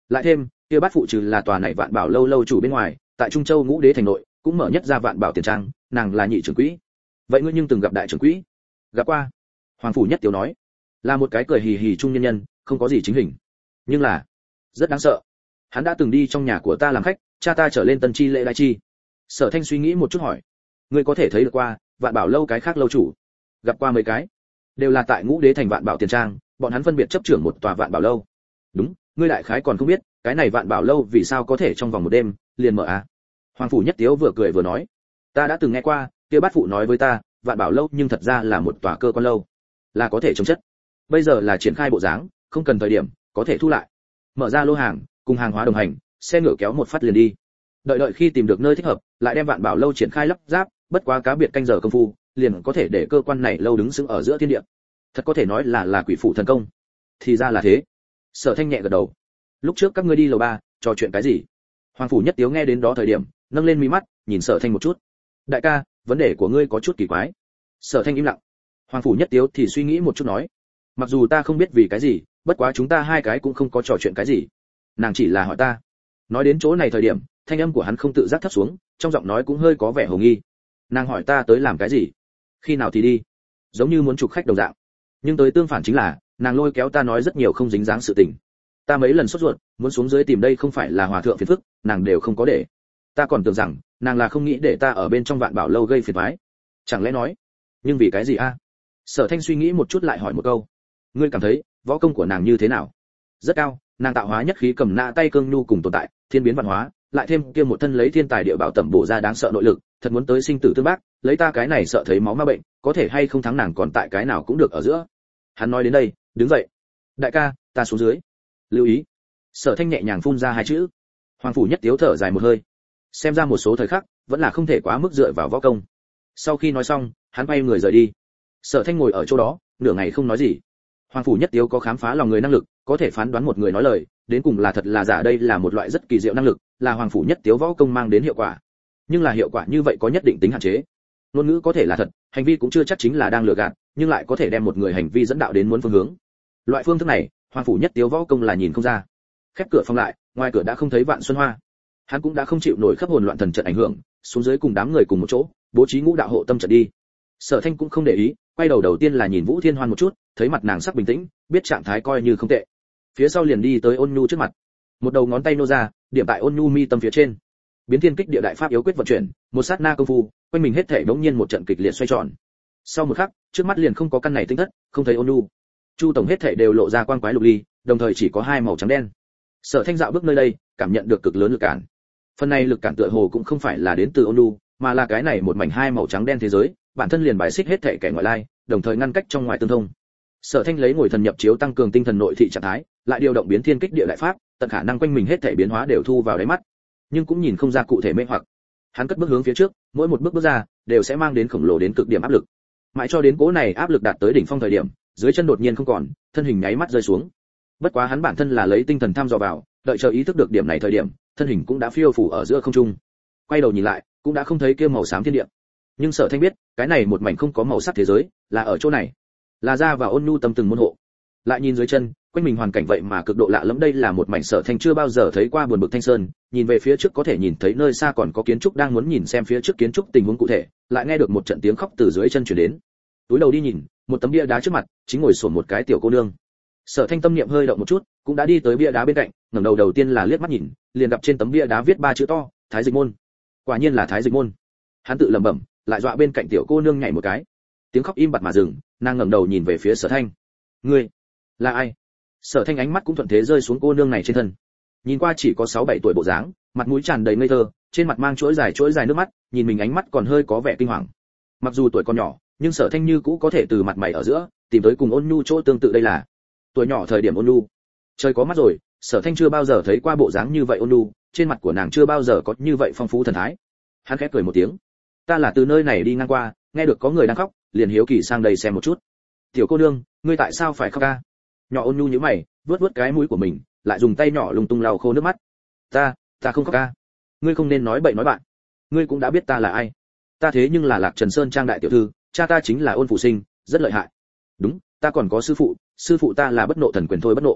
Lại thêm, kia bát phụ trừ là tòa này Vạn Bảo lâu lâu chủ bên ngoài, tại Trung Châu Ngũ Đế thành nội, cũng mở nhất ra Vạn Bảo tiền trang, nàng là nhị trưởng quỹ. Vậy ngươi nhưng từng gặp đại trưởng quỹ? Gặp qua. Hoàng phủ nhất tiếu nói, là một cái cười hì hì trung nhân nhân, không có gì chính hình, nhưng là rất đáng sợ. Hắn đã từng đi trong nhà của ta làm khách, cha ta trở lên tân chi lễ đại chi. Sở Thanh suy nghĩ một chút hỏi, ngươi có thể thấy được qua Vạn Bảo lâu cái khác lâu chủ? Gặp qua mấy cái, đều là tại Ngũ Đế thành Vạn Bảo tiền trang, bọn hắn phân biệt chấp trưởng một tòa Vạn Bảo lâu. Đúng, ngươi đại khái còn không biết, cái này Vạn Bảo lâu vì sao có thể trong vòng một đêm liền mở à? Hoàng phủ nhất tiếu vừa cười vừa nói, ta đã từng nghe qua, kia bát phụ nói với ta, Vạn Bảo lâu nhưng thật ra là một tòa cơ quan lâu, là có thể chống chất. Bây giờ là triển khai bộ dáng, không cần thời điểm có thể thu lại, mở ra lô hàng, cùng hàng hóa đồng hành, xe ngựa kéo một phát liền đi. Đợi đợi khi tìm được nơi thích hợp, lại đem Vạn Bảo lâu triển khai lắp ráp, bất quá cá biệt canh giờ công phu, liền có thể để cơ quan này lâu đứng sững ở giữa thiên địa. Thật có thể nói là là quỷ phụ thần công. Thì ra là thế. Sở Thanh nhẹ gật đầu. Lúc trước các ngươi đi lầu ba, trò chuyện cái gì? Hoàng phủ nhất tiếu nghe đến đó thời điểm, nâng lên mí mắt, nhìn Sở Thanh một chút. Đại ca, vấn đề của ngươi có chút kỳ quái. Sở Thanh im lặng. Hoàng phủ nhất tiếu thì suy nghĩ một chút nói, mặc dù ta không biết vì cái gì, bất quá chúng ta hai cái cũng không có trò chuyện cái gì. Nàng chỉ là hỏi ta. Nói đến chỗ này thời điểm, thanh âm của hắn không tự giác thấp xuống, trong giọng nói cũng hơi có vẻ hồ nghi. Nàng hỏi ta tới làm cái gì? Khi nào thì đi? Giống như muốn chụp khách đồng dạng. Nhưng tới tương phản chính là, nàng lôi kéo ta nói rất nhiều không dính dáng sự tình. Ta mấy lần sốt ruột, muốn xuống dưới tìm đây không phải là hòa thượng phiền phức, nàng đều không có để. Ta còn tưởng rằng, nàng là không nghĩ để ta ở bên trong Vạn Bảo lâu gây phiền toái. Chẳng lẽ nói, nhưng vì cái gì a? Sở Thanh suy nghĩ một chút lại hỏi một câu. Ngươi cảm thấy, võ công của nàng như thế nào? Rất cao, nàng tạo hóa nhất khí cầm nã tay cương nhu cùng tồn tại, thiên biến văn hóa, lại thêm kia một thân lấy thiên tài địa bảo tẩm bổ ra đáng sợ nội lực, thật muốn tới sinh tử tương bác, lấy ta cái này sợ thấy máu ma bệnh, có thể hay không thắng nàng còn tại cái nào cũng được ở giữa. Hắn nói đến đây, đứng dậy. Đại ca, ta xuống dưới. Lưu ý. Sở Thanh nhẹ nhàng phun ra hai chữ. Hoàng phủ nhất tiếu thở dài một hơi. Xem ra một số thời khắc, vẫn là không thể quá mức dựa vào võ công. Sau khi nói xong, hắn quay người rời đi. Sở Thanh ngồi ở chỗ đó, nửa ngày không nói gì. Hoàng phủ nhất tiếu có khám phá lòng người năng lực, có thể phán đoán một người nói lời, đến cùng là thật là giả, đây là một loại rất kỳ diệu năng lực, là Hoàng phủ nhất tiếu võ công mang đến hiệu quả. Nhưng là hiệu quả như vậy có nhất định tính hạn chế. Ngôn ngữ có thể là thật, hành vi cũng chưa chắc chính là đang lừa gạt, nhưng lại có thể đem một người hành vi dẫn đạo đến muốn phương hướng. Loại phương thức này, Hoàng phủ nhất tiếu võ công là nhìn không ra. Khép cửa phòng lại, ngoài cửa đã không thấy Vạn Xuân Hoa. Hắn cũng đã không chịu nổi khắp hồn loạn thần trận ảnh hưởng, xuống dưới cùng đám người cùng một chỗ, bố trí ngũ đạo hộ tâm trận đi. Sở Thanh cũng không để ý, quay đầu đầu tiên là nhìn Vũ Thiên Hoan một chút, thấy mặt nàng sắc bình tĩnh, biết trạng thái coi như không tệ. Phía sau liền đi tới Ôn Nhu trước mặt, một đầu ngón tay nô ra, điểm tại Ôn Nhu mi tâm phía trên. Biến thiên kích địa đại pháp yếu quyết vận chuyển, một sát na công phu, quanh mình hết thảy đống nhiên một trận kịch liệt xoay tròn. Sau một khắc, trước mắt liền không có căn này tinh thất, không thấy Ôn Nhu. Chu tổng hết thảy đều lộ ra quang quái lục ly, đồng thời chỉ có hai màu trắng đen. Sở Thanh dạo bước nơi đây, cảm nhận được cực lớn lực cản. Phần này lực cản tựa hồ cũng không phải là đến từ Ôn Nhu, mà là cái này một mảnh hai màu trắng đen thế giới, bản thân liền bài xích hết thảy kẻ ngoại lai, đồng thời ngăn cách trong ngoài tương thông. Sở Thanh lấy ngồi thần nhập chiếu tăng cường tinh thần nội thị trạng thái, lại điều động biến thiên kích địa đại pháp, tận khả năng quanh mình hết thảy biến hóa đều thu vào đáy mắt, nhưng cũng nhìn không ra cụ thể mê hoặc. Hắn cất bước hướng phía trước, mỗi một bước bước ra đều sẽ mang đến khổng lồ đến cực điểm áp lực. Mãi cho đến cố này áp lực đạt tới đỉnh phong thời điểm, dưới chân đột nhiên không còn, thân hình nháy mắt rơi xuống. Bất quá hắn bản thân là lấy tinh thần tham dò vào, đợi chờ ý thức được điểm này thời điểm, thân hình cũng đã phiêu phù ở giữa không trung. Quay đầu nhìn lại, cũng đã không thấy kia màu xám thiên địa. Nhưng Sở Thanh biết, cái này một mảnh không có màu sắc thế giới, là ở chỗ này, là ra và Ôn Nhu tâm từng môn hộ. Lại nhìn dưới chân, quanh mình hoàn cảnh vậy mà cực độ lạ lẫm, đây là một mảnh Sở Thanh chưa bao giờ thấy qua buồn bực thanh sơn, nhìn về phía trước có thể nhìn thấy nơi xa còn có kiến trúc, đang muốn nhìn xem phía trước kiến trúc tình huống cụ thể, lại nghe được một trận tiếng khóc từ dưới chân truyền đến. Túi đầu đi nhìn, một tấm bia đá trước mặt, chính ngồi xổm một cái tiểu cô nương. Sở Thanh tâm niệm hơi động một chút, cũng đã đi tới bia đá bên cạnh, ngẩng đầu đầu tiên là liếc mắt nhìn, liền gặp trên tấm bia đá viết ba chữ to, Thái Dịch môn. Quả nhiên là Thái Dịch môn. Hắn tự lẩm bẩm, lại dọa bên cạnh tiểu cô nương nhảy một cái. Tiếng khóc im bặt mà dừng, nàng ngẩng đầu nhìn về phía Sở Thanh. "Ngươi là ai?" Sở Thanh ánh mắt cũng thuận thế rơi xuống cô nương này trên thân. Nhìn qua chỉ có sáu bảy tuổi bộ dáng, mặt mũi tràn đầy ngây thơ, trên mặt mang chuỗi dài chuỗi dài nước mắt, nhìn mình ánh mắt còn hơi có vẻ kinh hoàng. Mặc dù tuổi còn nhỏ, nhưng Sở Thanh như cũ có thể từ mặt mày ở giữa tìm tới cùng Ôn Nhu chỗ tương tự, đây là tuổi nhỏ thời điểm Ôn Nhu. Trời có mắt rồi, Sở Thanh chưa bao giờ thấy qua bộ dáng như vậy Ôn Nhu, trên mặt của nàng chưa bao giờ có như vậy phong phú thần thái. Hắn khẽ cười một tiếng. "Ta là từ nơi này đi ngang qua, nghe được có người đang khóc, liền hiếu kỳ sang đây xem một chút." "Tiểu cô nương, ngươi tại sao phải khóc ca?" Nhỏ Ôn Nhu nhíu mày, vuốt vuốt cái mũi của mình, lại dùng tay nhỏ lung tung lau khô nước mắt. "Ta, ta không khóc ca. Ngươi không nên nói bậy nói bạn. Ngươi cũng đã biết ta là ai. Ta thế nhưng là Lạc Trần Sơn trang đại tiểu thư, cha ta chính là Ôn Phủ Sinh, rất lợi hại. Đúng, ta còn có sư phụ, sư phụ ta là Bất Nộ thần quyền thôi Bất Nộ.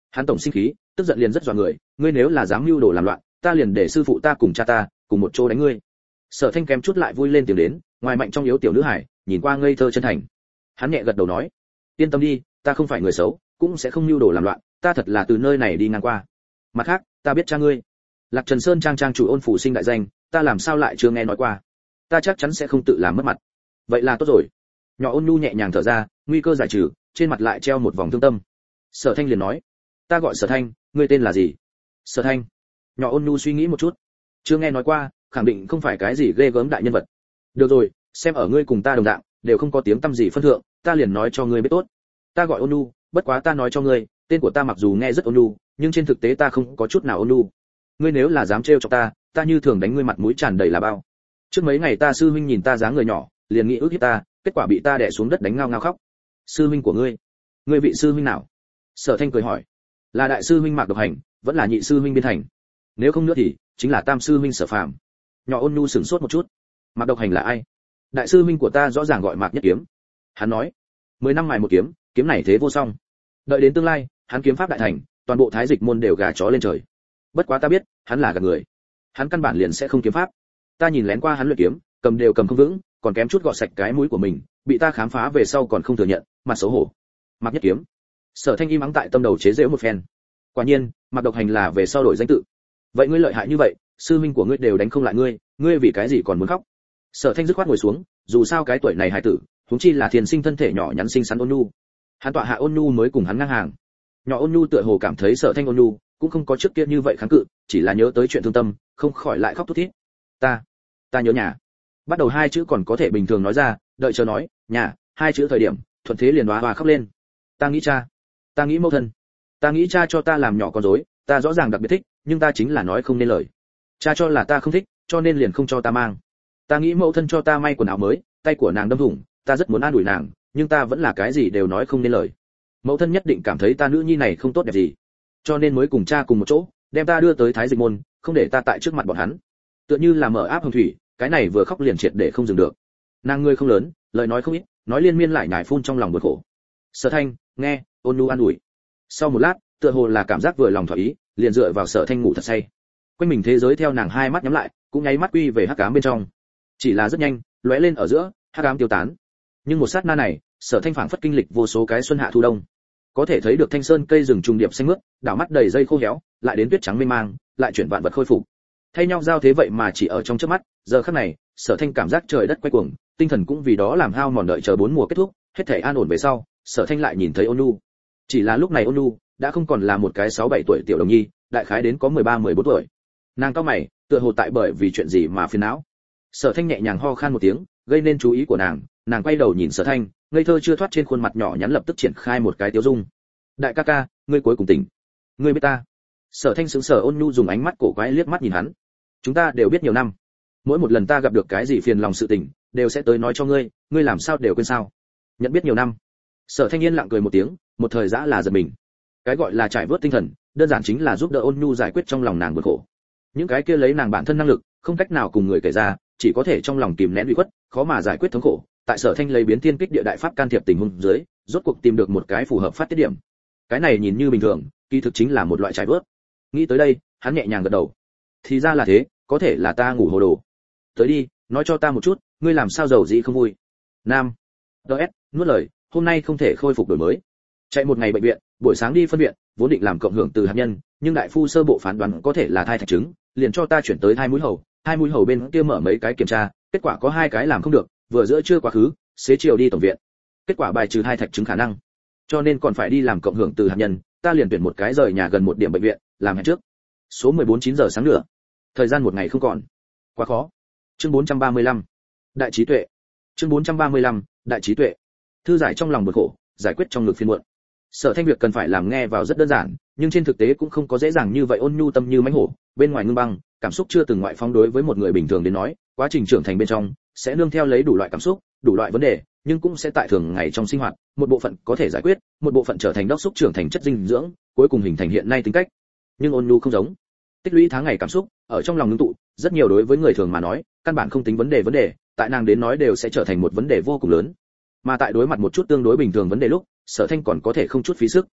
Hắn tổng sinh khí, tức giận liền rất dọa người, ngươi nếu là dám mưu đồ làm loạn, ta liền để sư phụ ta cùng cha ta cùng một chỗ đánh ngươi. Sở Thanh kém chút lại vui lên tiếng đến, ngoài mạnh trong yếu tiểu nữ hải, nhìn qua ngây thơ chân thành. Hắn nhẹ gật đầu nói, yên tâm đi, ta không phải người xấu, cũng sẽ không mưu đồ làm loạn, ta thật là từ nơi này đi ngang qua. Mặt khác, ta biết cha ngươi, Lạc Trần Sơn trang trang chủ Ôn Phủ Sinh đại danh, ta làm sao lại chưa nghe nói qua? Ta chắc chắn sẽ không tự làm mất mặt. Vậy là tốt rồi. Nhỏ Ôn Nhu nhẹ nhàng thở ra, nguy cơ giải trừ, trên mặt lại treo một vòng thương tâm. Sở Thanh liền nói, ta gọi Sở Thanh, ngươi tên là gì? Sở Thanh. Nhỏ Ôn Nhu suy nghĩ một chút, chưa nghe nói qua, khẳng định không phải cái gì ghê gớm đại nhân vật. Được rồi, xem ở ngươi cùng ta đồng dạng, đều không có tiếng tăm gì phân thượng, ta liền nói cho ngươi biết tốt. Ta gọi Ôn Nhu, bất quá ta nói cho ngươi, tên của ta mặc dù nghe rất ôn nhu, nhưng trên thực tế ta không có chút nào ôn nhu. Ngươi nếu là dám trêu chọc ta, ta như thường đánh ngươi mặt mũi tràn đầy là bao. Trước mấy ngày ta sư huynh nhìn ta dáng người nhỏ, liền nghĩ ước hiếp ta, kết quả bị ta đè xuống đất đánh ngao ngao khóc. Sư huynh của ngươi? Ngươi vị sư huynh nào? Sở Thanh cười hỏi. Là đại sư huynh Mạc Độc Hành, vẫn là nhị sư huynh Biên Thành? Nếu không nữa thì chính là tam sư huynh Sở Phàm. Nhỏ Ôn Nhu sửng sốt một chút. Mạc Độc Hành là ai? Đại sư huynh của ta rõ ràng gọi Mạc Nhất Kiếm. Hắn nói, mười năm mài một kiếm, kiếm này thế vô song. Đợi đến tương lai, hắn kiếm pháp đại thành, toàn bộ thái dịch môn đều gà chó lên trời. Bất quá ta biết, hắn là gạt người. Hắn căn bản liền sẽ không kiếm pháp. Ta nhìn lén qua hắn luyện kiếm, cầm đều cầm không vững, còn kém chút gọt sạch cái mũi của mình, bị ta khám phá về sau còn không thừa nhận, mặt xấu hổ. Mạc Nhất Kiếm. Sở Thanh im ắng tại tâm đầu chế giễu một phen. Quả nhiên, Mạc Độc Hành là về sau đổi danh tự. Vậy ngươi lợi hại như vậy, sư huynh của ngươi đều đánh không lại ngươi, ngươi vì cái gì còn muốn khóc? Sở Thanh dứt khoát ngồi xuống, dù sao cái tuổi này hài tử, huống chi là thiền sinh thân thể nhỏ nhắn xinh xắn ôn nhu. Hắn tọa hạ ôn nhu mới cùng hắn ngang hàng. Nhỏ Ôn Nhu tựa hồ cảm thấy Sở Thanh ôn nhu cũng không có trước kia như vậy kháng cự, chỉ là nhớ tới chuyện thương tâm, không khỏi lại khóc thút thít. Ta, ta nhớ nhà. Bắt đầu hai chữ còn có thể bình thường nói ra, đợi chờ nói, nhà, hai chữ thời điểm, thuận thế liền oa oa khóc lên. Ta nghĩ cha, ta nghĩ mẫu thân, ta nghĩ cha cho ta làm nhỏ con rối, ta rõ ràng đặc biệt thích, nhưng ta chính là nói không nên lời. Cha cho là ta không thích, cho nên liền không cho ta mang. Ta nghĩ mẫu thân cho ta may quần áo mới, tay của nàng đâm thủng, ta rất muốn an ủi nàng, nhưng ta vẫn là cái gì đều nói không nên lời. Mẫu thân nhất định cảm thấy ta nữ nhi này không tốt đẹp gì, cho nên mới cùng cha cùng một chỗ, đem ta đưa tới thái dịch môn, không để ta tại trước mặt bọn hắn. Tựa như là mở áp hồng thủy, cái này vừa khóc liền triệt để không dừng được. Nàng ngươi không lớn, lời nói không ít, nói liên miên lại nhải phun trong lòng buồn khổ. Sở Thanh nghe, Ôn Nhu an ủi. Sau một lát, tựa hồ là cảm giác vừa lòng thỏa ý, liền dựa vào Sở Thanh ngủ thật say. Quanh mình thế giới theo nàng hai mắt nhắm lại, cũng nháy mắt quy về hắc ám bên trong. Chỉ là rất nhanh, lóe lên ở giữa, hắc ám tiêu tán. Nhưng một sát na này, Sở Thanh phảng phất kinh lịch vô số cái xuân hạ thu đông, có thể thấy được thanh sơn cây rừng trùng điệp xanh mướt, đảo mắt đầy dây khô héo, lại đến tuyết trắng mênh mang, lại chuyển vạn vật khôi phục. Thay nhau giao thế vậy mà chỉ ở trong chớp mắt, giờ khắc này, Sở Thanh cảm giác trời đất quay cuồng, tinh thần cũng vì đó làm hao mòn đợi chờ bốn mùa kết thúc, hết thảy an ổn về sau, Sở Thanh lại nhìn thấy Ôn Nhu. Chỉ là lúc này Ôn Nhu đã không còn là một cái sáu bảy tuổi tiểu đồng nhi, đại khái đến có mười ba mười bốn tuổi. Nàng cau mày, tựa hồ tại bởi vì chuyện gì mà phiền não. Sở Thanh nhẹ nhàng ho khan một tiếng, gây nên chú ý của nàng, nàng quay đầu nhìn Sở Thanh, ngây thơ chưa thoát trên khuôn mặt nhỏ nhắn lập tức triển khai một cái tiêu dung. Đại ca ca, ngươi cuối cùng tỉnh. Ngươi biết ta? Sở Thanh sững sờ, Ôn Nhu dùng ánh mắt cổ quái liếc mắt nhìn hắn. Chúng ta đều biết nhiều năm, mỗi một lần ta gặp được cái gì phiền lòng sự tình, đều sẽ tới nói cho ngươi, ngươi làm sao đều quên sao? Nhận biết nhiều năm. Sở Thanh yên lặng cười một tiếng, một thời dã là giật mình. Cái gọi là trải vớt tinh thần, đơn giản chính là giúp đỡ Ôn Nhu giải quyết trong lòng nàng buồn khổ. Những cái kia lấy nàng bản thân năng lực, không cách nào cùng người kể ra, chỉ có thể trong lòng kìm nén ủy khuất, khó mà giải quyết thống khổ. Tại Sở Thanh lấy biến thiên kích địa đại pháp can thiệp tình huống dưới, rốt cuộc tìm được một cái phù hợp phát tiết điểm. Cái này nhìn như bình thường, kỳ thực chính là một loại trải vớt. Nghĩ tới đây, hắn nhẹ nhàng gật đầu. Thì ra là thế, có thể là ta ngủ hồ đồ. Tới đi, nói cho ta một chút, ngươi làm sao giàu dĩ không vui? Nam. đê ét, nuốt lời, hôm nay không thể khôi phục đổi mới. Chạy một ngày bệnh viện, buổi sáng đi phân viện, vốn định làm cộng hưởng từ hạt nhân, nhưng đại phu sơ bộ phán đoán có thể là thai thạch trứng, liền cho ta chuyển tới thai mũi hầu, hai mũi hầu bên kia mở mấy cái kiểm tra, kết quả có hai cái làm không được, vừa giữa trưa quá khứ, xế chiều đi tổng viện. Kết quả bài trừ thai thạch trứng khả năng, cho nên còn phải đi làm cộng hưởng từ hạt nhân, ta liền tuyển một cái rời nhà gần một điểm bệnh viện, làm hẹn trước. Số mười bốn chín giờ sáng nữa. Thời gian một ngày không còn. Quá khó. Chương bốn trăm ba mươi lăm. Đại trí tuệ. Chương bốn trăm ba mươi lăm. Đại trí tuệ. Thư giải trong lòng buồn khổ, giải quyết trong ngực phiền muộn. Sở Thanh việc cần phải làm nghe vào rất đơn giản, nhưng trên thực tế cũng không có dễ dàng như vậy. Ôn Nhu tâm như mãnh hổ, bên ngoài ngưng băng, cảm xúc chưa từng ngoại phóng. Đối với một người bình thường đến nói, quá trình trưởng thành bên trong sẽ nương theo lấy đủ loại cảm xúc, đủ loại vấn đề, nhưng cũng sẽ tại thường ngày trong sinh hoạt, một bộ phận có thể giải quyết, một bộ phận trở thành đốc xúc trưởng thành chất dinh dưỡng, cuối cùng hình thành hiện nay tính cách. Nhưng Ôn Nhu không giống, tích lũy tháng ngày cảm xúc ở trong lòng ngưng tụ, rất nhiều đối với người thường mà nói, căn bản không tính vấn đề vấn đề, tại nàng đến nói đều sẽ trở thành một vấn đề vô cùng lớn. Mà tại đối mặt một chút tương đối bình thường vấn đề lúc, Sở Thanh còn có thể không chút phí sức.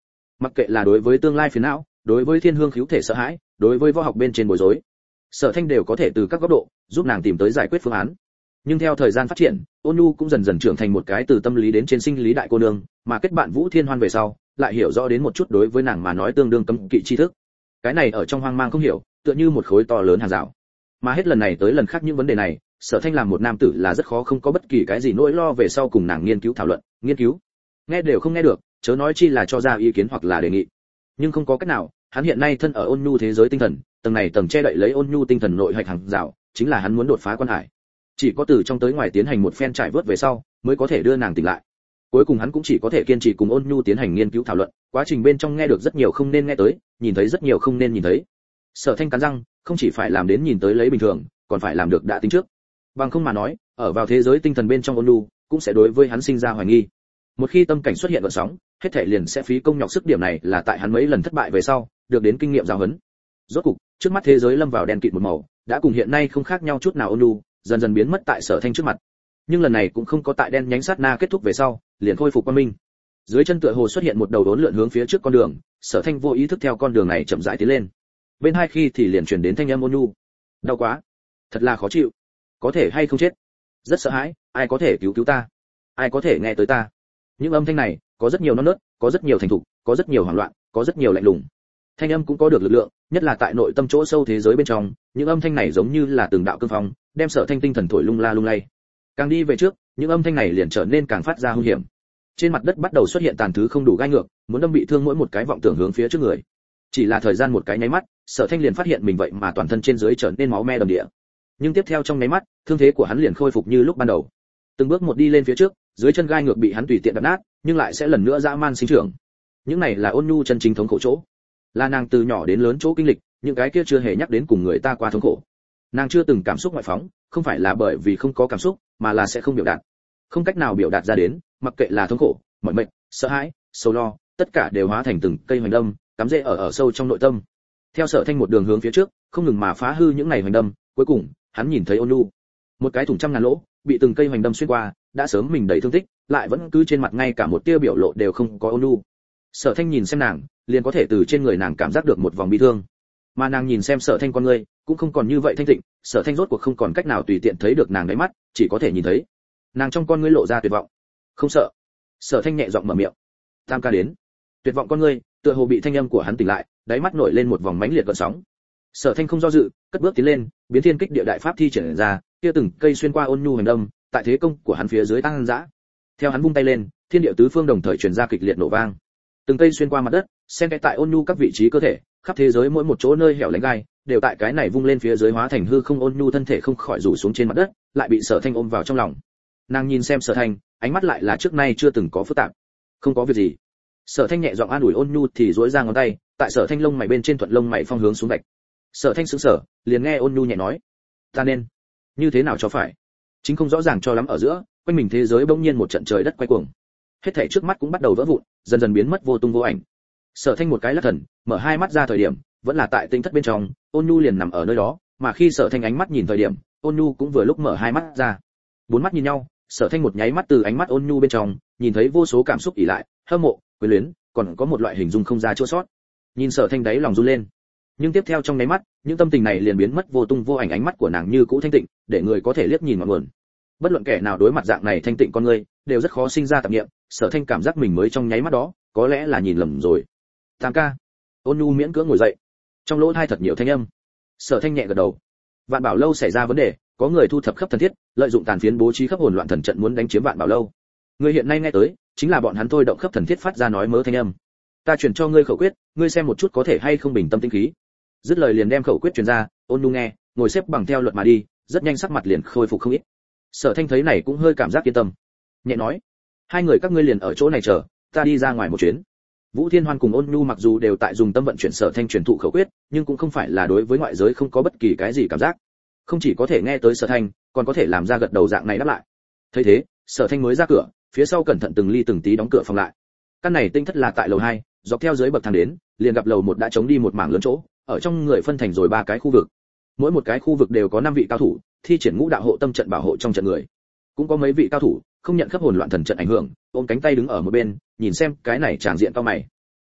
Mặc kệ là đối với tương lai phiền não, đối với thiên hương khiếu thể sợ hãi, đối với võ học bên trên bối rối, Sở Thanh đều có thể từ các góc độ giúp nàng tìm tới giải quyết phương án. Nhưng theo thời gian phát triển, Ôn Nhu cũng dần dần trưởng thành một cái từ tâm lý đến trên sinh lý đại cô nương, mà kết bạn Vũ Thiên Hoan về sau, lại hiểu rõ đến một chút đối với nàng mà nói tương đương cấm kỵ tri thức. Cái này ở trong hoang mang không hiểu, tựa như một khối to lớn hàng rào. Mà hết lần này tới lần khác những vấn đề này, Sở Thanh làm một nam tử là rất khó không có bất kỳ cái gì nỗi lo về sau cùng nàng nghiên cứu thảo luận, nghiên cứu. Nghe đều không nghe được, chớ nói chi là cho ra ý kiến hoặc là đề nghị. Nhưng không có cách nào, hắn hiện nay thân ở Ôn Nhu thế giới tinh thần, tầng này tầng che đậy lấy Ôn Nhu tinh thần nội hạch hàng rào, chính là hắn muốn đột phá quan hải. Chỉ có từ trong tới ngoài tiến hành một phen trải vớt về sau, mới có thể đưa nàng tỉnh lại. Cuối cùng hắn cũng chỉ có thể kiên trì cùng Ôn Nhu tiến hành nghiên cứu thảo luận, quá trình bên trong nghe được rất nhiều không nên nghe tới, nhìn thấy rất nhiều không nên nhìn thấy. Sở Thanh cắn răng, không chỉ phải làm đến nhìn tới lấy bình thường, còn phải làm được đã tính trước. Bằng không mà nói, ở vào thế giới tinh thần bên trong Ôn Nhu, cũng sẽ đối với hắn sinh ra hoài nghi. Một khi tâm cảnh xuất hiện gợn sóng, hết thảy liền sẽ phí công nhọc sức, điểm này là tại hắn mấy lần thất bại về sau, được đến kinh nghiệm giáo huấn. Rốt cục, trước mắt thế giới lâm vào đen kịt một màu, đã cùng hiện nay không khác nhau chút nào. Ôn Nhu dần dần biến mất tại Sở Thanh trước mặt. Nhưng lần này cũng không có tại đen nhánh sát na kết thúc về sau, liền khôi phục quang minh. Dưới chân tựa hồ xuất hiện một đầu đốn lượn hướng phía trước con đường, Sở Thanh vô ý thức theo con đường này chậm rãi tiến lên. Bên hai khi thì liền truyền đến thanh âm Ôn Nhu. Đau quá, thật là khó chịu, có thể hay không chết? Rất sợ hãi, ai có thể cứu cứu ta? Ai có thể nghe tới ta? Những âm thanh này, có rất nhiều non nớt, có rất nhiều thành thục, có rất nhiều hoảng loạn, có rất nhiều lạnh lùng. Thanh âm cũng có được lực lượng, nhất là tại nội tâm chỗ sâu thế giới bên trong, những âm thanh này giống như là từng đạo cương phong, đem Sở Thanh tinh thần thổi lung la lung lay. Càng đi về trước, những âm thanh này liền trở nên càng phát ra hung hiểm. Trên mặt đất bắt đầu xuất hiện tàn thứ không đủ gai ngược, muốn đâm bị thương mỗi một cái vọng tưởng hướng phía trước người. Chỉ là thời gian một cái nháy mắt, Sở Thanh liền phát hiện mình vậy mà toàn thân trên dưới trở nên máu me đầm địa. Nhưng tiếp theo trong nháy mắt, thương thế của hắn liền khôi phục như lúc ban đầu. Từng bước một đi lên phía trước, dưới chân gai ngược bị hắn tùy tiện đập nát, nhưng lại sẽ lần nữa dã man sinh trưởng. Những này là Ôn Nhu chân chính thống khổ chỗ, là nàng từ nhỏ đến lớn chỗ kinh lịch, những cái kia chưa hề nhắc đến cùng người ta qua thống khổ. Nàng chưa từng cảm xúc ngoại phóng, không phải là bởi vì không có cảm xúc, mà là sẽ không biểu đạt, không cách nào biểu đạt ra đến, mặc kệ là thống khổ, mỏi mệt, sợ hãi, sầu lo, tất cả đều hóa thành từng cây hoành đâm, cắm rễ ở ở sâu trong nội tâm. Theo Sở Thanh một đường hướng phía trước, không ngừng mà phá hư những này hoành đâm, cuối cùng, hắn nhìn thấy Ôn Nhu, một cái thủng trăm ngàn lỗ, bị từng cây hoành đâm xuyên qua, đã sớm mình đầy thương tích, lại vẫn cứ trên mặt ngay cả một tia biểu lộ đều không có. Ôn Nhu. Sở Thanh nhìn xem nàng, liền có thể từ trên người nàng cảm giác được một vòng bi thương. Mà nàng nhìn xem Sở Thanh con người, cũng không còn như vậy thanh tịnh, Sở Thanh rốt cuộc không còn cách nào tùy tiện thấy được nàng đáy mắt, chỉ có thể nhìn thấy nàng trong con ngươi lộ ra tuyệt vọng. Không sợ. Sở Thanh nhẹ giọng mở miệng. Tam ca đến. Tuyệt vọng con ngươi, tựa hồ bị thanh âm của hắn tỉnh lại, đáy mắt nổi lên một vòng mãnh liệt gợn sóng. Sở Thanh không do dự, cất bước tiến lên, biến thiên kích địa đại pháp thi triển ra, kia từng cây xuyên qua Ôn Nhu hành đâm, tại thế công của hắn phía dưới tăng dã. Theo hắn vung tay lên, thiên địa tứ phương đồng thời truyền ra kịch liệt nổ vang. Từng cây xuyên qua mặt đất, xen kẽ tại Ôn Nhu các vị trí cơ thể, khắp thế giới mỗi một chỗ nơi hẻo lánh gai, đều tại cái này vung lên phía dưới hóa thành hư không. Ôn Nhu thân thể không khỏi rủ xuống trên mặt đất, lại bị Sở Thanh ôm vào trong lòng. Nàng nhìn xem Sở Thanh, ánh mắt lại là trước nay chưa từng có phức tạp. Không có việc gì. Sở Thanh nhẹ giọng an ủi Ôn Nhu thì duỗi ra ngón tay, tại Sở Thanh lông mày bên trên thuận lông mày phong hướng xuống vạch. Sở Thanh sững sờ, liền nghe Ôn Nhu nhẹ nói, ta nên như thế nào cho phải? Chính không rõ ràng cho lắm ở giữa, quanh mình thế giới bỗng nhiên một trận trời đất quay cuồng. Hết thảy trước mắt cũng bắt đầu vỡ vụn, dần dần biến mất vô tung vô ảnh. Sở Thanh một cái lắc thần, mở hai mắt ra thời điểm, vẫn là tại tinh thất bên trong, Ôn Nhu liền nằm ở nơi đó, mà khi Sở Thanh ánh mắt nhìn thời điểm, Ôn Nhu cũng vừa lúc mở hai mắt ra. Bốn mắt nhìn nhau, Sở Thanh một nháy mắt từ ánh mắt Ôn Nhu bên trong, nhìn thấy vô số cảm xúc ỷ lại, hâm mộ, quyến luyến, còn có một loại hình dung không ra chua sót. Nhìn Sở Thanh đáy lòng run lên. Nhưng tiếp theo trong nháy mắt, những tâm tình này liền biến mất vô tung vô ảnh, ánh mắt của nàng như cũ thanh tịnh, để người có thể liếc nhìn ngọn nguồn. Bất luận kẻ nào đối mặt dạng này thanh tịnh con người, đều rất khó sinh ra tạp niệm. Sở Thanh cảm giác mình mới trong nháy mắt đó, có lẽ là nhìn lầm rồi. Tam ca. Ôn Nhu miễn cưỡng ngồi dậy, trong lỗ tai thật nhiều thanh âm. Sở Thanh nhẹ gật đầu. Vạn Bảo lâu xảy ra vấn đề, có người thu thập khắp thần thiết, lợi dụng tàn phiến bố trí khắp hồn loạn thần trận muốn đánh chiếm Vạn Bảo lâu. Người hiện nay nghe tới, chính là bọn hắn thôi động khắp thần thiết phát ra nói mớ thanh âm. Ta truyền cho ngươi khẩu quyết, ngươi xem một chút có thể hay không bình tâm tĩnh khí. Dứt lời liền đem khẩu quyết truyền ra, Ôn Nhu nghe, ngồi xếp bằng theo luật mà đi, rất nhanh sắc mặt liền khôi phục không ít. Sở Thanh thấy này cũng hơi cảm giác yên tâm, nhẹ nói, hai người các ngươi liền ở chỗ này chờ, ta đi ra ngoài một chuyến. Vũ Thiên Hoan cùng Ôn Nhu mặc dù đều tại dùng tâm vận chuyển Sở Thanh truyền thụ khẩu quyết, nhưng cũng không phải là đối với ngoại giới không có bất kỳ cái gì cảm giác, không chỉ có thể nghe tới Sở Thanh, còn có thể làm ra gật đầu dạng này đáp lại. Thấy thế, Sở Thanh mới ra cửa, phía sau cẩn thận từng ly từng tí đóng cửa phòng lại. Căn này tinh thất là tại lầu hai, dọc theo dưới bậc thang đến, liền gặp lầu một đã trống đi một mảng lớn chỗ, ở trong người phân thành rồi ba cái khu vực. Mỗi một cái khu vực đều có năm vị cao thủ, thi triển ngũ đạo hộ tâm trận bảo hộ trong trận người. Cũng có mấy vị cao thủ không nhận khắp hồn loạn thần trận ảnh hưởng, ôm cánh tay đứng ở một bên, nhìn xem cái này tràng diện cao mày.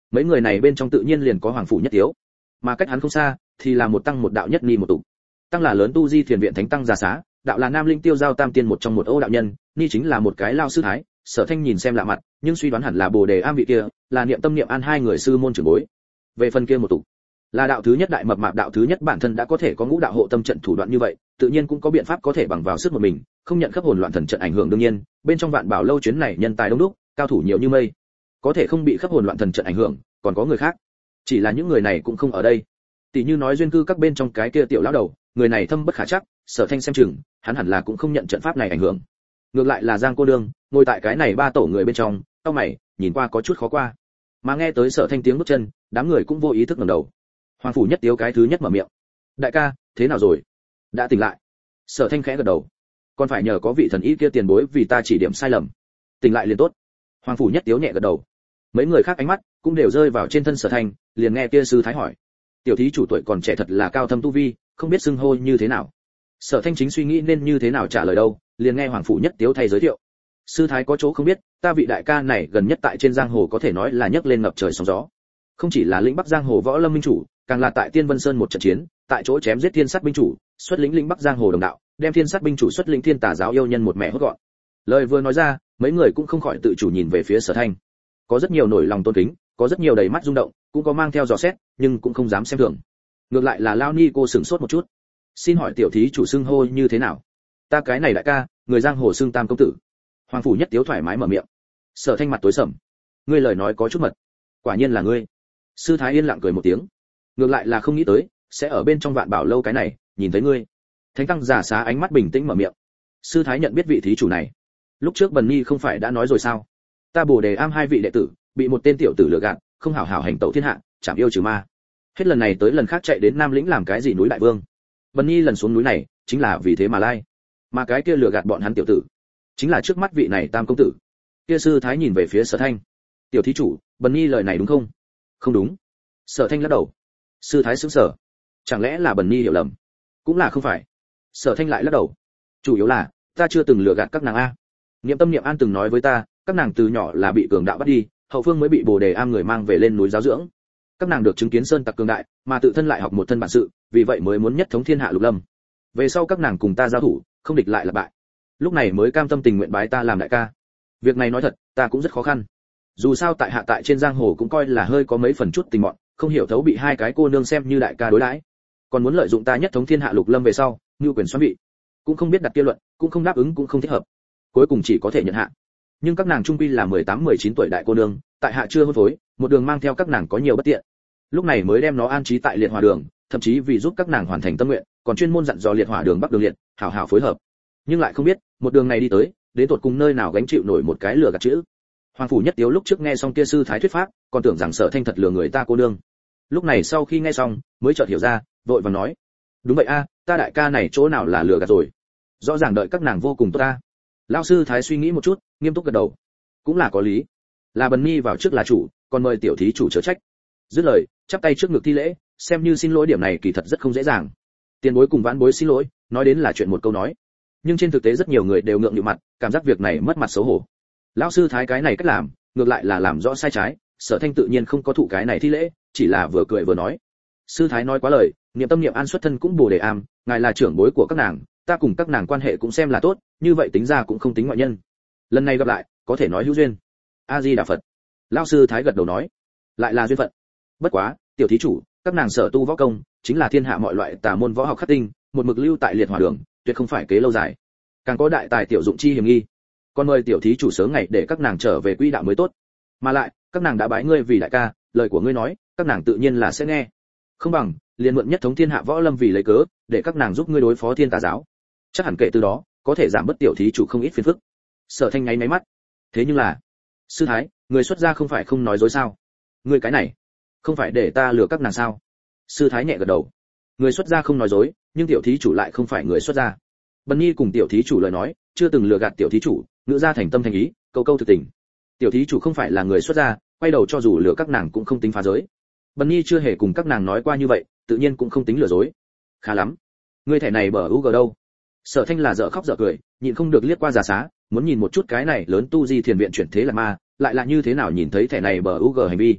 Mấy người này bên trong tự nhiên liền có hoàng phủ nhất tiếu, mà cách hắn không xa thì là một tăng một đạo nhất ni một tục. Tăng là lớn tu di thiền viện thánh tăng già xá, đạo là nam linh tiêu giao tam tiên một trong một ô đạo nhân, ni chính là một cái lao sư thái. Sở Thanh nhìn xem lạ mặt, nhưng suy đoán hẳn là Bồ Đề Am vị kia, là Niệm Tâm Niệm An hai người sư môn trưởng bối. Về phần kia một tục, là đạo thứ nhất đại mập mạp, đạo thứ nhất bản thân đã có thể có ngũ đạo hộ tâm trận thủ đoạn như vậy, tự nhiên cũng có biện pháp có thể bằng vào sức một mình, không nhận khắp hồn loạn thần trận ảnh hưởng. Đương nhiên, bên trong Vạn Bảo lâu chuyến này nhân tài đông đúc, cao thủ nhiều như mây, có thể không bị khắp hồn loạn thần trận ảnh hưởng, còn có người khác. Chỉ là những người này cũng không ở đây. Tỷ như nói duyên cư các bên trong cái kia tiểu lão đầu, người này thâm bất khả trắc, Sở Thanh xem chừng, hắn hẳn là cũng không nhận trận pháp này ảnh hưởng. Ngược lại là Giang cô đương, ngồi tại cái này ba tổ người bên trong, cau mày, nhìn qua có chút khó qua. Mà nghe tới Sở Thanh tiếng bước chân, đám người cũng vô ý thức ngẩng đầu. Hoàng phủ nhất tiếu cái thứ nhất mở miệng. Đại ca, thế nào rồi? Đã tỉnh lại? Sở Thanh khẽ gật đầu. Còn phải nhờ có vị thần y kia tiền bối vì ta chỉ điểm sai lầm. Tỉnh lại liền tốt. Hoàng phủ nhất tiếu nhẹ gật đầu. Mấy người khác ánh mắt cũng đều rơi vào trên thân Sở Thanh, liền nghe kia sư thái hỏi: tiểu thí chủ tuổi còn trẻ thật là cao thâm tu vi, không biết xưng hô như thế nào. Sở Thanh chính suy nghĩ nên như thế nào trả lời đâu, liền nghe hoàng phủ nhất tiếu thay giới thiệu: sư thái có chỗ không biết, ta vị đại ca này gần nhất tại trên giang hồ có thể nói là nhấc lên ngập trời sóng gió. Không chỉ là lĩnh bắc giang hồ võ lâm minh chủ, càng là tại Tiên Vân Sơn một trận chiến, tại chỗ chém giết thiên sát binh chủ, xuất lĩnh lĩnh bắc giang hồ đồng đạo, đem thiên sát binh chủ xuất lĩnh thiên tà giáo yêu nhân một mẹ hốt gọn. Lời vừa nói ra, mấy người cũng không khỏi tự chủ nhìn về phía Sở Thanh. Có rất nhiều nổi lòng tôn kính, có rất nhiều đầy mắt rung động, cũng có mang theo dò xét, nhưng cũng không dám xem thường. Ngược lại là Lao Ni cô sửng sốt một chút. Xin hỏi tiểu thí chủ xưng hô như thế nào? Ta cái này đại ca, người giang hồ xưng Tam công tử. Hoàng phủ nhất tiếu thoải mái mở miệng. Sở Thanh mặt tối sầm. Ngươi lời nói có chút mật. Quả nhiên là ngươi. Sư thái yên lặng cười một tiếng. Ngược lại là không nghĩ tới, sẽ ở bên trong Vạn Bảo lâu cái này, nhìn thấy ngươi. Thánh tăng giả xá ánh mắt bình tĩnh mở miệng. Sư thái nhận biết vị thí chủ này. Lúc trước Bần Nhi không phải đã nói rồi sao? Ta Bồ Đề Am hai vị đệ tử, bị một tên tiểu tử lừa gạt, không hảo hảo hành tẩu thiên hạ, chảm yêu trừ ma. Hết lần này tới lần khác chạy đến Nam Lĩnh làm cái gì núi đại vương. Bần Nhi lần xuống núi này, chính là vì thế mà lai. Mà cái kia lừa gạt bọn hắn tiểu tử, chính là trước mắt vị này Tam công tử. Kia sư thái nhìn về phía Sở Thanh. Tiểu thí chủ, Bần Nhi lời này đúng không? Không đúng. Sở Thanh lắc đầu. Sư thái sững sờ. Chẳng lẽ là Bần Nhi hiểu lầm? Cũng là không phải. Sở Thanh lại lắc đầu. Chủ yếu là, ta chưa từng lừa gạt các nàng a. Niệm Tâm Niệm An từng nói với ta, các nàng từ nhỏ là bị cường đạo bắt đi, hậu phương mới bị Bồ Đề Am người mang về lên núi giáo dưỡng. Các nàng được chứng kiến sơn tặc cường đại, mà tự thân lại học một thân bản sự, vì vậy mới muốn nhất thống thiên hạ lục lâm. Về sau các nàng cùng ta giao thủ, không địch lại là bại. Lúc này mới cam tâm tình nguyện bái ta làm đại ca. Việc này nói thật, ta cũng rất khó khăn. Dù sao tại hạ tại trên giang hồ cũng coi là hơi có mấy phần chút tình mọn, không hiểu thấu bị hai cái cô nương xem như đại ca đối đãi, còn muốn lợi dụng ta nhất thống thiên hạ lục lâm về sau, như quyền xoán vị. Cũng không biết đặt kia luận, cũng không đáp ứng cũng không thích hợp. Cuối cùng chỉ có thể nhận hạ. Nhưng các nàng trung quy là mười tám mười chín tuổi đại cô nương, tại hạ chưa hôn phối, một đường mang theo các nàng có nhiều bất tiện. Lúc này mới đem nó an trí tại liệt hỏa đường, thậm chí vì giúp các nàng hoàn thành tâm nguyện, còn chuyên môn dặn dò liệt hỏa đường bắc đường liệt, hảo hảo phối hợp. Nhưng lại không biết, một đường này đi tới, đến tột cùng nơi nào gánh chịu nổi một cái lừa gạt chữ. Hoàng phủ nhất tiếu lúc trước nghe xong kia sư thái thuyết pháp, còn tưởng rằng Sở Thanh thật lừa người ta cô nương. Lúc này sau khi nghe xong, mới chợt hiểu ra, vội vàng nói: đúng vậy a, ta đại ca này chỗ nào là lừa gạt rồi? Rõ ràng đợi các nàng vô cùng tốt ta. Lão sư thái suy nghĩ một chút, nghiêm túc gật đầu. Cũng là có lý. Là Bần Nhi vào trước là chủ, còn mời tiểu thí chủ chớ trách. Dứt lời, chắp tay trước ngực thi lễ, xem như xin lỗi, điểm này kỳ thật rất không dễ dàng. Tiền bối cùng vãn bối xin lỗi, nói đến là chuyện một câu nói, nhưng trên thực tế rất nhiều người đều ngượng nghịu mặt, cảm giác việc này mất mặt xấu hổ. Lão sư thái cái này cách làm, ngược lại là làm rõ sai trái. Sở Thanh tự nhiên không có thụ cái này thi lễ, chỉ là vừa cười vừa nói: sư thái nói quá lời, Niệm Tâm Niệm An xuất thân cũng Bồ Đề Am, ngài là trưởng bối của các nàng, ta cùng các nàng quan hệ cũng xem là tốt, như vậy tính ra cũng không tính ngoại nhân. Lần này gặp lại, có thể nói hữu duyên. A Di Đà Phật. Lão sư thái gật đầu nói: lại là duyên phận. Bất quá, tiểu thí chủ, các nàng sở tu võ công, chính là thiên hạ mọi loại tà môn võ học khắc tinh, một mực lưu tại liệt hỏa đường, tuyệt không phải kế lâu dài, càng có đại tài tiểu dụng chi hiểm nghi. Còn mời tiểu thí chủ sớm ngày để các nàng trở về quỹ đạo mới tốt. Mà lại, các nàng đã bái ngươi vì đại ca, lời của ngươi nói, các nàng tự nhiên là sẽ nghe. Không bằng, liền mượn nhất thống thiên hạ võ lâm vì lấy cớ, để các nàng giúp ngươi đối phó thiên tà giáo. Chắc hẳn kể từ đó, có thể giảm bớt tiểu thí chủ không ít phiền phức. Sở Thanh nháy máy mắt. Thế nhưng là, sư thái, người xuất gia không phải không nói dối sao? Ngươi cái này, không phải để ta lừa các nàng sao? Sư thái nhẹ gật đầu. Người xuất gia không nói dối, nhưng tiểu thí chủ lại không phải người xuất gia. Bần Nhi cùng tiểu thí chủ lời nói, chưa từng lừa gạt tiểu thí chủ, ngữ ra thành tâm thành ý, câu câu thực tình. Tiểu thí chủ không phải là người xuất gia, quay đầu cho dù lừa các nàng cũng không tính phá giới. Bần Nhi chưa hề cùng các nàng nói qua như vậy, tự nhiên cũng không tính lừa dối. Khá lắm, ngươi thẻ này bờ u g đâu? Sở Thanh là dở khóc dở cười, nhịn không được liếc qua Già Xá, muốn nhìn một chút cái này lớn tu di thiền viện chuyển thế là ma, lại là như thế nào nhìn thấy thẻ này bờ u g hành vi.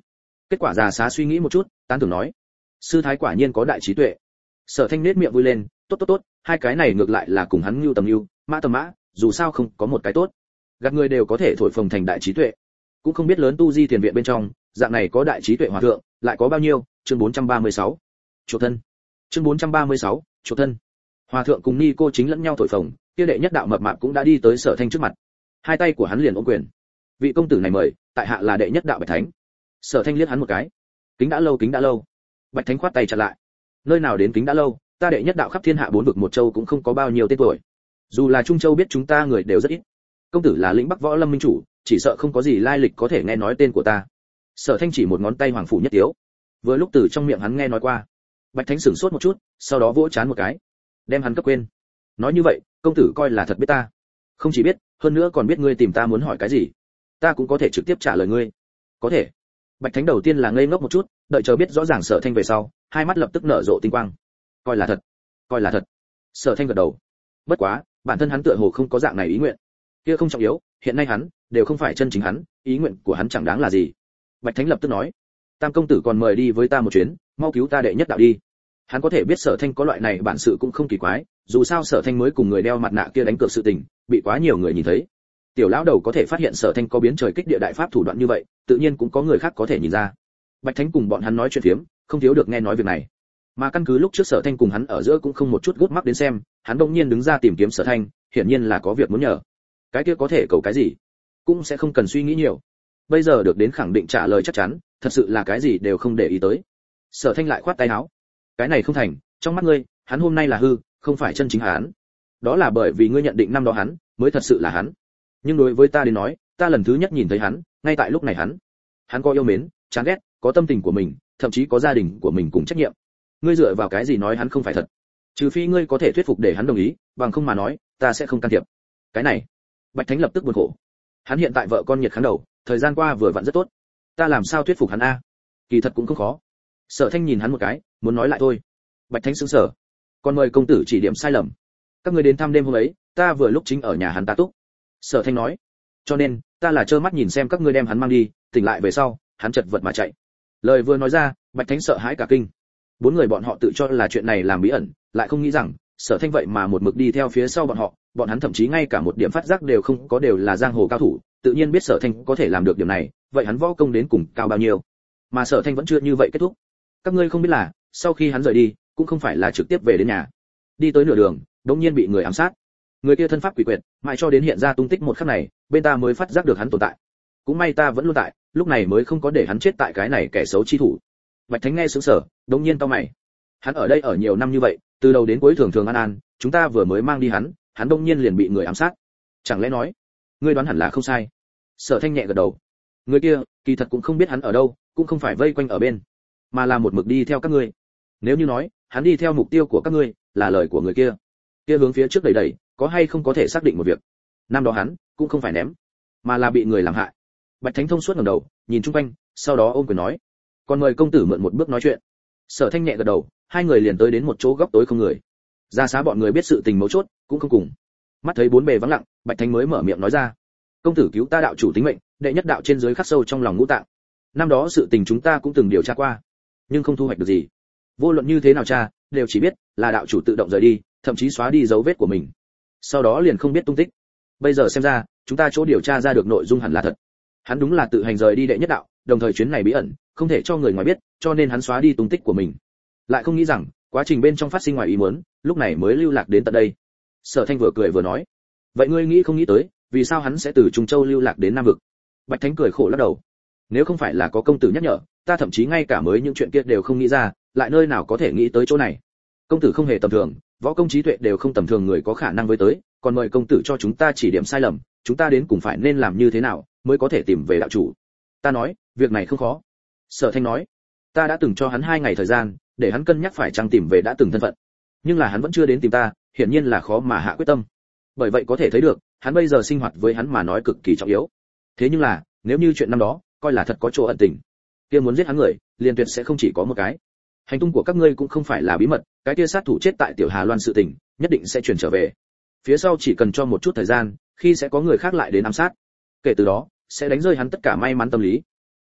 Kết quả già xá suy nghĩ một chút, tán thưởng nói: sư thái quả nhiên có đại trí tuệ. Sở Thanh nết miệng vui lên: tốt tốt tốt, hai cái này ngược lại là cùng hắn nhu tầm nhu, mã tầm mã, dù sao không có một cái tốt. Gạt người đều có thể thổi phồng thành đại trí tuệ. Cũng không biết lớn tu di tiền viện bên trong, dạng này có đại trí tuệ hòa thượng, lại có bao nhiêu? Chương bốn trăm ba mươi sáu. Chuộc thân. Chương bốn trăm ba mươi sáu, chuộc thân. Hòa thượng cùng ni cô chính lẫn nhau thổi phồng, kia đệ nhất đạo mập mạp cũng đã đi tới Sở Thanh trước mặt. Hai tay của hắn liền ôm quyền. Vị công tử này mời, tại hạ là đệ nhất đạo Bạch Thánh. Sở Thanh liếc hắn một cái. Kính đã lâu, kính đã lâu. Bạch Thánh khoát tay chặn lại. Nơi nào đến kính đã lâu, ta đệ nhất đạo khắp thiên hạ bốn vực một châu cũng không có bao nhiêu tên tuổi. Dù là Trung Châu biết chúng ta người đều rất ít. Công tử là lĩnh Bắc Võ Lâm minh chủ, chỉ sợ không có gì lai lịch có thể nghe nói tên của ta. Sở Thanh chỉ một ngón tay Hoàng phủ Nhất Tiếu. Vừa lúc từ trong miệng hắn nghe nói qua. Bạch Thánh sửng sốt một chút, sau đó vỗ chán một cái, đem hắn cấp quên. Nói như vậy, công tử coi là thật biết ta. Không chỉ biết, hơn nữa còn biết ngươi tìm ta muốn hỏi cái gì. Ta cũng có thể trực tiếp trả lời ngươi. Có thể. Bạch Thánh đầu tiên là ngây ngốc một chút, đợi chờ biết rõ ràng Sở Thanh về sau, hai mắt lập tức nở rộ tinh quang. Coi là thật, coi là thật. Sở Thanh gật đầu. Bất quá, bản thân hắn tựa hồ không có dạng này ý nguyện. Kia không trọng yếu, hiện nay hắn đều không phải chân chính hắn, ý nguyện của hắn chẳng đáng là gì. Bạch Thánh lập tức nói: Tam công tử còn mời đi với ta một chuyến, mau cứu ta đệ nhất đạo đi. Hắn có thể biết Sở Thanh có loại này bản sự cũng không kỳ quái, dù sao Sở Thanh mới cùng người đeo mặt nạ kia đánh cược sự tình, bị quá nhiều người nhìn thấy. Tiểu lão đầu có thể phát hiện Sở Thanh có biến trời kích địa đại pháp thủ đoạn như vậy, tự nhiên cũng có người khác có thể nhìn ra. Bạch Thánh cùng bọn hắn nói chuyện phiếm, không thiếu được nghe nói việc này. Mà căn cứ lúc trước Sở Thanh cùng hắn ở giữa cũng không một chút gút mắc đến xem, hắn đột nhiên đứng ra tìm kiếm Sở Thanh, hiển nhiên là có việc muốn nhờ. Cái kia có thể cầu cái gì, cũng sẽ không cần suy nghĩ nhiều. Bây giờ được đến khẳng định trả lời chắc chắn, thật sự là cái gì đều không để ý tới. Sở Thanh lại khoát tay áo. Cái này không thành, trong mắt ngươi, hắn hôm nay là hư, không phải chân chính hắn. Đó là bởi vì ngươi nhận định năm đó hắn mới thật sự là hắn. Nhưng đối với ta đến nói, ta lần thứ nhất nhìn thấy hắn, ngay tại lúc này hắn, hắn có yêu mến, chán ghét, có tâm tình của mình, thậm chí có gia đình của mình cùng trách nhiệm. Ngươi dựa vào cái gì nói hắn không phải thật? Trừ phi ngươi có thể thuyết phục để hắn đồng ý, bằng không mà nói, ta sẽ không can thiệp. Cái này, Bạch Thánh lập tức buồn khổ. Hắn hiện tại vợ con nhiệt kháng đầu, thời gian qua vừa vặn rất tốt. Ta làm sao thuyết phục hắn a? Kỳ thật cũng không khó. Sở Thanh nhìn hắn một cái, muốn nói lại thôi. Bạch Thánh sững sờ. Còn mời công tử chỉ điểm sai lầm. Các ngươi đến thăm đêm hôm ấy, ta vừa lúc chính ở nhà hắn ta túc. Sở Thanh nói. Cho nên, ta là trơ mắt nhìn xem các ngươi đem hắn mang đi, tỉnh lại về sau, hắn chật vật mà chạy. Lời vừa nói ra, Bạch Thánh sợ hãi cả kinh. Bốn người bọn họ tự cho là chuyện này làm bí ẩn, lại không nghĩ rằng Sở Thanh vậy mà một mực đi theo phía sau bọn họ, bọn hắn thậm chí ngay cả một điểm phát giác đều không có, đều là giang hồ cao thủ, tự nhiên biết Sở Thanh có thể làm được điều này, vậy hắn võ công đến cùng cao bao nhiêu. Mà Sở Thanh vẫn chưa như vậy kết thúc. Các ngươi không biết là, sau khi hắn rời đi, cũng không phải là trực tiếp về đến nhà. Đi tới nửa đường, đột nhiên bị người ám sát. Người kia thân pháp quỷ quyệt, mãi cho đến hiện ra tung tích một khắc này, bên ta mới phát giác được hắn tồn tại. Cũng may ta vẫn luôn tại, lúc này mới không có để hắn chết tại cái này kẻ xấu chi thủ. Bạch Thánh nghe sững sờ, đột nhiên cau mày. Hắn ở đây ở nhiều năm như vậy, từ đầu đến cuối thường thường an an, chúng ta vừa mới mang đi hắn, hắn đột nhiên liền bị người ám sát. Chẳng lẽ nói, ngươi đoán hẳn là không sai. Sở Thanh nhẹ gật đầu. Người kia, kỳ thật cũng không biết hắn ở đâu, cũng không phải vây quanh ở bên, mà là một mực đi theo các ngươi. Nếu như nói, hắn đi theo mục tiêu của các ngươi, là lời của người kia, kia hướng phía trước đẩy đẩy, có hay không có thể xác định một việc. Năm đó hắn cũng không phải ném, mà là bị người làm hại. Bạch Thánh thông suốt ngẩng đầu, nhìn chung quanh, sau đó ôm quyền nói: "Còn mời công tử mượn một bước nói chuyện." Sở Thanh nhẹ gật đầu, hai người liền tới đến một chỗ góc tối không người. Ra xá bọn người biết sự tình mấu chốt, cũng không cùng. Mắt thấy bốn bề vắng lặng, Bạch Thánh mới mở miệng nói ra: "Công tử cứu ta đạo chủ tính mệnh, đệ nhất đạo trên dưới khắc sâu trong lòng ngũ tạng. Năm đó sự tình chúng ta cũng từng điều tra qua, nhưng không thu hoạch được gì. Vô luận như thế nào cha, đều chỉ biết là đạo chủ tự động rời đi, thậm chí xóa đi dấu vết của mình. Sau đó liền không biết tung tích. Bây giờ xem ra, chúng ta chỗ điều tra ra được nội dung hẳn là thật. Hắn đúng là tự hành rời đi đệ nhất đạo, đồng thời chuyến này bí ẩn, không thể cho người ngoài biết, cho nên hắn xóa đi tung tích của mình. Lại không nghĩ rằng, quá trình bên trong phát sinh ngoài ý muốn, lúc này mới lưu lạc đến tận đây." Sở Thanh vừa cười vừa nói: "Vậy ngươi nghĩ không nghĩ tới, vì sao hắn sẽ từ Trung Châu lưu lạc đến Nam vực?" Bạch Thánh cười khổ lắc đầu: "Nếu không phải là có công tử nhắc nhở, ta thậm chí ngay cả mới những chuyện kia đều không nghĩ ra, lại nơi nào có thể nghĩ tới chỗ này. Công tử không hề tầm thường, võ công trí tuệ đều không tầm thường người có khả năng với tới, còn mời công tử cho chúng ta chỉ điểm sai lầm, chúng ta đến cùng phải nên làm như thế nào mới có thể tìm về đạo chủ." Ta nói, việc này không khó. Sở Thanh nói: "Ta đã từng cho hắn hai ngày thời gian, để hắn cân nhắc phải chăng tìm về đã từng thân phận, nhưng là hắn vẫn chưa đến tìm ta, hiển nhiên là khó mà hạ quyết tâm. Bởi vậy có thể thấy được, hắn bây giờ sinh hoạt với hắn mà nói cực kỳ trọng yếu. Thế nhưng là, nếu như chuyện năm đó coi là thật có chỗ ẩn tình, kia muốn giết hắn người, liền tuyệt sẽ không chỉ có một cái. Hành tung của các ngươi cũng không phải là bí mật, cái kia sát thủ chết tại Tiểu Hà Loan sự tình, nhất định sẽ truyền trở về. Phía sau chỉ cần cho một chút thời gian, khi sẽ có người khác lại đến ám sát. Kể từ đó, sẽ đánh rơi hắn tất cả may mắn tâm lý.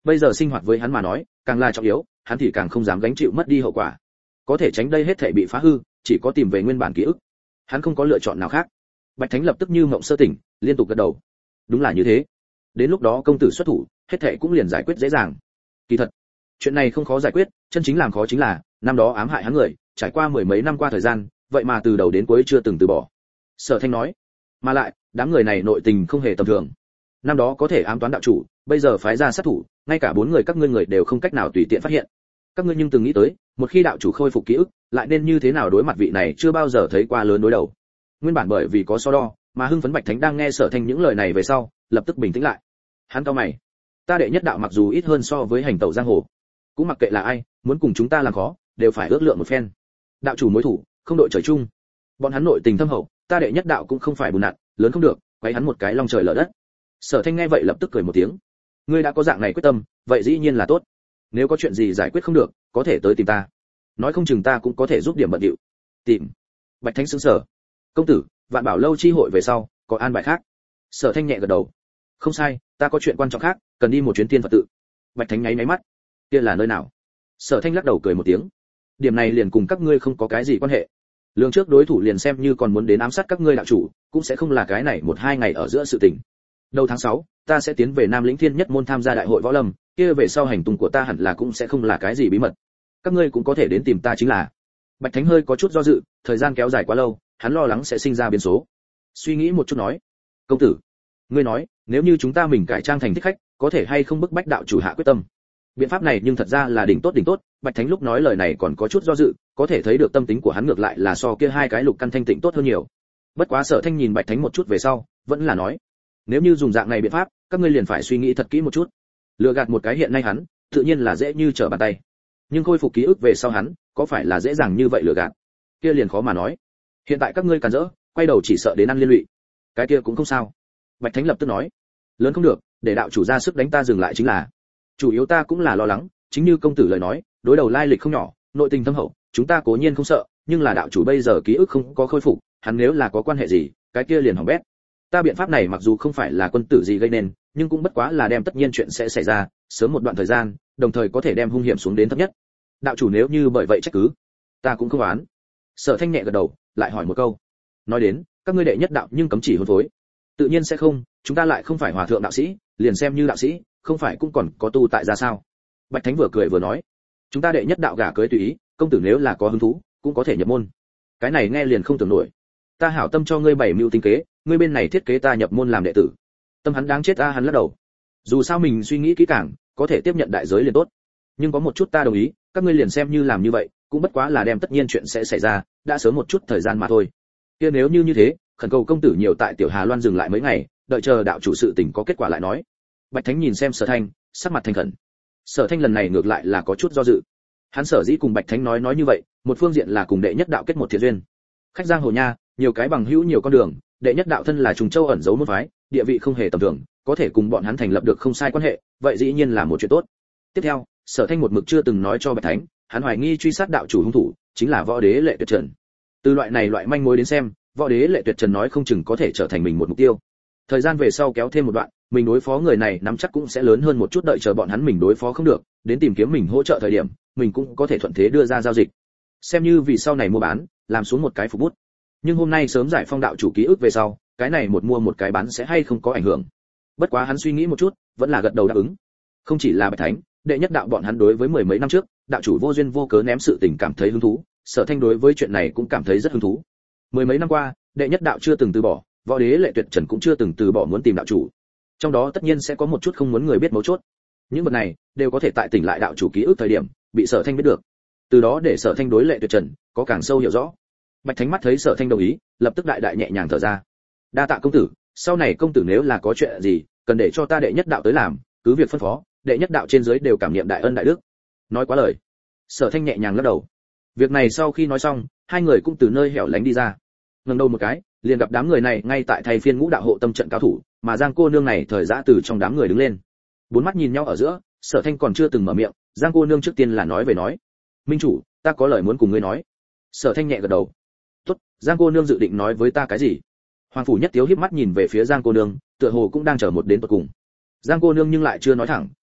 bây giờ sinh hoạt với hắn mà nói càng là trọng yếu, hắn thì càng không dám gánh chịu mất đi hậu quả. Có thể tránh đây hết thảy bị phá hư, chỉ có tìm về nguyên bản ký ức. Hắn không có lựa chọn nào khác. Bạch Thánh lập tức như mộng sơ tỉnh, liên tục gật đầu. Đúng là như thế. Đến lúc đó công tử xuất thủ, hết thảy cũng liền giải quyết dễ dàng. Kỳ thật, chuyện này không khó giải quyết, chân chính làm khó chính là năm đó ám hại hắn người, trải qua mười mấy năm qua thời gian, vậy mà từ đầu đến cuối chưa từng từ bỏ. Sở Thanh nói, mà lại, đám người này nội tình không hề tầm thường. Năm đó có thể ám toán đạo chủ, bây giờ phái ra sát thủ, ngay cả bốn người các ngươi người đều không cách nào tùy tiện phát hiện. Các ngươi nhưng từng nghĩ tới, một khi đạo chủ khôi phục ký ức, lại nên như thế nào đối mặt vị này chưa bao giờ thấy qua lớn đối đầu. Nguyên bản bởi vì có so đo, mà hưng phấn Bạch Thánh đang nghe Sở Thanh những lời này về sau, lập tức bình tĩnh lại. Hắn cau mày, ta đệ nhất đạo mặc dù ít hơn so với hành tẩu giang hồ, cũng mặc kệ là ai, muốn cùng chúng ta làm khó, đều phải ước lượng một phen. Đạo chủ mối thủ, không đội trời chung. Bọn hắn nội tình thâm hậu, ta đệ nhất đạo cũng không phải bùn nặn, lớn không được, quấy hắn một cái long trời lở đất. Sở Thanh nghe vậy lập tức cười một tiếng. Ngươi đã có dạng này quyết tâm, vậy dĩ nhiên là tốt. Nếu có chuyện gì giải quyết không được, có thể tới tìm ta. Nói không chừng ta cũng có thể giúp điểm bận điệu. Tìm? Bạch Thánh sững sờ. Công tử, Vạn Bảo lâu chi hội về sau, có an bài khác? Sở Thanh nhẹ gật đầu. Không sai, ta có chuyện quan trọng khác, cần đi một chuyến tiên Phật tự. Bạch Thánh nháy nháy mắt. Kia là nơi nào? Sở Thanh lắc đầu cười một tiếng. Điểm này liền cùng các ngươi không có cái gì quan hệ. Lương trước đối thủ liền xem như còn muốn đến ám sát các ngươi đạo chủ, cũng sẽ không là cái này một hai ngày ở giữa sự tình. Đầu tháng sáu, ta sẽ tiến về Nam Lĩnh Thiên Nhất môn tham gia đại hội võ lâm, kia về sau hành tung của ta hẳn là cũng sẽ không là cái gì bí mật. Các ngươi cũng có thể đến tìm ta chính là. Bạch Thánh hơi có chút do dự, thời gian kéo dài quá lâu, hắn lo lắng sẽ sinh ra biến số. Suy nghĩ một chút nói, công tử, ngươi nói, nếu như chúng ta mình cải trang thành thích khách, có thể hay không bức bách đạo chủ hạ quyết tâm? Biện pháp này nhưng thật ra là đỉnh tốt đỉnh tốt. Bạch Thánh lúc nói lời này còn có chút do dự, có thể thấy được tâm tính của hắn ngược lại là so kia hai cái lục căn thanh tịnh tốt hơn nhiều. Bất quá Sở Thanh nhìn Bạch Thánh một chút về sau, vẫn là nói, nếu như dùng dạng này biện pháp, các ngươi liền phải suy nghĩ thật kỹ một chút. Lừa gạt một cái hiện nay hắn, tự nhiên là dễ như trở bàn tay. Nhưng khôi phục ký ức về sau hắn, có phải là dễ dàng như vậy lừa gạt? Kia liền khó mà nói. Hiện tại các ngươi càn rỡ, quay đầu chỉ sợ đến ăn liên lụy. Cái kia cũng không sao. Bạch Thánh lập tức nói, lớn không được, để đạo chủ ra sức đánh ta dừng lại chính là. Chủ yếu ta cũng là lo lắng, chính như công tử lời nói, đối đầu lai lịch không nhỏ, nội tình thâm hậu, chúng ta cố nhiên không sợ, nhưng là đạo chủ bây giờ ký ức không có khôi phục, hắn nếu là có quan hệ gì, cái kia liền hỏng bét. Ta biện pháp này mặc dù không phải là quân tử gì gây nên, nhưng cũng bất quá là đem tất nhiên chuyện sẽ xảy ra, sớm một đoạn thời gian, đồng thời có thể đem hung hiểm xuống đến thấp nhất. Đạo chủ nếu như bởi vậy trách cứ, ta cũng không oán. Sở Thanh nhẹ gật đầu, lại hỏi một câu. Nói đến, các ngươi đệ nhất đạo nhưng cấm chỉ hôn phối. Tự nhiên sẽ không, chúng ta lại không phải hòa thượng đạo sĩ, liền xem như đạo sĩ, không phải cũng còn có tu tại ra sao? Bạch Thánh vừa cười vừa nói, chúng ta đệ nhất đạo gả cưới tùy ý, công tử nếu là có hứng thú, cũng có thể nhập môn. Cái này nghe liền không tưởng nổi. Ta hảo tâm cho ngươi bảy mưu tinh kế, ngươi bên này thiết kế ta nhập môn làm đệ tử. Tâm hắn đáng chết ta, hắn lắc đầu. Dù sao mình suy nghĩ kỹ càng, có thể tiếp nhận đại giới liền tốt. Nhưng có một chút ta đồng ý, các ngươi liền xem như làm như vậy, cũng bất quá là đem tất nhiên chuyện sẽ xảy ra, đã sớm một chút thời gian mà thôi. Kia nếu như như thế, khẩn cầu công tử nhiều tại Tiểu Hà Loan dừng lại mấy ngày, đợi chờ đạo chủ sự tình có kết quả lại nói. Bạch Thánh nhìn xem Sở Thanh, sắc mặt thành khẩn. Sở Thanh lần này ngược lại là có chút do dự. Hắn sở dĩ cùng Bạch Thánh nói nói như vậy, một phương diện là cùng đệ nhất đạo kết một thiện duyên. Khách giang hồ nha, nhiều cái bằng hữu nhiều con đường, đệ nhất đạo thân là trùng châu ẩn giấu môn phái, địa vị không hề tầm thường, có thể cùng bọn hắn thành lập được không sai quan hệ, vậy dĩ nhiên là một chuyện tốt. Tiếp theo, Sở Thanh một mực chưa từng nói cho Bạch Thánh, hắn hoài nghi truy sát đạo chủ hung thủ chính là Võ Đế Lệ Tuyệt Trần. Từ loại này loại manh mối đến xem, Võ Đế Lệ Tuyệt Trần nói không chừng có thể trở thành mình một mục tiêu. Thời gian về sau kéo thêm một đoạn, mình đối phó người này nắm chắc cũng sẽ lớn hơn một chút, đợi chờ bọn hắn mình đối phó không được, đến tìm kiếm mình hỗ trợ thời điểm, mình cũng có thể thuận thế đưa ra giao dịch. Xem như vì sau này mua bán, làm xuống một cái phục bút. Nhưng hôm nay sớm giải phong đạo chủ ký ức về sau, cái này một mua một cái bán sẽ hay không có ảnh hưởng. Bất quá hắn suy nghĩ một chút, vẫn là gật đầu đáp ứng. Không chỉ là Bạch Thánh, đệ nhất đạo bọn hắn đối với mười mấy năm trước, đạo chủ vô duyên vô cớ ném sự tình cảm thấy hứng thú, Sở Thanh đối với chuyện này cũng cảm thấy rất hứng thú. Mười mấy năm qua, đệ nhất đạo chưa từng từ bỏ, Võ Đế Lệ Tuyệt Trần cũng chưa từng từ bỏ muốn tìm đạo chủ. Trong đó tất nhiên sẽ có một chút không muốn người biết mấu chốt. Những vật này đều có thể tại tỉnh lại đạo chủ ký ức thời điểm, bị Sở Thanh biết được. Từ đó để Sở Thanh đối Lệ Tuyệt Trần có càng sâu hiểu rõ. Bạch Thánh mắt thấy Sở Thanh đồng ý, lập tức đại đại nhẹ nhàng thở ra. Đa tạ công tử, sau này công tử nếu là có chuyện gì, cần để cho ta đệ nhất đạo tới làm, cứ việc phân phó, đệ nhất đạo trên dưới đều cảm niệm đại ân đại đức. Nói quá lời. Sở Thanh nhẹ nhàng lắc đầu. Việc này sau khi nói xong, hai người cũng từ nơi hẻo lánh đi ra. Ngẩng đầu một cái, liền gặp đám người này ngay tại thay phiên ngũ đạo hộ tâm trận cao thủ, mà Giang cô nương này thời giã từ trong đám người đứng lên. Bốn mắt nhìn nhau ở giữa, Sở Thanh còn chưa từng mở miệng, Giang cô nương trước tiên là nói về nói. Minh chủ, ta có lời muốn cùng ngươi nói. Sở Thanh nhẹ gật đầu. Tốt, Giang cô nương dự định nói với ta cái gì? Hoàng phủ Nhất Tiếu híp mắt nhìn về phía Giang cô nương, tựa hồ cũng đang chờ một đến tận cùng. Giang cô nương nhưng lại chưa nói thẳng,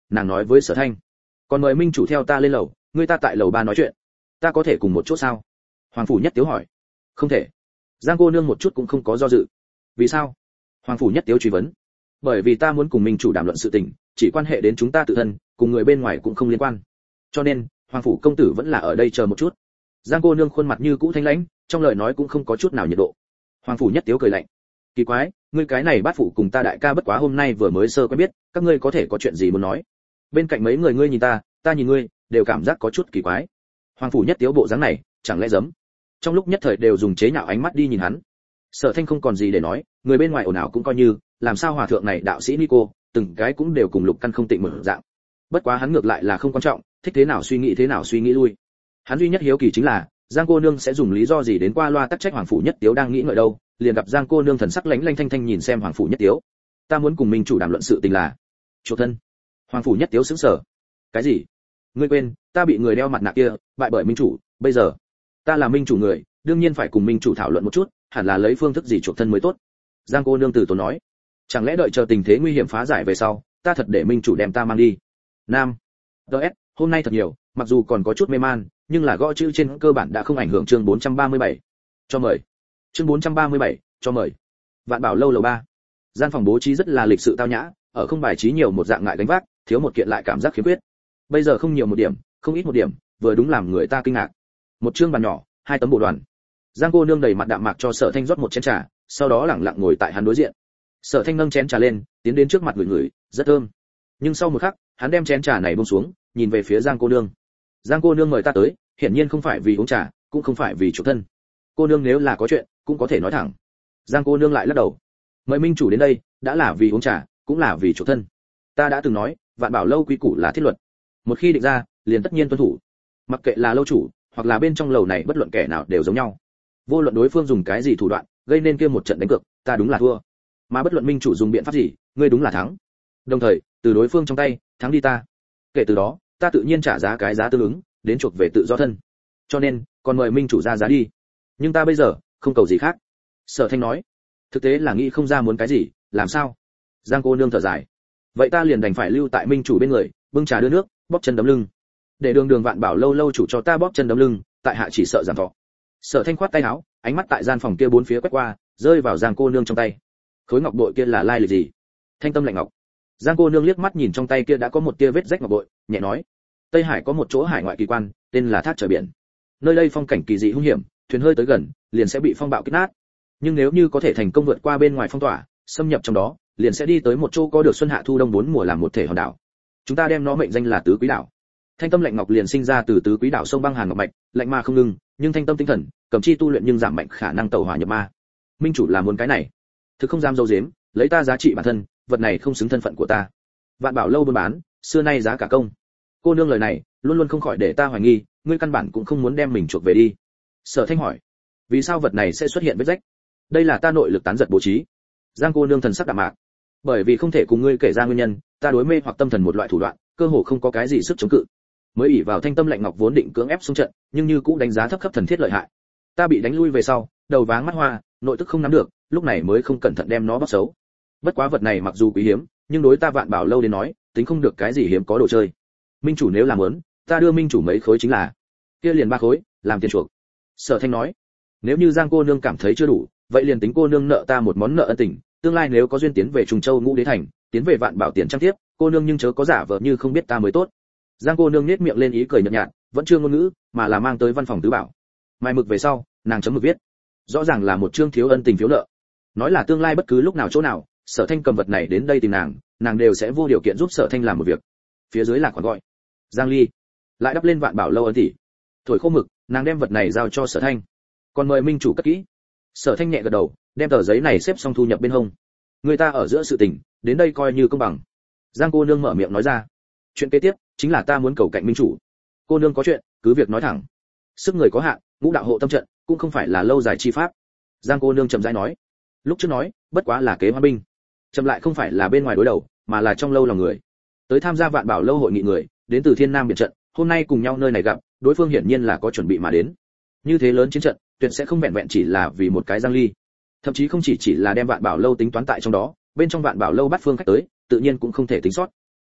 nàng nói với Sở Thanh, còn mời minh chủ theo ta lên lầu, người ta tại lầu ba nói chuyện. Ta có thể cùng một chỗ sao? Hoàng phủ nhất tiếu hỏi. Không thể. Giang cô nương một chút cũng không có do dự. Vì sao? Hoàng phủ nhất tiếu truy vấn. Bởi vì ta muốn cùng minh chủ đàm luận sự tình, chỉ quan hệ đến chúng ta tự thân, cùng người bên ngoài cũng không liên quan. Cho nên, hoàng phủ công tử vẫn là ở đây chờ một chút. Giang cô nương khuôn mặt như cũ thanh lãnh, trong lời nói cũng không có chút nào nhiệt độ. Hoàng phủ nhất tiếu cười lạnh. Kỳ quái, ngươi cái này bát phụ cùng ta đại ca bất quá hôm nay vừa mới sơ quen biết, các ngươi có thể có chuyện gì muốn nói? Bên cạnh mấy người ngươi nhìn ta, ta nhìn ngươi, đều cảm giác có chút kỳ quái. Hoàng phủ nhất tiếu bộ dáng này, chẳng lẽ giấm? Trong lúc nhất thời đều dùng chế nhạo ánh mắt đi nhìn hắn. Sở Thanh không còn gì để nói, người bên ngoài ồn ào cũng coi như, làm sao hòa thượng này đạo sĩ Nico, từng cái cũng đều cùng Lục Căn không tịnh mở dạng. Bất quá hắn ngược lại là không quan trọng, thích thế nào suy nghĩ thế nào suy nghĩ lui. Hắn duy nhất hiếu kỳ chính là, Giang cô nương sẽ dùng lý do gì đến qua loa tắc trách hoàng phủ nhất tiếu đang nghĩ ngợi đâu, liền gặp Giang cô nương thần sắc lánh lanh thanh thanh nhìn xem hoàng phủ nhất tiếu. Ta muốn cùng minh chủ đàm luận sự tình là chuộc thân. Hoàng phủ nhất tiếu sững sờ. Cái gì? Ngươi quên, ta bị người đeo mặt nạ kia bại bởi minh chủ, bây giờ ta là minh chủ người, đương nhiên phải cùng minh chủ thảo luận một chút, hẳn là lấy phương thức gì chuộc thân mới tốt. Giang cô nương từ tốn nói. Chẳng lẽ đợi chờ tình thế nguy hiểm phá giải về sau, ta thật để minh chủ đem ta mang đi? Nam. ds hôm nay thật nhiều, mặc dù còn có chút mê man, nhưng là gõ chữ trên cơ bản đã không ảnh hưởng. Chương bốn trăm ba mươi bảy. Cho mời. Chương bốn trăm ba mươi bảy, cho mời. Vạn Bảo lâu lầu ba. Gian phòng bố trí rất là lịch sự tao nhã, ở không bài trí nhiều một dạng ngại gánh vác, thiếu một kiện lại cảm giác khiếm khuyết. Bây giờ không nhiều một điểm, không ít một điểm, vừa đúng làm người ta kinh ngạc. Một chương bàn nhỏ, hai tấm bộ đoàn. Giang cô nương đầy mặt đạm mạc cho Sở Thanh rót một chén trà, sau đó lẳng lặng ngồi tại hắn đối diện. Sở Thanh nâng chén trà lên, tiến đến trước mặt người người, rất thơm. Nhưng sau một khắc, hắn đem chén trà này buông xuống, nhìn về phía Giang cô nương. Giang cô nương mời ta tới, hiển nhiên không phải vì uống trà, cũng không phải vì chủ thân. Cô nương nếu là có chuyện, cũng có thể nói thẳng. Giang cô nương lại lắc đầu. Mời minh chủ đến đây, đã là vì uống trà, cũng là vì chủ thân. Ta đã từng nói, Vạn Bảo lâu quy củ là thiết luật. Một khi định ra, liền tất nhiên tuân thủ. Mặc kệ là lâu chủ, hoặc là bên trong lầu này bất luận kẻ nào đều giống nhau. Vô luận đối phương dùng cái gì thủ đoạn, gây nên kia một trận đánh cược, ta đúng là thua. Mà bất luận minh chủ dùng biện pháp gì, ngươi đúng là thắng. Đồng thời, từ đối phương trong tay, thắng đi ta. Kể từ đó, ta tự nhiên trả giá cái giá tương ứng, đến chuộc về tự do thân. Cho nên, còn mời minh chủ ra giá đi. Nhưng ta bây giờ, không cầu gì khác. Sở Thanh nói. Thực tế là nghĩ không ra muốn cái gì, làm sao? Giang cô nương thở dài. Vậy ta liền đành phải lưu tại minh chủ bên người, bưng trà đưa nước, bóp chân đấm lưng. Để đường đường Vạn Bảo lâu lâu chủ cho ta bóp chân đấm lưng, tại hạ chỉ sợ giảm thọ. Sở Thanh khoát tay áo, ánh mắt tại gian phòng kia bốn phía quét qua, rơi vào Giang cô nương trong tay. Khối ngọc bội kia là lai lịch gì? Thanh tâm lạnh ngọc. Giang cô nương liếc mắt nhìn trong tay kia đã có một tia vết rách ngọc bội, nhẹ nói: Tây Hải có một chỗ hải ngoại kỳ quan, tên là Thác Trời Biển. Nơi đây phong cảnh kỳ dị hung hiểm, thuyền hơi tới gần, liền sẽ bị phong bạo kích nát. Nhưng nếu như có thể thành công vượt qua bên ngoài phong tỏa, xâm nhập trong đó, liền sẽ đi tới một chỗ có được xuân hạ thu đông bốn mùa làm một thể hòn đảo. Chúng ta đem nó mệnh danh là Tứ Quý đảo. Thanh tâm lạnh ngọc liền sinh ra từ Tứ Quý đảo sông băng hàn ngọc mạch, lạnh ma không ngừng, nhưng thanh tâm tinh thần, cầm chi tu luyện nhưng giảm mạnh khả năng tẩu hỏa nhập ma. Minh chủ làm muốn cái này, thực không dám dâu dếm, lấy ta giá trị bản thân, vật này không xứng thân phận của ta. Vạn Bảo lâu buôn bán, xưa nay giá cả công. Cô nương lời này, luôn luôn không khỏi để ta hoài nghi, ngươi căn bản cũng không muốn đem mình chuộc về đi. Sở Thanh hỏi, vì sao vật này sẽ xuất hiện vết rách? Đây là ta nội lực tán giật bố trí. Giang cô nương thần sắc đạm mạc. Bởi vì không thể cùng ngươi kể ra nguyên nhân, ta đối mê hoặc tâm thần một loại thủ đoạn, cơ hồ không có cái gì sức chống cự. Mới ỷ vào thanh tâm lạnh ngọc vốn định cưỡng ép xung trận, nhưng như cũ đánh giá thấp khắp thần thiết lợi hại. Ta bị đánh lui về sau, đầu váng mắt hoa, nội tức không nắm được, lúc này mới không cẩn thận đem nó bóc xấu. Bất quá vật này mặc dù quý hiếm, nhưng đối ta Vạn Bảo lâu đến nói, tính không được cái gì hiếm có đồ chơi. Minh chủ nếu làm muốn, ta đưa minh chủ mấy khối chính là. Kia liền ba khối, làm tiền chuộc. Sở Thanh nói, nếu như Giang cô nương cảm thấy chưa đủ, vậy liền tính cô nương nợ ta một món nợ ân tình, tương lai nếu có duyên tiến về Trùng Châu Ngũ Đế thành, tiến về Vạn Bảo tiền trang tiếp, cô nương nhưng chớ có giả vờ như không biết ta mới tốt. Giang cô nương nhếch miệng lên ý cười nhợt nhạt, vẫn chưa ngôn ngữ, mà là mang tới văn phòng tứ bảo. Mai mực về sau, nàng chấm mực viết, rõ ràng là một chương thiếu ân tình phiếu nợ. Nói là tương lai bất cứ lúc nào chỗ nào, Sở Thanh cầm vật này đến đây tìm nàng, nàng đều sẽ vô điều kiện giúp Sở Thanh làm một việc. Phía dưới là khoản gọi. Giang Ly lại đắp lên Vạn Bảo lâu ân tỷ. Thổi khô mực, nàng đem vật này giao cho Sở Thanh. Còn mời minh chủ cất kỹ. Sở Thanh nhẹ gật đầu, đem tờ giấy này xếp xong thu nhập bên hông. Người ta ở giữa sự tình, đến đây coi như công bằng. Giang cô nương mở miệng nói ra. Chuyện kế tiếp chính là ta muốn cầu cạnh minh chủ. Cô nương có chuyện, cứ việc nói thẳng. Sức người có hạn, ngũ đạo hộ tâm trận cũng không phải là lâu dài chi pháp. Giang cô nương chậm rãi nói. Lúc trước nói, bất quá là kế hoa binh. Chậm lại không phải là bên ngoài đối đầu, mà là trong lâu lòng người. Tới tham gia Vạn Bảo lâu hội nghị người, đến từ Thiên Nam biệt trận, hôm nay cùng nhau nơi này gặp, đối phương hiển nhiên là có chuẩn bị mà đến. Như thế lớn chiến trận, tuyệt sẽ không vẹn vẹn chỉ là vì một cái Giang Ly. Thậm chí không chỉ chỉ là đem Vạn Bảo lâu tính toán tại trong đó, bên trong Vạn Bảo lâu bắt phương khách tới, tự nhiên cũng không thể tính sót.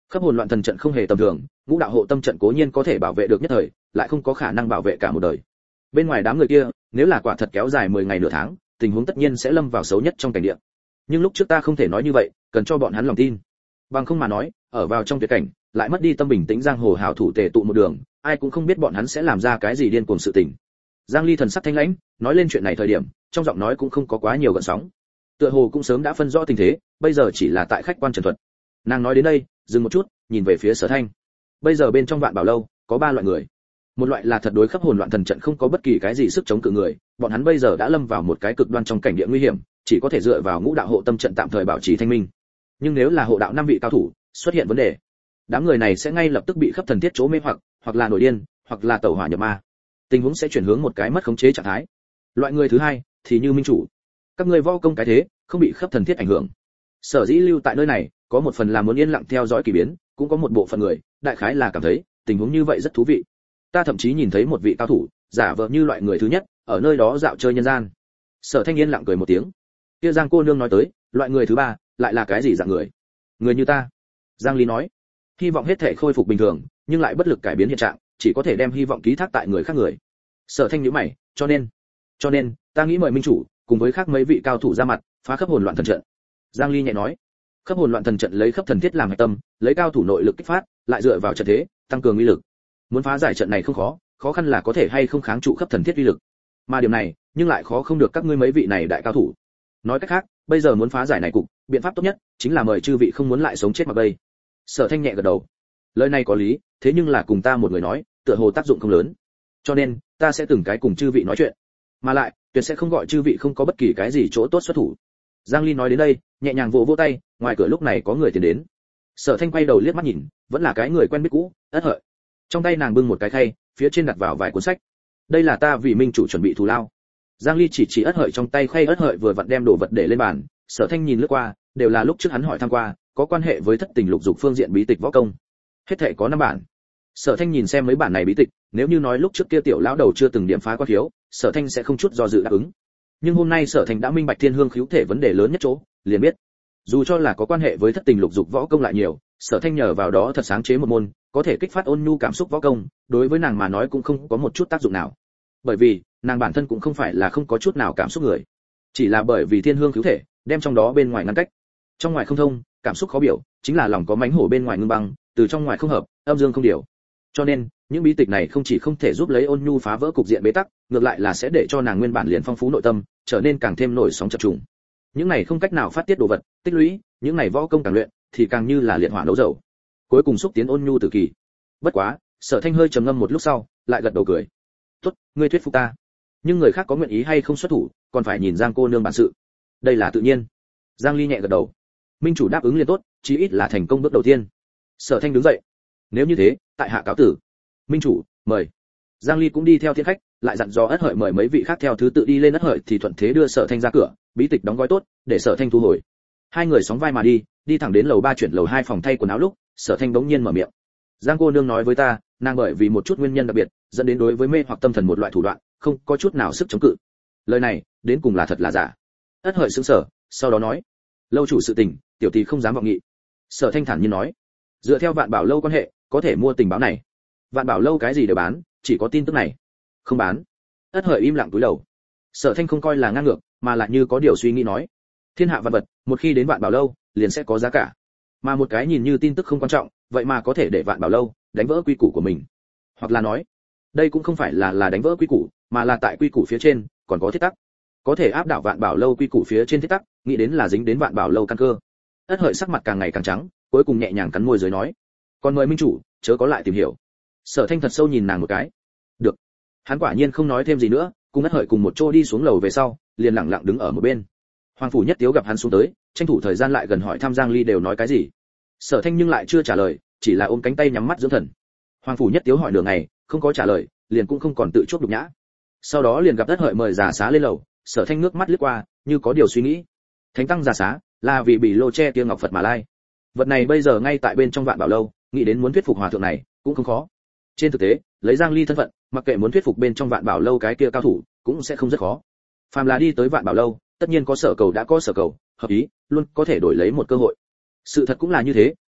Khắp hồn loạn thần trận không hề tầm thường, ngũ đạo hộ tâm trận cố nhiên có thể bảo vệ được nhất thời, lại không có khả năng bảo vệ cả một đời. Bên ngoài đám người kia, nếu là quả thật kéo dài mười ngày nửa tháng, tình huống tất nhiên sẽ lâm vào xấu nhất trong cảnh địa. Nhưng lúc trước ta không thể nói như vậy, cần cho bọn hắn lòng tin. Bằng không mà nói, ở vào trong tuyệt cảnh, lại mất đi tâm bình tĩnh giang hồ hảo thủ tề tụ một đường, ai cũng không biết bọn hắn sẽ làm ra cái gì điên cuồng sự tình. Giang Ly thần sắc thanh lãnh, nói lên chuyện này thời điểm, trong giọng nói cũng không có quá nhiều gợn sóng. Tựa hồ cũng sớm đã phân rõ tình thế, bây giờ chỉ là tại khách quan trần thuật. Nàng nói đến đây, dừng một chút, nhìn về phía Sở Thanh. Bây giờ bên trong Vạn Bảo lâu, có ba loại người. Một loại là thật đối khắp hồn loạn thần trận không có bất kỳ cái gì sức chống cự người, bọn hắn bây giờ đã lâm vào một cái cực đoan trong cảnh địa nguy hiểm, chỉ có thể dựa vào ngũ đạo hộ tâm trận tạm thời bảo trì thanh minh. Nhưng nếu là hộ đạo năm vị cao thủ xuất hiện vấn đề, đám người này sẽ ngay lập tức bị khắp thần thiết chỗ mê hoặc, hoặc là nổi điên, hoặc là tẩu hỏa nhập ma. Tình huống sẽ chuyển hướng một cái mất khống chế trạng thái. Loại người thứ hai thì như minh chủ, các ngươi võ công cái thế, không bị khắp thần thiết ảnh hưởng. Sở dĩ lưu tại nơi này, có một phần là muốn yên lặng theo dõi kỳ biến, cũng có một bộ phận người, đại khái là cảm thấy tình huống như vậy rất thú vị. Ta thậm chí nhìn thấy một vị cao thủ, giả vờ như loại người thứ nhất, ở nơi đó dạo chơi nhân gian. Sở Thanh yên lặng cười một tiếng. Kia Giang cô nương nói tới, loại người thứ ba, lại là cái gì dạng người? Người như ta. Giang Ly nói, hy vọng hết thể khôi phục bình thường, nhưng lại bất lực cải biến hiện trạng, chỉ có thể đem hy vọng ký thác tại người khác người. Sở Thanh nhíu mày, cho nên, cho nên, ta nghĩ mời minh chủ, cùng với khác mấy vị cao thủ ra mặt, phá khắp hồn loạn thần trận. Giang Ly nhẹ nói, khắp hồn loạn thần trận lấy khắp thần thiết làm hạch tâm, lấy cao thủ nội lực kích phát, lại dựa vào trận thế, tăng cường uy lực. Muốn phá giải trận này không khó, khó khăn là có thể hay không kháng trụ khắp thần thiết uy lực. Mà điểm này, nhưng lại khó không được các ngươi mấy vị này đại cao thủ. Nói cách khác, bây giờ muốn phá giải này cục, biện pháp tốt nhất chính là mời chư vị không muốn lại sống chết mặc bây. Sở Thanh nhẹ gật đầu. Lời này có lý, thế nhưng là cùng ta một người nói, tựa hồ tác dụng không lớn. Cho nên, ta sẽ từng cái cùng chư vị nói chuyện, mà lại, tuyệt sẽ không gọi chư vị không có bất kỳ cái gì chỗ tốt xuất thủ. Giang Ly nói đến đây, nhẹ nhàng vỗ vỗ tay, ngoài cửa lúc này có người tiến đến. Sở Thanh quay đầu liếc mắt nhìn, vẫn là cái người quen biết cũ, Ất Hợi. Trong tay nàng bưng một cái khay, phía trên đặt vào vài cuốn sách. Đây là ta vì minh chủ chuẩn bị thù lao. Giang Ly chỉ chỉ Ất Hợi trong tay khay, Ất Hợi vừa vặn đem đồ vật để lên bàn. Sở Thanh nhìn lướt qua, đều là lúc trước hắn hỏi tham qua, có quan hệ với thất tình lục dục phương diện bí tịch võ công. Hết thảy có năm bản. Sở Thanh nhìn xem mấy bản này bí tịch, nếu như nói lúc trước kia tiểu lão đầu chưa từng điểm phá qua thiếu, Sở Thanh sẽ không chút do dự đáp ứng. Nhưng hôm nay Sở Thanh đã minh bạch thiên hương khiếu thể vấn đề lớn nhất chỗ, liền biết, dù cho là có quan hệ với thất tình lục dục võ công lại nhiều, Sở Thanh nhờ vào đó thật sáng chế một môn, có thể kích phát ôn nhu cảm xúc võ công, đối với nàng mà nói cũng không có một chút tác dụng nào. Bởi vì, nàng bản thân cũng không phải là không có chút nào cảm xúc người, chỉ là bởi vì thiên hương khiếu thể, đem trong đó bên ngoài ngăn cách. Trong ngoài không thông, cảm xúc khó biểu, chính là lòng có mánh hổ bên ngoài ngưng băng, từ trong ngoài không hợp, âm dương không điều. Cho nên, những bí tịch này không chỉ không thể giúp lấy ôn nhu phá vỡ cục diện bế tắc, ngược lại là sẽ để cho nàng nguyên bản liền phong phú nội tâm, trở nên càng thêm nổi sóng chập trùng. Những này không cách nào phát tiết đồ vật, tích lũy, những này võ công càng luyện, thì càng như là liệt hỏa nấu dầu. Cuối cùng xúc tiến ôn nhu tử kỳ. Bất quá, Sở Thanh hơi trầm ngâm một lúc sau, lại gật đầu cười. "Tốt, ngươi thuyết phục ta. Nhưng người khác có nguyện ý hay không xuất thủ, còn phải nhìn Giang cô nương bản sự. Đây là tự nhiên." Giang Ly nhẹ gật đầu. Minh chủ đáp ứng liền tốt, chí ít là thành công bước đầu tiên. Sở Thanh đứng dậy. "Nếu như thế, tại hạ cáo tử." "Minh chủ, mời." Giang Ly cũng đi theo thiên khách, lại dặn dò Ất Hợi mời mấy vị khác theo thứ tự đi lên. Ất Hợi thì thuận thế đưa Sở Thanh ra cửa, bí tịch đóng gói tốt, để Sở Thanh thu hồi. Hai người sóng vai mà đi, đi thẳng đến lầu ba chuyển lầu hai phòng thay quần áo lúc, Sở Thanh bỗng nhiên mở miệng. "Giang cô nương nói với ta, nàng bởi vì một chút nguyên nhân đặc biệt, dẫn đến đối với mê hoặc tâm thần một loại thủ đoạn, không có chút nào sức chống cự. Lời này, đến cùng là thật là giả?" Ất Hợi sững sờ, sau đó nói: "Lâu chủ sự tình, tiểu tỷ không dám vọng nghị." Sở Thanh thản nhiên nói: "Dựa theo Vạn Bảo lâu quan hệ, có thể mua tình báo này. Vạn Bảo lâu cái gì đều bán, chỉ có tin tức này không bán." Ất Hợi im lặng cúi đầu. Sở Thanh không coi là ngang ngược, mà là như có điều suy nghĩ nói: "Thiên hạ vạn vật, một khi đến Vạn Bảo lâu, liền sẽ có giá cả. Mà một cái nhìn như tin tức không quan trọng, vậy mà có thể để Vạn Bảo lâu đánh vỡ quy củ của mình. Hoặc là nói, đây cũng không phải là là đánh vỡ quy củ, mà là tại quy củ phía trên còn có thiết tắc. Có thể áp đảo Vạn Bảo lâu quy củ phía trên thiết tắc, nghĩ đến là dính đến Vạn Bảo lâu căn cơ." Ất Hợi sắc mặt càng ngày càng trắng, cuối cùng nhẹ nhàng cắn môi dưới nói: "Còn mời minh chủ, chớ có lại tìm hiểu." Sở Thanh thật sâu nhìn nàng một cái. "Được." Hắn quả nhiên không nói thêm gì nữa, cùng Ất Hợi cùng một chỗ đi xuống lầu về sau, liền lặng lặng đứng ở một bên. Hoàng phủ Nhất Tiếu gặp hắn xuống tới, tranh thủ thời gian lại gần hỏi thăm Giang Ly đều nói cái gì. Sở Thanh nhưng lại chưa trả lời, chỉ là ôm cánh tay nhắm mắt dưỡng thần. Hoàng phủ Nhất Tiếu hỏi nửa ngày, không có trả lời, liền cũng không còn tự chuốc nhục nhã. Sau đó liền gặp Ất Hợi mời giả xá lên lầu, Sở Thanh ngước mắt liếc qua, như có điều suy nghĩ. Thánh tăng giả xá, là vì bị lô che kia ngọc Phật mà lai. Vật này bây giờ ngay tại bên trong Vạn Bảo lâu, nghĩ đến muốn thuyết phục hòa thượng này, cũng không khó. Trên thực tế, lấy Giang Ly thân phận, mặc kệ muốn thuyết phục bên trong Vạn Bảo lâu cái kia cao thủ, cũng sẽ không rất khó. Phàm là đi tới Vạn Bảo lâu, tất nhiên có sở cầu đã có sở cầu, hợp ý, luôn có thể đổi lấy một cơ hội. Sự thật cũng là như thế,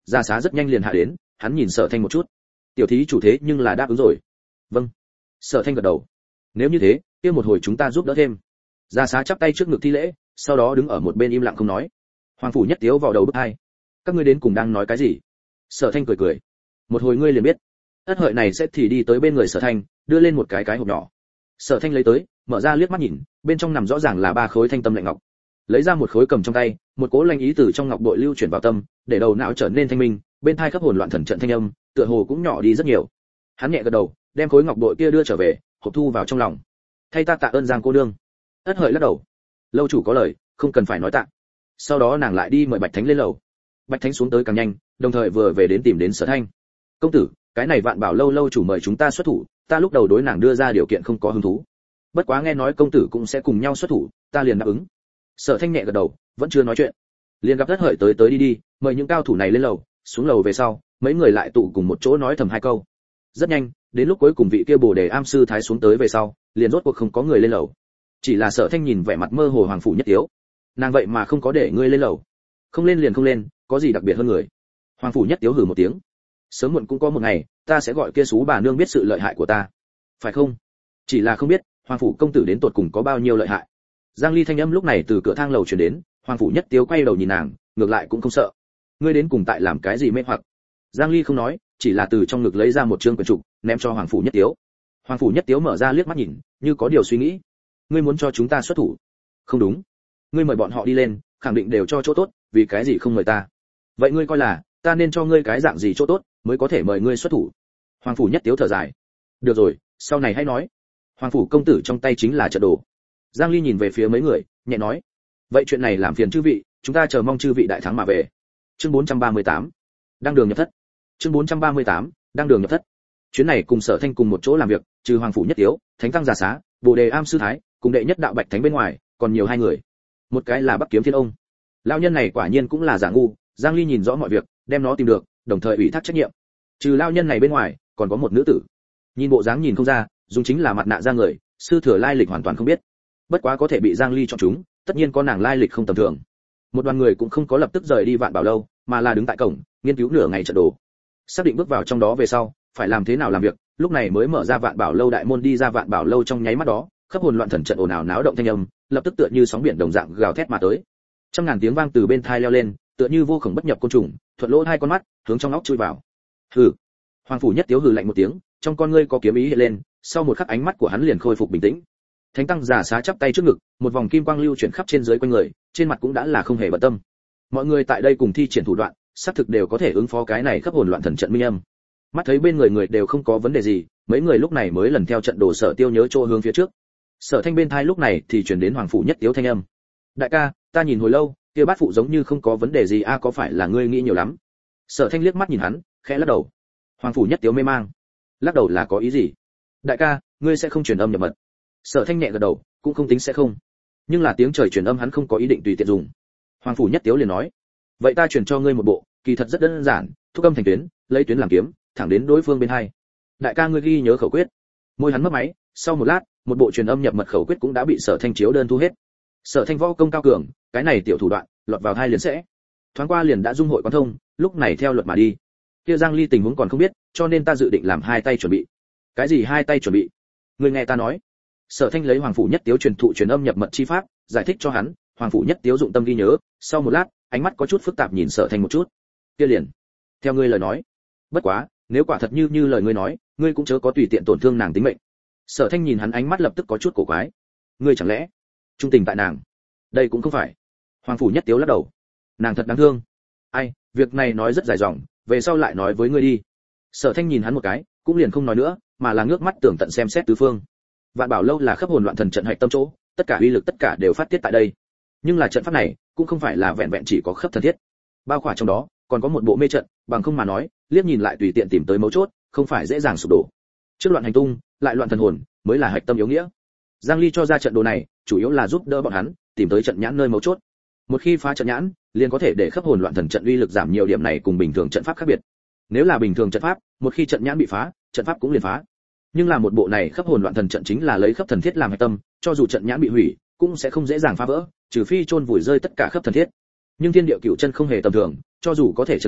Gia Xá rất nhanh liền hạ đến, hắn nhìn Sở Thanh một chút. Tiểu thí chủ thế nhưng là đáp ứng rồi. Vâng. Sở Thanh gật đầu. Nếu như thế, kia một hồi chúng ta giúp đỡ thêm. Gia Xá chắp tay trước ngực thi lễ, sau đó đứng ở một bên im lặng không nói. Hoàng phủ nhất tiếu vào đầu bức hai. Các ngươi đến cùng đang nói cái gì? Sở Thanh cười cười. Một hồi ngươi liền biết. Ất Hợi này sẽ thì đi tới bên người Sở Thanh, đưa lên một cái cái hộp nhỏ. Sở Thanh lấy tới, mở ra liếc mắt nhìn, bên trong nằm rõ ràng là ba khối thanh tâm lạnh ngọc. Lấy ra một khối cầm trong tay, một cỗ lanh ý từ trong ngọc bội lưu chuyển vào tâm, để đầu não trở nên thanh minh, bên tai khắp hồn loạn thần trận thanh âm, tựa hồ cũng nhỏ đi rất nhiều. Hắn nhẹ gật đầu, đem khối ngọc bội kia đưa trở về, hộp thu vào trong lòng. Thay ta tạ ơn Giang cô nương. Ất Hợi lắc đầu. Lâu chủ có lời, không cần phải nói tạ. Sau đó nàng lại đi mời Bạch Thánh lên lầu. Bạch Thánh xuống tới càng nhanh, đồng thời vừa về đến tìm đến Sở Thanh. Công tử, cái này Vạn Bảo lâu lâu chủ mời chúng ta xuất thủ, ta lúc đầu đối nàng đưa ra điều kiện không có hứng thú. Bất quá nghe nói công tử cũng sẽ cùng nhau xuất thủ, ta liền đáp ứng. Sở Thanh nhẹ gật đầu, vẫn chưa nói chuyện. Liền gặp Ất Hợi tới tới đi đi, mời những cao thủ này lên lầu, xuống lầu về sau, mấy người lại tụ cùng một chỗ nói thầm hai câu. Rất nhanh, đến lúc cuối cùng vị kia Bồ Đề Am sư thái xuống tới về sau, liền rốt cuộc không có người lên lầu. Chỉ là Sở Thanh nhìn vẻ mặt mơ hồ Hoàng phủ nhất tiếu. Nàng vậy mà không có để ngươi lên lầu. Không lên liền không lên, có gì đặc biệt hơn người. Hoàng phủ nhất tiếu hừ một tiếng. Sớm muộn cũng có một ngày, ta sẽ gọi kia xú bà nương biết sự lợi hại của ta. Phải không? Chỉ là không biết, Hoàng phủ công tử đến tột cùng có bao nhiêu lợi hại. Giang Ly thanh âm lúc này từ cửa thang lầu truyền đến, Hoàng phủ nhất tiếu quay đầu nhìn nàng, ngược lại cũng không sợ. Ngươi đến cùng tại làm cái gì mê hoặc? Giang Ly không nói, chỉ là từ trong ngực lấy ra một trương quyển trục, ném cho Hoàng phủ nhất tiếu. Hoàng phủ nhất tiếu mở ra liếc mắt nhìn, như có điều suy nghĩ. Ngươi muốn cho chúng ta xuất thủ? Không đúng. Ngươi mời bọn họ đi lên, khẳng định đều cho chỗ tốt, vì cái gì không mời ta? Vậy ngươi coi là, ta nên cho ngươi cái dạng gì chỗ tốt, mới có thể mời ngươi xuất thủ? Hoàng phủ nhất tiếu thở dài. Được rồi, sau này hãy nói. Hoàng phủ công tử trong tay chính là trận đồ. Giang Ly nhìn về phía mấy người, nhẹ nói. Vậy chuyện này làm phiền chư vị, chúng ta chờ mong chư vị đại thắng mà về. Chương bốn trăm ba mươi tám, đang đường nhập thất. Chương bốn trăm ba mươi tám, đang đường nhập thất. Chuyến này cùng Sở Thanh cùng một chỗ làm việc, trừ Hoàng phủ nhất tiếu, Thánh tăng Già Xá, Bồ Đề Am sư thái, cùng đệ nhất đạo Bạch Thánh bên ngoài, còn nhiều hai người. Một cái là Bắc Kiếm Thiên ông. Lão nhân này quả nhiên cũng là giả ngu, Giang Ly nhìn rõ mọi việc, đem nó tìm được, đồng thời ủy thác trách nhiệm. Trừ lão nhân này bên ngoài, còn có một nữ tử. Nhìn bộ dáng nhìn không ra, dùng chính là mặt nạ ra người, sư thừa lai lịch hoàn toàn không biết. Bất quá có thể bị Giang Ly chọn chúng, tất nhiên có nàng lai lịch không tầm thường. Một đoàn người cũng không có lập tức rời đi Vạn Bảo lâu, mà là đứng tại cổng, nghiên cứu nửa ngày trận đồ. Xác định bước vào trong đó về sau, phải làm thế nào làm việc, lúc này mới mở ra Vạn Bảo lâu đại môn đi ra Vạn Bảo lâu trong nháy mắt đó, khắp hồn loạn thần trận ồn ào náo động thanh âm, lập tức tựa như sóng biển đồng dạng gào thét mà tới. Trăm ngàn tiếng vang từ bên tai leo lên, tựa như vô khổng bất nhập côn trùng, thuận lỗ hai con mắt, hướng trong óc chui vào. Hừ. Hoàng phủ nhất tiếu hừ lạnh một tiếng, trong con ngươi có kiếm ý hiện lên, sau một khắc ánh mắt của hắn liền khôi phục bình tĩnh. Thánh tăng Già Xá chắp tay trước ngực, một vòng kim quang lưu chuyển khắp trên dưới quanh người, trên mặt cũng đã là không hề bận tâm. Mọi người tại đây cùng thi triển thủ đoạn, xác thực đều có thể ứng phó cái này khắp hồn loạn thần trận minh âm. Mắt thấy bên người người đều không có vấn đề gì, mấy người lúc này mới lần theo trận đồ Sở Tiêu nhớ chỗ hướng phía trước. Sở Thanh bên thai lúc này thì truyền đến Hoàng phủ nhất tiếu thanh âm. Đại ca, ta nhìn hồi lâu, kia bát phụ giống như không có vấn đề gì a, có phải là ngươi nghĩ nhiều lắm? Sở Thanh liếc mắt nhìn hắn, khẽ lắc đầu. Hoàng phủ nhất tiếu mê mang. Lắc đầu là có ý gì? Đại ca, ngươi sẽ không truyền âm nhập mật. Sở Thanh nhẹ gật đầu, cũng không tính sẽ không. Nhưng là tiếng trời truyền âm hắn không có ý định tùy tiện dùng. Hoàng phủ nhất tiếu liền nói, vậy ta truyền cho ngươi một bộ, kỳ thật rất đơn giản, thúc âm thành tuyến, lấy tuyến làm kiếm, thẳng đến đối phương bên hai. Đại ca ngươi ghi nhớ khẩu quyết. Môi hắn mấp máy, sau một lát, một bộ truyền âm nhập mật khẩu quyết cũng đã bị Sở Thanh chiếu đơn thu hết. Sở Thanh võ công cao cường, cái này tiểu thủ đoạn, lọt vào hai liền sẽ. Thoáng qua liền đã dung hội quan thông, lúc này theo luật mà đi. Kia Giang Ly tình huống còn không biết, cho nên ta dự định làm hai tay chuẩn bị. Cái gì hai tay chuẩn bị? Ngươi nghe ta nói. Sở Thanh lấy Hoàng phủ nhất tiếu truyền thụ truyền âm nhập mật chi pháp, giải thích cho hắn. Hoàng phủ nhất tiếu dụng tâm ghi nhớ, sau một lát, ánh mắt có chút phức tạp nhìn Sở Thanh một chút. Kia liền, theo ngươi lời nói. Bất quá, nếu quả thật như như lời ngươi nói, ngươi cũng chớ có tùy tiện tổn thương nàng tính mệnh. Sở Thanh nhìn hắn ánh mắt lập tức có chút cổ quái. Ngươi chẳng lẽ trung tình tại nàng? Đây cũng không phải. Hoàng phủ nhất tiếu lắc đầu. Nàng thật đáng thương. Ai, việc này nói rất dài dòng, về sau lại nói với ngươi đi. Sở Thanh nhìn hắn một cái, cũng liền không nói nữa, mà là ngước mắt tưởng tận xem xét tứ phương. Vạn Bảo lâu là khắp hồn loạn thần trận hạch tâm chỗ, tất cả uy lực tất cả đều phát tiết tại đây. Nhưng là trận pháp này, cũng không phải là vẹn vẹn chỉ có khắp thần thiết. Bao khỏa trong đó, còn có một bộ mê trận, bằng không mà nói, liếc nhìn lại tùy tiện tìm tới mấu chốt, không phải dễ dàng sụp đổ. Trước loạn hành tung, lại loạn thần hồn, mới là hạch tâm yếu nghĩa. Giang Ly cho ra trận đồ này, chủ yếu là giúp đỡ bọn hắn tìm tới trận nhãn nơi mấu chốt. Một khi phá trận nhãn, liền có thể để khắp hồn loạn thần trận uy lực giảm nhiều, điểm này cùng bình thường trận pháp khác biệt. Nếu là bình thường trận pháp, một khi trận nhãn bị phá, trận pháp cũng liền phá. Nhưng là một bộ này khắp hồn loạn thần trận chính là lấy khắp thần thiết làm hạch tâm, cho dù trận nhãn bị hủy, cũng sẽ không dễ dàng phá vỡ, trừ phi chôn vùi rơi tất cả khắp thần thiết. Nhưng thiên địa cửu chân không hề tầm thường, cho dù có thể chấn vỡ,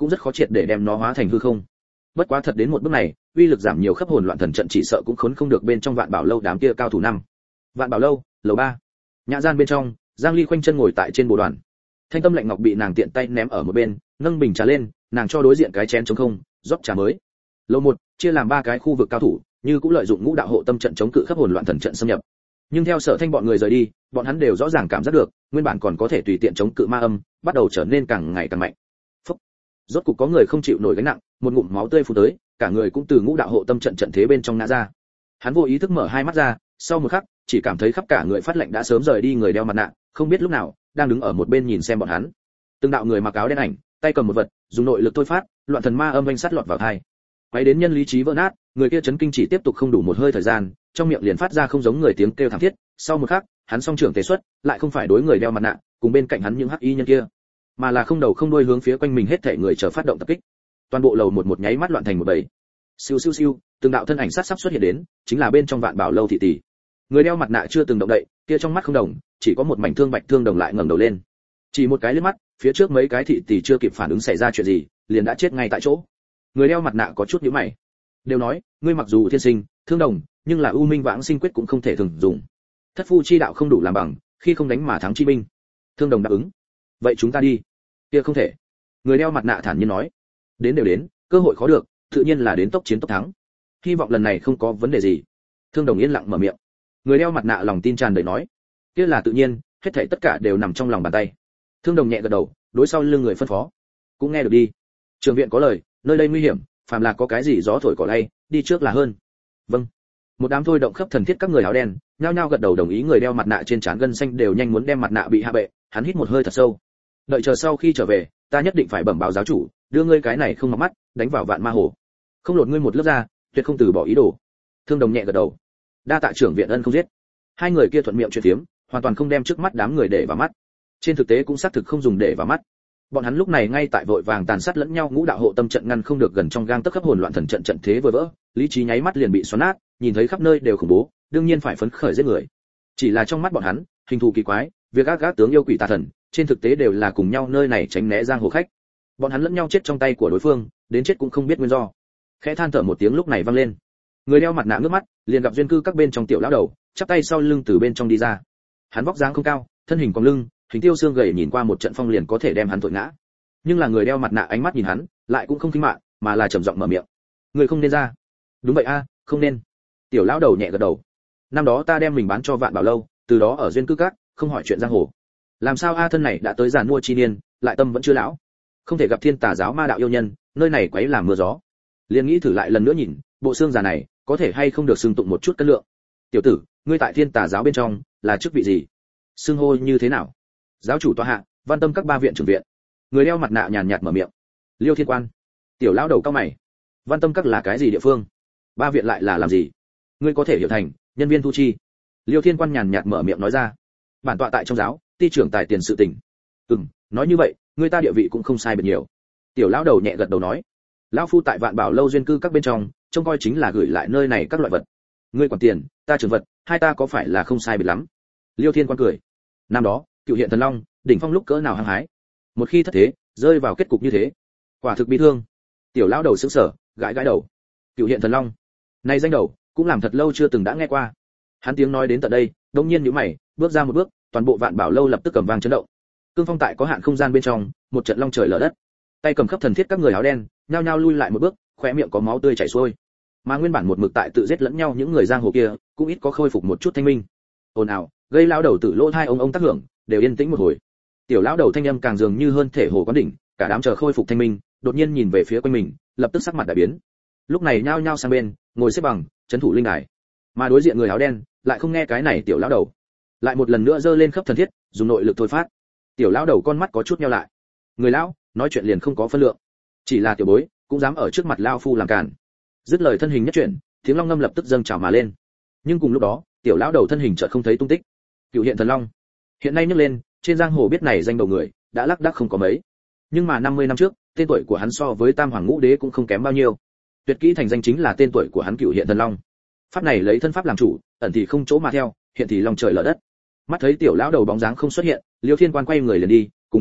cũng rất khó triệt để đem nó hóa thành hư không. Bất quá thật đến một bước này, uy lực giảm nhiều khắp hồn loạn thần trận chỉ sợ cũng khốn không được bên trong Vạn Bảo lâu đám kia cao thủ năm. Vạn Bảo lâu, lầu ba. Nhã gian bên trong, Giang Ly khoanh chân ngồi tại trên bồ đoàn. Thanh tâm lạnh ngọc bị nàng tiện tay ném ở một bên, nâng bình trà lên, nàng cho đối diện cái chén trống không, rót trà mới. Lầu một chia làm ba cái khu vực cao thủ, như cũng lợi dụng ngũ đạo hộ tâm trận chống cự khắp hồn loạn thần trận xâm nhập. Nhưng theo Sở Thanh bọn người rời đi, bọn hắn đều rõ ràng cảm giác được, nguyên bản còn có thể tùy tiện chống cự ma âm, bắt đầu trở nên càng ngày càng mạnh. Phốc. Rốt cục có người không chịu nổi gánh nặng, một ngụm máu tươi phun tới, cả người cũng từ ngũ đạo hộ tâm trận trận thế bên trong ngã ra. Hắn vô ý thức mở hai mắt ra, sau một khắc, chỉ cảm thấy khắp cả người phát lạnh đã sớm rời đi người đeo mặt nạ, không biết lúc nào đang đứng ở một bên nhìn xem bọn hắn. Từng đạo người mặc áo đen ảnh, tay cầm một vật, dùng nội lực thôi phát, loạn thần ma âm vang sát lọt vào tai. Quấy đến nhân lý trí vỡ nát, người kia chấn kinh chỉ tiếp tục không đủ một hơi thời gian, trong miệng liền phát ra không giống người tiếng kêu thảm thiết, sau một khắc, hắn song trưởng tế xuất, lại không phải đối người đeo mặt nạ, cùng bên cạnh hắn những hắc y nhân kia, mà là không đầu không đuôi hướng phía quanh mình hết thảy người chờ phát động tập kích. Toàn bộ lầu một một nháy mắt loạn thành một bầy. Siêu siêu siêu, từng đạo thân ảnh sát sắp xuất hiện đến, chính là bên trong Vạn Bảo lâu thị tỷ. Người đeo mặt nạ chưa từng động đậy, kia trong mắt không đồng, chỉ có một mảnh thương bạch thương đồng lại ngẩng đầu lên. Chỉ một cái liếc mắt, phía trước mấy cái thị tỷ chưa kịp phản ứng xảy ra chuyện gì, liền đã chết ngay tại chỗ. Người đeo mặt nạ có chút nhíu mày. Đều nói, ngươi mặc dù thiên sinh, thương đồng, nhưng là u minh vãng sinh quyết cũng không thể thường dùng. Thất phu chi đạo không đủ làm bằng, khi không đánh mà thắng chi binh. Thương đồng đáp ứng. Vậy chúng ta đi. Kia không thể. Người đeo mặt nạ thản nhiên nói. Đến đều đến, cơ hội khó được, tự nhiên là đến tốc chiến tốc thắng. Hy vọng lần này không có vấn đề gì. Thương đồng yên lặng mở miệng. Người đeo mặt nạ lòng tin tràn đầy nói. Kia là tự nhiên, hết thảy tất cả đều nằm trong lòng bàn tay. Thương đồng nhẹ gật đầu, đối sau lưng người phân phó. Cũng nghe được đi. Trường viện có lời, nơi đây nguy hiểm, phàm là có cái gì gió thổi cỏ lay, đi trước là hơn. Vâng. Một đám thôi động khắp thần thiết các người áo đen, nhao nhao gật đầu đồng ý. Người đeo mặt nạ trên trán gân xanh đều nhanh muốn đem mặt nạ bị hạ bệ, hắn hít một hơi thật sâu. Đợi chờ sau khi trở về, ta nhất định phải bẩm báo giáo chủ, đưa ngươi cái này không mặc mắt, đánh vào Vạn Ma Hồ. Không lột ngươi một lớp ra, tuyệt không từ bỏ ý đồ. Thương đồng nhẹ gật đầu. Đa tạ trưởng viện ân không giết. Hai người kia thuận miệng chuyện phiếm, hoàn toàn không đem trước mắt đám người để vào mắt. Trên thực tế cũng xác thực không dùng để vào mắt. Bọn hắn lúc này ngay tại vội vàng tàn sát lẫn nhau, ngũ đạo hộ tâm trận ngăn không được gần trong gang tấc khắp hồn loạn thần trận trận thế vừa vỡ, lý trí nháy mắt liền bị xoắn nát, nhìn thấy khắp nơi đều khủng bố, đương nhiên phải phấn khởi giết người. Chỉ là trong mắt bọn hắn, hình thù kỳ quái, việc ác gác tướng yêu quỷ tà thần, trên thực tế đều là cùng nhau nơi này tránh né giang hồ khách. Bọn hắn lẫn nhau chết trong tay của đối phương, đến chết cũng không biết nguyên do. Khẽ than thở một tiếng lúc này vang lên. Người đeo mặt nạ ngước mắt, liền gặp duyên cư các bên trong tiểu lão đầu, chắp tay sau lưng từ bên trong đi ra. Hắn vóc dáng không cao, thân hình cong lưng, hình tiêu xương gầy, nhìn qua một trận phong liền có thể đem hắn thổi ngã. Nhưng là người đeo mặt nạ ánh mắt nhìn hắn, lại cũng không kinh mạn, mà là trầm giọng mở miệng. Người không nên ra. Đúng vậy a, không nên. Tiểu lão đầu nhẹ gật đầu. Năm đó ta đem mình bán cho Vạn Bảo lâu, từ đó ở duyên cư các, không hỏi chuyện giang hồ. Làm sao a thân này đã tới giàn mua chi niên, lại tâm vẫn chưa lão. Không thể gặp thiên tà giáo ma đạo yêu nhân, nơi này quấy làm mưa gió. Liền nghĩ thử lại lần nữa nhìn, bộ xương già này, có thể hay không được xưng tụng một chút cân lượng. Tiểu tử, ngươi tại thiên tà giáo bên trong, là chức vị gì? Xưng hô như thế nào? Giáo chủ tọa hạ, Văn Tâm các ba viện trưởng viện. Người đeo mặt nạ nhàn nhạt mở miệng. Liêu Thiên Quan. Tiểu lão đầu cao mày. Văn Tâm các là cái gì địa phương? Ba viện lại là làm gì? Ngươi có thể hiểu thành nhân viên thu chi. Liêu Thiên Quan nhàn nhạt mở miệng nói ra. Bản tọa tại trong giáo, ti trưởng tài tiền sự tình. Ừm, nói như vậy, người ta địa vị cũng không sai biệt nhiều. Tiểu lão đầu nhẹ gật đầu nói. Lão phu tại Vạn Bảo lâu duyên cư các bên trong, trông coi chính là gửi lại nơi này các loại vật. Ngươi quản tiền, ta trưởng vật, hai ta có phải là không sai biệt lắm? Liêu Thiên Quan cười. Năm đó, Cựu Hiện Thần Long, đỉnh phong lúc cỡ nào hăng hái. Một khi thất thế, rơi vào kết cục như thế, quả thực bi thương. Tiểu lão đầu sững sờ, gãi gãi đầu. Cựu Hiện Thần Long, này danh đầu cũng làm thật lâu chưa từng đã nghe qua. Hắn tiếng nói đến tận đây, đột nhiên nhíu mày, bước ra một bước, toàn bộ Vạn Bảo lâu lập tức cầm vang chấn động. Cương phong tại có hạn không gian bên trong, một trận long trời lở đất. Tay cầm khắp thần thiết các người áo đen, nhao nhao lui lại một bước, khóe miệng có máu tươi chảy xuôi. Mà nguyên bản một mực tại tự giết lẫn nhau những người giang hồ kia, cũng ít có khôi phục một chút thanh minh. Ồn ào, gây lão đầu tử lỗ hai ông ông tác hưởng, đều yên tĩnh một hồi. Tiểu lão đầu thanh âm càng dường như hơn thể hồ quán đỉnh, cả đám chờ khôi phục thanh minh, đột nhiên nhìn về phía quanh mình, lập tức sắc mặt đại biến. Lúc này nhao nhao sang bên, ngồi xếp bằng, trấn thủ linh đài. Mà đối diện người áo đen, lại không nghe cái này tiểu lão đầu, lại một lần nữa giơ lên khắp thần thiết, dùng nội lực thôi phát. Tiểu lão đầu con mắt có chút nheo lại. Người lão, nói chuyện liền không có phân lượng. Chỉ là tiểu bối, cũng dám ở trước mặt lão phu làm cản. Dứt lời thân hình nhất chuyển, tiếng long ngâm lập tức dâng trào mà lên. Nhưng cùng lúc đó, tiểu lão đầu thân hình chợt không thấy tung tích. Cựu Hiện Thần Long, hiện nay nhấc lên, trên giang hồ biết này danh đầu người, đã lác đác không có mấy. Nhưng mà năm mươi năm trước, tên tuổi của hắn so với Tam Hoàng Ngũ Đế cũng không kém bao nhiêu. Tuyệt kỹ thành danh chính là tên tuổi của hắn Cựu Hiện Thần Long. Pháp này lấy thân pháp làm chủ, ẩn thì không chỗ mà theo, hiện thì long trời lở đất. Mắt thấy tiểu lão đầu bóng dáng không xuất hiện, Liêu Thiên Quan quay người liền đi, cùng lúc đó,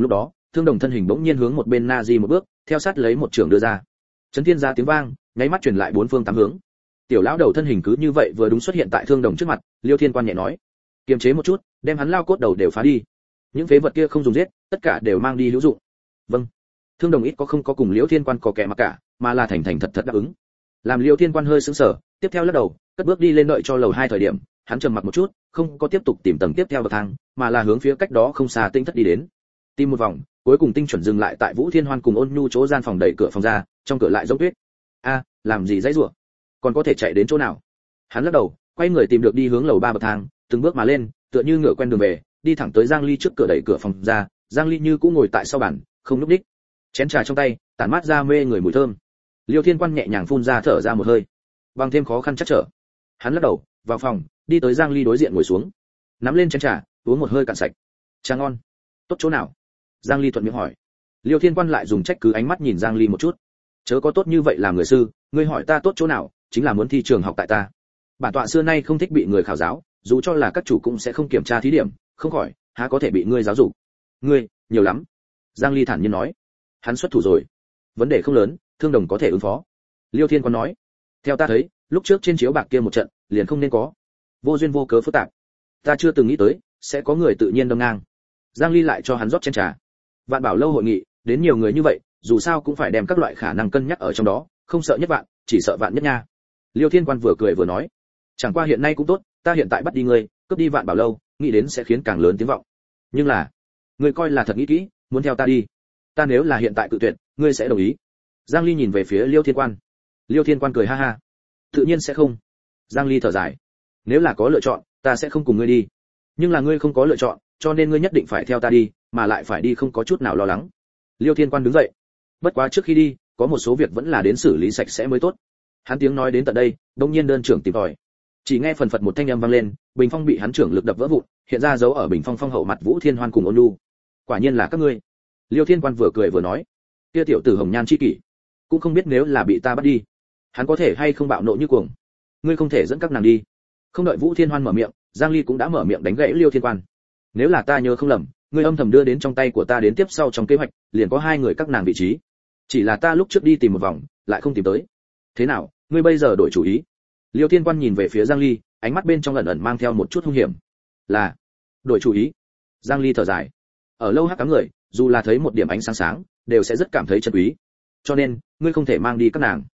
Thương Đồng thân hình bỗng nhiên hướng một bên na di một bước, theo sát lấy một trường đưa ra. Chấn thiên ra tiếng vang, nháy mắt truyền lại bốn phương tám hướng. Tiểu lão đầu thân hình cứ như vậy vừa đúng xuất hiện tại Thương Đồng trước mặt, Liêu Thiên Quan nhẹ nói: kiềm chế một chút, đem hắn lao cốt đầu đều phá đi. Những phế vật kia không dùng giết, tất cả đều mang đi hữu dụng. Vâng. Thương Đồng ít có không có cùng Liêu Thiên Quan có kẻ mà cả, mà là thành thành thật thật đáp ứng. Làm Liêu Thiên Quan hơi sững sờ, tiếp theo lắc đầu, cất bước đi lên đợi cho lầu hai thời điểm, hắn trầm mặc một chút, không có tiếp tục tìm tầng tiếp theo bậc thang, mà là hướng phía cách đó không xa tinh thất đi đến. Tìm một vòng, cuối cùng tinh chuẩn dừng lại tại Vũ Thiên Hoan cùng Ôn Nhu chỗ gian phòng, đẩy cửa phòng ra, trong cửa lại giống tuyết. A, làm gì dãy rủa? Còn có thể chạy đến chỗ nào? Hắn lắc đầu, quay người tìm được đi hướng lầu ba bậc thang, từng bước mà lên, tựa như ngựa quen đường về, đi thẳng tới Giang Ly trước cửa, đẩy cửa phòng ra. Giang Ly như cũ ngồi tại sau bàn, không lúc đích, chén trà trong tay tản mát ra mê người mùi thơm. Liêu Thiên Quan nhẹ nhàng phun ra thở ra một hơi, bằng thêm khó khăn chắc trở. Hắn lắc đầu, vào phòng, đi tới Giang Ly đối diện ngồi xuống, nắm lên chén trà, uống một hơi cạn sạch. Trà ngon. Tốt chỗ nào? Giang Ly thuận miệng hỏi. Liêu Thiên Quan lại dùng trách cứ ánh mắt nhìn Giang Ly một chút. Chớ có tốt như vậy làm người sư, ngươi hỏi ta tốt chỗ nào, chính là muốn thi trường học tại ta. Bản tọa xưa nay không thích bị người khảo giáo, dù cho là các chủ cũng sẽ không kiểm tra thí điểm, không khỏi, há có thể bị ngươi giáo dục. Ngươi, nhiều lắm. Giang Ly thản nhiên nói. Hắn xuất thủ rồi. Vấn đề không lớn, Thương Đồng có thể ứng phó. Liêu Thiên Quan nói. Theo ta thấy, lúc trước trên chiếu bạc kia một trận, liền không nên có. Vô duyên vô cớ phức tạp. Ta chưa từng nghĩ tới, sẽ có người tự nhiên đâm ngang. Giang Ly lại cho hắn rót chén trà. Vạn Bảo lâu hội nghị, đến nhiều người như vậy, dù sao cũng phải đem các loại khả năng cân nhắc ở trong đó, không sợ nhất vạn, chỉ sợ vạn nhất nha. Liêu Thiên Quan vừa cười vừa nói. Chẳng qua hiện nay cũng tốt, ta hiện tại bắt đi ngươi, cướp đi Vạn Bảo lâu, nghĩ đến sẽ khiến càng lớn tiếng vọng. Nhưng là, ngươi coi là thật nghĩ kỹ, muốn theo ta đi. Ta nếu là hiện tại cự tuyệt, ngươi sẽ đồng ý? Giang Ly nhìn về phía Liêu Thiên Quan. Liêu Thiên Quan cười ha ha. Tự nhiên sẽ không. Giang Ly thở dài. Nếu là có lựa chọn, ta sẽ không cùng ngươi đi. Nhưng là ngươi không có lựa chọn, cho nên ngươi nhất định phải theo ta đi, mà lại phải đi không có chút nào lo lắng. Liêu Thiên Quan đứng dậy. Bất quá trước khi đi, có một số việc vẫn là đến xử lý sạch sẽ mới tốt. Hắn tiếng nói đến tận đây, đông nhiên đơn trưởng tìm tòi. Chỉ nghe phần phật một thanh âm vang lên, bình phong bị hắn trưởng lực đập vỡ vụn, hiện ra dấu ở bình phong phong hậu mặt Vũ Thiên Hoan cùng Ôn Nhu. Quả nhiên là các ngươi. Liêu Thiên Quan vừa cười vừa nói. Kia tiểu tử hồng nhan chi kỷ, cũng không biết nếu là bị ta bắt đi, hắn có thể hay không bạo nộ như cuồng. Ngươi không thể dẫn các nàng đi. Không đợi Vũ Thiên Hoan mở miệng, Giang Ly cũng đã mở miệng đánh gãy Liêu Thiên Quan. Nếu là ta nhớ không lầm, ngươi âm thầm đưa đến trong tay của ta đến tiếp sau trong kế hoạch, liền có hai người các nàng vị trí. Chỉ là ta lúc trước đi tìm một vòng, lại không tìm tới. Thế nào, ngươi bây giờ đổi chủ ý? Liêu Thiên Quan nhìn về phía Giang Ly, ánh mắt bên trong ẩn ẩn mang theo một chút hung hiểm. Là đổi chủ ý? Giang Ly thở dài. Ở lâu hắc cám người, dù là thấy một điểm ánh sáng sáng, đều sẽ rất cảm thấy chân quý. Cho nên, ngươi không thể mang đi các nàng.